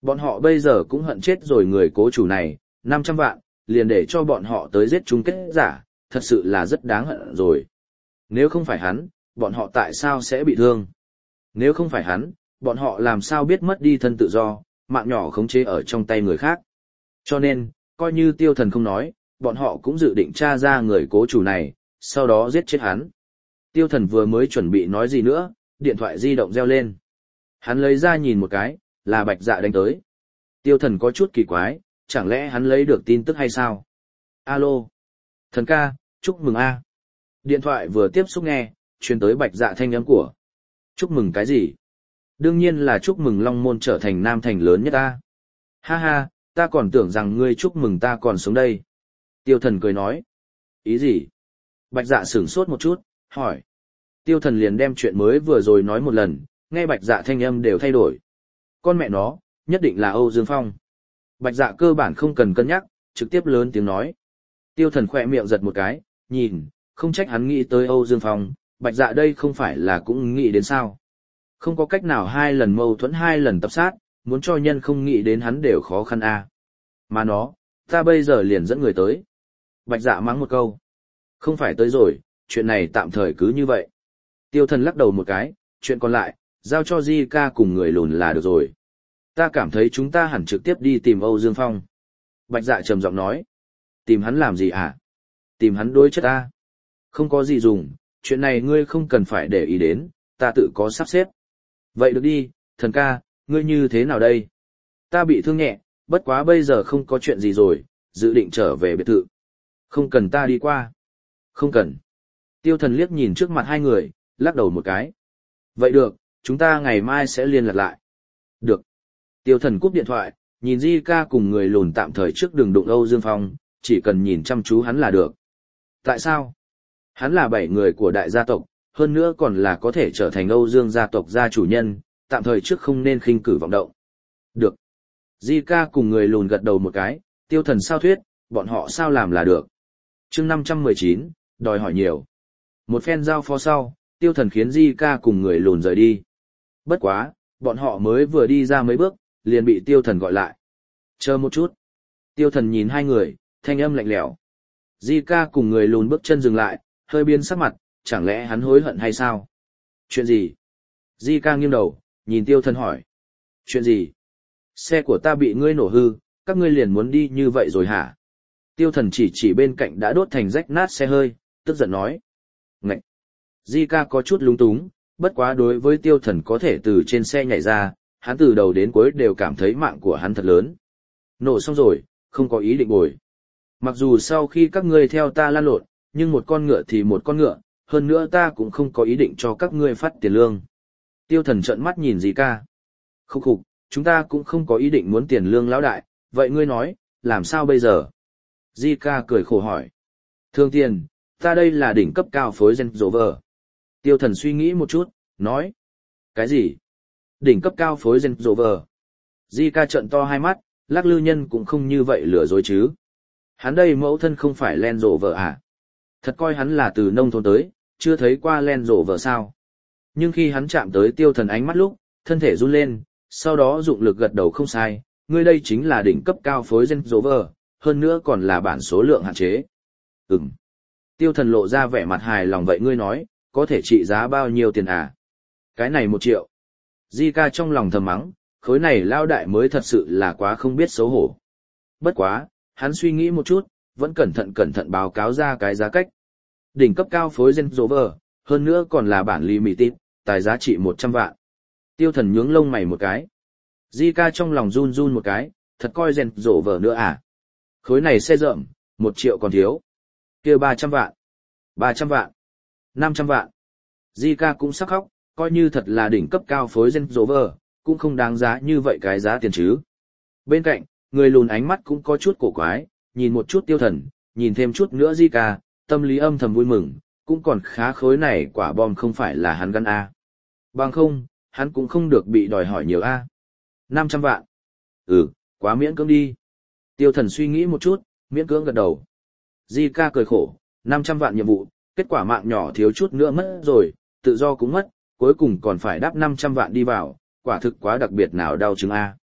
Bọn họ bây giờ cũng hận chết rồi người cố chủ này, 500 vạn, liền để cho bọn họ tới giết chung kết giả, thật sự là rất đáng hận rồi. Nếu không phải hắn, bọn họ tại sao sẽ bị thương? Nếu không phải hắn, bọn họ làm sao biết mất đi thân tự do, mạng nhỏ khống chế ở trong tay người khác. Cho nên, coi như Tiêu Thần không nói, bọn họ cũng dự định tra ra người cố chủ này, sau đó giết chết hắn. Tiêu Thần vừa mới chuẩn bị nói gì nữa, điện thoại di động reo lên. Hắn lấy ra nhìn một cái, là Bạch Dạ đánh tới. Tiêu Thần có chút kỳ quái, chẳng lẽ hắn lấy được tin tức hay sao? Alo. Thần ca, chúc mừng a. Điện thoại vừa tiếp xúc nghe, truyền tới Bạch Dạ thanh âm của. Chúc mừng cái gì? Đương nhiên là chúc mừng Long Môn trở thành Nam Thành lớn nhất ta. Ha ha, ta còn tưởng rằng ngươi chúc mừng ta còn sống đây. Tiêu Thần cười nói. Ý gì? Bạch Dạ sửng sốt một chút, hỏi. Tiêu Thần liền đem chuyện mới vừa rồi nói một lần, nghe Bạch Dạ thanh âm đều thay đổi. Con mẹ nó, nhất định là Âu Dương Phong. Bạch Dạ cơ bản không cần cân nhắc, trực tiếp lớn tiếng nói. Tiêu Thần khỏe miệng giật một cái, nhìn, không trách hắn nghĩ tới Âu Dương Phong, Bạch Dạ đây không phải là cũng nghĩ đến sao. Không có cách nào 2 lần mâu thuẫn 2 lần tập sát, muốn cho nhân không nghĩ đến hắn đều khó khăn a. Mà nó, ta bây giờ liền dẫn người tới. Bạch Dạ mắng một câu. Không phải tới rồi, chuyện này tạm thời cứ như vậy. Tiêu Thần lắc đầu một cái, chuyện còn lại, giao cho Di ca cùng người lùn là được rồi. Ta cảm thấy chúng ta hẳn trực tiếp đi tìm Âu Dương Phong. Bạch Dạ trầm giọng nói. Tìm hắn làm gì hả? Tìm hắn đối chất ta. Không có gì dùng, chuyện này ngươi không cần phải để ý đến, ta tự có sắp xếp. Vậy được đi, thần ca, ngươi như thế nào đây? Ta bị thương nhẹ, bất quá bây giờ không có chuyện gì rồi, dự định trở về biệt thự. Không cần ta đi qua. Không cần. Tiêu Thần liếc nhìn trước mặt hai người, lắc đầu một cái. Vậy được, chúng ta ngày mai sẽ liên lạc lại. Được. Tiêu Thần cúp điện thoại, nhìn Di ca cùng người lùn tạm thời trước đường đụng Âu Dương Phong, chỉ cần nhìn chăm chú hắn là được. Tại sao? Hắn là 7 người của đại gia tộc, hơn nữa còn là có thể trở thành Âu Dương gia tộc gia chủ nhân, tạm thời trước không nên khinh cử vọng động. Được. Di ca cùng người lùn gật đầu một cái, Tiêu Thần sao thuyết, bọn họ sao làm là được. Chương 519, đòi hỏi nhiều. Một phen giao phó sau, Tiêu Thần khiến Di ca cùng người lùn rời đi. Bất quá, bọn họ mới vừa đi ra mấy bước, liền bị Tiêu Thần gọi lại. Chờ một chút. Tiêu Thần nhìn hai người, thanh âm lạnh lẽo. Di ca cùng người lùn bước chân dừng lại, hơi biến sắc mặt, chẳng lẽ hắn hối hận hay sao? Chuyện gì? Di ca nghiêng đầu, nhìn Tiêu Thần hỏi. Chuyện gì? Xe của ta bị ngươi nổ hư, các ngươi liền muốn đi như vậy rồi hả? Tiêu Thần chỉ bên cạnh đã đốt thành rách nát xe hơi, tức giận nói. Ngậy! Di ca có chút lúng túng, bất quá đối với Tiêu Thần có thể từ trên xe nhảy ra, hắn từ đầu đến cuối đều cảm thấy mạng của hắn thật lớn. Nổ xong rồi, không có ý định bồi. Mặc dù sau khi các ngươi theo ta lan lộn, nhưng một con ngựa thì một con ngựa, hơn nữa ta cũng không có ý định cho các ngươi phát tiền lương. Tiêu Thần trợn mắt nhìn Di ca. Khúc khục, chúng ta cũng không có ý định muốn tiền lương lão đại, vậy ngươi nói, làm sao bây giờ? Di ca cười khổ hỏi. Thương tiền, ta đây là đỉnh cấp cao phối Range Rover. Tiêu Thần suy nghĩ một chút, nói. Cái gì? Đỉnh cấp cao phối Range Rover. Di ca trợn to hai mắt, Lắc Lư Nhân cũng không như vậy lừa dối chứ. Hắn đây mẫu thân không phải Range Rover à? Thật coi hắn là từ nông thôn tới, chưa thấy qua Range Rover sao? Nhưng khi hắn chạm tới Tiêu Thần ánh mắt lúc, thân thể run lên, sau đó dụng lực gật đầu không sai, ngươi đây chính là đỉnh cấp cao phối Range Rover, hơn nữa còn là bản số lượng hạn chế. Ừm. Tiêu Thần lộ ra vẻ mặt hài lòng vậy ngươi nói, có thể trị giá bao nhiêu tiền à? Cái này 1 triệu. Di ca trong lòng thầm mắng, khối này lao đại mới thật sự là quá không biết xấu hổ. Bất quá, hắn suy nghĩ một chút, vẫn cẩn thận báo cáo ra cái giá cách. Đỉnh cấp cao phối Range Rover, hơn nữa còn là bản limited, tài giá trị 100 vạn. Tiêu Thần nhướng lông mày một cái. Di ca trong lòng run một cái, thật coi Range Rover nữa à? Khối này xe rợm, 1 triệu còn thiếu. Kia 300 vạn. 300 vạn. 500 vạn. Di ca cũng sắc khóc, coi như thật là đỉnh cấp cao phối Range Rover, cũng không đáng giá như vậy cái giá tiền chứ. Bên cạnh, người lùn ánh mắt cũng có chút cổ quái, nhìn một chút Tiêu Thần, nhìn thêm chút nữa Di ca, tâm lý âm thầm vui mừng, cũng còn khá khối này quả bom không phải là hắn gắn A. Bằng không, hắn cũng không được bị đòi hỏi nhiều A. 500 vạn. Ừ, quá miễn cưỡng đi. Tiêu Thần suy nghĩ một chút, miễn cưỡng gật đầu. Di ca cười khổ, 500 vạn nhiệm vụ, kết quả mạng nhỏ thiếu chút nữa mất rồi, tự do cũng mất, cuối cùng còn phải đáp 500 vạn đi vào, quả thực quá đặc biệt nào đau chứng A.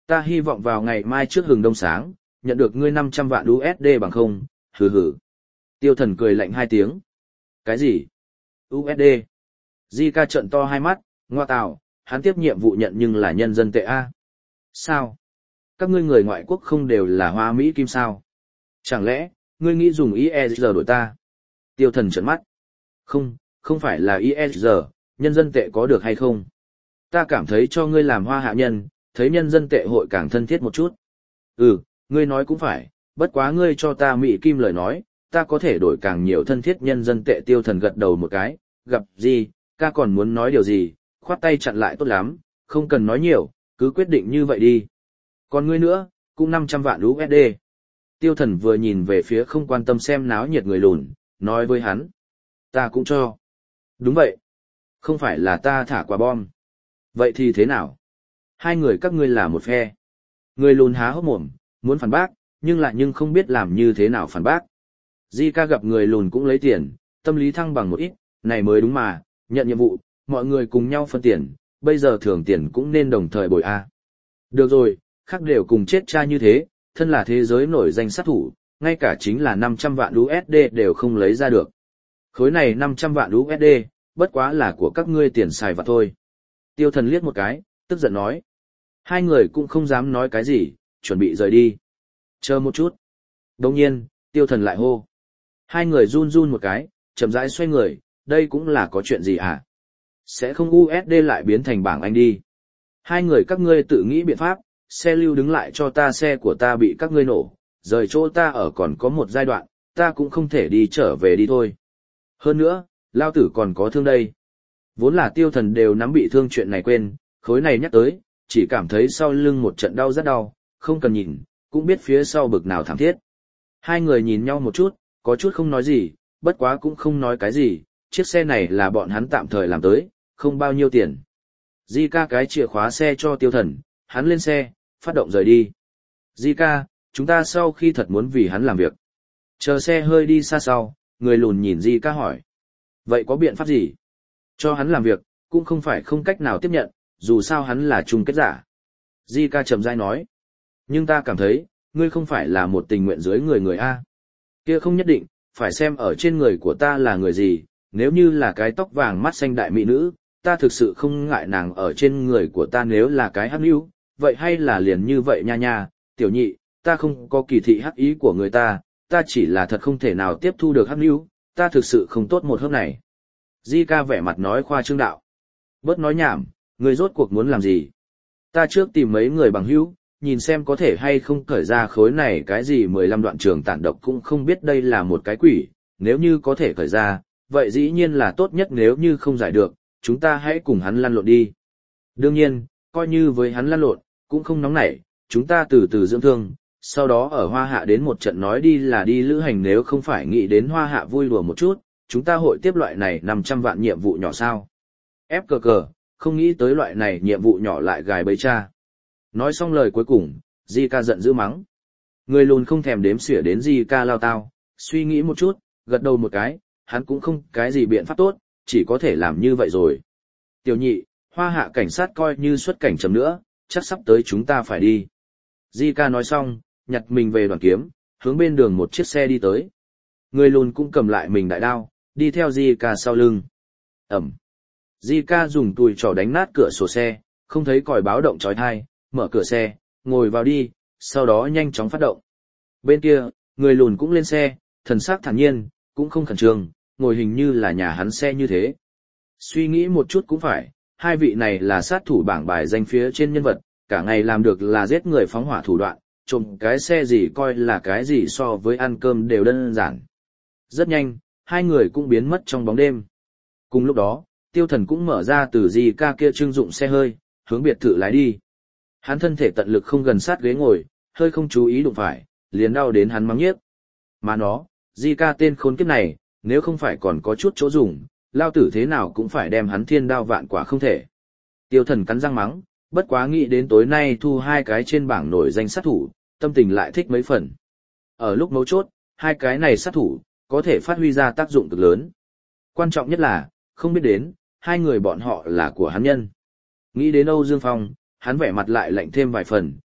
Ta hy vọng vào ngày mai trước hừng đông sáng, nhận được ngươi 500 vạn USD bằng không, hừ hừ. Tiêu thần cười lạnh 2 tiếng. Cái gì? USD. Di ca trợn to hai mắt, ngoa tạo, hắn tiếp nhiệm vụ nhận nhưng là nhân dân tệ A. Sao? Các ngươi người ngoại quốc không đều là Hoa Mỹ Kim sao? Chẳng lẽ, ngươi nghĩ dùng ISG đổi ta? Tiêu thần trợn mắt. Không phải là ISG, nhân dân tệ có được hay không? Ta cảm thấy cho ngươi làm hoa hạ nhân, thấy nhân dân tệ hội càng thân thiết một chút. Ngươi nói cũng phải, bất quá ngươi cho ta Mỹ Kim lời nói, ta có thể đổi càng nhiều thân thiết nhân dân tệ. Tiêu thần gật đầu một cái, gặp gì, ca còn muốn nói điều gì, khoát tay chặn lại tốt lắm, không cần nói nhiều, cứ quyết định như vậy đi. Còn ngươi nữa, cũng 500 vạn USD. Tiêu thần vừa nhìn về phía không quan tâm xem náo nhiệt người lùn, nói với hắn. Ta cũng cho. Đúng vậy. Không phải là ta thả quả bom. Vậy thì thế nào? Hai người các ngươi là một phe. Người lùn há hốc mồm, muốn phản bác, nhưng không biết làm như thế nào phản bác. Di ca gặp người lùn cũng lấy tiền, tâm lý thăng bằng một ít, này mới đúng mà, nhận nhiệm vụ, mọi người cùng nhau phân tiền, bây giờ thưởng tiền cũng nên đồng thời bồi A. Được rồi, khác đều cùng chết cha như thế, thân là thế giới nổi danh sát thủ, ngay cả chính là 500 vạn USD đều không lấy ra được. Khối này 500 vạn USD, bất quá là của các ngươi tiền xài vặt thôi. Tiêu thần liếc một cái, tức giận nói. Hai người cũng không dám nói cái gì, chuẩn bị rời đi. Chờ một chút. Đồng nhiên, tiêu thần lại hô. Hai người run run một cái, chậm rãi xoay người, đây cũng là có chuyện gì à? Sẽ không USD lại biến thành bảng Anh đi. Hai người các ngươi tự nghĩ biện pháp, xe lưu đứng lại cho ta, xe của ta bị các ngươi nổ, rời chỗ ta ở còn có một giai đoạn, ta cũng không thể đi trở về đi thôi. Hơn nữa, lao tử còn có thương đây. Vốn là tiêu thần đều nắm bị thương chuyện này quên, khối này nhắc tới, chỉ cảm thấy sau lưng một trận đau rất đau, không cần nhìn, cũng biết phía sau bực nào thảm thiết. Hai người nhìn nhau một chút, có chút không nói gì, bất quá cũng không nói cái gì, chiếc xe này là bọn hắn tạm thời làm tới, không bao nhiêu tiền. Di ca cái chìa khóa xe cho tiêu thần, hắn lên xe, phát động rời đi. Di ca, chúng ta sau khi thật muốn vì hắn làm việc. Chờ xe hơi đi xa sau, người lùn nhìn Di ca hỏi. Vậy có biện pháp gì? Cho hắn làm việc, cũng không phải không cách nào tiếp nhận, dù sao hắn là chung kết giả. Di ca chậm rãi nói. Nhưng ta cảm thấy, ngươi không phải là một tình nguyện dưới người A. Kia không nhất định, phải xem ở trên người của ta là người gì, nếu như là cái tóc vàng mắt xanh đại mỹ nữ, ta thực sự không ngại nàng ở trên người của ta. Nếu là cái hắc nữu, vậy hay là liền như vậy nha nha, tiểu nhị, ta không có kỳ thị hắc ý của người ta chỉ là thật không thể nào tiếp thu được hắc nữu, ta thực sự không tốt một hớp này. Di ca vẻ mặt nói khoa trương đạo. Bớt nói nhảm, ngươi rốt cuộc muốn làm gì? Ta trước tìm mấy người bằng hữu, nhìn xem có thể hay không cởi ra khối này cái gì 15 đoạn trường tản độc, cũng không biết đây là một cái quỷ, nếu như có thể cởi ra, vậy dĩ nhiên là tốt nhất, nếu như không giải được, chúng ta hãy cùng hắn lăn lộn đi. Đương nhiên, coi như với hắn lăn lộn, cũng không nóng nảy, chúng ta từ từ dưỡng thương, sau đó ở Hoa Hạ đến một trận nói đi là đi lữ hành, nếu không phải nghĩ đến Hoa Hạ vui đùa một chút, chúng ta hội tiếp loại này 500 vạn nhiệm vụ nhỏ sao? Ép cờ cờ, không nghĩ tới loại này nhiệm vụ nhỏ lại gài bẫy cha. Nói xong lời cuối cùng, Di ca giận dữ mắng. Người lùn không thèm đếm xỉa đến Di ca lao tao, suy nghĩ một chút, gật đầu một cái, hắn cũng không cái gì biện pháp tốt, chỉ có thể làm như vậy rồi. Tiểu nhị, Hoa Hạ cảnh sát coi như xuất cảnh chấm nữa, chắc sắp tới chúng ta phải đi. Di ca nói xong, nhặt mình về đoàn kiếm, hướng bên đường một chiếc xe đi tới. Người lùn cũng cầm lại mình đại đao, đi theo Di ca sau lưng. Ẩm. Di ca dùng tùi trỏ đánh nát cửa sổ xe, không thấy còi báo động chói tai, mở cửa xe, ngồi vào đi, sau đó nhanh chóng phát động. Bên kia, người lùn cũng lên xe, thần sắc thản nhiên, cũng không khẩn trương, ngồi hình như là nhà hắn xe như thế. Suy nghĩ một chút cũng phải, hai vị này là sát thủ bảng bài danh phía trên nhân vật, cả ngày làm được là giết người phóng hỏa thủ đoạn, trộm cái xe gì coi là cái gì, so với ăn cơm đều đơn giản. Rất nhanh, hai người cũng biến mất trong bóng đêm. Cùng lúc đó, tiêu thần cũng mở ra từ Di ca kia trưng dụng xe hơi, hướng biệt thự lái đi. Hắn thân thể tận lực không gần sát ghế ngồi, hơi không chú ý đụng phải, liền đau đến hắn mắng nhiếc. Mà nó, Di ca tên khốn kiếp này, nếu không phải còn có chút chỗ dùng, lao tử thế nào cũng phải đem hắn thiên đao vạn quả không thể. Tiêu thần cắn răng mắng, bất quá nghĩ đến tối nay thu hai cái trên bảng nổi danh sát thủ, tâm tình lại thích mấy phần. Ở lúc mấu chốt, hai cái này sát thủ, có thể phát huy ra tác dụng cực lớn. Quan trọng nhất là, không biết đến, hai người bọn họ là của hắn nhân. Nghĩ đến Âu Dương Phong, hắn vẻ mặt lại lạnh thêm vài phần,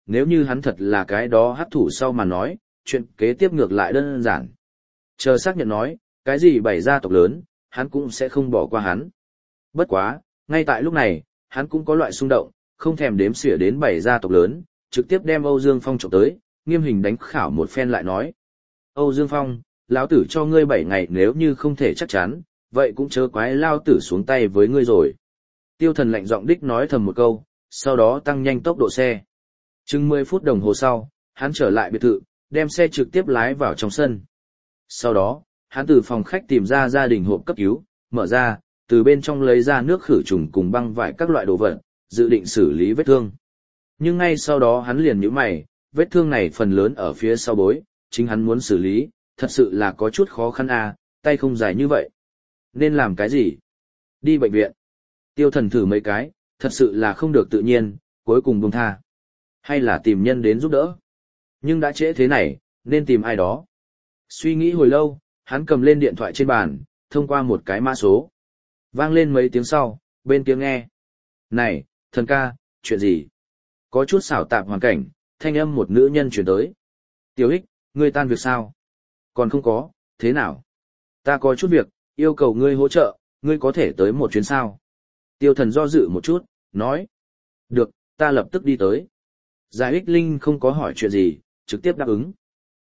nếu như hắn thật là cái đó hắc thủ sau mà nói, chuyện kế tiếp ngược lại đơn giản. Chờ xác nhận nói, cái gì bảy gia tộc lớn, hắn cũng sẽ không bỏ qua hắn. Bất quá, ngay tại lúc này, hắn cũng có loại xung động, không thèm đếm xỉa đến bảy gia tộc lớn, trực tiếp đem Âu Dương Phong trộm tới, nghiêm hình đánh khảo một phen lại nói. Âu Dương Phong, lão tử cho ngươi 7 ngày nếu như không thể chắc chắn, vậy cũng chớ quái lao tử xuống tay với ngươi rồi. Tiêu Thần lạnh giọng đích nói thầm một câu, sau đó tăng nhanh tốc độ xe. Chừng 10 phút đồng hồ sau, hắn trở lại biệt thự, đem xe trực tiếp lái vào trong sân. Sau đó, hắn từ phòng khách tìm ra gia đình hộp cấp cứu, mở ra, từ bên trong lấy ra nước khử trùng cùng băng vải các loại đồ vật, dự định xử lý vết thương. Nhưng ngay sau đó hắn liền nhíu mày, vết thương này phần lớn ở phía sau bối, chính hắn muốn xử lý, thật sự là có chút khó khăn à, tay không dài như vậy. Nên làm cái gì? Đi bệnh viện. Tiêu Thần thử mấy cái, thật sự là không được tự nhiên, cuối cùng buông tha. Hay là tìm nhân đến giúp đỡ. Nhưng đã trễ thế này, nên tìm ai đó. Suy nghĩ hồi lâu, hắn cầm lên điện thoại trên bàn, thông qua một cái mã số. Vang lên mấy tiếng sau, bên kia nghe. Này, thần ca, chuyện gì? Có chút xảo tạp hoàn cảnh, thanh âm một nữ nhân chuyển tới. Tiểu Ích, ngươi tan việc sao? Còn không có, thế nào? Ta có chút việc, yêu cầu ngươi hỗ trợ, ngươi có thể tới một chuyến sao? Tiêu Thần do dự một chút, nói. Được, ta lập tức đi tới. Giải Ích Linh không có hỏi chuyện gì, trực tiếp đáp ứng.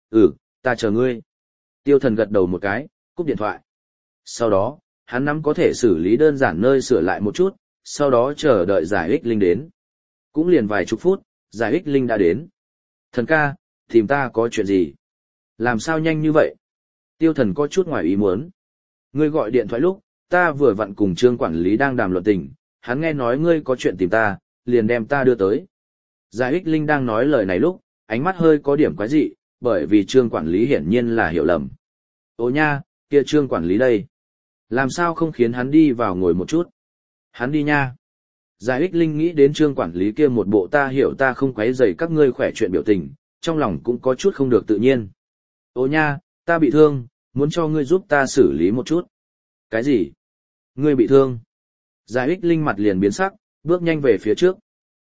Ta chờ ngươi. Tiêu Thần gật đầu một cái, cúp điện thoại. Sau đó, hắn nắm có thể xử lý đơn giản nơi sửa lại một chút, sau đó chờ đợi Giải Ích Linh đến. Cũng liền vài chục phút, Giải Ích Linh đã đến. Thần ca, tìm ta có chuyện gì? Làm sao nhanh như vậy? Tiêu Thần có chút ngoài ý muốn. Ngươi gọi điện thoại lúc, ta vừa vặn cùng Trương quản lý đang đàm luận tình, hắn nghe nói ngươi có chuyện tìm ta, liền đem ta đưa tới. Giải Ích Linh đang nói lời này lúc, ánh mắt hơi có điểm quái dị, bởi vì Trương quản lý hiển nhiên là hiểu lầm. Ô nha, kia Trương quản lý đây. Làm sao không khiến hắn đi vào ngồi một chút? Hắn đi nha. Giải Ích Linh nghĩ đến Trương quản lý kia một bộ ta hiểu ta không quấy rầy các ngươi khỏe chuyện biểu tình, trong lòng cũng có chút không được tự nhiên. Ô nha, ta bị thương, muốn cho ngươi giúp ta xử lý một chút. Cái gì? Ngươi bị thương? Giải Ích Linh mặt liền biến sắc, bước nhanh về phía trước.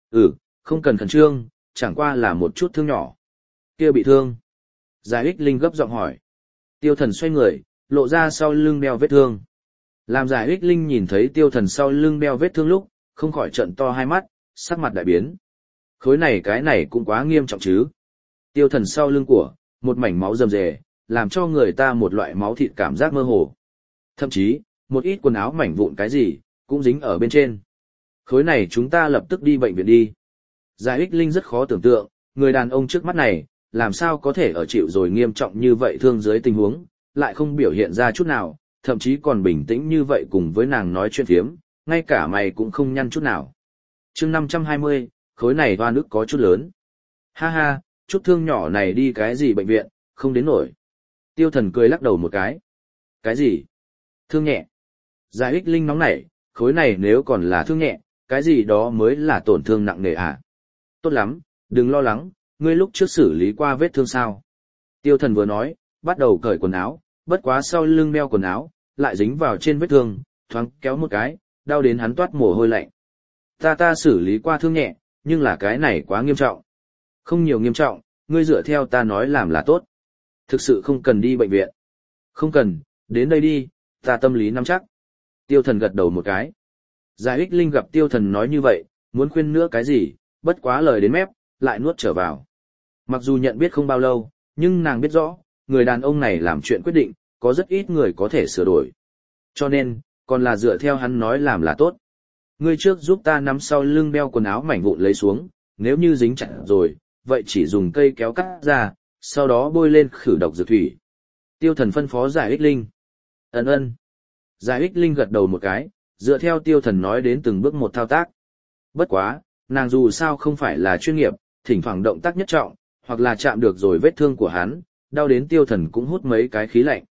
Không cần khẩn trương, chẳng qua là một chút thương nhỏ. Kia bị thương. Giải Ích Linh gấp giọng hỏi. Tiêu Thần xoay người, lộ ra sau lưng đeo vết thương. Làm Giải Ích Linh nhìn thấy Tiêu Thần sau lưng đeo vết thương lúc, không khỏi trợn to hai mắt, sắc mặt đại biến. Khối này cái này cũng quá nghiêm trọng chứ. Tiêu Thần sau lưng của, một mảnh máu rầm rề, làm cho người ta một loại máu thịt cảm giác mơ hồ. Thậm chí, một ít quần áo mảnh vụn cái gì, cũng dính ở bên trên. Khối này chúng ta lập tức đi bệnh viện đi. Giải Ích Linh rất khó tưởng tượng, người đàn ông trước mắt này, làm sao có thể ở chịu rồi nghiêm trọng như vậy thương dưới tình huống, lại không biểu hiện ra chút nào, thậm chí còn bình tĩnh như vậy cùng với nàng nói chuyện phiếm, ngay cả mày cũng không nhăn chút nào. Chương 520, khối này hoa nước có chút lớn. Ha ha, chút thương nhỏ này đi cái gì bệnh viện, không đến nổi. Tiêu Thần cười lắc đầu một cái. Cái gì? Thương nhẹ. Giải Ích Linh nóng nảy, khối này nếu còn là thương nhẹ, cái gì đó mới là tổn thương nặng nề à? Tốt lắm, đừng lo lắng, ngươi lúc trước xử lý qua vết thương sao? Tiêu Thần vừa nói, bắt đầu cởi quần áo, bất quá sau lưng đeo quần áo, lại dính vào trên vết thương, thoáng kéo một cái, đau đến hắn toát mồ hôi lạnh. Ta xử lý qua thương nhẹ, nhưng là cái này quá nghiêm trọng. Không nhiều nghiêm trọng, ngươi dựa theo ta nói làm là tốt. Thực sự không cần đi bệnh viện. Không cần, đến đây đi, ta tâm lý nắm chắc. Tiêu Thần gật đầu một cái. Giải Ích Linh gặp Tiêu Thần nói như vậy, muốn khuyên nữa cái gì, bất quá lời đến mép, lại nuốt trở vào. Mặc dù nhận biết không bao lâu, nhưng nàng biết rõ, người đàn ông này làm chuyện quyết định, có rất ít người có thể sửa đổi. Cho nên, còn là dựa theo hắn nói làm là tốt. Ngươi trước giúp ta nắm sau lưng đeo quần áo mảnh vụn lấy xuống, nếu như dính chặt rồi, vậy chỉ dùng cây kéo cắt ra, sau đó bôi lên khử độc dược thủy. Tiêu Thần phân phó Giải Ích Linh. Ân. Giải Ích Linh gật đầu một cái, dựa theo Tiêu Thần nói đến từng bước một thao tác. Bất quá, nàng dù sao không phải là chuyên nghiệp, thỉnh thoảng động tác nhất trọng, hoặc là chạm được rồi vết thương của hắn, đau đến Tiêu Thần cũng hút mấy cái khí lạnh.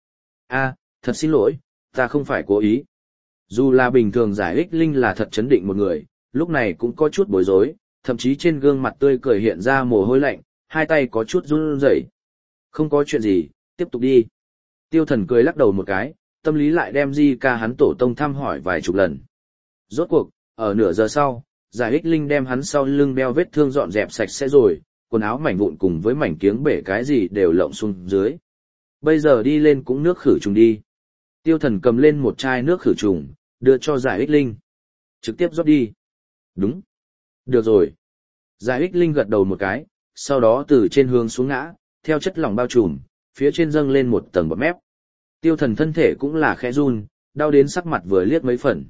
Thật xin lỗi, ta không phải cố ý. Dù là bình thường Giải Ích Linh là thật chấn định một người, lúc này cũng có chút bối rối, thậm chí trên gương mặt tươi cười hiện ra mồ hôi lạnh, hai tay có chút run rẩy. Không có chuyện gì, tiếp tục đi. Tiêu Thần cười lắc đầu một cái, tâm lý lại đem Di ca hắn tổ tông thăm hỏi vài chục lần. Rốt cuộc, ở nửa giờ sau, Giải ích linh đem hắn sau lưng đeo vết thương dọn dẹp sạch sẽ rồi, quần áo mảnh vụn cùng với mảnh kiếng bể cái gì đều lộng xuống dưới. Bây giờ đi lên cũng nước khử trùng đi. Tiêu Thần cầm lên một chai nước khử trùng, đưa cho Giải ích linh. Trực tiếp rót đi. Đúng. Được rồi. Giải ích linh gật đầu một cái, sau đó từ trên hướng xuống ngã, theo chất lỏng bao trùm, phía trên dâng lên một tầng bọt mép. Tiêu Thần thân thể cũng là khẽ run, đau đến sắc mặt vừa liếc mấy phần.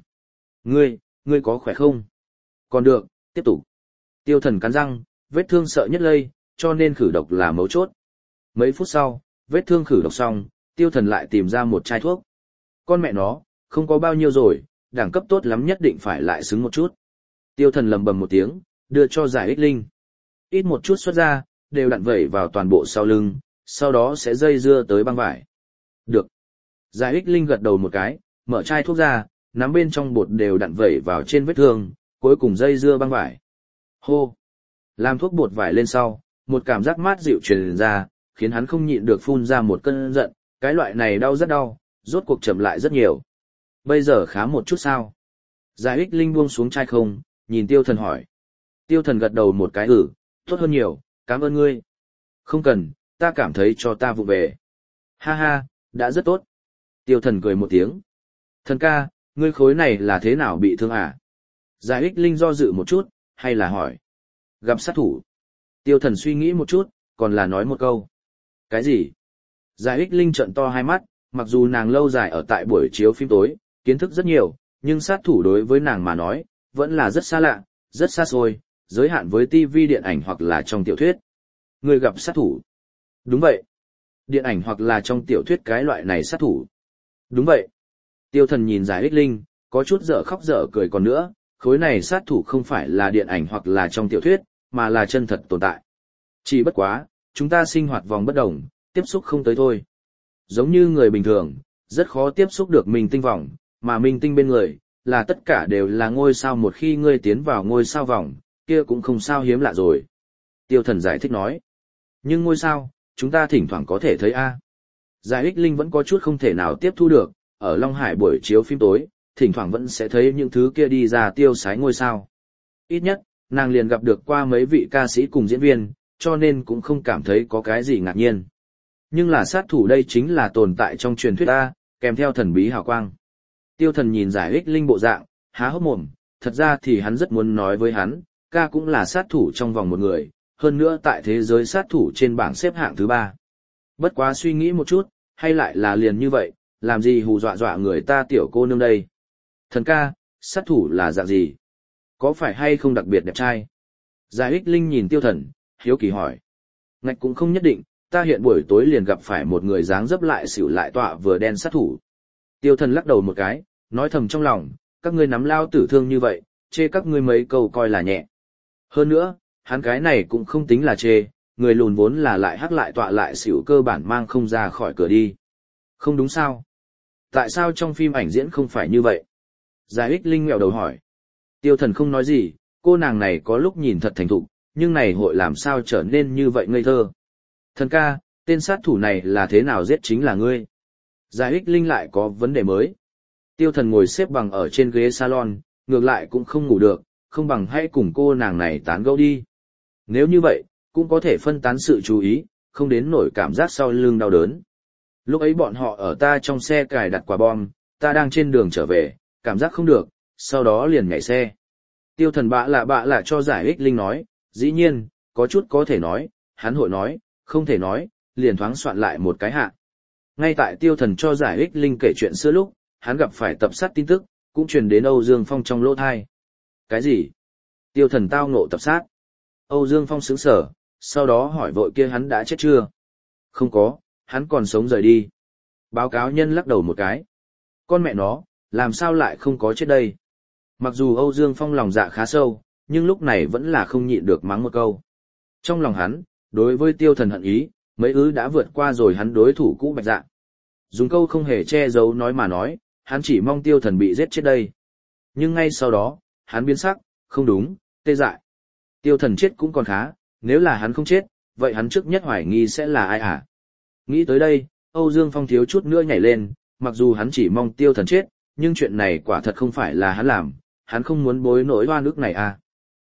Ngươi có khỏe không? Còn được, tiếp tục. Tiêu Thần cắn răng, vết thương sợ nhất lây, cho nên khử độc là mấu chốt. Mấy phút sau, vết thương khử độc xong, Tiêu Thần lại tìm ra một chai thuốc. Con mẹ nó, không có bao nhiêu rồi, đẳng cấp tốt lắm nhất định phải lại xứng một chút. Tiêu Thần lầm bầm một tiếng, đưa cho Giải ích linh. Ít một chút xuất ra, đều đặn vẩy vào toàn bộ sau lưng, sau đó sẽ dây dưa tới băng vải. Được. Giải ích linh gật đầu một cái, mở chai thuốc ra, nắm bên trong bột đều đặn vẩy vào trên vết thương, cuối cùng dây dưa băng vải. Hô. Làm thuốc bột vải lên sau, một cảm giác mát dịu truyền ra, khiến hắn không nhịn được phun ra một cơn giận, cái loại này đau rất đau, rốt cuộc chậm lại rất nhiều. Bây giờ khá một chút sao? Giải ích linh buông xuống chai không, nhìn Tiêu Thần hỏi. Tiêu Thần gật đầu một cái tốt hơn nhiều, cảm ơn ngươi. Không cần, ta cảm thấy cho ta vụ về. Ha ha, đã rất tốt. Tiêu Thần cười một tiếng. Thần ca, ngươi khối này là thế nào bị thương à? Giải ích linh do dự một chút, hay là hỏi. Gặp sát thủ. Tiêu Thần suy nghĩ một chút, còn là nói một câu. Cái gì? Giải ích linh trợn to hai mắt, mặc dù nàng lâu dài ở tại buổi chiếu phim tối, kiến thức rất nhiều, nhưng sát thủ đối với nàng mà nói, vẫn là rất xa lạ, rất xa xôi, giới hạn với TV điện ảnh hoặc là trong tiểu thuyết. Người gặp sát thủ. Đúng vậy. Điện ảnh hoặc là trong tiểu thuyết cái loại này sát thủ. Đúng vậy. Tiêu Thần nhìn Giải ích linh, có chút dở khóc dở cười còn nữa, khối này sát thủ không phải là điện ảnh hoặc là trong tiểu thuyết, mà là chân thật tồn tại. Chỉ bất quá, chúng ta sinh hoạt vòng bất đồng, tiếp xúc không tới thôi. Giống như người bình thường, rất khó tiếp xúc được minh tinh vòng, mà minh tinh bên người, là tất cả đều là ngôi sao, một khi ngươi tiến vào ngôi sao vòng, kia cũng không sao hiếm lạ rồi. Tiêu Thần giải thích nói. Nhưng ngôi sao, chúng ta thỉnh thoảng có thể thấy a. Giải ích linh vẫn có chút không thể nào tiếp thu được, ở Long Hải buổi chiếu phim tối, thỉnh thoảng vẫn sẽ thấy những thứ kia đi ra tiêu sái ngôi sao. Ít nhất, nàng liền gặp được qua mấy vị ca sĩ cùng diễn viên, cho nên cũng không cảm thấy có cái gì ngạc nhiên. Nhưng là sát thủ đây chính là tồn tại trong truyền thuyết A, kèm theo thần bí hào quang. Tiêu Thần nhìn Giải ích linh bộ dạng, há hốc mồm, thật ra thì hắn rất muốn nói với hắn, ca cũng là sát thủ trong vòng một người, hơn nữa tại thế giới sát thủ trên bảng xếp hạng thứ 3. Bất quá suy nghĩ một chút, hay lại là liền như vậy, làm gì hù dọa dọa người ta tiểu cô nương đây. Thần ca, sát thủ là dạng gì? Có phải hay không đặc biệt đẹp trai? Giải ích linh nhìn Tiêu Thần, hiếu kỳ hỏi. Ngạch cũng không nhất định, ta hiện buổi tối liền gặp phải một người dáng dấp lại xỉu lại tọa vừa đen sát thủ. Tiêu Thần lắc đầu một cái, nói thầm trong lòng, các ngươi nắm lao tử thương như vậy, chê các ngươi mấy câu coi là nhẹ. Hơn nữa, hắn cái này cũng không tính là chê, người lùn vốn là lại hắc lại tọa lại xỉu cơ bản mang không ra khỏi cửa đi. Không đúng sao? Tại sao trong phim ảnh diễn không phải như vậy? Giải ích linh nghẹo đầu hỏi. Tiêu Thần không nói gì, cô nàng này có lúc nhìn thật thành thục, nhưng này hội làm sao trở nên như vậy ngây thơ. Thần ca, tên sát thủ này là thế nào giết chính là ngươi? Giải ích linh lại có vấn đề mới. Tiêu Thần ngồi xếp bằng ở trên ghế salon, ngược lại cũng không ngủ được, không bằng hãy cùng cô nàng này tán gẫu đi. Nếu như vậy, cũng có thể phân tán sự chú ý, không đến nổi cảm giác sau lưng đau đớn. Lúc ấy bọn họ ở ta trong xe cài đặt quả bom, ta đang trên đường trở về, cảm giác không được, sau đó liền nhảy xe. Tiêu Thần bạ lạ cho Giải ích linh nói, dĩ nhiên, có chút có thể nói, hắn hội nói, không thể nói, liền thoáng soạn lại một cái hạ. Ngay tại Tiêu Thần cho Giải ích linh kể chuyện xưa lúc, hắn gặp phải tập sát tin tức, cũng truyền đến Âu Dương Phong trong lỗ thai. Cái gì? Tiêu Thần tao ngộ tập sát. Âu Dương Phong sững sờ, sau đó hỏi vội kia hắn đã chết chưa? Không có, hắn còn sống rời đi. Báo cáo nhân lắc đầu một cái. Con mẹ nó, làm sao lại không có chết đây? Mặc dù Âu Dương Phong lòng dạ khá sâu, nhưng lúc này vẫn là không nhịn được mắng một câu. Trong lòng hắn, đối với Tiêu Thần hận ý, mấy đã vượt qua rồi hắn đối thủ cũ Bạch Dạ. Dùng câu không hề che giấu nói mà nói, hắn chỉ mong Tiêu Thần bị giết chết đây. Nhưng ngay sau đó, hắn biến sắc, không đúng, tê dại. Tiêu Thần chết cũng còn khá, nếu là hắn không chết, vậy hắn trước nhất hoài nghi sẽ là ai hả? Nghĩ tới đây, Âu Dương Phong thiếu chút nữa nhảy lên, mặc dù hắn chỉ mong Tiêu Thần chết, nhưng chuyện này quả thật không phải là hắn làm, hắn không muốn bối nỗi oan ức này à.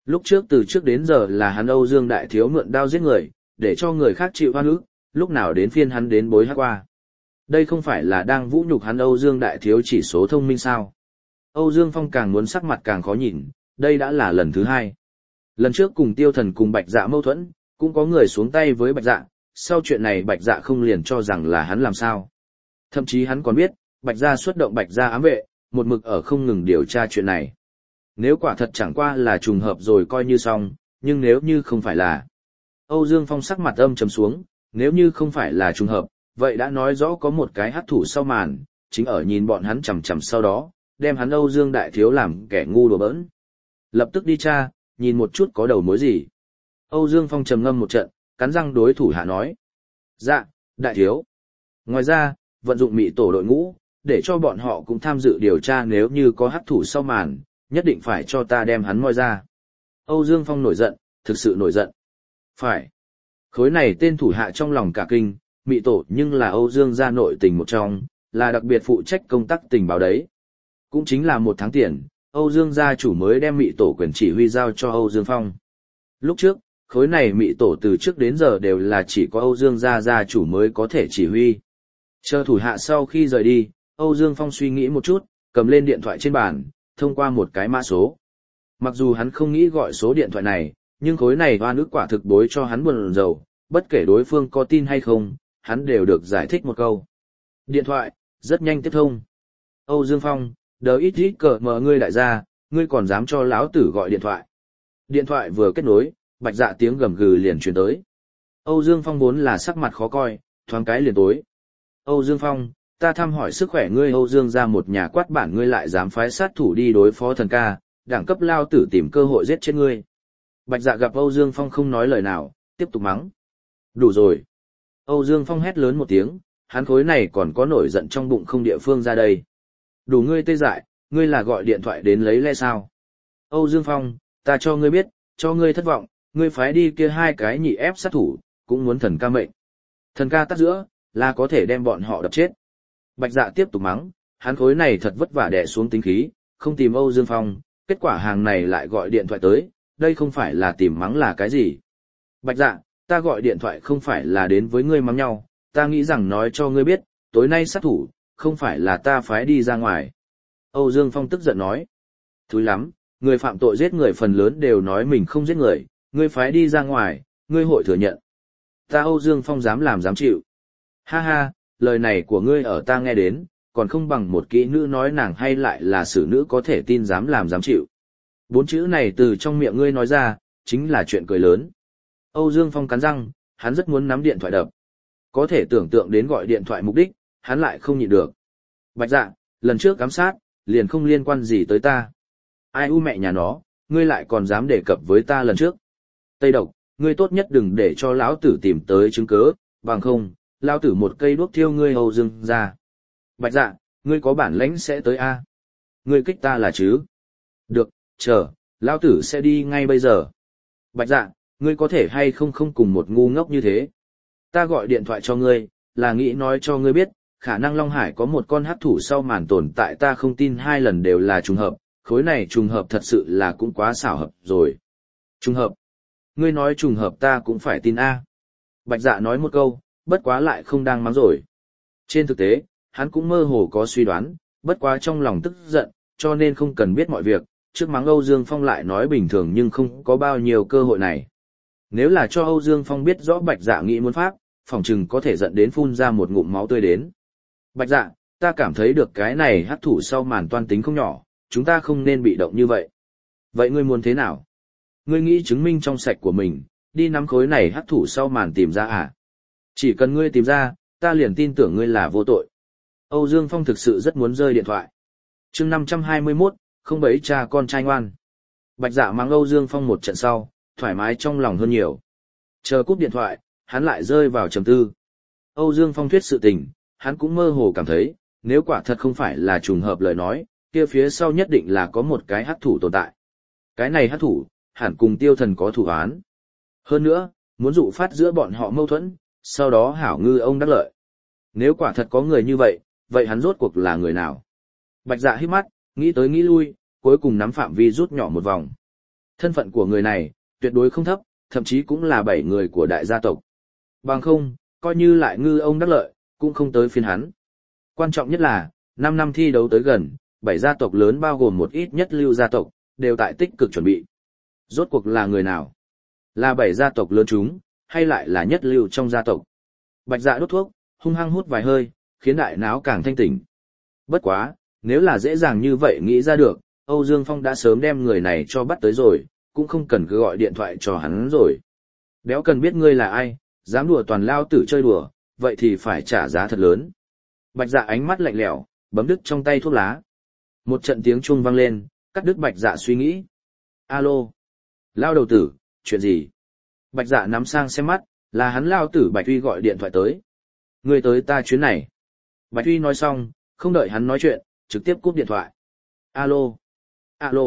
Lúc từ trước đến giờ là hắn Âu Dương Đại Thiếu mượn đao giết người, để cho người khác chịu oan ức, lúc nào đến phiên hắn đến bối hắc qua. Đây không phải là đang vũ nhục hắn Âu Dương Đại Thiếu chỉ số thông minh sao? Âu Dương Phong càng muốn sắc mặt càng khó nhìn, đây đã là lần thứ hai. Lần trước cùng Tiêu Thần cùng Bạch Dạ mâu thuẫn, cũng có người xuống tay với Bạch Dạ, sau chuyện này Bạch Dạ không liền cho rằng là hắn làm sao. Thậm chí hắn còn biết, Bạch Dạ xuất động Bạch Dạ ám vệ, một mực ở không ngừng điều tra chuyện này. Nếu quả thật chẳng qua là trùng hợp rồi coi như xong, nhưng nếu như không phải là... Âu Dương Phong sắc mặt âm trầm xuống, nếu như không phải là trùng hợp, vậy đã nói rõ có một cái hắc thủ sau màn, chính ở nhìn bọn hắn chằm chằm sau đó, đem hắn Âu Dương Đại Thiếu làm kẻ ngu đùa bỡn. Lập tức đi tra, nhìn một chút có đầu mối gì. Âu Dương Phong trầm ngâm một trận, cắn răng đối thủ hạ nói. Dạ, Đại Thiếu. Ngoài ra, vận dụng mị tổ đội ngũ, để cho bọn họ cũng tham dự điều tra nếu như có hắc thủ sau màn, nhất định phải cho ta đem hắn moi ra. Âu Dương Phong nổi giận, thực sự nổi giận. Phải. Khối này tên thủ hạ trong lòng cả kinh, mị tổ nhưng là Âu Dương gia nội tình một trong, là đặc biệt phụ trách công tác tình báo đấy. Cũng chính là 1 tháng tiền, Âu Dương gia chủ mới đem mị tổ quyền chỉ huy giao cho Âu Dương Phong. Lúc trước, khối này mị tổ từ trước đến giờ đều là chỉ có Âu Dương gia gia chủ mới có thể chỉ huy. Chờ thủ hạ sau khi rời đi, Âu Dương Phong suy nghĩ một chút, cầm lên điện thoại trên bàn, thông qua một cái mã số. Mặc dù hắn không nghĩ gọi số điện thoại này, nhưng khối này oan ức quả thực bối cho hắn buồn rầu, bất kể đối phương có tin hay không, hắn đều được giải thích một câu. Điện thoại, rất nhanh tiếp thông. Âu Dương Phong, đờ ít ít cờ mờ ngươi đại gia, ngươi còn dám cho lão tử gọi điện thoại. Điện thoại vừa kết nối, Bạch Dạ tiếng gầm gừ liền truyền tới. Âu Dương Phong vốn là sắc mặt khó coi, thoáng cái liền tối. Âu Dương Phong, ta thăm hỏi sức khỏe ngươi. Âu Dương ra một nhà quát bản ngươi lại dám phái sát thủ đi đối phó thần ca, đẳng cấp lao tử tìm cơ hội giết chết ngươi. Bạch Dạ gặp Âu Dương Phong không nói lời nào, tiếp tục mắng. Đủ rồi. Âu Dương Phong hét lớn một tiếng, hắn khối này còn có nổi giận trong bụng không địa phương ra đây. Đủ ngươi tê dại, ngươi là gọi điện thoại đến lấy le sao. Âu Dương Phong, ta cho ngươi biết, cho ngươi thất vọng, ngươi phái đi kia 2 cái nhị ép sát thủ, cũng muốn thần ca mệnh. Thần ca tắt giữa, là có thể đem bọn họ đập chết. Bạch Dạ tiếp tục mắng, hắn khối này thật vất vả đè xuống tính khí, không tìm Âu Dương Phong, kết quả hàng này lại gọi điện thoại tới, đây không phải là tìm mắng là cái gì. Bạch Dạ, ta gọi điện thoại không phải là đến với ngươi mắng nhau, ta nghĩ rằng nói cho ngươi biết, tối nay sát thủ, không phải là ta phái đi ra ngoài. Âu Dương Phong tức giận nói. Thúi lắm, người phạm tội giết người phần lớn đều nói mình không giết người, ngươi phái đi ra ngoài, ngươi hội thừa nhận. Ta Âu Dương Phong dám làm dám chịu. Ha ha, lời này của ngươi ở ta nghe đến, còn không bằng một kỹ nữ nói nàng hay lại là xử nữ có thể tin dám làm dám chịu. 4 chữ này từ trong miệng ngươi nói ra, chính là chuyện cười lớn. Âu Dương Phong cắn răng, hắn rất muốn nắm điện thoại đập. Có thể tưởng tượng đến gọi điện thoại mục đích, hắn lại không nhịn được. Bạch Dạ, lần trước ám sát, liền không liên quan gì tới ta. Ai u mẹ nhà nó, ngươi lại còn dám đề cập với ta lần trước. Tây Độc, ngươi tốt nhất đừng để cho lão tử tìm tới chứng cớ, bằng không, lão tử một cây đuốc thiêu ngươi Âu Dương ra. Bạch Dạ, ngươi có bản lãnh sẽ tới a? Ngươi kích ta là chứ? Được, chờ, lão tử sẽ đi ngay bây giờ. Bạch Dạ, ngươi có thể hay không không cùng một ngu ngốc như thế. Ta gọi điện thoại cho ngươi, là nghĩ nói cho ngươi biết, khả năng Long Hải có một con hắc thủ sau màn tồn tại, ta không tin 2 lần đều là trùng hợp, khối này trùng hợp thật sự là cũng quá xảo hợp rồi. Trùng hợp? Ngươi nói trùng hợp ta cũng phải tin a. Bạch Dạ nói một câu, bất quá lại không đang mắng rồi. Trên thực tế, hắn cũng mơ hồ có suy đoán, bất quá trong lòng tức giận, cho nên không cần biết mọi việc, trước mắng Âu Dương Phong lại nói bình thường nhưng không có bao nhiêu cơ hội này. Nếu là cho Âu Dương Phong biết rõ Bạch Dạ nghĩ muốn pháp, phỏng chừng có thể giận đến phun ra một ngụm máu tươi đến. Bạch Dạ, ta cảm thấy được cái này hắc thủ sau màn toan tính không nhỏ, chúng ta không nên bị động như vậy. Vậy ngươi muốn thế nào? Ngươi nghĩ chứng minh trong sạch của mình, đi nắm khối này hắc thủ sau màn tìm ra à? Chỉ cần ngươi tìm ra, ta liền tin tưởng ngươi là vô tội. Âu Dương Phong thực sự rất muốn rơi điện thoại. Chương 521, không bấy cha con trai ngoan. Bạch Dạ mắng Âu Dương Phong một trận sau, thoải mái trong lòng hơn nhiều. Chờ cúp điện thoại, hắn lại rơi vào trầm tư. Âu Dương Phong thuyết sự tình, hắn cũng mơ hồ cảm thấy, nếu quả thật không phải là trùng hợp lời nói, kia phía sau nhất định là có một cái hắc thủ tồn tại. Cái này hắc thủ, hẳn cùng Tiêu Thần có thủ án. Hơn nữa, muốn dụ phát giữa bọn họ mâu thuẫn, sau đó hảo ngư ông đắc lợi. Nếu quả thật có người như vậy, vậy hắn rốt cuộc là người nào? Bạch Dạ hít mắt, nghĩ tới nghĩ lui, cuối cùng nắm phạm vi rút nhỏ một vòng. Thân phận của người này, tuyệt đối không thấp, thậm chí cũng là 7 người của đại gia tộc. Bằng không, coi như lại ngư ông đắc lợi, cũng không tới phiên hắn. Quan trọng nhất là, 5 năm thi đấu tới gần, 7 gia tộc lớn bao gồm một ít nhất lưu gia tộc, đều tại tích cực chuẩn bị. Rốt cuộc là người nào? Là 7 gia tộc lớn chúng, hay lại là nhất lưu trong gia tộc? Bạch Dạ đốt thuốc, hung hăng hút vài hơi, khiến đại náo càng thanh tỉnh. Bất quá, nếu là dễ dàng như vậy nghĩ ra được, Âu Dương Phong đã sớm đem người này cho bắt tới rồi, cũng không cần cứ gọi điện thoại cho hắn rồi. Béo cần biết ngươi là ai, dám đùa toàn lao tử chơi đùa, vậy thì phải trả giá thật lớn. Bạch Dạ ánh mắt lạnh lẽo, bấm đứt trong tay thuốc lá. Một trận tiếng chuông vang lên, cắt đứt Bạch Dạ suy nghĩ. Alo, lao đầu tử, chuyện gì? Bạch Dạ nắm sang xem mắt, là hắn lao tử Bạch Uy gọi điện thoại tới. Ngươi tới ta chuyến này. Bạch Uy nói xong, không đợi hắn nói chuyện, trực tiếp cúp điện thoại. Alo, alo,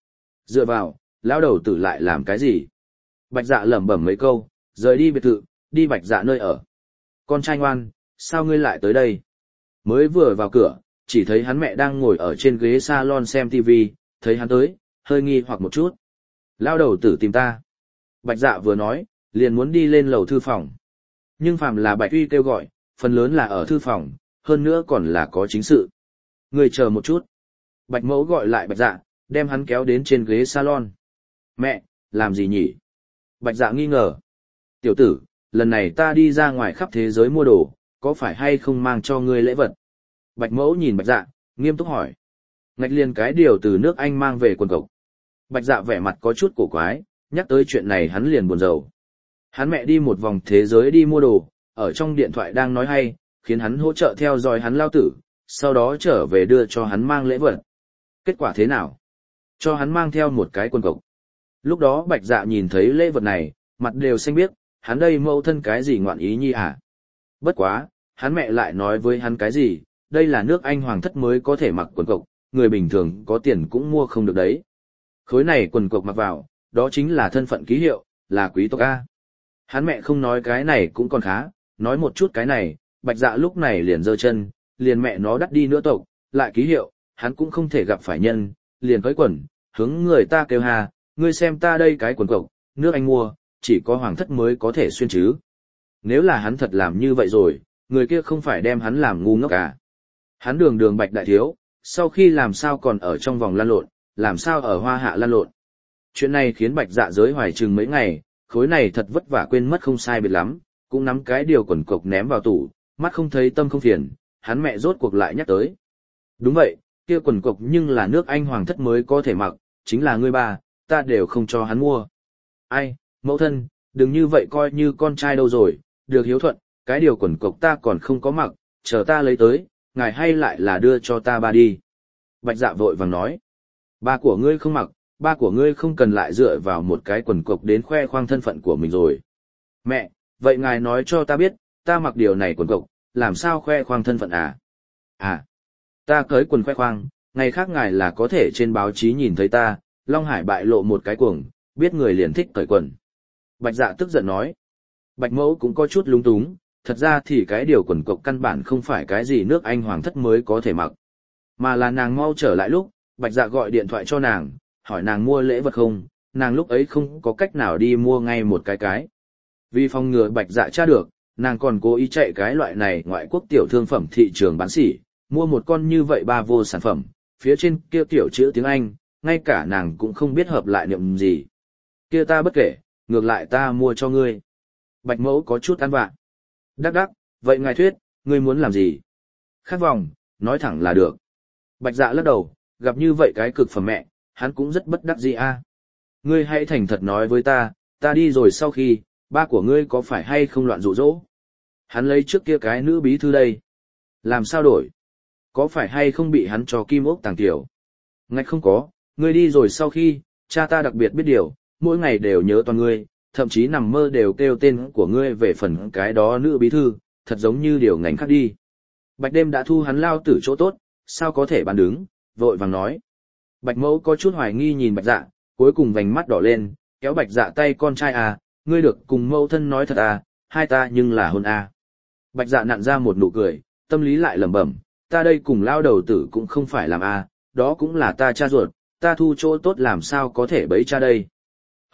dựa vào, lao đầu tử lại làm cái gì? Bạch Dạ lẩm bẩm mấy câu, rời đi biệt thự, đi Bạch Dạ nơi ở. Con trai ngoan, sao ngươi lại tới đây? Mới vừa vào cửa, chỉ thấy hắn mẹ đang ngồi ở trên ghế salon xem TV, thấy hắn tới, hơi nghi hoặc một chút. Lao đầu tử tìm ta. Bạch Dạ vừa nói, liền muốn đi lên lầu thư phòng. Nhưng phàm là Bạch Uy kêu gọi, phần lớn là ở thư phòng, hơn nữa còn là có chính sự. Ngươi chờ một chút. Bạch Mẫu gọi lại Bạch Dạ, đem hắn kéo đến trên ghế salon. Mẹ, làm gì nhỉ? Bạch Dạ nghi ngờ. Tiểu tử, lần này ta đi ra ngoài khắp thế giới mua đồ, có phải hay không mang cho ngươi lễ vật? Bạch Mẫu nhìn Bạch Dạ, nghiêm túc hỏi. Ngạch liền cái điều từ nước Anh mang về quần cộc. Bạch Dạ vẻ mặt có chút cổ quái, nhắc tới chuyện này hắn liền buồn rầu. Hắn mẹ đi một vòng thế giới đi mua đồ, ở trong điện thoại đang nói hay, khiến hắn hỗ trợ theo dõi hắn lao tử, sau đó trở về đưa cho hắn mang lễ vật. Kết quả thế nào? Cho hắn mang theo một cái quần cộc. Lúc đó Bạch Dạ nhìn thấy lễ vật này, mặt đều xanh biếc, hắn đây mẫu thân cái gì ngoạn ý nhi à? Bất quá, hắn mẹ lại nói với hắn cái gì, đây là nước Anh hoàng thất mới có thể mặc quần cộc, người bình thường có tiền cũng mua không được đấy. Khối này quần cộc mặc vào, đó chính là thân phận ký hiệu, là quý tộc A. Hắn mẹ không nói cái này cũng còn khá, nói một chút cái này, Bạch Dạ lúc này liền giơ chân, liền mẹ nó đắt đi nữa tộc, lại ký hiệu, hắn cũng không thể gặp phải nhân, liền cởi quần, hướng người ta kêu hà, ngươi xem ta đây cái quần cộc, nước Anh mua, chỉ có hoàng thất mới có thể xuyên chứ. Nếu là hắn thật làm như vậy rồi, người kia không phải đem hắn làm ngu ngốc à. Hắn đường đường Bạch đại thiếu, sau khi làm sao còn ở trong vòng lăn lộn, làm sao ở hoa hạ lăn lộn. Chuyện này khiến Bạch Dạ giới hoài chừng mấy ngày, khối này thật vất vả quên mất không sai biệt lắm, cũng nắm cái điều quần cộc ném vào tủ, mắt không thấy tâm không phiền, hắn mẹ rốt cuộc lại nhắc tới. Đúng vậy, kia quần cộc nhưng là nước Anh hoàng thất mới có thể mặc, chính là ngươi ba, ta đều không cho hắn mua. Ai, mẫu thân, đừng như vậy coi như con trai đâu rồi, được hiếu thuận, cái điều quần cộc ta còn không có mặc, chờ ta lấy tới, ngài hay lại là đưa cho ta ba đi. Bạch Dạ vội vàng nói, ba của ngươi không mặc, ba của ngươi không cần lại dựa vào một cái quần cộc đến khoe khoang thân phận của mình rồi. Mẹ, vậy ngài nói cho ta biết, ta mặc điều này quần cộc, làm sao khoe khoang thân phận à? À, ta cởi quần khoe khoang, ngày khác ngài là có thể trên báo chí nhìn thấy ta, Long Hải bại lộ một cái cuồng, biết người liền thích cởi quần. Bạch Dạ tức giận nói. Bạch Mẫu cũng có chút lung túng, thật ra thì cái điều quần cộc căn bản không phải cái gì nước Anh hoàng thất mới có thể mặc. Mà là nàng mau trở lại lúc, Bạch Dạ gọi điện thoại cho nàng, hỏi nàng mua lễ vật không, nàng lúc ấy không có cách nào đi mua ngay một cái. Vì phòng ngừa Bạch Dạ tra được, nàng còn cố ý chạy cái loại này ngoại quốc tiểu thương phẩm thị trường bán sỉ, mua một con như vậy ba vô sản phẩm, phía trên kia tiểu chữ tiếng Anh, ngay cả nàng cũng không biết hợp lại niệm gì. Kia ta bất kể, ngược lại ta mua cho ngươi. Bạch Mẫu có chút ăn vạ. Đắc đắc, vậy ngài thuyết, ngươi muốn làm gì? Khát vòng, nói thẳng là được. Bạch Dạ lắc đầu, gặp như vậy cái cực phẩm mẹ, hắn cũng rất bất đắc dĩ a. Ngươi hãy thành thật nói với ta đi rồi sau khi, ba của ngươi có phải hay không loạn dụ dỗ? Hắn lấy trước kia cái nữ bí thư đây. Làm sao đổi? Có phải hay không bị hắn cho kim ốc tàng tiểu? Ngạch không có, ngươi đi rồi sau khi, cha ta đặc biệt biết điều, mỗi ngày đều nhớ toàn ngươi, thậm chí nằm mơ đều kêu tên của ngươi về phần cái đó nữ bí thư, thật giống như điều ngành khác đi. Bạch Đêm đã thu hắn lao tử chỗ tốt, sao có thể bàn đứng, vội vàng nói. Bạch Mẫu có chút hoài nghi nhìn Bạch Dạ, cuối cùng vành mắt đỏ lên, kéo Bạch Dạ tay con trai à, ngươi được cùng mẫu thân nói thật à, hai ta nhưng là hôn à. Bạch Dạ nặn ra một nụ cười, tâm lý lại lẩm bẩm, ta đây cùng lao đầu tử cũng không phải làm à, đó cũng là ta cha ruột, ta thu chỗ tốt làm sao có thể bấy cha đây.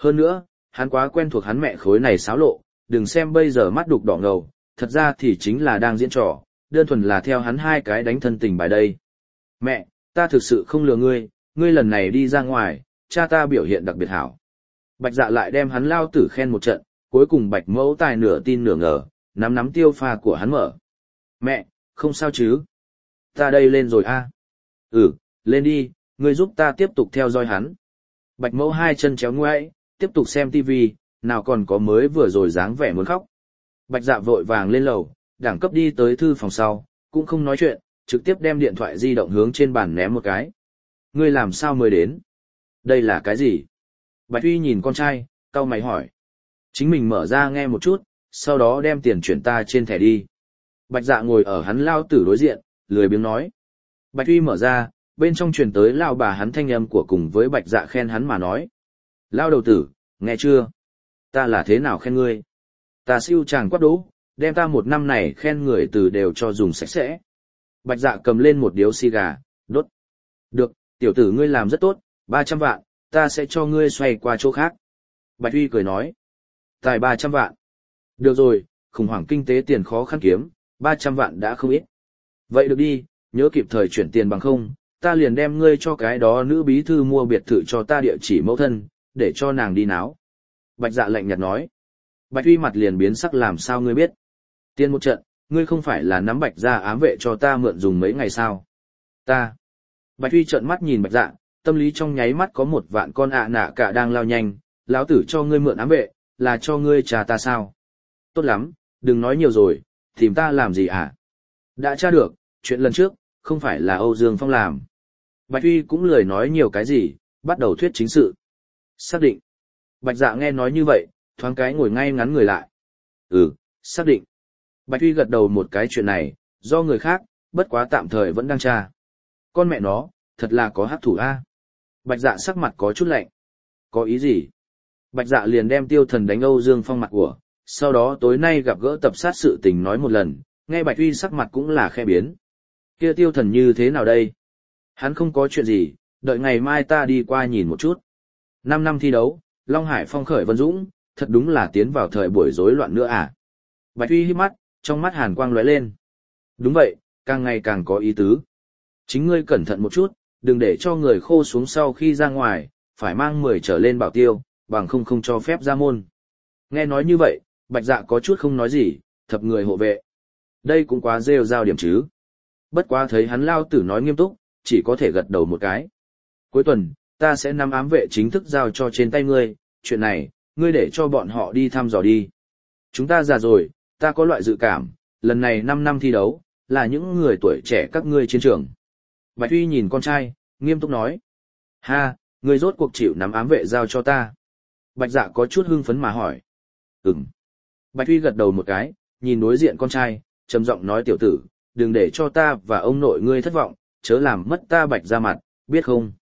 Hơn nữa, hắn quá quen thuộc hắn mẹ khối này xáo lộ, đừng xem bây giờ mắt đục đỏ ngầu, thật ra thì chính là đang diễn trò, đơn thuần là theo hắn hai cái đánh thân tình bài đây. Mẹ, ta thực sự không lừa ngươi, ngươi lần này đi ra ngoài, cha ta biểu hiện đặc biệt hảo. Bạch Dạ lại đem hắn lao tử khen một trận, cuối cùng Bạch Mẫu tài nửa tin nửa ngờ, nắm tiêu pha của hắn mở. Mẹ, không sao chứ? Ta đây lên rồi a. Ừ, lên đi, ngươi giúp ta tiếp tục theo dõi hắn. Bạch Mẫu hai chân chéo ngoãi, tiếp tục xem tivi, nào còn có mới vừa rồi dáng vẻ muốn khóc. Bạch Dạ vội vàng lên lầu, đẳng cấp đi tới thư phòng sau, cũng không nói chuyện, trực tiếp đem điện thoại di động hướng trên bàn ném một cái. Ngươi làm sao mới đến? Đây là cái gì? Bạch Huy nhìn con trai, cau mày hỏi. Chính mình mở ra nghe một chút, sau đó đem tiền chuyển ta trên thẻ đi. Bạch Dạ ngồi ở hắn lao tử đối diện, lười biếng nói. Bạch Huy mở ra, bên trong truyền tới lao bà hắn thanh âm của cùng với Bạch Dạ khen hắn mà nói. Lao đầu tử, nghe chưa? Ta là thế nào khen ngươi? Ta siêu chàng quát đố, đem ta một năm này khen người từ đều cho dùng sạch sẽ. Bạch Dạ cầm lên một điếu xì gà, đốt. Được, tiểu tử ngươi làm rất tốt, 300 vạn, ta sẽ cho ngươi xoay qua chỗ khác. Bạch Huy cười nói. Tài 300 vạn. Được rồi, khủng hoảng kinh tế tiền khó khăn kiếm, 300 vạn đã không ít. Vậy được đi, nhớ kịp thời chuyển tiền bằng không, ta liền đem ngươi cho cái đó nữ bí thư mua biệt thự cho ta địa chỉ mẫu thân, để cho nàng đi náo. Bạch Dạ lạnh nhạt nói. Bạch Huy mặt liền biến sắc làm sao ngươi biết. Tiền một trận, ngươi không phải là nắm Bạch Gia ám vệ cho ta mượn dùng mấy ngày sao? Ta. Bạch Huy trợn mắt nhìn Bạch Dạ, tâm lý trong nháy mắt có một vạn con nạ cả đang lao nhanh, lão tử cho ngươi mượn ám vệ, là cho ngươi trà ta sao? Tốt lắm, đừng nói nhiều rồi, tìm ta làm gì hả? Đã tra được, chuyện lần trước, không phải là Âu Dương Phong làm. Bạch Huy cũng lười nói nhiều cái gì, bắt đầu thuyết chính sự. Xác định. Bạch Dạ nghe nói như vậy, thoáng cái ngồi ngay ngắn người lại. Ừ, xác định. Bạch Huy gật đầu một cái chuyện này, do người khác, bất quá tạm thời vẫn đang tra. Con mẹ nó, thật là có hắc thủ a. Bạch Dạ sắc mặt có chút lạnh. Có ý gì? Bạch Dạ liền đem Tiêu Thần đánh Âu Dương Phong mặt của, sau đó tối nay gặp gỡ tập sát sự tình nói một lần, nghe Bạch Huy sắc mặt cũng là khe biến. Kia Tiêu Thần như thế nào đây? Hắn không có chuyện gì, đợi ngày mai ta đi qua nhìn một chút. 5 năm thi đấu, Long Hải phong khởi vân dũng, thật đúng là tiến vào thời buổi rối loạn nữa à? Bạch Huy híp mắt, trong mắt hàn quang lóe lên. Đúng vậy, càng ngày càng có ý tứ. Chính ngươi cẩn thận một chút, đừng để cho người khô xuống sau khi ra ngoài, phải mang 10 trở lên bảo tiêu, bằng không cho phép ra môn. Nghe nói như vậy, Bạch Dạ có chút không nói gì, thập người hộ vệ. Đây cũng quá rêu rao điểm chứ. Bất quá thấy hắn lao tử nói nghiêm túc, chỉ có thể gật đầu một cái. Cuối tuần, ta sẽ nắm ám vệ chính thức giao cho trên tay ngươi, chuyện này, ngươi để cho bọn họ đi thăm dò đi. Chúng ta già rồi, ta có loại dự cảm, lần này 5 năm thi đấu, là những người tuổi trẻ các ngươi chiến trường. Bạch Huy nhìn con trai, nghiêm túc nói. Ha, ngươi rốt cuộc chịu nắm ám vệ giao cho ta. Bạch Dạ có chút hưng phấn mà hỏi. Ừm. Bạch Huy gật đầu một cái, nhìn đối diện con trai, trầm giọng nói tiểu tử, đừng để cho ta và ông nội ngươi thất vọng, chớ làm mất ta Bạch ra mặt, biết không?